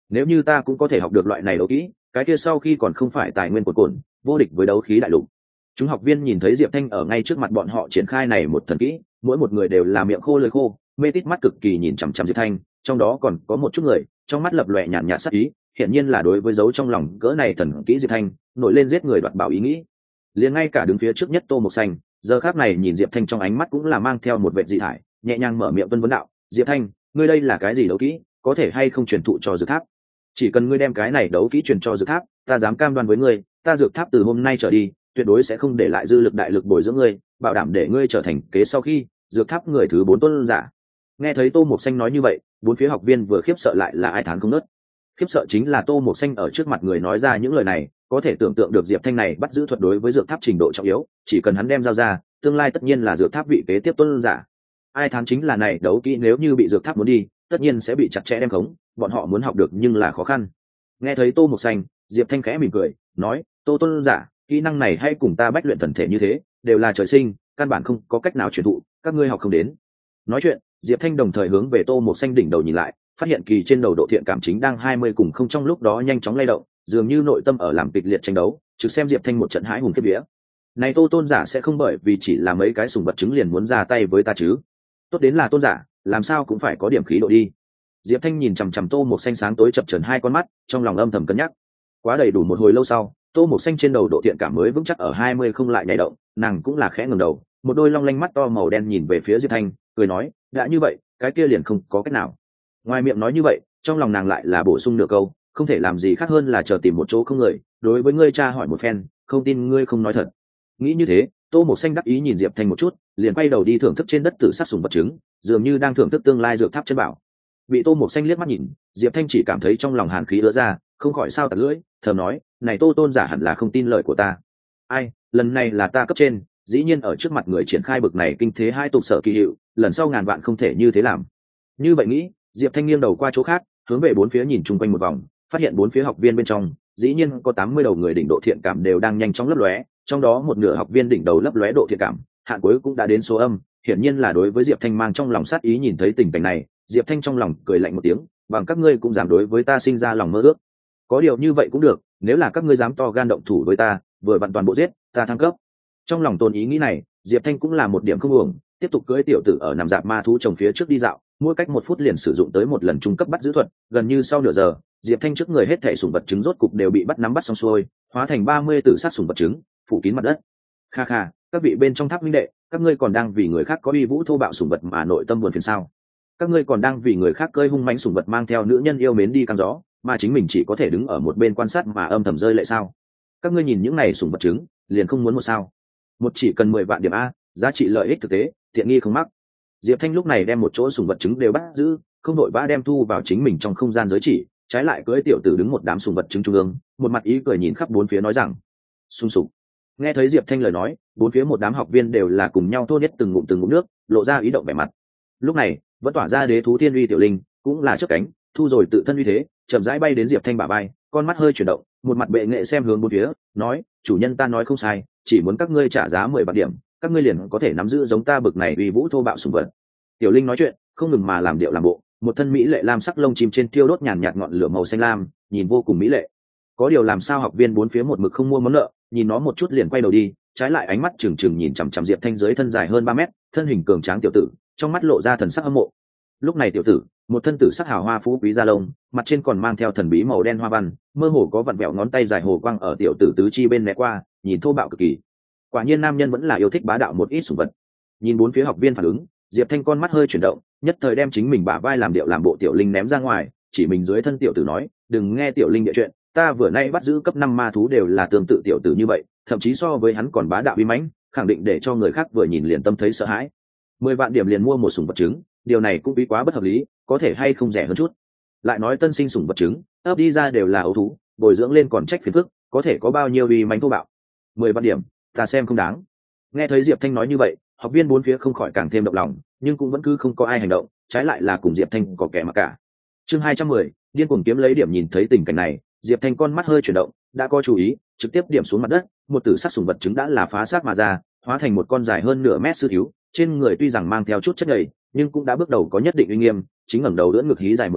nếu như ta cũng có thể học được loại này đấu kỹ, cái kia sau khi còn không phải tài nguyên cuồn cuộn, vô địch với đấu khí đại lục. Chúng học viên nhìn thấy Diệp Thanh ở ngay trước mặt bọn họ triển khai này một thần kỹ, mỗi một người đều là miệng khô lưỡi khô, mê tít mắt cực kỳ nhìn chằm chằm Diệp Thanh, trong đó còn có một chút người trong mắt lập lòe nhàn nhạt sắc ý, hiển nhiên là đối với dấu trong lòng cỡ này thần kỹ Diệp Thanh nổi lên giết người đoạt bảo ý nghĩ. Liền ngay cả đứng phía trước nhất Tô Mộc Xanh, giờ khắc này nhìn Diệp Thanh trong ánh mắt cũng là mang theo một vẻ dị thải, nhẹ nhàng mở miệng vân vấn đạo: "Diệp Thanh, ngươi đây là cái gì đấu kỹ, có thể hay không truyền thụ cho Dược Tháp? Chỉ cần ngươi đem cái này đấu kỹ truyền cho Dược Tháp, ta dám cam đoan với ngươi, ta Dược Tháp từ hôm nay trở đi, tuyệt đối sẽ không để lại dư lực đại lực bồi dưỡng ngươi, bảo đảm để ngươi trở thành kế sau khi Dược Tháp người thứ 4 tuân giả." Nghe thấy Tô Mộc Xanh nói như vậy, bốn phía học viên vừa khiếp sợ lại là ai thán không ngớt. Khiếp sợ chính là Tô Mộc Xanh ở trước mặt người nói ra những lời này, có thể tưởng tượng được Diệp Thanh này bắt giữ thuật đối với Dược Tháp trình độ trọng yếu, chỉ cần hắn đem giao ra, tương lai tất nhiên là Dược Tháp vị kế tiếp tuân giả. Ai thán chính là này đấu kỹ nếu như bị Dược Tháp muốn đi, tất nhiên sẽ bị chặt chẽ đem khống, bọn họ muốn học được nhưng là khó khăn. Nghe thấy Tô Mộc Xanh, Diệp Thanh khẽ mỉm cười, nói: "Tô tuân giả, kỹ năng này hay cùng ta bách luyện thần thể như thế, đều là trời sinh, căn bản không có cách nào truyền thụ, các ngươi học không đến." Nói chuyện, Diệp Thanh đồng thời hướng về Tô Mộc Xanh đỉnh đầu nhìn lại, phát hiện kỳ trên đầu độ thiện cảm chính đang 20 cùng không trong lúc đó nhanh chóng lay động, dường như nội tâm ở làm kịch liệt tranh đấu, trực xem Diệp Thanh một trận hãi hùng kiếp vía. Này Tô tôn giả sẽ không bởi vì chỉ là mấy cái sùng vật trứng liền muốn ra tay với ta chứ? Tốt đến là tôn giả, làm sao cũng phải có điểm khí độ đi. Diệp Thanh nhìn chằm chằm Tô Mộc Xanh sáng tối chập chờn hai con mắt, trong lòng âm thầm cân nhắc. Quá đầy đủ một hồi lâu sau, Tô Mộc Xanh trên đầu độ thiện cảm mới vững chắc ở 20 không lại nhảy động, nàng cũng là khẽ ngẩng đầu, một đôi long lanh mắt to màu đen nhìn về phía Diệp Thanh, cười nói: "Đã như vậy, cái kia liền không có cách nào." Ngoài miệng nói như vậy, trong lòng nàng lại là bổ sung nửa câu: "Không thể làm gì khác hơn là chờ tìm một chỗ không người, đối với ngươi tra hỏi một phen, không tin ngươi không nói thật." Nghĩ như thế, Tô Mộc Xanh đắc ý nhìn Diệp Thanh một chút, liền quay đầu đi thưởng thức trên đất tử sát sùng vật trứng, dường như đang thưởng thức tương lai Dược Tháp chân bảo. Bị Tô Mộc Xanh liếc mắt nhìn, Diệp Thanh chỉ cảm thấy trong lòng hàn khí ứa ra, không khỏi sao tặc lưỡi, thầm nói: "Này Tô tôn giả hẳn là không tin lời của ta. Ai, lần này là ta cấp trên, dĩ nhiên ở trước mặt người triển khai bực này kinh thế hai tục sở kỳ hiệu, lần sau ngàn vạn không thể như thế làm." Như vậy nghĩ, Diệp Thanh nghiêng đầu qua chỗ khác, hướng về bốn phía nhìn chung quanh một vòng, phát hiện bốn phía học viên bên trong, dĩ nhiên có 80 đầu người đỉnh độ thiện cảm đều đang nhanh chóng lấp lóe, trong đó một nửa học viên đỉnh đầu lấp lóe độ thiện cảm, hạn cuối cũng đã đến số âm, hiển nhiên là đối với Diệp Thanh mang trong lòng sát ý. Nhìn thấy tình cảnh này, Diệp Thanh trong lòng cười lạnh một tiếng, bằng các ngươi cũng dám đối với ta sinh ra lòng mơ ước. Có điều như vậy cũng được, nếu là các ngươi dám to gan động thủ với ta, vừa vặn toàn bộ giết, ta thăng cấp. Trong lòng tồn ý nghĩ này, Diệp Thanh cũng là một điểm không uổng, tiếp tục cưỡi tiểu tử ở nằm dạp ma thú trồng phía trước đi dạo, mỗi cách 1 phút liền sử dụng tới một lần trung cấp bắt giữ thuật, gần như sau nửa giờ, Diệp Thanh trước người hết thảy sủng vật trứng rốt cục đều bị nắm bắt xong xuôi, hóa thành 30 tử sát sủng vật trứng, phủ kín mặt đất. Kha kha, các vị bên trong tháp minh đệ, các ngươi còn đang vì người khác có uy vũ thô bạo sủng vật mà nội tâm buồn phiền sao? Các ngươi còn đang vì người khác cơi hung mãnh sủng vật mang theo nữ nhân yêu mến đi căng gió, mà chính mình chỉ có thể đứng ở một bên quan sát mà âm thầm rơi lệ sao? Các ngươi nhìn những này sủng vật trứng, liền không muốn một sao? Một chỉ cần 10 vạn điểm a, giá trị lợi ích thực tế, tiện nghi không mắc. Diệp Thanh lúc này đem một chỗ sủng vật trứng đều bắt giữ, không đội vã đem thu vào chính mình trong không gian giới chỉ, trái lại cưỡi tiểu tử đứng một đám sủng vật trứng trung ương, một mặt ý cười nhìn khắp bốn phía nói rằng: "Sung sục." Nghe thấy Diệp Thanh lời nói, bốn phía một đám học viên đều là cùng nhau thốt nhất từng ngụm nước, lộ ra ý động vẻ mặt. Lúc này, vẫn tỏa ra đế thú thiên uy tiểu linh, cũng là chớp cánh, thu rồi tự thân uy thế, chậm rãi bay đến Diệp Thanh bả vai, con mắt hơi chuyển động, một mặt bệ nghệ xem hướng bốn phía, nói: "Chủ nhân ta nói không sai, chỉ muốn các ngươi trả giá 10 vạn điểm, các ngươi liền có thể nắm giữ giống ta bực này uy vũ thô bạo sủng vật." Tiểu linh nói chuyện, không ngừng mà làm điệu làm bộ, một thân mỹ lệ lam sắc lông chim trên thiêu đốt nhàn nhạt ngọn lửa màu xanh lam, nhìn vô cùng mỹ lệ. Có điều làm sao học viên bốn phía một mực không mua món nợ, nhìn nó một chút liền quay đầu đi, trái lại ánh mắt trừng trừng nhìn chằm chằm Diệp Thanh dưới thân dài hơn 3 mét, thân hình cường tráng tiểu tử, trong mắt lộ ra thần sắc hâm mộ. Lúc này tiểu tử, một thân tử sắc hào hoa phú quý da lông, mặt trên còn mang theo thần bí màu đen hoa văn, mơ hồ có vặn vẹo ngón tay dài hồ quang ở tiểu tử tứ chi bên né qua, nhìn thô bạo cực kỳ. Quả nhiên nam nhân vẫn là yêu thích bá đạo một ít sủng vật. Nhìn bốn phía học viên phản ứng, Diệp Thanh con mắt hơi chuyển động, nhất thời đem chính mình bả vai làm điệu làm bộ tiểu linh ném ra ngoài, chỉ mình dưới thân tiểu tử nói: "Đừng nghe tiểu linh địa chuyện, ta vừa nay bắt giữ cấp 5 ma thú đều là tương tự tiểu tử như vậy, thậm chí so với hắn còn bá đạo uy mãnh, khẳng định để cho người khác vừa nhìn liền tâm thấy sợ hãi. 10 vạn điểm liền mua một sủng vật trứng, điều này cũng quá bất hợp lý, có thể hay không rẻ hơn chút. Lại nói tân sinh sủng vật trứng, ấp đi ra đều là ấu thú, bồi dưỡng lên còn trách phiền phức, có thể có bao nhiêu uy mãnh thô bạo. 10 vạn điểm, ta xem không đáng." Nghe thấy Diệp Thanh nói như vậy, học viên bốn phía không khỏi càng thêm động lòng, nhưng cũng vẫn cứ không có ai hành động, trái lại là cùng Diệp Thanh có kẻ mặc cả. Chương 210, điên cuồng kiếm lấy điểm. Nhìn thấy tình cảnh này, Diệp Thanh con mắt hơi chuyển động, đã có chú ý, trực tiếp điểm xuống mặt đất, một tử sắc sủng vật trứng đã là phá xác mà ra, hóa thành một con dài hơn nửa mét sư thiếu, trên người tuy rằng mang theo chút chất nhầy, nhưng cũng đã bước đầu có nhất định uy nghiêm, chính ngẩng đầu đỡ ngực hí dài một tiếng,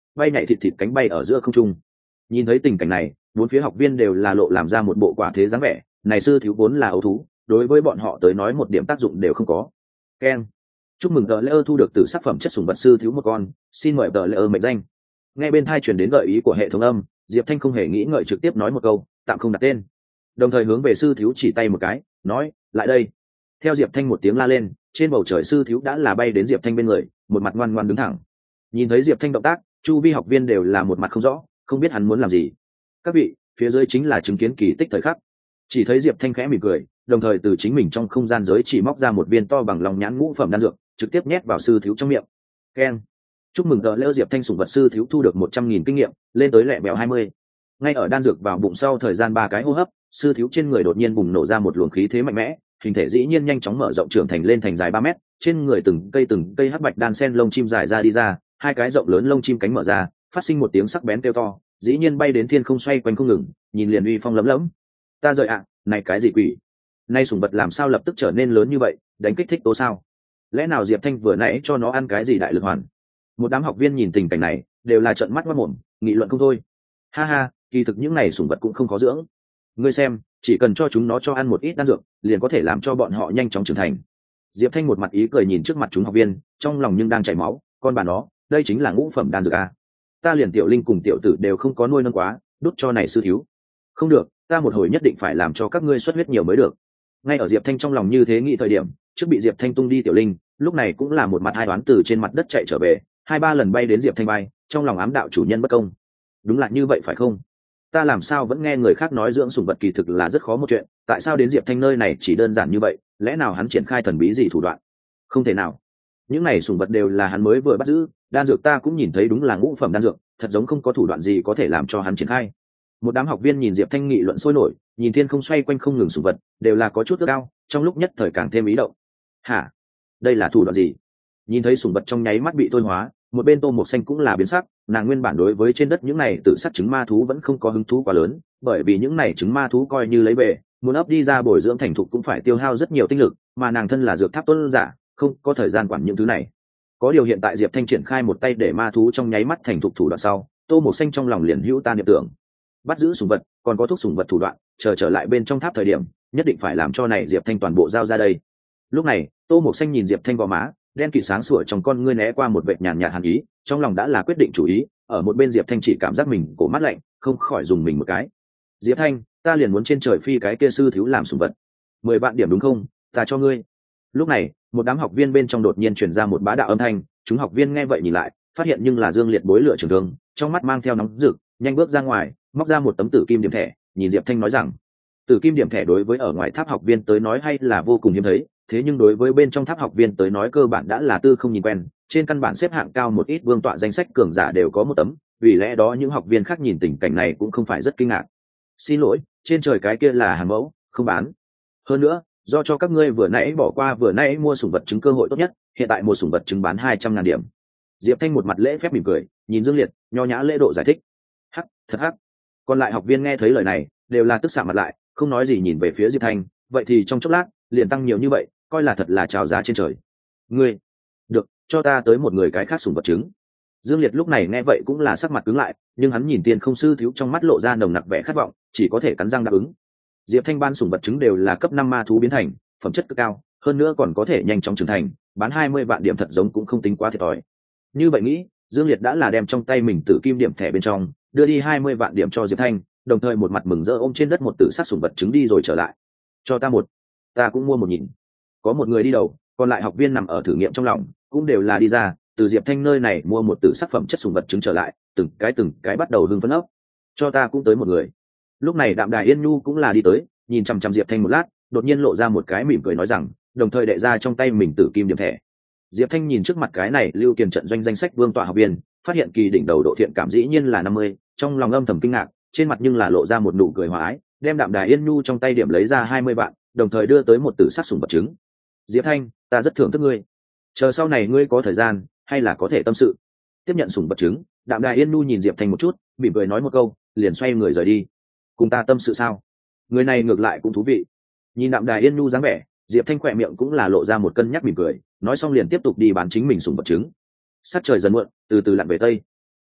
bay nhảy thịt thịt cánh bay ở giữa không trung. Nhìn thấy tình cảnh này, bốn phía học viên đều là lộ làm ra một bộ quả thế dáng vẻ, này sư thiếu vốn là ấu thú, đối với bọn họ tới nói một điểm tác dụng đều không có. Keng, chúc mừng tờ lễ ơ thu được từ sắc phẩm chất sủng vật sư thiếu một con, xin mời tờ lễ ơ mệnh danh. Nghe bên tai truyền đến gợi ý của hệ thống âm, Diệp Thanh không hề nghĩ ngợi trực tiếp nói một câu, tạm không đặt tên, đồng thời hướng về sư thiếu chỉ tay một cái, nói, lại đây. Theo Diệp Thanh một tiếng la lên, trên bầu trời sư thiếu đã là bay đến Diệp Thanh bên người, một mặt ngoan ngoan đứng thẳng. Nhìn thấy Diệp Thanh động tác, chu vi học viên đều là một mặt không rõ, không biết hắn muốn làm gì. Các vị, phía dưới chính là chứng kiến kỳ tích thời khắc. Chỉ thấy Diệp Thanh khẽ mỉm cười, đồng thời từ chính mình trong không gian giới chỉ móc ra một viên to bằng lòng nhãn ngũ phẩm đan dược, trực tiếp nhét vào sư thiếu trong miệng. Keng, chúc mừng tờ lễ Diệp Thanh sủng vật sư thiếu thu được 100.000 kinh nghiệm, lên tới lẹ bèo 20. Ngay ở đan dược vào bụng sau thời gian 3 cái hô hấp, sư thiếu trên người đột nhiên bùng nổ ra một luồng khí thế mạnh mẽ, hình thể dĩ nhiên nhanh chóng mở rộng trưởng thành lên thành dài 3 mét, trên người từng cây hắc bạch đan sen lông chim dài ra đi ra, hai cái rộng lớn lông chim cánh mở ra, phát sinh một tiếng sắc bén kêu to, dĩ nhiên bay đến thiên không xoay quanh không ngừng, nhìn liền uy phong lấm lẫm. Ta rời ạ, này cái gì quỷ? Nay sủng vật làm sao lập tức trở nên lớn như vậy, đánh kích thích tố sao? Lẽ nào Diệp Thanh vừa nãy cho nó ăn cái gì đại lực hoàn? Một đám học viên nhìn tình cảnh này, đều là trợn mắt ngoác mồm, nghị luận không thôi. Ha ha, kỳ thực những này sủng vật cũng không khó dưỡng. Ngươi xem, chỉ cần cho chúng nó cho ăn một ít đan dược, liền có thể làm cho bọn họ nhanh chóng trưởng thành. Diệp Thanh một mặt ý cười nhìn trước mặt chúng học viên, trong lòng nhưng đang chảy máu, con bà nó, đây chính là ngũ phẩm đan dược a. Ta liền tiểu linh cùng tiểu tử đều không có nuôi nâng quá, đút cho này sư thiếu. Không được, ta một hồi nhất định phải làm cho các ngươi xuất huyết nhiều mới được. Ngay ở Diệp Thanh trong lòng như thế nghĩ thời điểm, trước bị Diệp Thanh tung đi tiểu linh, lúc này cũng là một mặt hai đoán từ trên mặt đất chạy trở về, 2-3 lần bay đến Diệp Thanh bay, trong lòng ám đạo chủ nhân bất công. Đúng là như vậy phải không? Ta làm sao vẫn nghe người khác nói dưỡng sủng vật kỳ thực là rất khó một chuyện, tại sao đến Diệp Thanh nơi này chỉ đơn giản như vậy, lẽ nào hắn triển khai thần bí gì thủ đoạn? Không thể nào. Những này sủng vật đều là hắn mới vừa bắt giữ, đan dược ta cũng nhìn thấy đúng là ngũ phẩm đan dược, thật giống không có thủ đoạn gì có thể làm cho hắn triển khai. Một đám học viên nhìn Diệp Thanh nghị luận sôi nổi, nhìn thiên không xoay quanh không ngừng sủng vật, đều là có chút ước ao, trong lúc nhất thời càng thêm ý động. Hả? Đây là thủ đoạn gì? Nhìn thấy sủng vật trong nháy mắt bị thôi hóa, một bên Tô Mộc Xanh cũng là biến sắc, nàng nguyên bản đối với trên đất những này tự sát trứng ma thú vẫn không có hứng thú quá lớn, bởi vì những này trứng ma thú coi như lấy về, muốn ấp đi ra bồi dưỡng thành thục cũng phải tiêu hao rất nhiều tinh lực, mà nàng thân là dược tháp tuân giả, không có thời gian quản những thứ này. Có điều hiện tại Diệp Thanh triển khai một tay để ma thú trong nháy mắt thành thục thủ đoạn sau, Tô Mộc Xanh trong lòng liền hữu ta niệm tưởng, bắt giữ sủng vật, còn có thuốc sủng vật thủ đoạn, trở lại bên trong tháp thời điểm, nhất định phải làm cho này Diệp Thanh toàn bộ giao ra đây. Lúc này, Tô Mộc Xanh nhìn Diệp Thanh vào má, đen kịt sáng sủa trong con ngươi né qua một vệt nhàn nhạt hàn ý, trong lòng đã là quyết định chủ ý. Ở một bên Diệp Thanh chỉ cảm giác mình cổ mắt lạnh, không khỏi dùng mình một cái. Diệp Thanh, ta liền muốn trên trời phi cái kia sư thiếu làm sủng vật. 10 vạn điểm đúng không? Ta cho ngươi. Lúc này, một đám học viên bên trong đột nhiên truyền ra một bá đạo âm thanh, chúng học viên nghe vậy nhìn lại, phát hiện nhưng là Dương Liệt bối lửa trường thương, trong mắt mang theo nóng rực, nhanh bước ra ngoài, móc ra một tấm tử kim điểm thẻ, nhìn Diệp Thanh nói rằng, tử kim điểm thẻ đối với ở ngoài tháp học viên tới nói hay là vô cùng hiếm thấy, thế nhưng đối với bên trong tháp học viên tới nói cơ bản đã là tư không nhìn quen, trên căn bản xếp hạng cao một ít vương tọa danh sách cường giả đều có một tấm, vì lẽ đó những học viên khác nhìn tình cảnh này cũng không phải rất kinh ngạc. Xin lỗi, trên trời cái kia là hàng mẫu, không bán. Hơn nữa, do cho các ngươi vừa nãy bỏ qua vừa nãy mua sủng vật trứng cơ hội tốt nhất, hiện tại một sủng vật trứng bán 200.000 điểm. Diệp Thanh một mặt lễ phép mỉm cười, nhìn Dương Liệt, nho nhã lễ độ giải thích. Hắc, thật hắc. Còn lại học viên nghe thấy lời này, đều là tức sạm mặt lại, không nói gì nhìn về phía Diệp Thanh, vậy thì trong chốc lát, liền tăng nhiều như vậy, coi là thật là chào giá trên trời. Ngươi, được, cho ta tới một người cái khác sủng vật trứng. Dương Liệt lúc này nghe vậy cũng là sắc mặt cứng lại, nhưng hắn nhìn Tiên Không sư thiếu trong mắt lộ ra nồng nặc vẻ khát vọng, chỉ có thể cắn răng đáp ứng. Diệp Thanh ban sủng vật trứng đều là cấp 5 ma thú biến thành, phẩm chất cực cao, hơn nữa còn có thể nhanh chóng trưởng thành, bán 20 vạn điểm thật giống cũng không tính quá thiệt thòi. Như vậy nghĩ, Dương Liệt đã là đem trong tay mình tử kim điểm thẻ bên trong, đưa đi 20 vạn điểm cho Diệp Thanh, đồng thời một mặt mừng rỡ ôm trên đất một tử sắc sủng vật trứng đi rồi trở lại. Cho ta một, ta cũng mua 1.000. Có một người đi đầu, còn lại học viên nằm ở thử nghiệm trong lòng, cũng đều là đi ra, từ Diệp Thanh nơi này mua một tử sắc phẩm chất sủng vật trứng trở lại, từng cái bắt đầu hưng phấn ốc. Cho ta cũng tới một người. Lúc này Đạm Đài Yên Nhu cũng là đi tới, nhìn chằm chằm Diệp Thanh một lát, đột nhiên lộ ra một cái mỉm cười nói rằng, đồng thời đệ ra trong tay mình tử kim điểm thẻ. Diệp Thanh nhìn trước mặt cái này lưu kiền trận doanh danh sách vương tọa học viên, phát hiện kỳ đỉnh đầu độ thiện cảm dĩ nhiên là 50, trong lòng âm thầm kinh ngạc, trên mặt nhưng là lộ ra một nụ cười hòa ái, đem Đạm Đài Yên Nhu trong tay điểm lấy ra 20 vạn, đồng thời đưa tới một tử sắc sủng vật trứng. Diệp Thanh, ta rất thưởng thức ngươi, chờ sau này ngươi có thời gian hay là có thể tâm sự. Tiếp nhận sủng vật trứng, Đạm Đài Yên Nhu nhìn Diệp Thanh một chút, mỉm cười nói một câu, liền xoay người rời đi. Cùng ta tâm sự sao? Người này ngược lại cũng thú vị. Nhìn Đạm Đài Yên Nhu dáng vẻ, Diệp Thanh khỏe miệng cũng là lộ ra một cân nhắc mỉm cười, nói xong liền tiếp tục đi bán chính mình sủng vật trứng. Sát trời dần muộn, từ từ lặn về tây.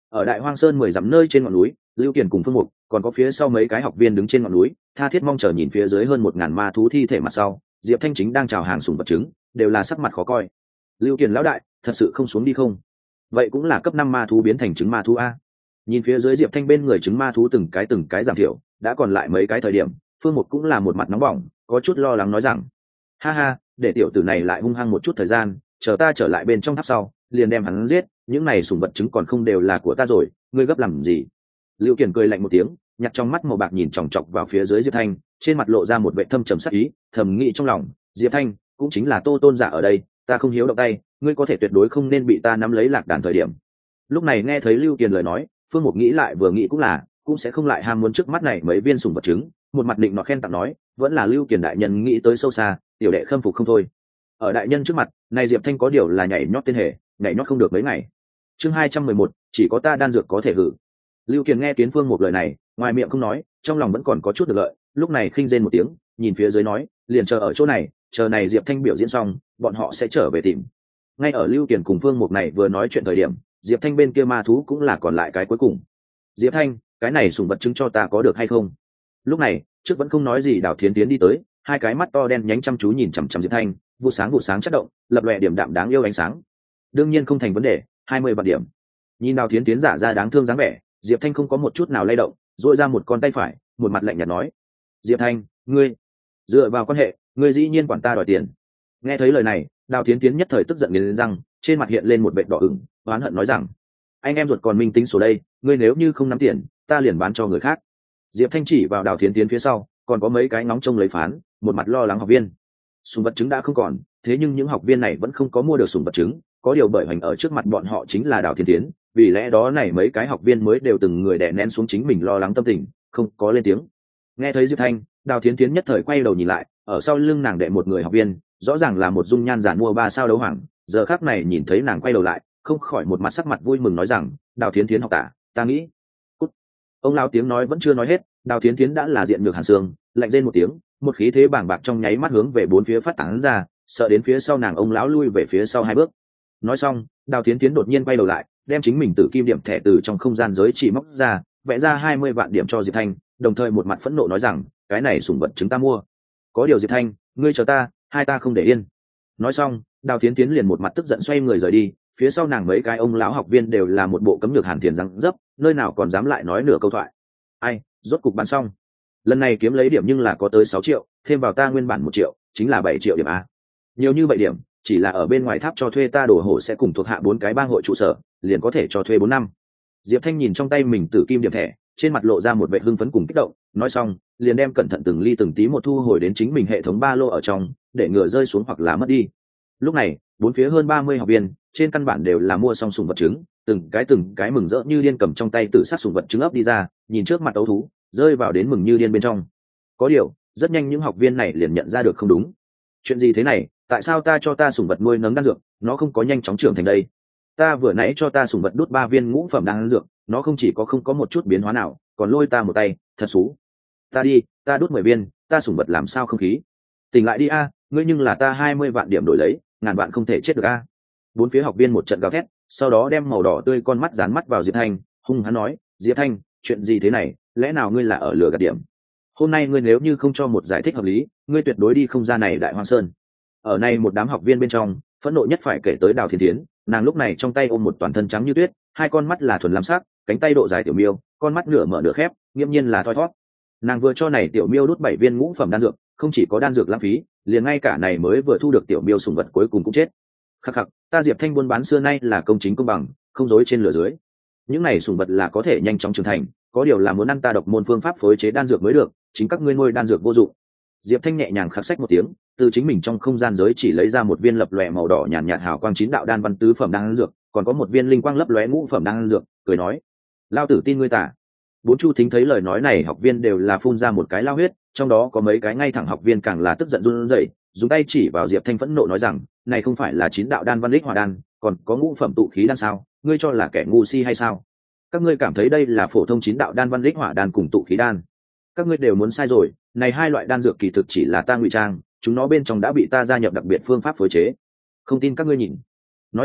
Ở Đại Hoang Sơn 10 dặm nơi trên ngọn núi, Lưu Kiền cùng Phương Mục còn có phía sau mấy cái học viên đứng trên ngọn núi, tha thiết mong chờ nhìn phía dưới hơn 1000 ma thú thi thể mặt sau, Diệp Thanh chính đang chào hàng sủng vật trứng, đều là sắc mặt khó coi. Lưu Kiền lão đại, thật sự không xuống đi không? Vậy cũng là cấp 5 ma thú biến thành trứng ma thú a. Nhìn phía dưới Diệp Thanh bên người trứng ma thú từng cái giảm thiểu, đã còn lại mấy cái thời điểm, Phương Mục cũng là một mặt nóng bỏng, có chút lo lắng nói rằng: "Ha ha, để tiểu tử này lại hung hăng một chút thời gian, chờ ta trở lại bên trong tháp sau, liền đem hắn giết, những này sủng vật trứng còn không đều là của ta rồi, ngươi gấp làm gì?" Lưu Kiền cười lạnh một tiếng, nhặt trong mắt màu bạc nhìn chòng chọc vào phía dưới Diệp Thanh, trên mặt lộ ra một vẻ thâm trầm sắc ý, thầm nghĩ trong lòng: Diệp Thanh cũng chính là Tô Tôn giả ở đây, ta không hiếu động tay, ngươi có thể tuyệt đối không nên bị ta nắm lấy lạc đàn thời điểm. Lúc này nghe thấy Lưu Kiền lời nói, Phương Mục nghĩ lại vừa nghĩ cũng sẽ không lại ham muốn trước mắt này mấy viên sủng vật trứng, một mặt định nọ khen tặng nói, vẫn là Lưu Kiền đại nhân nghĩ tới sâu xa, tiểu đệ khâm phục không thôi. Ở đại nhân trước mặt, này Diệp Thanh có điều là nhảy nhót tên hề, nhảy nhót không được mấy ngày. Chương 211, chỉ có ta đan dược có thể hử. Lưu Kiền nghe Kiến Phương một lời này, ngoài miệng không nói, trong lòng vẫn còn có chút được lợi, lúc này khinh rên một tiếng, nhìn phía dưới nói, liền chờ ở chỗ này, chờ này Diệp Thanh biểu diễn xong, bọn họ sẽ trở về tìm. Ngay ở Lưu Kiền cùng Phương Mục này vừa nói chuyện thời điểm, Diệp Thanh bên kia ma thú cũng là còn lại cái cuối cùng. Diệp Thanh, cái này sủng vật trứng cho ta có được hay không? Lúc này, trước vẫn không nói gì Đào Thiến Tiến đi tới, hai cái mắt to đen nhánh chăm chú nhìn chằm chằm Diệp Thanh, vụ sáng chất động, lập lòe điểm đạm đáng yêu ánh sáng. Đương nhiên không thành vấn đề, 20 vạn điểm. Nhìn Đào Thiến Tiến giả ra đáng thương dáng vẻ, Diệp Thanh không có một chút nào lay động, duỗi ra một con tay phải, một mặt lạnh nhạt nói: "Diệp Thanh, ngươi dựa vào quan hệ, ngươi dĩ nhiên quản ta đòi tiền." Nghe thấy lời này, Đào Thiến Tiến nhất thời tức giận nghiến răng, trên mặt hiện lên một vệt đỏ ửng, oán hận nói rằng: "Anh em ruột còn minh tính sổ đây, ngươi nếu như không nắm tiền, ta liền bán cho người khác." Diệp Thanh chỉ vào Đào Thiến Tiến phía sau, còn có mấy cái ngóng trông lấy phán, một mặt lo lắng học viên. Sủng vật trứng đã không còn, thế nhưng những học viên này vẫn không có mua được sủng vật trứng, có điều bởi hành ở trước mặt bọn họ chính là Đào Thiến Tiến, vì lẽ đó này mấy cái học viên mới đều từng người đè nén xuống chính mình lo lắng tâm tình, không có lên tiếng. Nghe thấy Diệp Thanh, Đào Thiến Tiến nhất thời quay đầu nhìn lại, ở sau lưng nàng đệ một người học viên, rõ ràng là một dung nhan giản mua 3 sao đấu hoàng, giờ khắc này nhìn thấy nàng quay đầu lại, không khỏi một mặt sắc mặt vui mừng nói rằng: "Đào Thiến Thiến học tạ, ta nghĩ." Cút. Ông lão tiếng nói vẫn chưa nói hết, Đào Thiến Thiến đã là diện nhược hàn xương, lạnh rên một tiếng, một khí thế bàng bạc trong nháy mắt hướng về bốn phía phát tán ra, sợ đến phía sau nàng ông lão lui về phía sau 2 bước. Nói xong, Đào Thiến Thiến đột nhiên quay đầu lại, đem chính mình tử kim điểm thẻ từ trong không gian giới chỉ móc ra, vẽ ra 20 vạn điểm cho Diệp Thanh, đồng thời một mặt phẫn nộ nói rằng: "Cái này sủng vật chúng ta mua." Có điều Diệp Thanh, ngươi chờ ta, hai ta không để yên. Nói xong, Đào Thiến Thiến liền một mặt tức giận xoay người rời đi, phía sau nàng mấy cái ông lão học viên đều là một bộ cấm nhược hàn thiền răng dấp, nơi nào còn dám lại nói nửa câu thoại. Ai, rốt cục bán xong. Lần này kiếm lấy điểm nhưng là có tới 6 triệu, thêm vào ta nguyên bản 1 triệu, chính là 7 triệu điểm a. Nhiều như vậy điểm, chỉ là ở bên ngoài tháp cho thuê ta đổ hổ sẽ cùng thuộc hạ 4 cái bang hội trụ sở, liền có thể cho thuê 4 năm. Diệp Thanh nhìn trong tay mình tử kim điểm thẻ, trên mặt lộ ra một vẻ hưng phấn cùng kích động, nói xong, liền đem cẩn thận từng ly từng tí một thu hồi đến chính mình hệ thống ba lô ở trong, để ngừa rơi xuống hoặc là mất đi. Lúc này, bốn phía hơn 30 học viên, trên căn bản đều là mua xong sủng vật trứng, từng cái mừng rỡ như điên cầm trong tay tự sát sủng vật trứng ấp đi ra, nhìn trước mặt ấu thú, rơi vào đến mừng như điên bên trong. Có điều, rất nhanh những học viên này liền nhận ra được không đúng. Chuyện gì thế này, tại sao ta cho ta sủng vật nuôi nấng đan dược, nó không có nhanh chóng trưởng thành đây? Ta vừa nãy cho ta sủng vật đút 3 viên ngũ phẩm đan dược, nó không chỉ có không có một chút biến hóa nào, còn lôi ta một tay, thật xú. Ta đi, ta đút 10 viên, ta sủng vật làm sao không khí? Tỉnh lại đi a, ngươi nhưng là ta 20 vạn điểm đổi lấy, ngàn vạn không thể chết được a. Bốn phía học viên một trận gào thét, sau đó đem màu đỏ tươi con mắt dán mắt vào Diệp Thanh, hung hăng nói: "Diệp Thanh, chuyện gì thế này, lẽ nào ngươi là ở lừa gạt điểm? Hôm nay ngươi nếu như không cho một giải thích hợp lý, ngươi tuyệt đối đi không ra này Đại Hoang Sơn." Ở này một đám học viên bên trong, phẫn nộ nhất phải kể tới Đào Thiên Thiến, nàng lúc này trong tay ôm một toàn thân trắng như tuyết, hai con mắt là thuần lam sắc, cánh tay độ dài tiểu miêu, con mắt nửa mở nửa khép, nghiêm nhiên là thoi thoát. Nàng vừa cho này tiểu miêu đút 7 viên ngũ phẩm đan dược, không chỉ có đan dược lãng phí, liền ngay cả này mới vừa thu được tiểu miêu sủng vật cuối cùng cũng chết. Khắc khắc, ta Diệp Thanh buôn bán xưa nay là công chính công bằng, không dối trên lửa dưới. Những này sủng vật là có thể nhanh chóng trưởng thành, có điều là muốn ăn ta độc môn phương pháp phối chế đan dược mới được, chính các ngươi nuôi đan dược vô dụng. Diệp Thanh nhẹ nhàng khắc sách một tiếng, từ chính mình trong không gian giới chỉ lấy ra một viên lập lòe màu đỏ nhàn nhạt hào quang 9 đạo đan văn tứ phẩm đan dược, còn có một viên linh quang lấp lóe ngũ phẩm đan dược, cười nói: "Lao tử tin ngươi tả." Bốn Chu Thính thấy lời nói này, học viên đều là phun ra một cái lao huyết, trong đó có mấy cái ngay thẳng học viên càng là tức giận run rẩy, dùng tay chỉ vào Diệp Thanh phẫn nộ nói rằng: "Này không phải là 9 đạo đan văn lích hỏa đan, còn có ngũ phẩm tụ khí đan sao? Ngươi cho là kẻ ngu si hay sao? Các ngươi cảm thấy đây là phổ thông 9 đạo đan văn lích hỏa đan cùng tụ khí đan? Các ngươi đều muốn sai rồi, này hai loại đan dược kỳ thực chỉ là ta ngụy trang, chúng nó bên trong đã bị ta gia nhập đặc biệt phương pháp phối chế. Không tin các ngươi nhìn." Nói chuyện,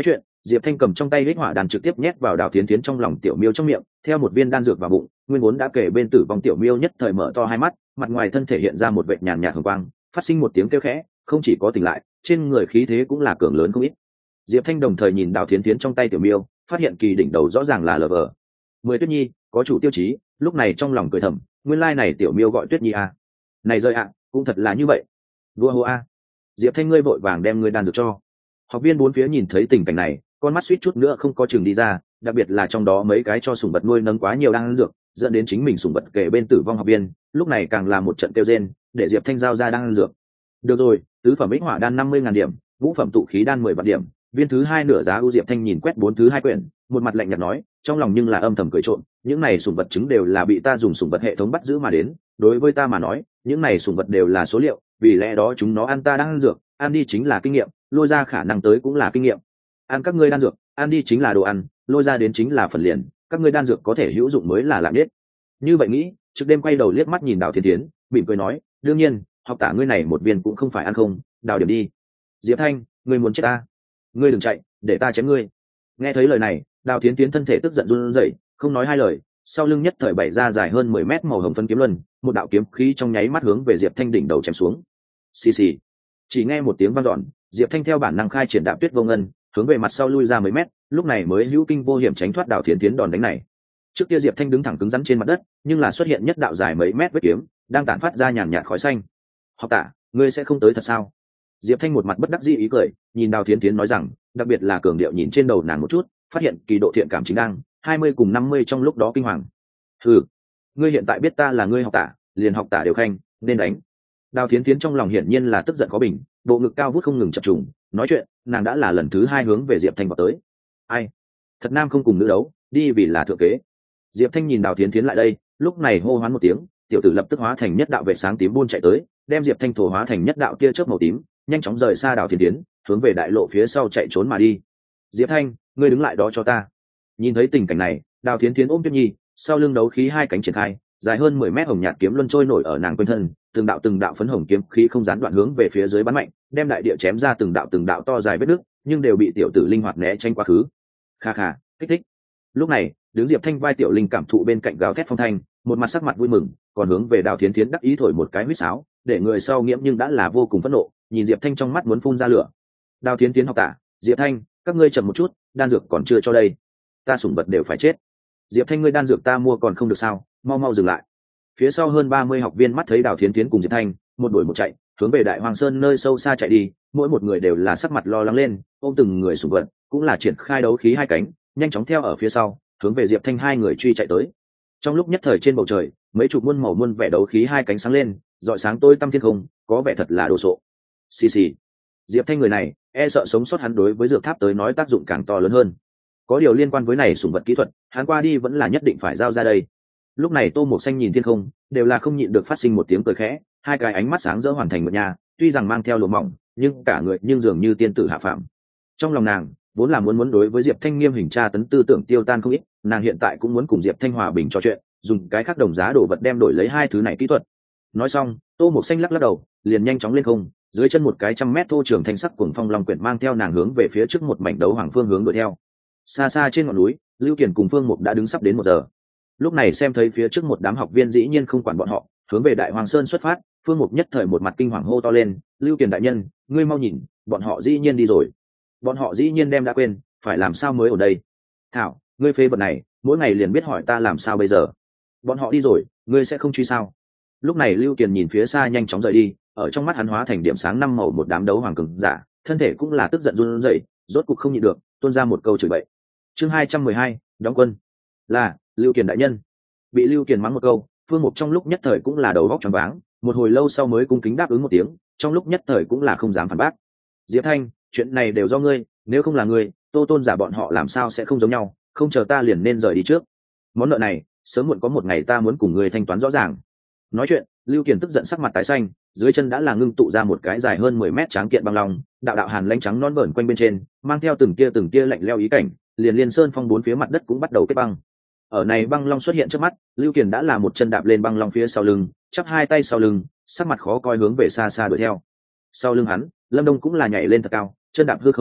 Diệp Thanh cầm trong tay huyết hỏa đan trực tiếp nhét vào Đào Thiến Thiến trong lòng tiểu miêu trong miệng, theo một viên đan dược vào bụng, nguyên vốn đã kể bên tử vong tiểu miêu nhất thời mở to hai mắt, mặt ngoài thân thể hiện ra một vệt nhàn nhạt hồng quang, phát sinh một tiếng kêu khẽ, không chỉ có tỉnh lại, trên người khí thế cũng là cường lớn không ít. Diệp Thanh đồng thời nhìn Đào Thiến Thiến trong tay tiểu miêu, phát hiện kỳ đỉnh đầu rõ ràng là lờ mười Tuyết Nhi, có chủ tiêu chí, lúc này trong lòng cười thầm, nguyên lai này tiểu miêu gọi Tuyết Nhi à. Này rơi ạ, cũng thật là như vậy. Vua hô a. Diệp Thanh ngươi vội vàng đem ngươi đan dược cho. Học viên bốn phía nhìn thấy tình cảnh này, con mắt suýt chút nữa không có chừng đi ra, đặc biệt là trong đó mấy cái cho sủng vật nuôi nấng quá nhiều đan dược, dẫn đến chính mình sủng vật kể bên tử vong học viên, lúc này càng là một trận tiêu rên, để Diệp Thanh giao ra đan dược. Được rồi, tứ phẩm ích hỏa đan 50.000 điểm, ngũ phẩm tụ khí đan 10 vạn điểm, viên thứ hai nửa giá ưu. Diệp Thanh nhìn quét bốn thứ hai quyển, một mặt lạnh nhạt nói, trong lòng nhưng là âm thầm cười trộm, những này sủng vật chứng đều là bị ta dùng sủng vật hệ thống bắt giữ mà đến, đối với ta mà nói, những này sủng vật đều là số liệu, vì lẽ đó chúng nó ăn ta đan dược, ăn đi chính là kinh nghiệm, lôi ra khả năng tới cũng là kinh nghiệm. Ăn các ngươi đan dược, ăn đi chính là đồ ăn, lôi ra đến chính là phần liền, các ngươi đan dược có thể hữu dụng mới là làm biết. Như vậy nghĩ, trước đêm quay đầu liếc mắt nhìn Đào Thiên Thiến, mỉm cười nói, đương nhiên, học tả ngươi này một viên cũng không phải ăn không, đào điểm đi. Diệp Thanh, ngươi muốn chết ta? Ngươi đừng chạy, để ta chém ngươi. Nghe thấy lời này, Đào Thiến Thiến thân thể tức giận run rẩy, không nói hai lời, sau lưng nhất thời bày ra dài hơn 10 mét màu hồng phân kiếm luân, một đạo kiếm khí trong nháy mắt hướng về Diệp Thanh đỉnh đầu chém xuống. Xì xì. Chỉ nghe một tiếng vang dọn, Diệp Thanh theo bản năng khai triển đạp tuyết vô ngân, hướng về mặt sau lui ra mấy mét, lúc này mới hữu kinh vô hiểm tránh thoát Đào Thiến Thiến đòn đánh này. Trước kia Diệp Thanh đứng thẳng cứng rắn trên mặt đất, nhưng là xuất hiện nhất đạo dài mấy mét vết kiếm, đang tản phát ra nhàn nhạt khói xanh. Học tả, ngươi sẽ không tới thật sao? Diệp Thanh một mặt bất đắc dĩ ý cười, nhìn Đào Thiến Thiến nói rằng, đặc biệt là cường điệu nhìn trên đầu nàng một chút, phát hiện kỳ độ thiện cảm chính đang 20 cùng 50 trong lúc đó kinh hoàng. Ừ, ngươi hiện tại biết ta là ngươi học tả, liền học tả đều khanh, nên đánh. Đào Thiến Thiến trong lòng hiển nhiên là tức giận có bình, bộ ngực cao vút không ngừng chập trùng, nói chuyện, nàng đã là lần thứ hai hướng về Diệp Thanh vào tới. Ai? Thật nam không cùng nữ đấu, đi vì là thượng kế. Diệp Thanh nhìn Đào Thiến Thiến lại đây, lúc này hô hoán một tiếng, tiểu tử lập tức hóa thành nhất đạo vệ sáng tím buôn chạy tới, đem Diệp Thanh thổ hóa thành nhất đạo tia chớp màu tím, nhanh chóng rời xa Đào Thiến Thiến, hướng về đại lộ phía sau chạy trốn mà đi. Diệp Thanh, ngươi đứng lại đó cho ta. Nhìn thấy tình cảnh này, Đào Thiến Thiến ôm Tuyết Nhi, sau lưng đấu khí hai cánh triển khai, dài hơn 10 mét hồng nhạt kiếm luân trôi nổi ở nàng quanh thân, từng đạo phấn hồng kiếm khí không gián đoạn hướng về phía dưới bắn mạnh, đem đại địa chém ra từng đạo to dài vết nứt, nhưng đều bị tiểu tử linh hoạt né tránh quá khứ. Kha kha, kích thích. Lúc này, đứng Diệp Thanh vai tiểu linh cảm thụ bên cạnh gào thét phong thanh, một mặt sắc mặt vui mừng, còn hướng về Đào Thiến Thiến đắc ý thổi một cái huýt sáo, để người sau nghiễm nhưng đã là vô cùng phẫn nộ, nhìn Diệp Thanh trong mắt muốn phun ra lửa. Đào Thiến Thiến học tả, Diệp Thanh, các ngươi chậm một chút, đan dược còn chưa cho đây, ta sủng vật đều phải chết. Diệp Thanh, ngươi đan dược ta mua còn không được sao, mau dừng lại. Phía sau hơn 30 học viên mắt thấy Đào Thiến Thiến cùng Diệp Thanh một đuổi một chạy, hướng về Đại Hoàng Sơn nơi sâu xa chạy đi, mỗi một người đều là sắc mặt lo lắng lên, ôm từng người sủng vật, cũng là triển khai đấu khí hai cánh, nhanh chóng theo ở phía sau, hướng về Diệp Thanh hai người truy chạy tới. Trong lúc nhất thời trên bầu trời, mấy chục muôn màu muôn vẻ đấu khí hai cánh sáng lên, rọi sáng tối tăm thiên không, có vẻ thật là đồ sộ. Xì xì. Diệp Thanh người này, e sợ sống sót hắn đối với dược tháp tới nói tác dụng càng to lớn hơn. Có điều liên quan với này sủng vật kỹ thuật, hắn qua đi vẫn là nhất định phải giao ra đây. Lúc này Tô Mộc Xanh nhìn thiên không, đều là không nhịn được phát sinh một tiếng cười khẽ, hai cái ánh mắt sáng rỡ hoàn thành một nhà, tuy rằng mang theo lụa mỏng, nhưng cả người nhưng dường như tiên tử hạ phàm. Trong lòng nàng, vốn là muốn đối với Diệp Thanh nghiêm hình tra tấn tư tưởng tiêu tan không ít, nàng hiện tại cũng muốn cùng Diệp Thanh hòa bình trò chuyện, dùng cái khác đồng giá đồ vật đem đổi lấy hai thứ này kỹ thuật. Nói xong, Tô Mộc Xanh lắc đầu, liền nhanh chóng lên không, dưới chân một cái 100 mét thô trường thanh sắc cuồng phong long quyển mang theo nàng hướng về phía trước một mảnh đấu hoàng phương hướng đuổi theo. Xa xa trên ngọn núi, Lưu Kiền cùng Phương Mục đã đứng sắp đến 1 giờ. Lúc này xem thấy phía trước một đám học viên dĩ nhiên không quản bọn họ, hướng về Đại Hoàng Sơn xuất phát, Phương Mục nhất thời một mặt kinh hoàng hô to lên, Lưu Kiền đại nhân, ngươi mau nhìn, bọn họ dĩ nhiên đi rồi. Bọn họ dĩ nhiên đem đã quên, phải làm sao mới ở đây. Thảo, ngươi phê vật này, mỗi ngày liền biết hỏi ta làm sao bây giờ. Bọn họ đi rồi, ngươi sẽ không truy sao? Lúc này Lưu Kiền nhìn phía xa nhanh chóng rời đi, ở trong mắt hắn hóa thành điểm sáng 5 màu một đám đấu hoàng cường giả, thân thể cũng là tức giận run rẩy, rốt cục không nhịn được, tuôn ra một câu chửi bậy. Chương 212, đóng quân. Là Lưu Kiền đại nhân. Bị Lưu Kiền mắng một câu, Phương Mục trong lúc nhất thời cũng là đầu óc choáng váng, một hồi lâu sau mới cung kính đáp ứng một tiếng, trong lúc nhất thời cũng là không dám phản bác. Diệp Thanh, chuyện này đều do ngươi, nếu không là ngươi, Tô Tôn giả bọn họ làm sao sẽ không giống nhau, không chờ ta liền nên rời đi trước. Món nợ này, sớm muộn có một ngày ta muốn cùng ngươi thanh toán rõ ràng. Nói chuyện, Lưu Kiền tức giận sắc mặt tái xanh, dưới chân đã là ngưng tụ ra một cái dài hơn 10 mét tráng kiện băng long, đạo hàn lãnh trắng non bẩn quanh bên trên, mang theo từng tia lạnh lẽo ý cảnh, liền liên sơn phong bốn phía mặt đất cũng bắt đầu kết băng. Ở này băng long xuất hiện trước mắt, Lưu Kiền đã là một chân đạp lên băng long phía sau lưng, chắp hai tay sau lưng, sắc mặt khó coi hướng về xa xa đuổi theo. Sau lưng hắn, Lâm Đông cũng là nhảy lên thật cao, chân đạp hư không,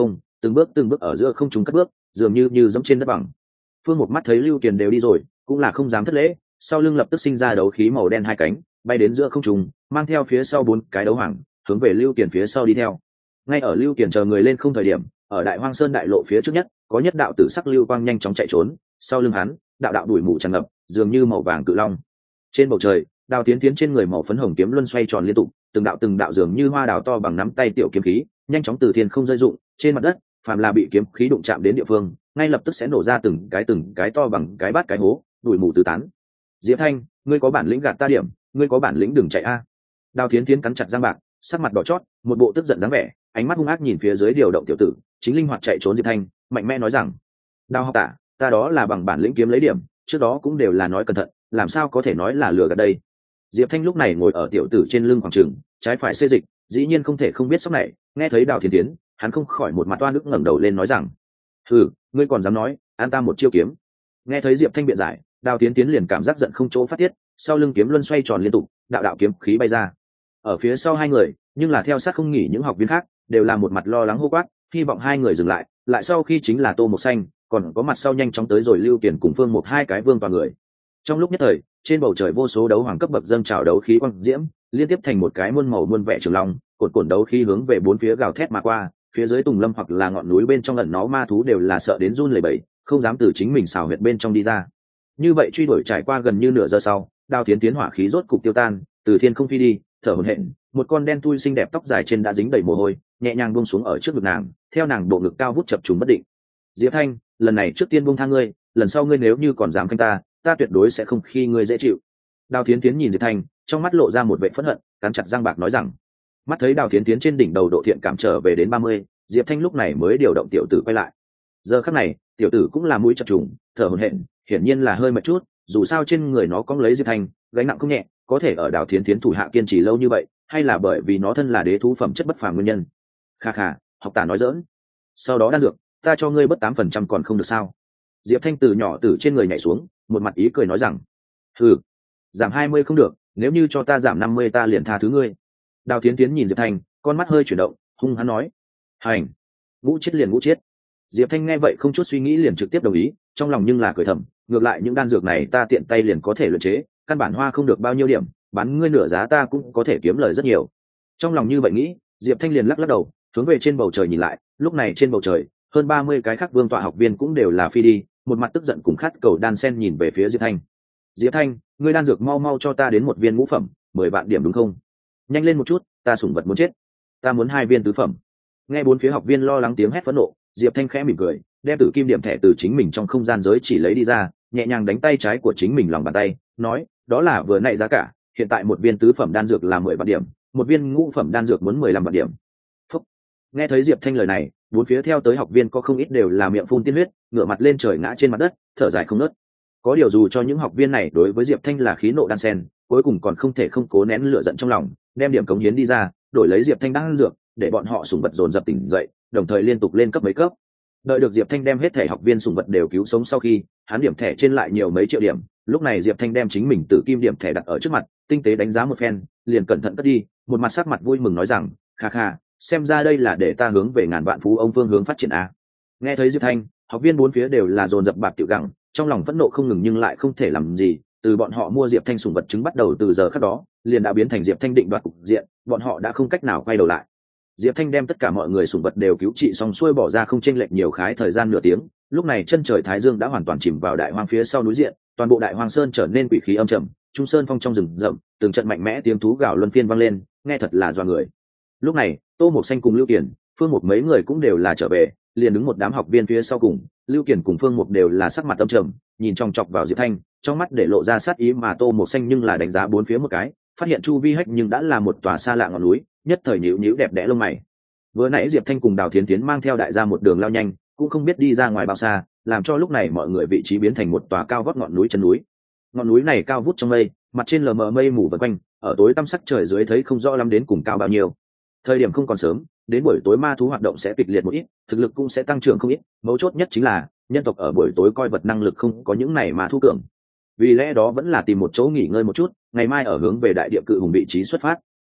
từng bước ở giữa không trung cất bước, dường như giống trên đất bằng. Phương Mục mắt thấy Lưu Kiền đều đi rồi, cũng là không dám thất lễ, sau lưng lập tức sinh ra đấu khí màu đen hai cánh, bay đến giữa không trung, mang theo phía sau 4 cái đấu hoàng, hướng về Lưu Kiền phía sau đi theo. Ngay ở Lưu Kiền chờ người lên không thời điểm, ở Đại Hoang Sơn đại lộ phía trước nhất, có nhất đạo tử sắc lưu quang nhanh chóng chạy trốn, sau lưng hắn, đạo đuổi mù tràn ngập, dường như màu vàng cự long. Trên bầu trời, Đào Tiến Tiến trên người màu phấn hồng kiếm luân xoay tròn liên tục, từng đạo dường như hoa đào to bằng nắm tay tiểu kiếm khí, nhanh chóng từ thiên không rơi rụng, trên mặt đất, phàm là bị kiếm khí đụng chạm đến địa phương, ngay lập tức sẽ nổ ra từng cái to bằng cái bát cái hố, đuổi mù tứ tán. Diệp Thanh, ngươi có bản lĩnh gạt ta điểm, ngươi có bản lĩnh đừng chạy a. Đào Thiến Thiến cắn chặt răng bạc, sắc mặt đỏ chót, một bộ tức giận dáng vẻ, ánh mắt hung ác nhìn phía dưới điều động tiểu tử, chính linh hoạt chạy trốn Diệp Thanh, mạnh mẽ nói rằng: "Đào học tả, ta đó là bằng bản lĩnh kiếm lấy điểm, trước đó cũng đều là nói cẩn thận, làm sao có thể nói là lừa gạt đây?" Diệp Thanh lúc này ngồi ở tiểu tử trên lưng khoảng trường, trái phải xê dịch, dĩ nhiên không thể không biết sốc này, nghe thấy Đào Thiến Thiến, hắn không khỏi một mặt toan ức ngẩng đầu lên nói rằng: "Hừ, ngươi còn dám nói, an ta một chiêu kiếm." Nghe thấy Diệp Thanh biện giải, Đào Tiến Tiến liền cảm giác giận không chỗ phát tiết, sau lưng kiếm luân xoay tròn liên tục, đạo kiếm khí bay ra. Ở phía sau hai người, nhưng là theo sát không nghỉ những học viên khác, đều là một mặt lo lắng hô quát, hy vọng hai người dừng lại, lại sau khi chính là Tô Mộc Xanh, còn có mặt sau nhanh chóng tới rồi Lưu Kiền cùng Phương Mục hai cái vương toàn người. Trong lúc nhất thời, trên bầu trời vô số đấu hoàng cấp bậc dâng trào đấu khí quang diễm, liên tiếp thành một cái muôn màu muôn vẻ trường long, cột đấu khí hướng về bốn phía gào thét mà qua, phía dưới tùng lâm hoặc là ngọn núi bên trong ẩn nó ma thú đều là sợ đến run lẩy bẩy, không dám từ chính mình xào huyệt bên trong đi ra. Như vậy truy đuổi trải qua gần như nửa giờ sau, Đào Tiến Tiến hỏa khí rốt cục tiêu tan, từ thiên không phi đi, thở hổn hển, một con đen thui xinh đẹp tóc dài trên đã dính đầy mồ hôi, nhẹ nhàng buông xuống ở trước ngực nàng, theo nàng bộ ngực cao vút chập trùng bất định. Diệp Thanh, lần này trước tiên buông tha ngươi, lần sau ngươi nếu như còn dám khinh ta tuyệt đối sẽ không khi ngươi dễ chịu. Đào Tiến Tiến nhìn Diệp Thanh, trong mắt lộ ra một vẻ phẫn hận, cắn chặt răng bạc nói rằng. Mắt thấy Đào Tiến Tiến trên đỉnh đầu độ thiện cảm trở về đến 30, Diệp Thanh lúc này mới điều động tiểu tử quay lại. Giờ khắc này, tiểu tử cũng là mũi chập trùng, thở hổn hển, hiển nhiên là hơi mệt chút, dù sao trên người nó cóng lấy Diệp Thanh, gánh nặng không nhẹ, có thể ở Đào Thiến Thiến thủ hạ kiên trì lâu như vậy, hay là bởi vì nó thân là đế thú phẩm chất bất phàm nguyên nhân. Kha kha, học tả nói giỡn. Sau đó đan dược, ta cho ngươi bớt 8% còn không được sao? Diệp Thanh từ nhỏ từ trên người nhảy xuống, một mặt ý cười nói rằng: "Hừ, giảm 20 không được, nếu như cho ta giảm 50 ta liền tha thứ ngươi." Đào Thiến Thiến nhìn Diệp Thanh, con mắt hơi chuyển động, hung hăng nói: "Hành, ngũ chết liền ngũ chết." Diệp Thanh nghe vậy không chút suy nghĩ liền trực tiếp đồng ý, trong lòng nhưng là cười thầm, ngược lại những đan dược này ta tiện tay liền có thể luyện chế, căn bản hoa không được bao nhiêu điểm, bán ngươi nửa giá ta cũng có thể kiếm lời rất nhiều. Trong lòng như vậy nghĩ, Diệp Thanh liền lắc lắc đầu, hướng về trên bầu trời nhìn lại, lúc này trên bầu trời, hơn 30 cái khác vương tọa học viên cũng đều là phi đi, một mặt tức giận cùng khát cầu đan sen nhìn về phía Diệp Thanh. "Diệp Thanh, ngươi đan dược mau mau cho ta đến một viên ngũ phẩm, 10 vạn điểm đúng không? Nhanh lên một chút, ta sủng vật muốn chết. Ta muốn 2 viên tứ phẩm." Nghe bốn phía học viên lo lắng tiếng hét phẫn nộ, Diệp Thanh khẽ mỉm cười, đem tử kim điểm thẻ từ chính mình trong không gian giới chỉ lấy đi ra, nhẹ nhàng đánh tay trái của chính mình lòng bàn tay, nói: "Đó là vừa nãy giá cả, hiện tại một viên tứ phẩm đan dược là 10 vạn điểm, một viên ngũ phẩm đan dược muốn 15 vạn điểm." Phúc. Nghe thấy Diệp Thanh lời này, bốn phía theo tới học viên có không ít đều là miệng phun tiên huyết, ngửa mặt lên trời ngã trên mặt đất, thở dài không ngớt. Có điều dù cho những học viên này đối với Diệp Thanh là khí nộ đan sen, cuối cùng còn không thể không cố nén lửa giận trong lòng, đem điểm cống hiến đi ra, đổi lấy Diệp Thanh đan dược, để bọn họ sủng vật dồn dập tỉnh dậy, đồng thời liên tục lên cấp mấy cấp. Đợi được Diệp Thanh đem hết thể học viên sủng vật đều cứu sống sau khi, hắn điểm thẻ trên lại nhiều mấy triệu điểm, lúc này Diệp Thanh đem chính mình tự kim điểm thẻ đặt ở trước mặt, tinh tế đánh giá một phen, liền cẩn thận cất đi, một mặt sắc mặt vui mừng nói rằng: "Kha kha, xem ra đây là để ta hướng về ngàn vạn phú ông phương hướng phát triển a." Nghe thấy Diệp Thanh, học viên bốn phía đều là dồn dập bạc tiểu gặng, trong lòng phẫn nộ không ngừng nhưng lại không thể làm gì, từ bọn họ mua Diệp Thanh sủng vật trứng bắt đầu từ giờ khắc đó, liền đã biến thành Diệp Thanh định đoạt cục diện, bọn họ đã không cách nào quay đầu lại. Diệp Thanh đem tất cả mọi người sủng vật đều cứu trị xong xuôi bỏ ra không chênh lệch nhiều khái thời gian nửa tiếng, lúc này chân trời thái dương đã hoàn toàn chìm vào đại hoang phía sau núi diện, toàn bộ đại hoang sơn trở nên quỷ khí âm trầm, trung sơn phong trong rừng rậm, từng trận mạnh mẽ tiếng thú gào luân phiên vang lên, nghe thật là doa người. Lúc này, Tô Mộc Xanh cùng Lưu Kiền, Phương Mục mấy người cũng đều là trở về, liền đứng một đám học viên phía sau cùng, Lưu Kiền cùng Phương Mục đều là sắc mặt âm trầm, nhìn chòng chọc vào Diệp Thanh, trong mắt để lộ ra sát ý, mà Tô Mộc Xanh nhưng là đánh giá bốn phía một cái, phát hiện chu vi hách nhưng đã là một tòa xa lạ ngọn núi, nhất thời nhíu nhíu đẹp đẽ lông mày. Vừa nãy Diệp Thanh cùng Đào Thiến Thiến mang theo đại gia một đường lao nhanh, cũng không biết đi ra ngoài bao xa, làm cho lúc này mọi người vị trí biến thành một tòa cao vót ngọn núi chân núi. Ngọn núi này cao vút trong mây, mặt trên lờ mờ mây mù vần quanh, ở tối tăm sắc trời dưới thấy không rõ lắm đến cùng cao bao nhiêu. Thời điểm không còn sớm, đến buổi tối ma thú hoạt động sẽ kịch liệt một ít, thực lực cũng sẽ tăng trưởng không ít, mấu chốt nhất chính là nhân tộc ở buổi tối coi vật năng lực không có những này mà thu cường. Vì lẽ đó vẫn là tìm một chỗ nghỉ ngơi một chút, ngày mai ở hướng về đại địa cự hùng vị trí xuất phát.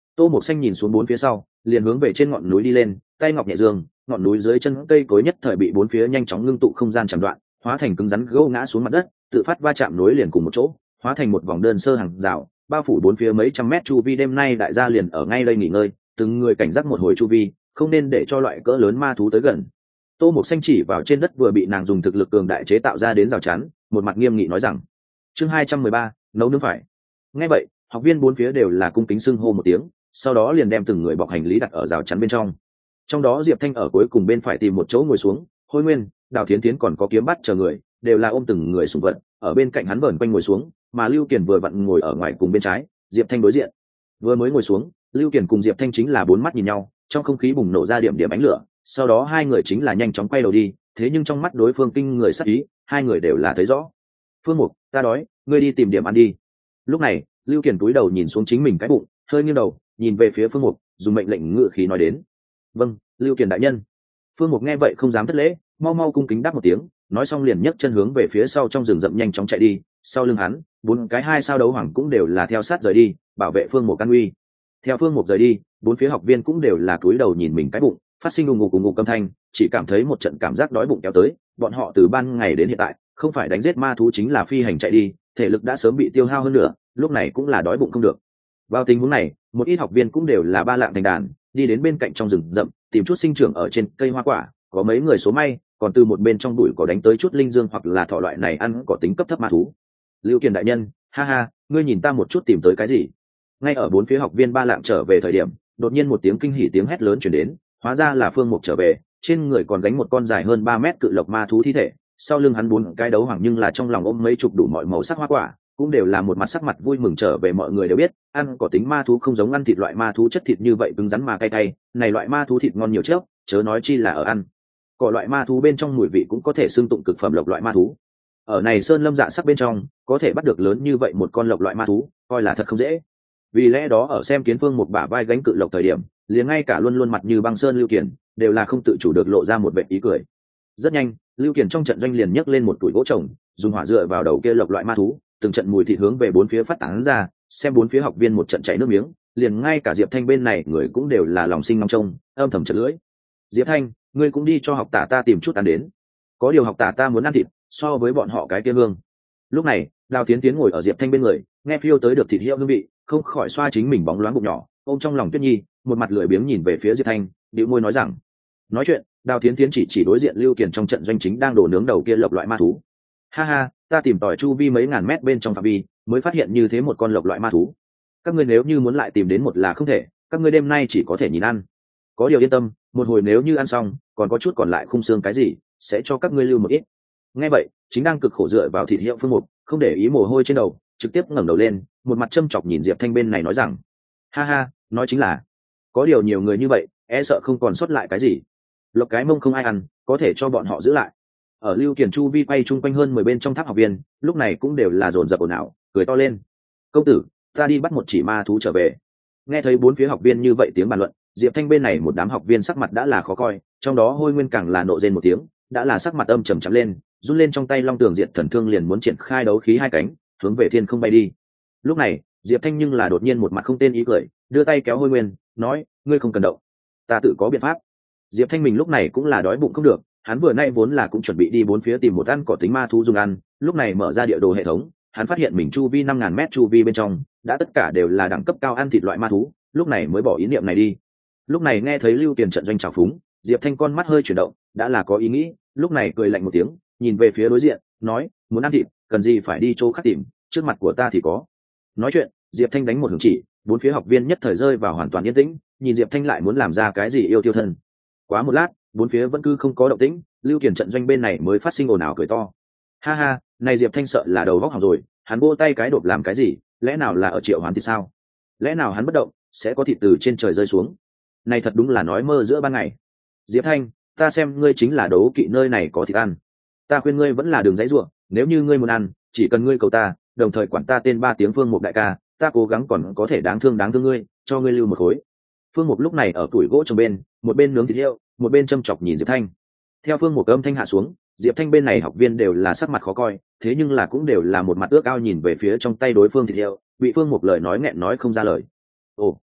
Tô Mộc Xanh nhìn xuống bốn phía sau, liền hướng về trên ngọn núi đi lên, tay ngọc nhẹ dương, ngọn núi dưới chân cây cối nhất thời bị bốn phía nhanh chóng ngưng tụ không gian chằng đoạn, hóa thành cứng rắn gỗ ngã xuống mặt đất, tự phát va chạm nối liền cùng một chỗ, hóa thành một vòng đơn sơ hàng rào, bao phủ bốn phía mấy trăm mét chu vi. Đêm nay đại gia liền ở ngay đây nghỉ ngơi, từng người cảnh giác một hồi chu vi, không nên để cho loại cỡ lớn ma thú tới gần. Tô Mộc Xanh chỉ vào trên đất vừa bị nàng dùng thực lực cường đại chế tạo ra đến rào chắn, một mặt nghiêm nghị nói rằng: chương 213, nấu nướng phải. Nghe vậy, học viên bốn phía đều là cung kính xưng hô một tiếng, sau đó liền đem từng người bọc hành lý đặt ở rào chắn bên trong. Trong đó Diệp Thanh ở cuối cùng bên phải tìm một chỗ ngồi xuống, Hôi Nguyên, Đào Thiến Thiến còn có Kiếm Bắt chờ người đều là ôm từng người sủng vật ở bên cạnh hắn vờn quanh ngồi xuống, mà Lưu Kiền vừa vặn ngồi ở ngoài cùng bên trái, Diệp Thanh đối diện. Vừa mới ngồi xuống, Lưu Kiền cùng Diệp Thanh chính là bốn mắt nhìn nhau, trong không khí bùng nổ ra điểm điểm ánh lửa, sau đó hai người chính là nhanh chóng quay đầu đi, thế nhưng trong mắt đối phương kinh người sắc ý, hai người đều là thấy rõ. Phương Mục, ta đói, ngươi đi tìm điểm ăn đi. Lúc này, Lưu Kiền cúi đầu nhìn xuống chính mình cái bụng, hơi nghiêng đầu, nhìn về phía Phương Mục, dùng mệnh lệnh ngự khí nói đến: vâng, Lưu Kiền đại nhân. Phương Mục nghe vậy không dám thất lễ, mau mau cung kính đáp một tiếng, nói xong liền nhấc chân hướng về phía sau trong rừng rậm nhanh chóng chạy đi. Sau lưng hắn, bốn cái hai sao đấu hoàng cũng đều là theo sát rời đi, bảo vệ Phương Mục an nguy. Theo Phương Mục rời đi, bốn phía học viên cũng đều là cúi đầu nhìn mình cái bụng, phát sinh ù ngục âm thanh, chỉ cảm thấy một trận cảm giác đói bụng kéo tới. Bọn họ từ ban ngày đến hiện tại, không phải đánh giết ma thú chính là phi hành chạy đi, thể lực đã sớm bị tiêu hao hơn nữa, lúc này cũng là đói bụng không được. Vào tình huống này, một ít học viên cũng đều là ba lạng thành đàn, đi đến bên cạnh trong rừng rậm, tìm chút sinh trưởng ở trên cây hoa quả, có mấy người số may, còn từ một bên trong bụi cỏ đánh tới chút linh dương hoặc là thỏ loại này ăn có tính cấp thấp ma thú. Lưu Kiền đại nhân, ha ha, ngươi nhìn ta một chút tìm tới cái gì? Ngay ở bốn phía học viên ba lạng trở về thời điểm, đột nhiên một tiếng kinh hỉ tiếng hét lớn truyền đến, hóa ra là Phương Mục trở về, trên người còn gánh một con dài hơn 3 mét cự lộc ma thú thi thể, sau lưng hắn bốn cái đấu hoàng nhưng là trong lòng ôm mấy chục đủ mọi màu sắc hoa quả, cũng đều là một mặt sắc mặt vui mừng trở về. Mọi người đều biết, ăn có tính ma thú không giống ăn thịt loại ma thú chất thịt như vậy cứng rắn mà cay cay, này loại ma thú thịt ngon nhiều trước, chớ nói chi là ở ăn. Cỏ loại ma thú bên trong mùi vị cũng có thể xưng tụng cực phẩm lộc loại ma thú. Ở này sơn lâm dạ sắc bên trong, có thể bắt được lớn như vậy một con lộc loại ma thú, coi là thật không dễ. Vì lẽ đó ở xem kiến Phương một bả vai gánh cự lộc thời điểm, liền ngay cả luôn luôn mặt như băng sơn Lưu Kiền đều là không tự chủ được lộ ra một vẻ ý cười. Rất nhanh, Lưu Kiền trong trận doanh liền nhấc lên một tuổi gỗ trồng, dùng hỏa dựa vào đầu kia lộc loại ma thú, từng trận mùi thịt hướng về bốn phía phát tán ra, xem bốn phía học viên một trận chảy nước miếng, liền ngay cả Diệp Thanh bên này người cũng đều là lòng sinh ngóng trông, âm thầm chật lưỡi. Diệp Thanh, ngươi cũng đi cho học tả ta tìm chút ăn đến. Có điều học tả ta muốn ăn thịt, so với bọn họ cái kia hương. Lúc này, Đào Tiến Tiến ngồi ở Diệp Thanh bên người, nghe phiêu tới được thịt hiệu hương vị, không khỏi xoa chính mình bóng loáng bụng nhỏ, ôm trong lòng Tuyết Nhi, một mặt lười biếng nhìn về phía Diệp Thanh, bĩu môi nói rằng. Nói chuyện, Đào Tiến Tiến chỉ đối diện Lưu Kiền trong trận doanh chính đang đổ nướng đầu kia lộc loại ma thú. Ha ha, ta tìm tòi chu vi mấy ngàn mét bên trong phạm vi, mới phát hiện như thế một con lộc loại ma thú. Các ngươi nếu như muốn lại tìm đến một là không thể, các ngươi đêm nay chỉ có thể nhìn ăn. Có điều yên tâm, một hồi nếu như ăn xong, còn có chút còn lại khung xương cái gì, sẽ cho các ngươi lưu một ít. Nghe vậy, chính đang cực khổ dựa vào thịt hiệu Phương Mục, không để ý mồ hôi trên đầu, trực tiếp ngẩng đầu lên, một mặt châm chọc nhìn Diệp Thanh bên này nói rằng: ha ha, nói chính là, có điều nhiều người như vậy, e sợ không còn sót lại cái gì. Lộc cái mông không ai ăn, có thể cho bọn họ giữ lại. Ở Lưu Kiền chu vi quay chung quanh hơn 10 bên trong tháp học viên, lúc này cũng đều là dồn dập ồn ào, cười to lên. Công tử, ta đi bắt một chỉ ma thú trở về. Nghe thấy bốn phía học viên như vậy tiếng bàn luận, Diệp Thanh bên này một đám học viên sắc mặt đã là khó coi, trong đó Hôi Nguyên càng là nộ rên một tiếng, đã là sắc mặt âm trầm trầm lên, run lên trong tay long tường diệt thần thương liền muốn triển khai đấu khí hai cánh, hướng về thiên không bay đi. Lúc này, Diệp Thanh nhưng là đột nhiên một mặt không tên ý cười, đưa tay kéo Hôi Nguyên, nói: ngươi không cần động, ta tự có biện pháp. Diệp Thanh mình lúc này cũng là đói bụng không được, hắn vừa nay vốn là cũng chuẩn bị đi bốn phía tìm một ăn cỏ tính ma thú dùng ăn, lúc này mở ra địa đồ hệ thống, hắn phát hiện mình chu vi 5.000 mét chu vi bên trong đã tất cả đều là đẳng cấp cao ăn thịt loại ma thú, lúc này mới bỏ ý niệm này đi. Lúc này nghe thấy Lưu Kiền trận doanh trào phúng, Diệp Thanh con mắt hơi chuyển động, đã là có ý nghĩ, lúc này cười lạnh một tiếng, nhìn về phía đối diện, nói: muốn ăn thịt, cần gì phải đi chỗ khác tìm, trước mặt của ta thì có. Nói chuyện, Diệp Thanh đánh một hướng chỉ, bốn phía học viên nhất thời rơi vào hoàn toàn yên tĩnh, nhìn Diệp Thanh lại muốn làm ra cái gì yêu tiêu thân. Quá một lát, bốn phía vẫn cứ không có động tĩnh, Lưu Kiền trận doanh bên này mới phát sinh ồn ào cười to. Ha ha, này Diệp Thanh sợ là đầu vóc hỏng rồi, hắn vô tay cái đột làm cái gì, lẽ nào là ở triệu hoán thì sao? Lẽ nào hắn bất động sẽ có thịt từ trên trời rơi xuống? Này thật đúng là nói mơ giữa ban ngày. Diệp Thanh, ta xem ngươi chính là đấu kỵ nơi này có thịt ăn. Ta khuyên ngươi vẫn là đường dãy ruộng, nếu như ngươi muốn ăn, chỉ cần ngươi cầu ta, đồng thời quản ta tên 3 tiếng Phương Mục đại ca, ta cố gắng còn có thể đáng thương ngươi, cho ngươi lưu một khối. Phương Mục lúc này ở tuổi gỗ trong bên, một bên nướng thịt heo, một bên châm chọc nhìn Diệp Thanh. Theo Phương Mục âm thanh hạ xuống, Diệp Thanh bên này học viên đều là sắc mặt khó coi, thế nhưng là cũng đều là một mặt ước ao nhìn về phía trong tay đối phương thịt heo, bị Phương Mục lời nói nghẹn nói không ra lời. Ồ,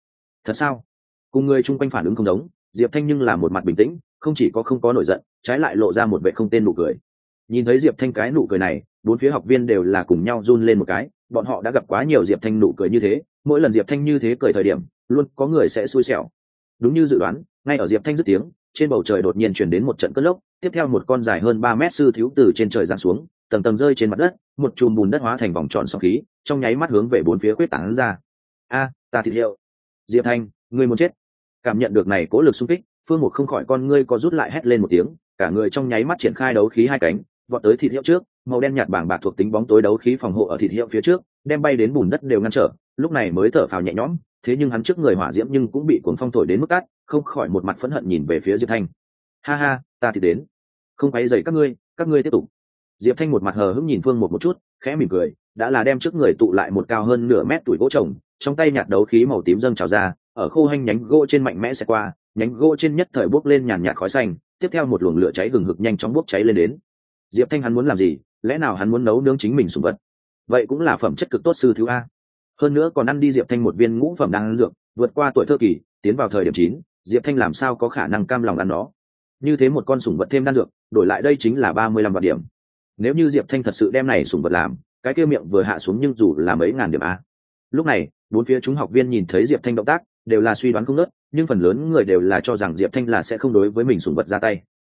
Thật sao? Cùng người chung quanh phản ứng không giống, Diệp Thanh nhưng là một mặt bình tĩnh, không chỉ có không có nổi giận, trái lại lộ ra một vẻ không tên nụ cười. Nhìn thấy Diệp Thanh cái nụ cười này, bốn phía học viên đều là cùng nhau run lên một cái, bọn họ đã gặp quá nhiều Diệp Thanh nụ cười như thế, mỗi lần Diệp Thanh như thế cười thời điểm, luôn có người sẽ xui xẻo. Đúng như dự đoán, ngay ở Diệp Thanh dứt tiếng, trên bầu trời đột nhiên truyền đến một trận cơn lốc, tiếp theo một con dài hơn 3 mét sư thiếu từ trên trời giáng xuống, tầng tầng rơi trên mặt đất, một chùm bùn đất hóa thành vòng tròn sóng khí, trong nháy mắt hướng về bốn phía quyết tán ra. A, ta thịt hiệu. Diệp Thanh, ngươi muốn chết. Cảm nhận được này cố lực xung kích, Phương Mục không khỏi con ngươi có rút lại hét lên một tiếng, cả người trong nháy mắt triển khai đấu khí hai cánh, vọt tới thịt hiệu trước, màu đen nhạt bảng bạc thuộc tính bóng tối đấu khí phòng hộ ở thịt hiệu phía trước, đem bay đến bùn đất đều ngăn trở, lúc này mới thở phào nhẹ nhõm, thế nhưng hắn trước người hỏa diễm nhưng cũng bị cuồng phong thổi đến mức cát, không khỏi một mặt phẫn hận nhìn về phía Diệp Thanh. Ha ha, ta thì đến, không quấy rầy các ngươi tiếp tục. Diệp Thanh một mặt hờ hững nhìn Phương Mục một chút, khẽ mỉm cười, đã là đem trước người tụ lại một cao hơn nửa mét tuổi gỗ trồng, trong tay nhạt đấu khí màu tím dâng trào ra, ở khô hành nhánh gỗ trên mạnh mẽ sẽ qua, nhánh gỗ trên nhất thời bốc lên nhàn nhạt khói xanh, tiếp theo một luồng lửa cháy hừng hực nhanh chóng bốc cháy lên đến. Diệp Thanh hắn muốn làm gì? Lẽ nào hắn muốn nấu nướng chính mình sủng vật? Vậy cũng là phẩm chất cực tốt sư thứ a. Hơn nữa còn ăn đi Diệp Thanh một viên ngũ phẩm đan dược, vượt qua tuổi thơ kỳ, tiến vào thời điểm 9, Diệp Thanh làm sao có khả năng cam lòng ăn nó? Như thế một con sủng vật thêm đan dược, đổi lại đây chính là 35 vạn điểm. Nếu như Diệp Thanh thật sự đem này sủng vật làm, cái kia miệng vừa hạ xuống nhưng dù là mấy ngàn điểm a. Lúc này, bốn phía chúng học viên nhìn thấy Diệp Thanh động tác, đều là suy đoán không ngớt, nhưng phần lớn người đều là cho rằng Diệp Thanh là sẽ không đối với mình sủng vật ra tay.